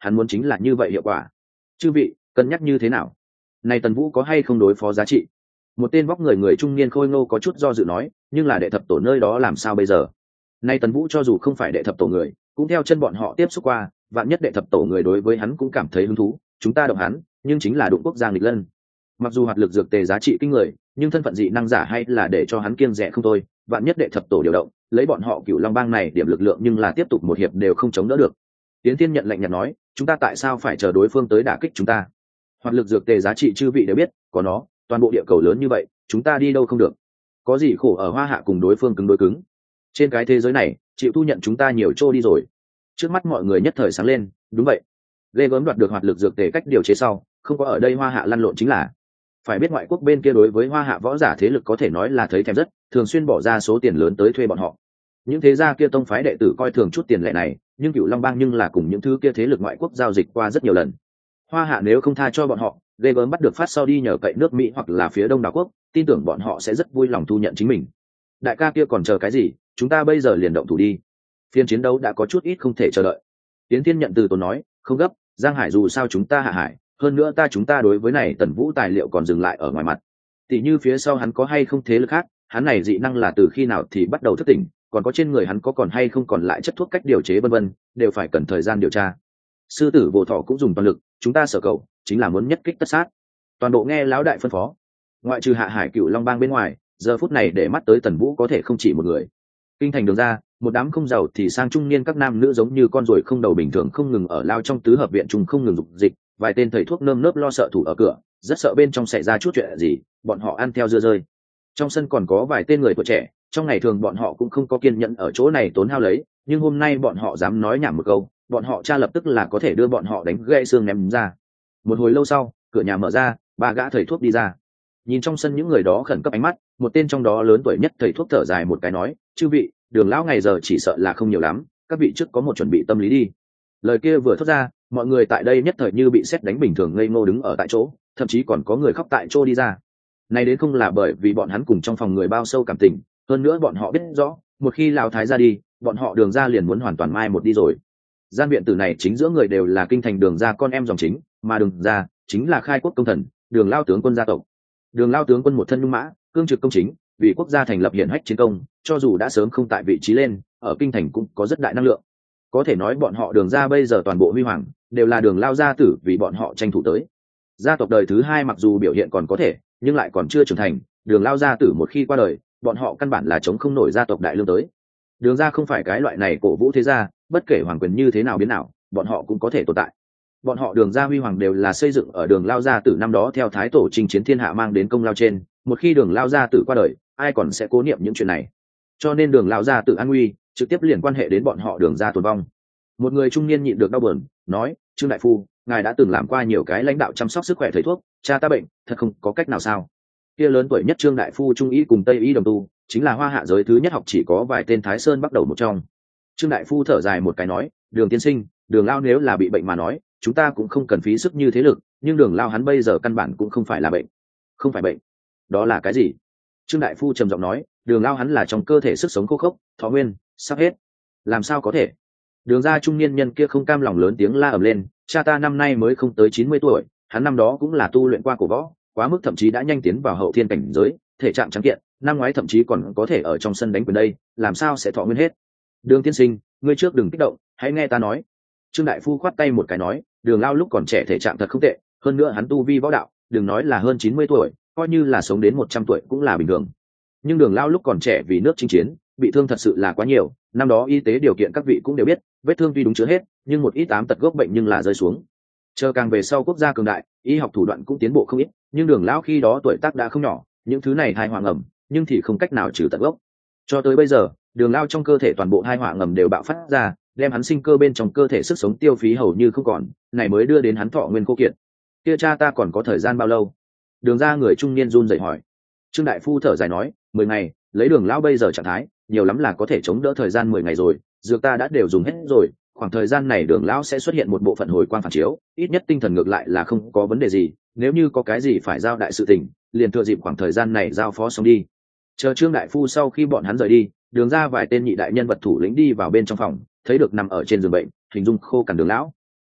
hắn muốn chính là như vậy hiệu quả. Chư vị cân nhắc như thế nào? Này Tần Vũ có hay không đối phó giá trị? Một tên vóc người người trung niên khôi ngô có chút do dự nói, nhưng là đệ thập tổ nơi đó làm sao bây giờ? Nay Tần Vũ cho dù không phải đệ thập tổ người, cũng theo chân bọn họ tiếp xúc qua, vạn nhất đệ thập tổ người đối với hắn cũng cảm thấy hứng thú, chúng ta động hắn, nhưng chính là đụng quốc gia nghịch lân. Mặc dù hoạt lực dược tề giá trị kinh người, nhưng thân phận dị năng giả hay là để cho hắn kiêng dè không thôi, vạn nhất đệ thập tổ điều động, lấy bọn họ Cửu Long bang này điểm lực lượng nhưng là tiếp tục một hiệp đều không chống đỡ được. Tiến Tiên nhận lệnh nhạt nói, chúng ta tại sao phải chờ đối phương tới đả kích chúng ta? Hoạt lực dược tề giá trị chư vị đều biết, có nó, toàn bộ địa cầu lớn như vậy, chúng ta đi đâu không được. Có gì khổ ở Hoa Hạ cùng đối phương cứng đối cứng. Trên cái thế giới này, chịu thu nhận chúng ta nhiều trô đi rồi. Trước mắt mọi người nhất thời sáng lên, đúng vậy. Ghê gớm đoạt được hoạt lực dược tề cách điều chế sau, không có ở đây Hoa Hạ lăn lộn chính là. Phải biết ngoại quốc bên kia đối với Hoa Hạ võ giả thế lực có thể nói là thấy thèm rất, thường xuyên bỏ ra số tiền lớn tới thuê bọn họ. Những thế gia kia tông phái đệ tử coi thường chút tiền lệ này, nhưng Cửu Long bang nhưng là cùng những thứ kia thế lực ngoại quốc giao dịch qua rất nhiều lần. Hoa Hạ nếu không tha cho bọn họ, ghê gớm bắt được phát sau đi nhờ cậy nước Mỹ hoặc là phía Đông đảo quốc, tin tưởng bọn họ sẽ rất vui lòng thu nhận chính mình. Đại ca kia còn chờ cái gì, chúng ta bây giờ liền động thủ đi. Phiên chiến đấu đã có chút ít không thể chờ đợi. Tiến Thiên nhận từ tốn nói, không gấp, Giang Hải dù sao chúng ta hạ hải, hơn nữa ta chúng ta đối với này Tần Vũ tài liệu còn dừng lại ở ngoài mặt. Tỷ như phía sau hắn có hay không thế lực khác, hắn này dị năng là từ khi nào thì bắt đầu thức tỉnh, còn có trên người hắn có còn hay không còn lại chất thuốc cách điều chế vân vân, đều phải cần thời gian điều tra. Sư tử Vô Thọ cũng dùng toàn lực, chúng ta sở cầu chính là muốn nhất kích tất sát. Toàn bộ nghe lão đại phân phó. Ngoại trừ hạ hải Cửu Long bang bên ngoài, giờ phút này để mắt tới Tần Vũ có thể không chỉ một người. Kinh thành đường ra, một đám không giàu thì sang trung niên các nam nữ giống như con ruồi không đầu bình thường không ngừng ở lao trong tứ hợp viện trùng không ngừng dục dịch, vài tên thầy thuốc nơm nớp lo sợ thủ ở cửa, rất sợ bên trong xảy ra chút chuyện gì, bọn họ ăn theo dưa rơi. Trong sân còn có vài tên người tuổi trẻ, trong ngày thường bọn họ cũng không có kiên nhẫn ở chỗ này tốn hao lấy, nhưng hôm nay bọn họ dám nói nhảm một câu, bọn họ cha lập tức là có thể đưa bọn họ đánh gãy xương ném ra. Một hồi lâu sau, cửa nhà mở ra, ba gã thầy thuốc đi ra. Nhìn trong sân những người đó khẩn cấp ánh mắt, một tên trong đó lớn tuổi nhất thầy thuốc thở dài một cái nói, chư vị, đường lão ngày giờ chỉ sợ là không nhiều lắm, các vị trước có một chuẩn bị tâm lý đi. Lời kia vừa thốt ra, mọi người tại đây nhất thời như bị sét đánh bình thường ngây ngô đứng ở tại chỗ, thậm chí còn có người khóc tại chỗ đi ra. Này đến không là bởi vì bọn hắn cùng trong phòng người bao sâu cảm tình, hơn nữa bọn họ biết rõ, một khi lão thái ra đi, bọn họ đường ra liền muốn hoàn toàn mai một đi rồi. Gian viện tử này chính giữa người đều là kinh thành đường ra con em dòng chính, mà đường ra chính là khai quốc công thần, đường lao tướng quân gia tộc. Đường lao tướng quân một thân nhung mã, cương trực công chính, vì quốc gia thành lập hiển hách chiến công, cho dù đã sớm không tại vị trí lên, ở kinh thành cũng có rất đại năng lượng. Có thể nói bọn họ đường ra bây giờ toàn bộ huy hoàng, đều là đường lao gia tử vì bọn họ tranh thủ tới. Gia tộc đời thứ hai mặc dù biểu hiện còn có thể, nhưng lại còn chưa trưởng thành, đường lao gia tử một khi qua đời, bọn họ căn bản là chống không nổi gia tộc đại lương tới. Đường ra không phải cái loại này cổ vũ thế gia, bất kể hoàng quyền như thế nào biến nào, bọn họ cũng có thể tồn tại. Bọn họ đường ra huy hoàng đều là xây dựng ở đường lao gia tử năm đó theo thái tổ chinh chiến thiên hạ mang đến công lao trên, một khi đường lao gia tử qua đời, ai còn sẽ cố niệm những chuyện này. Cho nên đường lao gia tử an nguy trực tiếp liền quan hệ đến bọn họ đường ra tồn vong. Một người trung niên nhịn được đau buồn, nói, Trương đại phu, ngài đã từng làm qua nhiều cái lãnh đạo chăm sóc sức khỏe thầy thuốc, cha ta bệnh, thật không có cách nào sao? Kia lớn tuổi nhất Trương đại phu trung y cùng tây y đồng tu, chính là Hoa Hạ giới thứ nhất học chỉ có vài tên Thái Sơn bắt đầu một trong. Trương đại phu thở dài một cái nói, đường tiên sinh, đường lao nếu là bị bệnh mà nói, chúng ta cũng không cần phí sức như thế lực, nhưng đường lao hắn bây giờ căn bản cũng không phải là bệnh. Không phải bệnh, đó là cái gì? Trương đại phu trầm giọng nói, đường lao hắn là trong cơ thể sức sống khô khốc, thọ nguyên sắp hết. Làm sao có thể? Đường ra trung niên nhân kia không cam lòng lớn tiếng la ầm lên, cha ta năm nay mới không tới chín mươi tuổi, hắn năm đó cũng là tu luyện qua cổ võ, quá mức thậm chí đã nhanh tiến vào hậu thiên cảnh giới, thể trạng trắng kiện, năm ngoái thậm chí còn có thể ở trong sân đánh quyền đây, làm sao sẽ thọ nguyên hết? Đường tiên sinh, ngươi trước đừng kích động, hãy nghe ta nói. Trương đại phu khoát tay một cái nói, đường lao lúc còn trẻ thể trạng thật không tệ, hơn nữa hắn tu vi võ đạo, đừng nói là hơn chín mươi tuổi, coi như là sống đến một trăm tuổi cũng là bình thường. Nhưng đường lao lúc còn trẻ vì nước chinh chiến, bị thương thật sự là quá nhiều, năm đó y tế điều kiện các vị cũng đều biết, vết thương tuy đúng chữa hết, nhưng một ít ám tật gốc bệnh nhưng là rơi xuống. Chờ càng về sau quốc gia cường đại, y học thủ đoạn cũng tiến bộ không ít, nhưng đường lão khi đó tuổi tác đã không nhỏ, những thứ này hai họa ngầm, nhưng thì không cách nào trừ tận gốc. Cho tới bây giờ, đường lao trong cơ thể toàn bộ hai họa ngầm đều bạo phát ra, đem hắn sinh cơ bên trong cơ thể sức sống tiêu phí hầu như không còn, này mới đưa đến hắn thọ nguyên khô kiệt. Kia cha ta còn có thời gian bao lâu? Đường ra người trung niên run rẩy hỏi. Trương đại phu thở dài nói, mười ngày, lấy đường lão bây giờ trạng thái, nhiều lắm là có thể chống đỡ thời gian mười ngày rồi, dược ta đã đều dùng hết rồi, khoảng thời gian này đường lão sẽ xuất hiện một bộ phận hồi quang phản chiếu, ít nhất tinh thần ngược lại là không có vấn đề gì, nếu như có cái gì phải giao đại sự tình, liền thừa dịp khoảng thời gian này giao phó xong đi. Chờ Trương đại phu sau khi bọn hắn rời đi, đường ra vài tên nhị đại nhân vật thủ lĩnh đi vào bên trong phòng, thấy được nằm ở trên giường bệnh, hình dung khô cằn đường lão.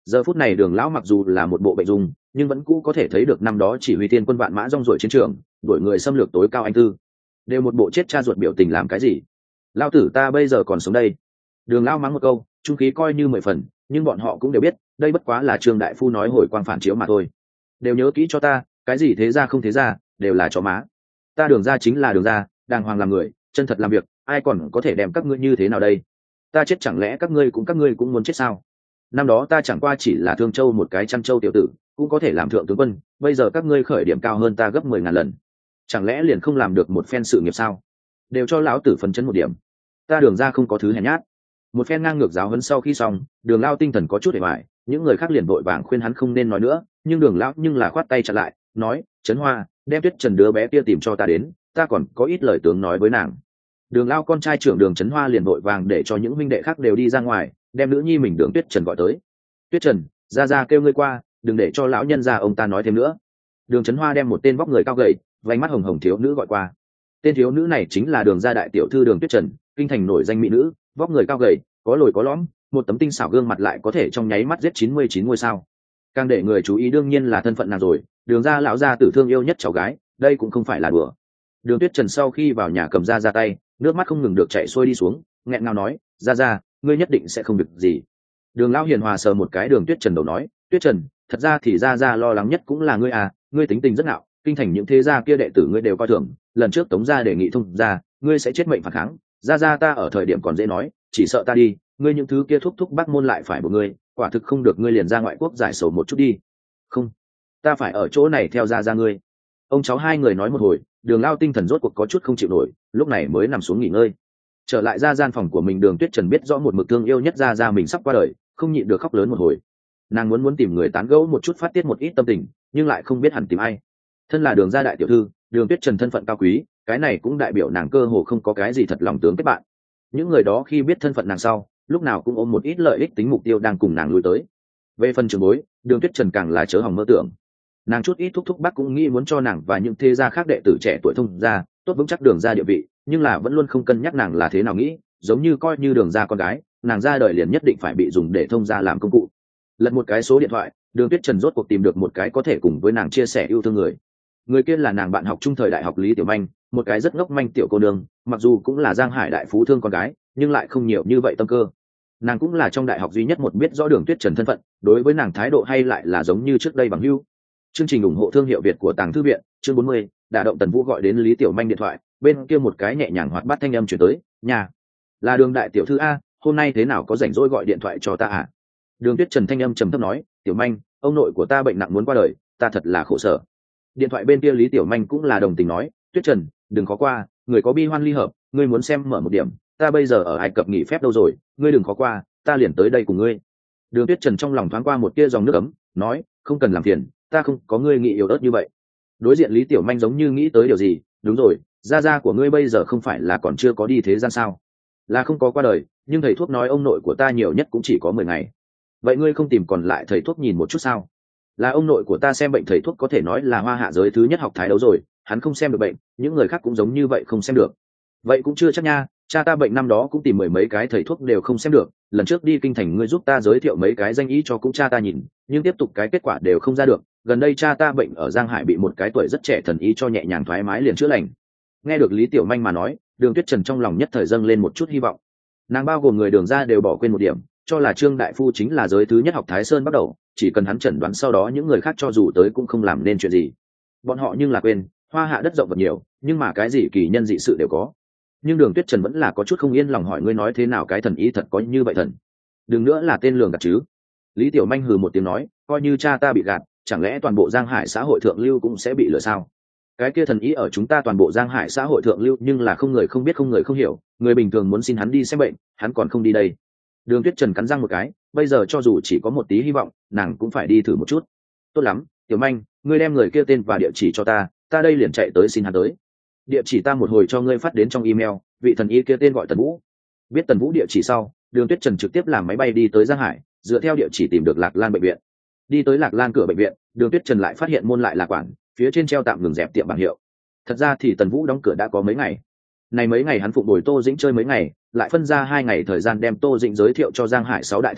Giờ phút này Đường lão mặc dù là một bộ bệnh dung, nhưng vẫn cũ có thể thấy được năm đó chỉ huy tiên quân vạn mã rong ruổi chiến trường, đuổi người xâm lược tối cao anh tư, đều một bộ chết cha ruột biểu tình làm cái gì. Lão tử ta bây giờ còn sống đây. Đường lão mắng một câu, trung khí coi như mười phần, nhưng bọn họ cũng đều biết, đây bất quá là Trương đại phu nói hồi quang phản chiếu mà thôi. Đều nhớ kỹ cho ta, cái gì thế ra không thế ra, đều là chó má. Ta Đường ra chính là Đường ra, đàng hoàng làm người, chân thật làm việc, ai còn có thể đem các ngươi như thế nào đây? Ta chết chẳng lẽ các ngươi cũng các ngươi cũng muốn chết sao? Năm đó ta chẳng qua chỉ là Thương Châu một cái trăm châu tiểu tử, cũng có thể làm thượng tướng quân, bây giờ các ngươi khởi điểm cao hơn ta gấp mười ngàn lần, chẳng lẽ liền không làm được một phen sự nghiệp sao? Đều cho lão tử phấn chấn một điểm. Ta Đường ra không có thứ hèn nhát. Một phen ngang ngược giáo huấn sau khi xong, Đường lao tinh thần có chút hề bại, những người khác liền vội vàng khuyên hắn không nên nói nữa, nhưng Đường lão nhưng là khoát tay chặn lại, nói: Trấn Hoa, đem Tuyết Trần đứa bé kia tìm cho ta đến, ta còn có ít lời tướng nói với nàng. Đường lao con trai trưởng Đường Trấn Hoa liền vội vàng để cho những huynh đệ khác đều đi ra ngoài, đem nữ nhi mình Đường Tuyết Trần gọi tới. Tuyết Trần, ra ra kêu ngươi qua, đừng để cho lão nhân gia ông ta nói thêm nữa. Đường Trấn Hoa đem một tên vóc người cao gầy, vành mắt hồng hồng thiếu nữ gọi qua. Tên thiếu nữ này chính là Đường gia đại tiểu thư Đường Tuyết Trần, kinh thành nổi danh mỹ nữ, vóc người cao gầy, có lồi có lõm, một tấm tinh xảo gương mặt lại có thể trong nháy mắt giết chín mươi chín ngôi sao. Càng để người chú ý đương nhiên là thân phận nàng rồi, Đường gia lão gia tử thương yêu nhất cháu gái, đây cũng không phải là đùa. Đường Tuyết Trần sau khi vào nhà cầm ra ra tay, nước mắt không ngừng được chảy xuôi đi xuống, nghẹn ngào nói: "Ra ra, ngươi nhất định sẽ không việc gì." Đường lão hiền hòa sờ một cái Đường Tuyết Trần đầu nói: "Tuyết Trần, thật ra thì ra ra lo lắng nhất cũng là ngươi à, ngươi tính tình rất ngạo, kinh thành những thế gia kia đệ tử ngươi đều coi thường, lần trước Tống gia đề nghị thông gia, ngươi sẽ chết mệnh phản kháng, ra ra ta ở thời điểm còn dễ nói, chỉ sợ ta đi, ngươi những thứ kia thúc thúc bác môn lại phải một ngươi, quả thực không được ngươi liền ra ngoại quốc giải sầu một chút đi." "Không, ta phải ở chỗ này theo ra ra ngươi." Ông cháu hai người nói một hồi, Đường lao tinh thần rốt cuộc có chút không chịu nổi, lúc này mới nằm xuống nghỉ ngơi. Trở lại ra gian phòng của mình, Đường Tuyết Trần biết rõ một mực thương yêu nhất ra ra mình sắp qua đời, không nhịn được khóc lớn một hồi. Nàng muốn muốn tìm người tán gẫu một chút phát tiết một ít tâm tình, nhưng lại không biết hẳn tìm ai. Thân là Đường gia đại tiểu thư, Đường Tuyết Trần thân phận cao quý, cái này cũng đại biểu nàng cơ hồ không có cái gì thật lòng tướng kết bạn. Những người đó khi biết thân phận nàng sau, lúc nào cũng ôm một ít lợi ích tính mục tiêu đang cùng nàng lui tới. Về phần trường bối, Đường Tuyết Trần càng là chớ hỏng mơ tưởng. Nàng chút ít thúc thúc bác cũng nghĩ muốn cho nàng và những thế gia khác đệ tử trẻ tuổi thông gia, tốt vững chắc Đường gia địa vị, nhưng là vẫn luôn không cân nhắc nàng là thế nào nghĩ, giống như coi như Đường gia con gái, nàng ra đời liền nhất định phải bị dùng để thông gia làm công cụ. Lật một cái số điện thoại, Đường Tuyết Trần rốt cuộc tìm được một cái có thể cùng với nàng chia sẻ yêu thương người. Người kia là nàng bạn học trung thời đại học Lý Tiểu Manh, một cái rất ngốc manh tiểu cô nương, mặc dù cũng là Giang Hải đại phú thương con gái, nhưng lại không nhiều như vậy tâm cơ. Nàng cũng là trong đại học duy nhất một biết rõ Đường Tuyết Trần thân phận, đối với nàng thái độ hay lại là giống như trước đây bằng hữu. Chương trình ủng hộ thương hiệu Việt của Tàng Thư viện, chương bốn mươi, đả động Tần Vũ gọi đến Lý Tiểu Manh điện thoại, bên kia một cái nhẹ nhàng hoạt bát thanh âm truyền tới, "Nhà, là Đường đại tiểu thư a, hôm nay thế nào có rảnh rỗi gọi điện thoại cho ta à?" Đường Tuyết Trần thanh âm trầm thấp nói: "Tiểu Manh, ông nội của ta bệnh nặng muốn qua đời, ta thật là khổ sở." Điện thoại bên kia Lý Tiểu Manh cũng là đồng tình nói: "Tuyết Trần, đừng khó qua, người có bi hoan ly hợp, ngươi muốn xem mở một điểm, ta bây giờ ở Ai Cập nghỉ phép đâu rồi, ngươi đừng khó qua, ta liền tới đây cùng ngươi." Đường Tuyết Trần trong lòng thoáng qua một tia dòng nước ấm, nói: "Không cần làm phiền, ta không có ngươi nghĩ yếu ớt như vậy." Đối diện Lý Tiểu Manh giống như nghĩ tới điều gì: "Đúng rồi, gia gia của ngươi bây giờ không phải là còn chưa có đi thế gian sao?" "Là không có qua đời, nhưng thầy thuốc nói ông nội của ta nhiều nhất cũng chỉ có mười ngày." "Vậy ngươi không tìm còn lại thầy thuốc nhìn một chút sao?" "Là ông nội của ta xem bệnh thầy thuốc có thể nói là hoa hạ giới thứ nhất học thái đấu rồi, hắn không xem được bệnh, những người khác cũng giống như vậy không xem được." "Vậy cũng chưa chắc nha, cha ta bệnh năm đó cũng tìm mười mấy cái thầy thuốc đều không xem được, lần trước đi kinh thành ngươi giúp ta giới thiệu mấy cái danh y cho cũng cha ta nhìn, nhưng tiếp tục cái kết quả đều không ra được, gần đây cha ta bệnh ở Giang Hải bị một cái tuổi rất trẻ thần y cho nhẹ nhàng thoải mái liền chữa lành." Nghe được Lý Tiểu Manh mà nói, Đường Tuyết Trần trong lòng nhất thời dâng lên một chút hy vọng. Nàng bao gồm người Đường gia đều bỏ quên một điểm, cho là Trương đại phu chính là giới thứ nhất học Thái Sơn bắt đầu, chỉ cần hắn chẩn đoán sau đó những người khác cho dù tới cũng không làm nên chuyện gì. Bọn họ nhưng là quên, hoa hạ đất rộng vật nhiều, nhưng mà cái gì kỳ nhân dị sự đều có. Nhưng Đường Tuyết Trần vẫn là có chút không yên lòng hỏi: "Ngươi nói thế nào cái thần ý thật có như vậy thần? Đừng nữa là tên lường gạt chứ?" Lý Tiểu Manh hừ một tiếng nói: "Coi như cha ta bị gạt, chẳng lẽ toàn bộ Giang Hải xã hội thượng lưu cũng sẽ bị lừa sao? Cái kia thần ý ở chúng ta toàn bộ Giang Hải xã hội thượng lưu, nhưng là không người không biết không người không hiểu, người bình thường muốn xin hắn đi xem bệnh, hắn còn không đi đây." Đường Tuyết Trần cắn răng một cái, bây giờ cho dù chỉ có một tí hy vọng, nàng cũng phải đi thử một chút. "Tốt lắm, Tiểu Manh, ngươi đem người kia tên và địa chỉ cho ta, ta đây liền chạy tới xin hắn tới. Địa chỉ ta một hồi cho ngươi phát đến trong email, vị thần y kia tên gọi Tần Vũ." Biết Tần Vũ địa chỉ sau, Đường Tuyết Trần trực tiếp làm máy bay đi tới Giang Hải, dựa theo địa chỉ tìm được Lạc Lan bệnh viện. Đi tới Lạc Lan cửa bệnh viện, Đường Tuyết Trần lại phát hiện môn lại là quản, phía trên treo tạm ngừng dẹp tiệm bảng hiệu. Thật ra thì Tần Vũ đóng cửa đã có mấy ngày. Này mấy ngày hắn phụng bồi Tô Dĩnh chơi mấy ngày, lại phân ra hai ngày thời gian đem Tô Dĩnh giới thiệu cho Giang Hải sáu đại thế gia,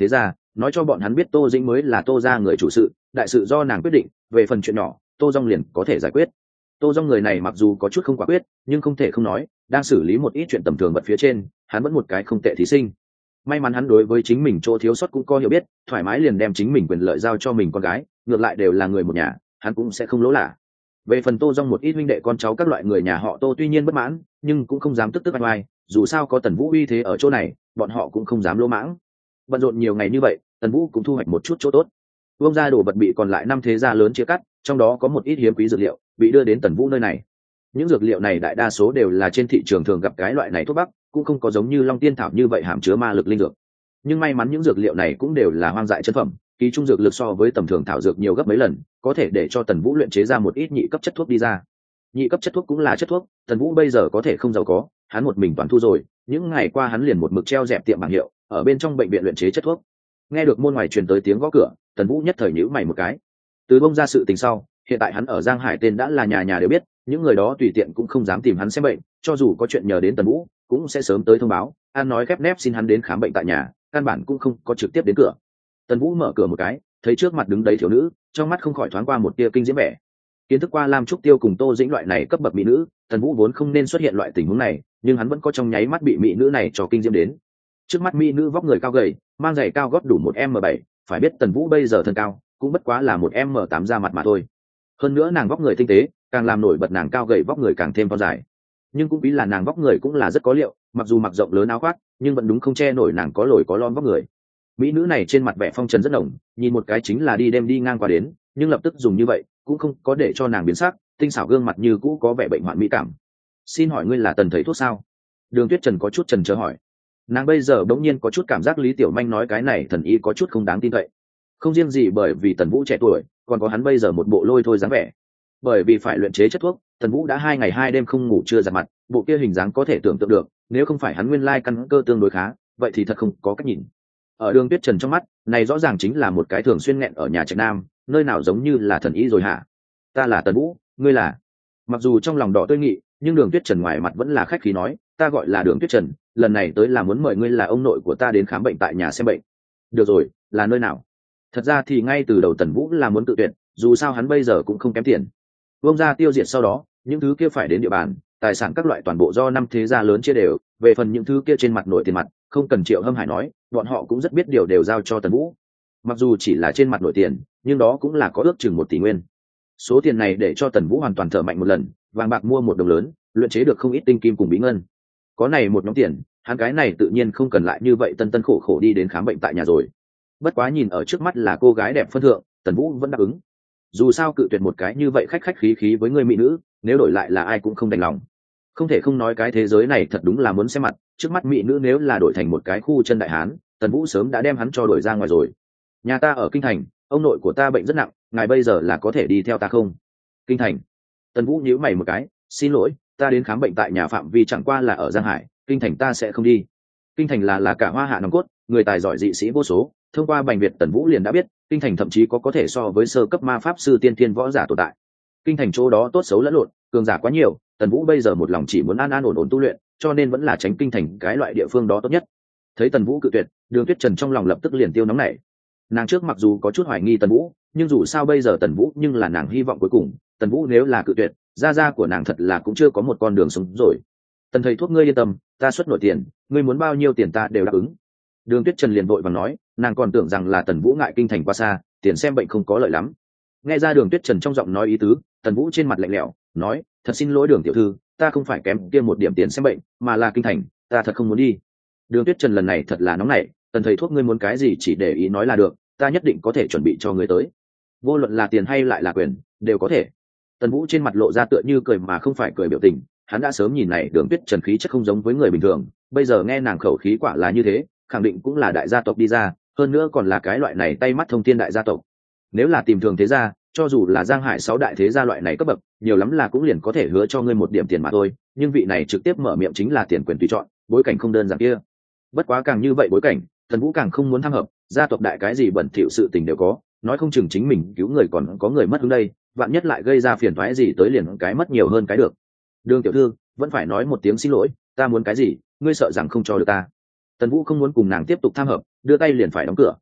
nói cho bọn hắn biết Tô Dĩnh mới là Tô gia người chủ sự, đại sự do nàng quyết định, về phần chuyện nhỏ Tô Dung liền có thể giải quyết. Tô Dung người này mặc dù có chút không quả quyết, nhưng không thể không nói, đang xử lý một ít chuyện tầm thường vật phía trên, hắn vẫn một cái không tệ thí sinh. May mắn hắn đối với chính mình chỗ thiếu sót cũng có hiểu biết, thoải mái liền đem chính mình quyền lợi giao cho mình con gái, ngược lại đều là người một nhà, hắn cũng sẽ không lỗ lạ. Về phần Tô Dung một ít huynh đệ con cháu các loại người nhà họ Tô tuy nhiên bất mãn, nhưng cũng không dám tức tức oai oai, dù sao có Tần Vũ uy thế ở chỗ này, bọn họ cũng không dám lỗ mãng. Bận rộn nhiều ngày như vậy, Tần Vũ cũng thu hoạch một chút chỗ tốt. Vương gia đồ vật bị còn lại năm thế gia lớn chia cắt, trong đó có một ít hiếm quý dược liệu bị đưa đến Tần Vũ nơi này. Những dược liệu này đại đa số đều là trên thị trường thường gặp cái loại này thuốc bắc, cũng không có giống như Long Tiên thảo như vậy hàm chứa ma lực linh dược. Nhưng may mắn những dược liệu này cũng đều là hoang dại chân phẩm, kỳ trung dược lực so với tầm thường thảo dược nhiều gấp mấy lần, có thể để cho Tần Vũ luyện chế ra một ít nhị cấp chất thuốc đi ra. Nhị cấp chất thuốc cũng là chất thuốc, Tần Vũ bây giờ có thể không giàu có, hắn một mình toàn thu rồi, những ngày qua hắn liền một mực treo dẹp tiệm bảng hiệu, ở bên trong bệnh viện luyện chế chất thuốc. Nghe được môn ngoài truyền tới tiếng gõ cửa, Tần Vũ nhất thời nhíu mày một cái. Từ bông ra sự tình sau, hiện tại hắn ở Giang Hải tên đã là nhà nhà đều biết, những người đó tùy tiện cũng không dám tìm hắn xem bệnh, cho dù có chuyện nhờ đến Tần Vũ, cũng sẽ sớm tới thông báo, an nói khép nép xin hắn đến khám bệnh tại nhà, căn bản cũng không có trực tiếp đến cửa. Tần Vũ mở cửa một cái, thấy trước mặt đứng đấy thiếu nữ, trong mắt không khỏi thoáng qua một tia kinh diễm vẻ. Kiến thức qua Lam Trúc Tiêu cùng Tô Dĩnh loại này cấp bậc mỹ nữ, Tần Vũ vốn không nên xuất hiện loại tình huống này, nhưng hắn vẫn có trong nháy mắt bị mỹ nữ này cho kinh diễm đến. Trước mắt mỹ nữ vóc người cao gầy, mang giày cao gót đủ một m bảy, phải biết Tần Vũ bây giờ thân cao cũng bất quá là một m tám ra mặt mà thôi. Hơn nữa nàng vóc người tinh tế, càng làm nổi bật nàng cao gầy vóc người càng thêm to dài. Nhưng cũng vì là nàng vóc người cũng là rất có liệu, mặc dù mặc rộng lớn áo khoác, nhưng vẫn đúng không che nổi nàng có lồi có lõm vóc người. Mỹ nữ này trên mặt vẻ phong trần rất nồng, nhìn một cái chính là đi đêm đi ngang qua đến, nhưng lập tức dùng như vậy cũng không có để cho nàng biến sắc, tinh xảo gương mặt như cũ có vẻ bệnh hoạn mỹ cảm. Xin hỏi ngươi là Tần thầy thuốc sao? Đường Tuyết Trần có chút chần chờ hỏi. Nàng bây giờ bỗng nhiên có chút cảm giác Lý Tiểu Manh nói cái này thần y có chút không đáng tin cậy. Không riêng gì bởi vì Tần Vũ trẻ tuổi, còn có hắn bây giờ một bộ lôi thôi dáng vẻ. Bởi vì phải luyện chế chất thuốc, Tần Vũ đã hai ngày hai đêm không ngủ chưa giặt mặt, bộ kia hình dáng có thể tưởng tượng được, nếu không phải hắn nguyên lai căn cơ tương đối khá, vậy thì thật không có cách nhìn. Ở Đường Tuyết Trần trong mắt, này rõ ràng chính là một cái thường xuyên nghẹn ở nhà trạch nam, nơi nào giống như là thần y rồi hả? Ta là Tần Vũ, ngươi là? Mặc dù trong lòng đỏ tươi nghị, nhưng Đường Tuyết Trần ngoài mặt vẫn là khách khí nói, ta gọi là Đường Tuyết Trần, lần này tới là muốn mời ngươi là ông nội của ta đến khám bệnh tại nhà xem bệnh. Được rồi, là nơi nào? Thật ra thì ngay từ đầu Tần Vũ là muốn tự tuyệt, dù sao hắn bây giờ cũng không kém tiền. Vương gia tiêu diệt sau đó, những thứ kia phải đến địa bàn, tài sản các loại toàn bộ do năm thế gia lớn chia đều, về phần những thứ kia trên mặt nổi tiền mặt, không cần Triệu Hâm Hải nói, bọn họ cũng rất biết điều đều giao cho Tần Vũ. Mặc dù chỉ là trên mặt nổi tiền, nhưng đó cũng là có ước chừng một tỷ nguyên. Số tiền này để cho Tần Vũ hoàn toàn thở mạnh một lần, vàng bạc mua một đồng lớn, luyện chế được không ít tinh kim cùng bí ngân. Có này một nhóm tiền, hắn cái này tự nhiên không cần lại như vậy tân tân khổ khổ đi đến khám bệnh tại nhà rồi. Bất quá nhìn ở trước mắt là cô gái đẹp phân thượng, Tần Vũ vẫn đáp ứng. Dù sao cự tuyệt một cái như vậy khách khách khí khí với người mỹ nữ, nếu đổi lại là ai cũng không đành lòng. Không thể không nói cái thế giới này thật đúng là muốn xem mặt, trước mắt mỹ nữ nếu là đổi thành một cái khu chân đại hán, Tần Vũ sớm đã đem hắn cho đổi ra ngoài rồi. Nhà ta ở kinh thành, ông nội của ta bệnh rất nặng, ngài bây giờ là có thể đi theo ta không? Kinh thành? Tần Vũ nhíu mày một cái, xin lỗi, ta đến khám bệnh tại nhà phạm vi chẳng qua là ở Giang Hải, kinh thành ta sẽ không đi. Kinh thành là là cả Hoa Hạ nòng cốt, người tài giỏi dị sĩ vô số, thông qua Bành Việt Tần Vũ liền đã biết, kinh thành thậm chí có có thể so với sơ cấp ma pháp sư tiên thiên võ giả tồn tại. Kinh thành chỗ đó tốt xấu lẫn lộn, cường giả quá nhiều, Tần Vũ bây giờ một lòng chỉ muốn an an ổn ổn tu luyện, cho nên vẫn là tránh kinh thành cái loại địa phương đó tốt nhất. Thấy Tần Vũ cự tuyệt, Đường Tuyết Trần trong lòng lập tức liền tiêu nóng nảy. Nàng trước mặc dù có chút hoài nghi Tần Vũ, nhưng dù sao bây giờ Tần Vũ nhưng là nàng hy vọng cuối cùng, Tần Vũ nếu là cự tuyệt, gia gia của nàng thật là cũng chưa có một con đường sống rồi. Tần thầy thuốc ngươi yên tâm, ta xuất nổi tiền, ngươi muốn bao nhiêu tiền ta đều đáp ứng. Đường Tuyết Trần liền vội vàng nói, nàng còn tưởng rằng là Tần Vũ ngại kinh thành quá xa, tiền xem bệnh không có lợi lắm. Nghe ra Đường Tuyết Trần trong giọng nói ý tứ, Tần Vũ trên mặt lạnh lẽo, nói, thật xin lỗi Đường tiểu thư, ta không phải kém kia một điểm tiền xem bệnh, mà là kinh thành, ta thật không muốn đi. Đường Tuyết Trần lần này thật là nóng nảy, Tần thầy thuốc ngươi muốn cái gì chỉ để ý nói là được, ta nhất định có thể chuẩn bị cho ngươi tới. Vô luận là tiền hay lại là quyền, đều có thể. Tần Vũ trên mặt lộ ra tựa như cười mà không phải cười biểu tình, hắn đã sớm nhìn này Đường Tuyết Trần khí chất không giống với người bình thường, bây giờ nghe nàng khẩu khí quả là như thế, khẳng định cũng là đại gia tộc đi ra, hơn nữa còn là cái loại này tay mắt thông thiên đại gia tộc. Nếu là tìm thường thế gia, cho dù là Giang Hải sáu đại thế gia loại này cấp bậc, nhiều lắm là cũng liền có thể hứa cho ngươi một điểm tiền mà thôi, nhưng vị này trực tiếp mở miệng chính là tiền quyền tùy chọn, bối cảnh không đơn giản kia. Bất quá càng như vậy bối cảnh, Tần Vũ càng không muốn tham hợp, gia tộc đại cái gì bẩn thỉu sự tình đều có, nói không chừng chính mình cứu người còn có người mất hướng đây, vạn nhất lại gây ra phiền toái gì tới liền cái mất nhiều hơn cái được. Đường tiểu thư, vẫn phải nói một tiếng xin lỗi, ta muốn cái gì, ngươi sợ rằng không cho được ta. Tần Vũ không muốn cùng nàng tiếp tục tham hợp, đưa tay liền phải đóng cửa.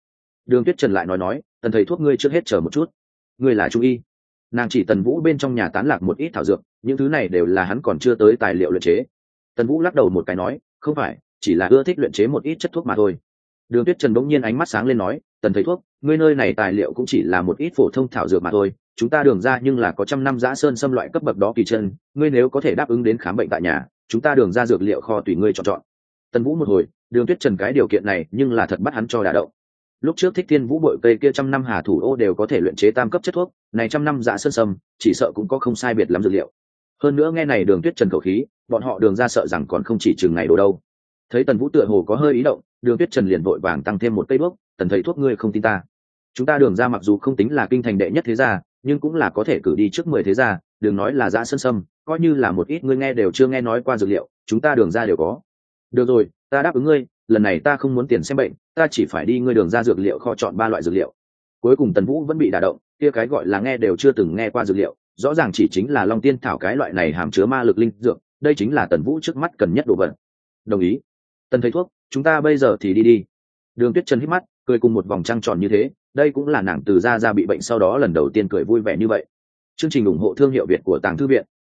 Đường Tuyết Trần lại nói nói, tần thầy thuốc ngươi trước hết chờ một chút, ngươi là trung y. Nàng chỉ Tần Vũ bên trong nhà tán lạc một ít thảo dược, những thứ này đều là hắn còn chưa tới tài liệu luyện chế. Tần Vũ lắc đầu một cái nói, không phải, chỉ là ưa thích luyện chế một ít chất thuốc mà thôi. Đường Tuyết Trần bỗng nhiên ánh mắt sáng lên nói, tần thầy thuốc, ngươi nơi này tài liệu cũng chỉ là một ít phổ thông thảo dược mà thôi, chúng ta Đường ra nhưng là có trăm năm giã sơn xâm loại cấp bậc đó kỳ chân, ngươi nếu có thể đáp ứng đến khám bệnh tại nhà, chúng ta Đường ra dược liệu kho tùy ngươi chọn chọn. Tần Vũ một hồi, Đường Tuyết Trần cái điều kiện này nhưng là thật bắt hắn cho đả động. Lúc trước Thích Thiên Vũ bội cây kia trăm năm hà thủ ô đều có thể luyện chế tam cấp chất thuốc, này trăm năm giã sơn sâm, chỉ sợ cũng có không sai biệt lắm dược liệu. Hơn nữa nghe này Đường Tuyết Trần khẩu khí, bọn họ Đường ra sợ rằng còn không chỉ chừng này đồ đâu. Thấy Tần Vũ tựa hồ có hơi ý động, Đường Tuyết Trần liền vội vàng tăng thêm một cây bước, tần thầy thuốc ngươi không tin ta. Chúng ta Đường ra mặc dù không tính là kinh thành đệ nhất thế gia, nhưng cũng là có thể cử đi trước mười thế gia, đừng nói là giã sơn sâm, coi như là một ít ngươi nghe đều chưa nghe nói qua dược liệu, chúng ta Đường ra đều có. Được rồi, ta đáp ứng ngươi, lần này ta không muốn tiền xem bệnh, ta chỉ phải đi ngươi Đường ra dược liệu kho chọn ba loại dược liệu. Cuối cùng Tần Vũ vẫn bị đả động, kia cái gọi là nghe đều chưa từng nghe qua dược liệu, rõ ràng chỉ chính là Long Tiên thảo cái loại này hàm chứa ma lực linh dược, đây chính là Tần Vũ trước mắt cần nhất đồ vật. Đồng ý. Tần thầy thuốc, chúng ta bây giờ thì đi đi. Đường Tuyết Trần hít mắt, cười cùng một vòng trăng tròn như thế, đây cũng là nàng từ ra ra bị bệnh sau đó lần đầu tiên cười vui vẻ như vậy. Chương trình ủng hộ thương hiệu Việt của Tàng Thư viện.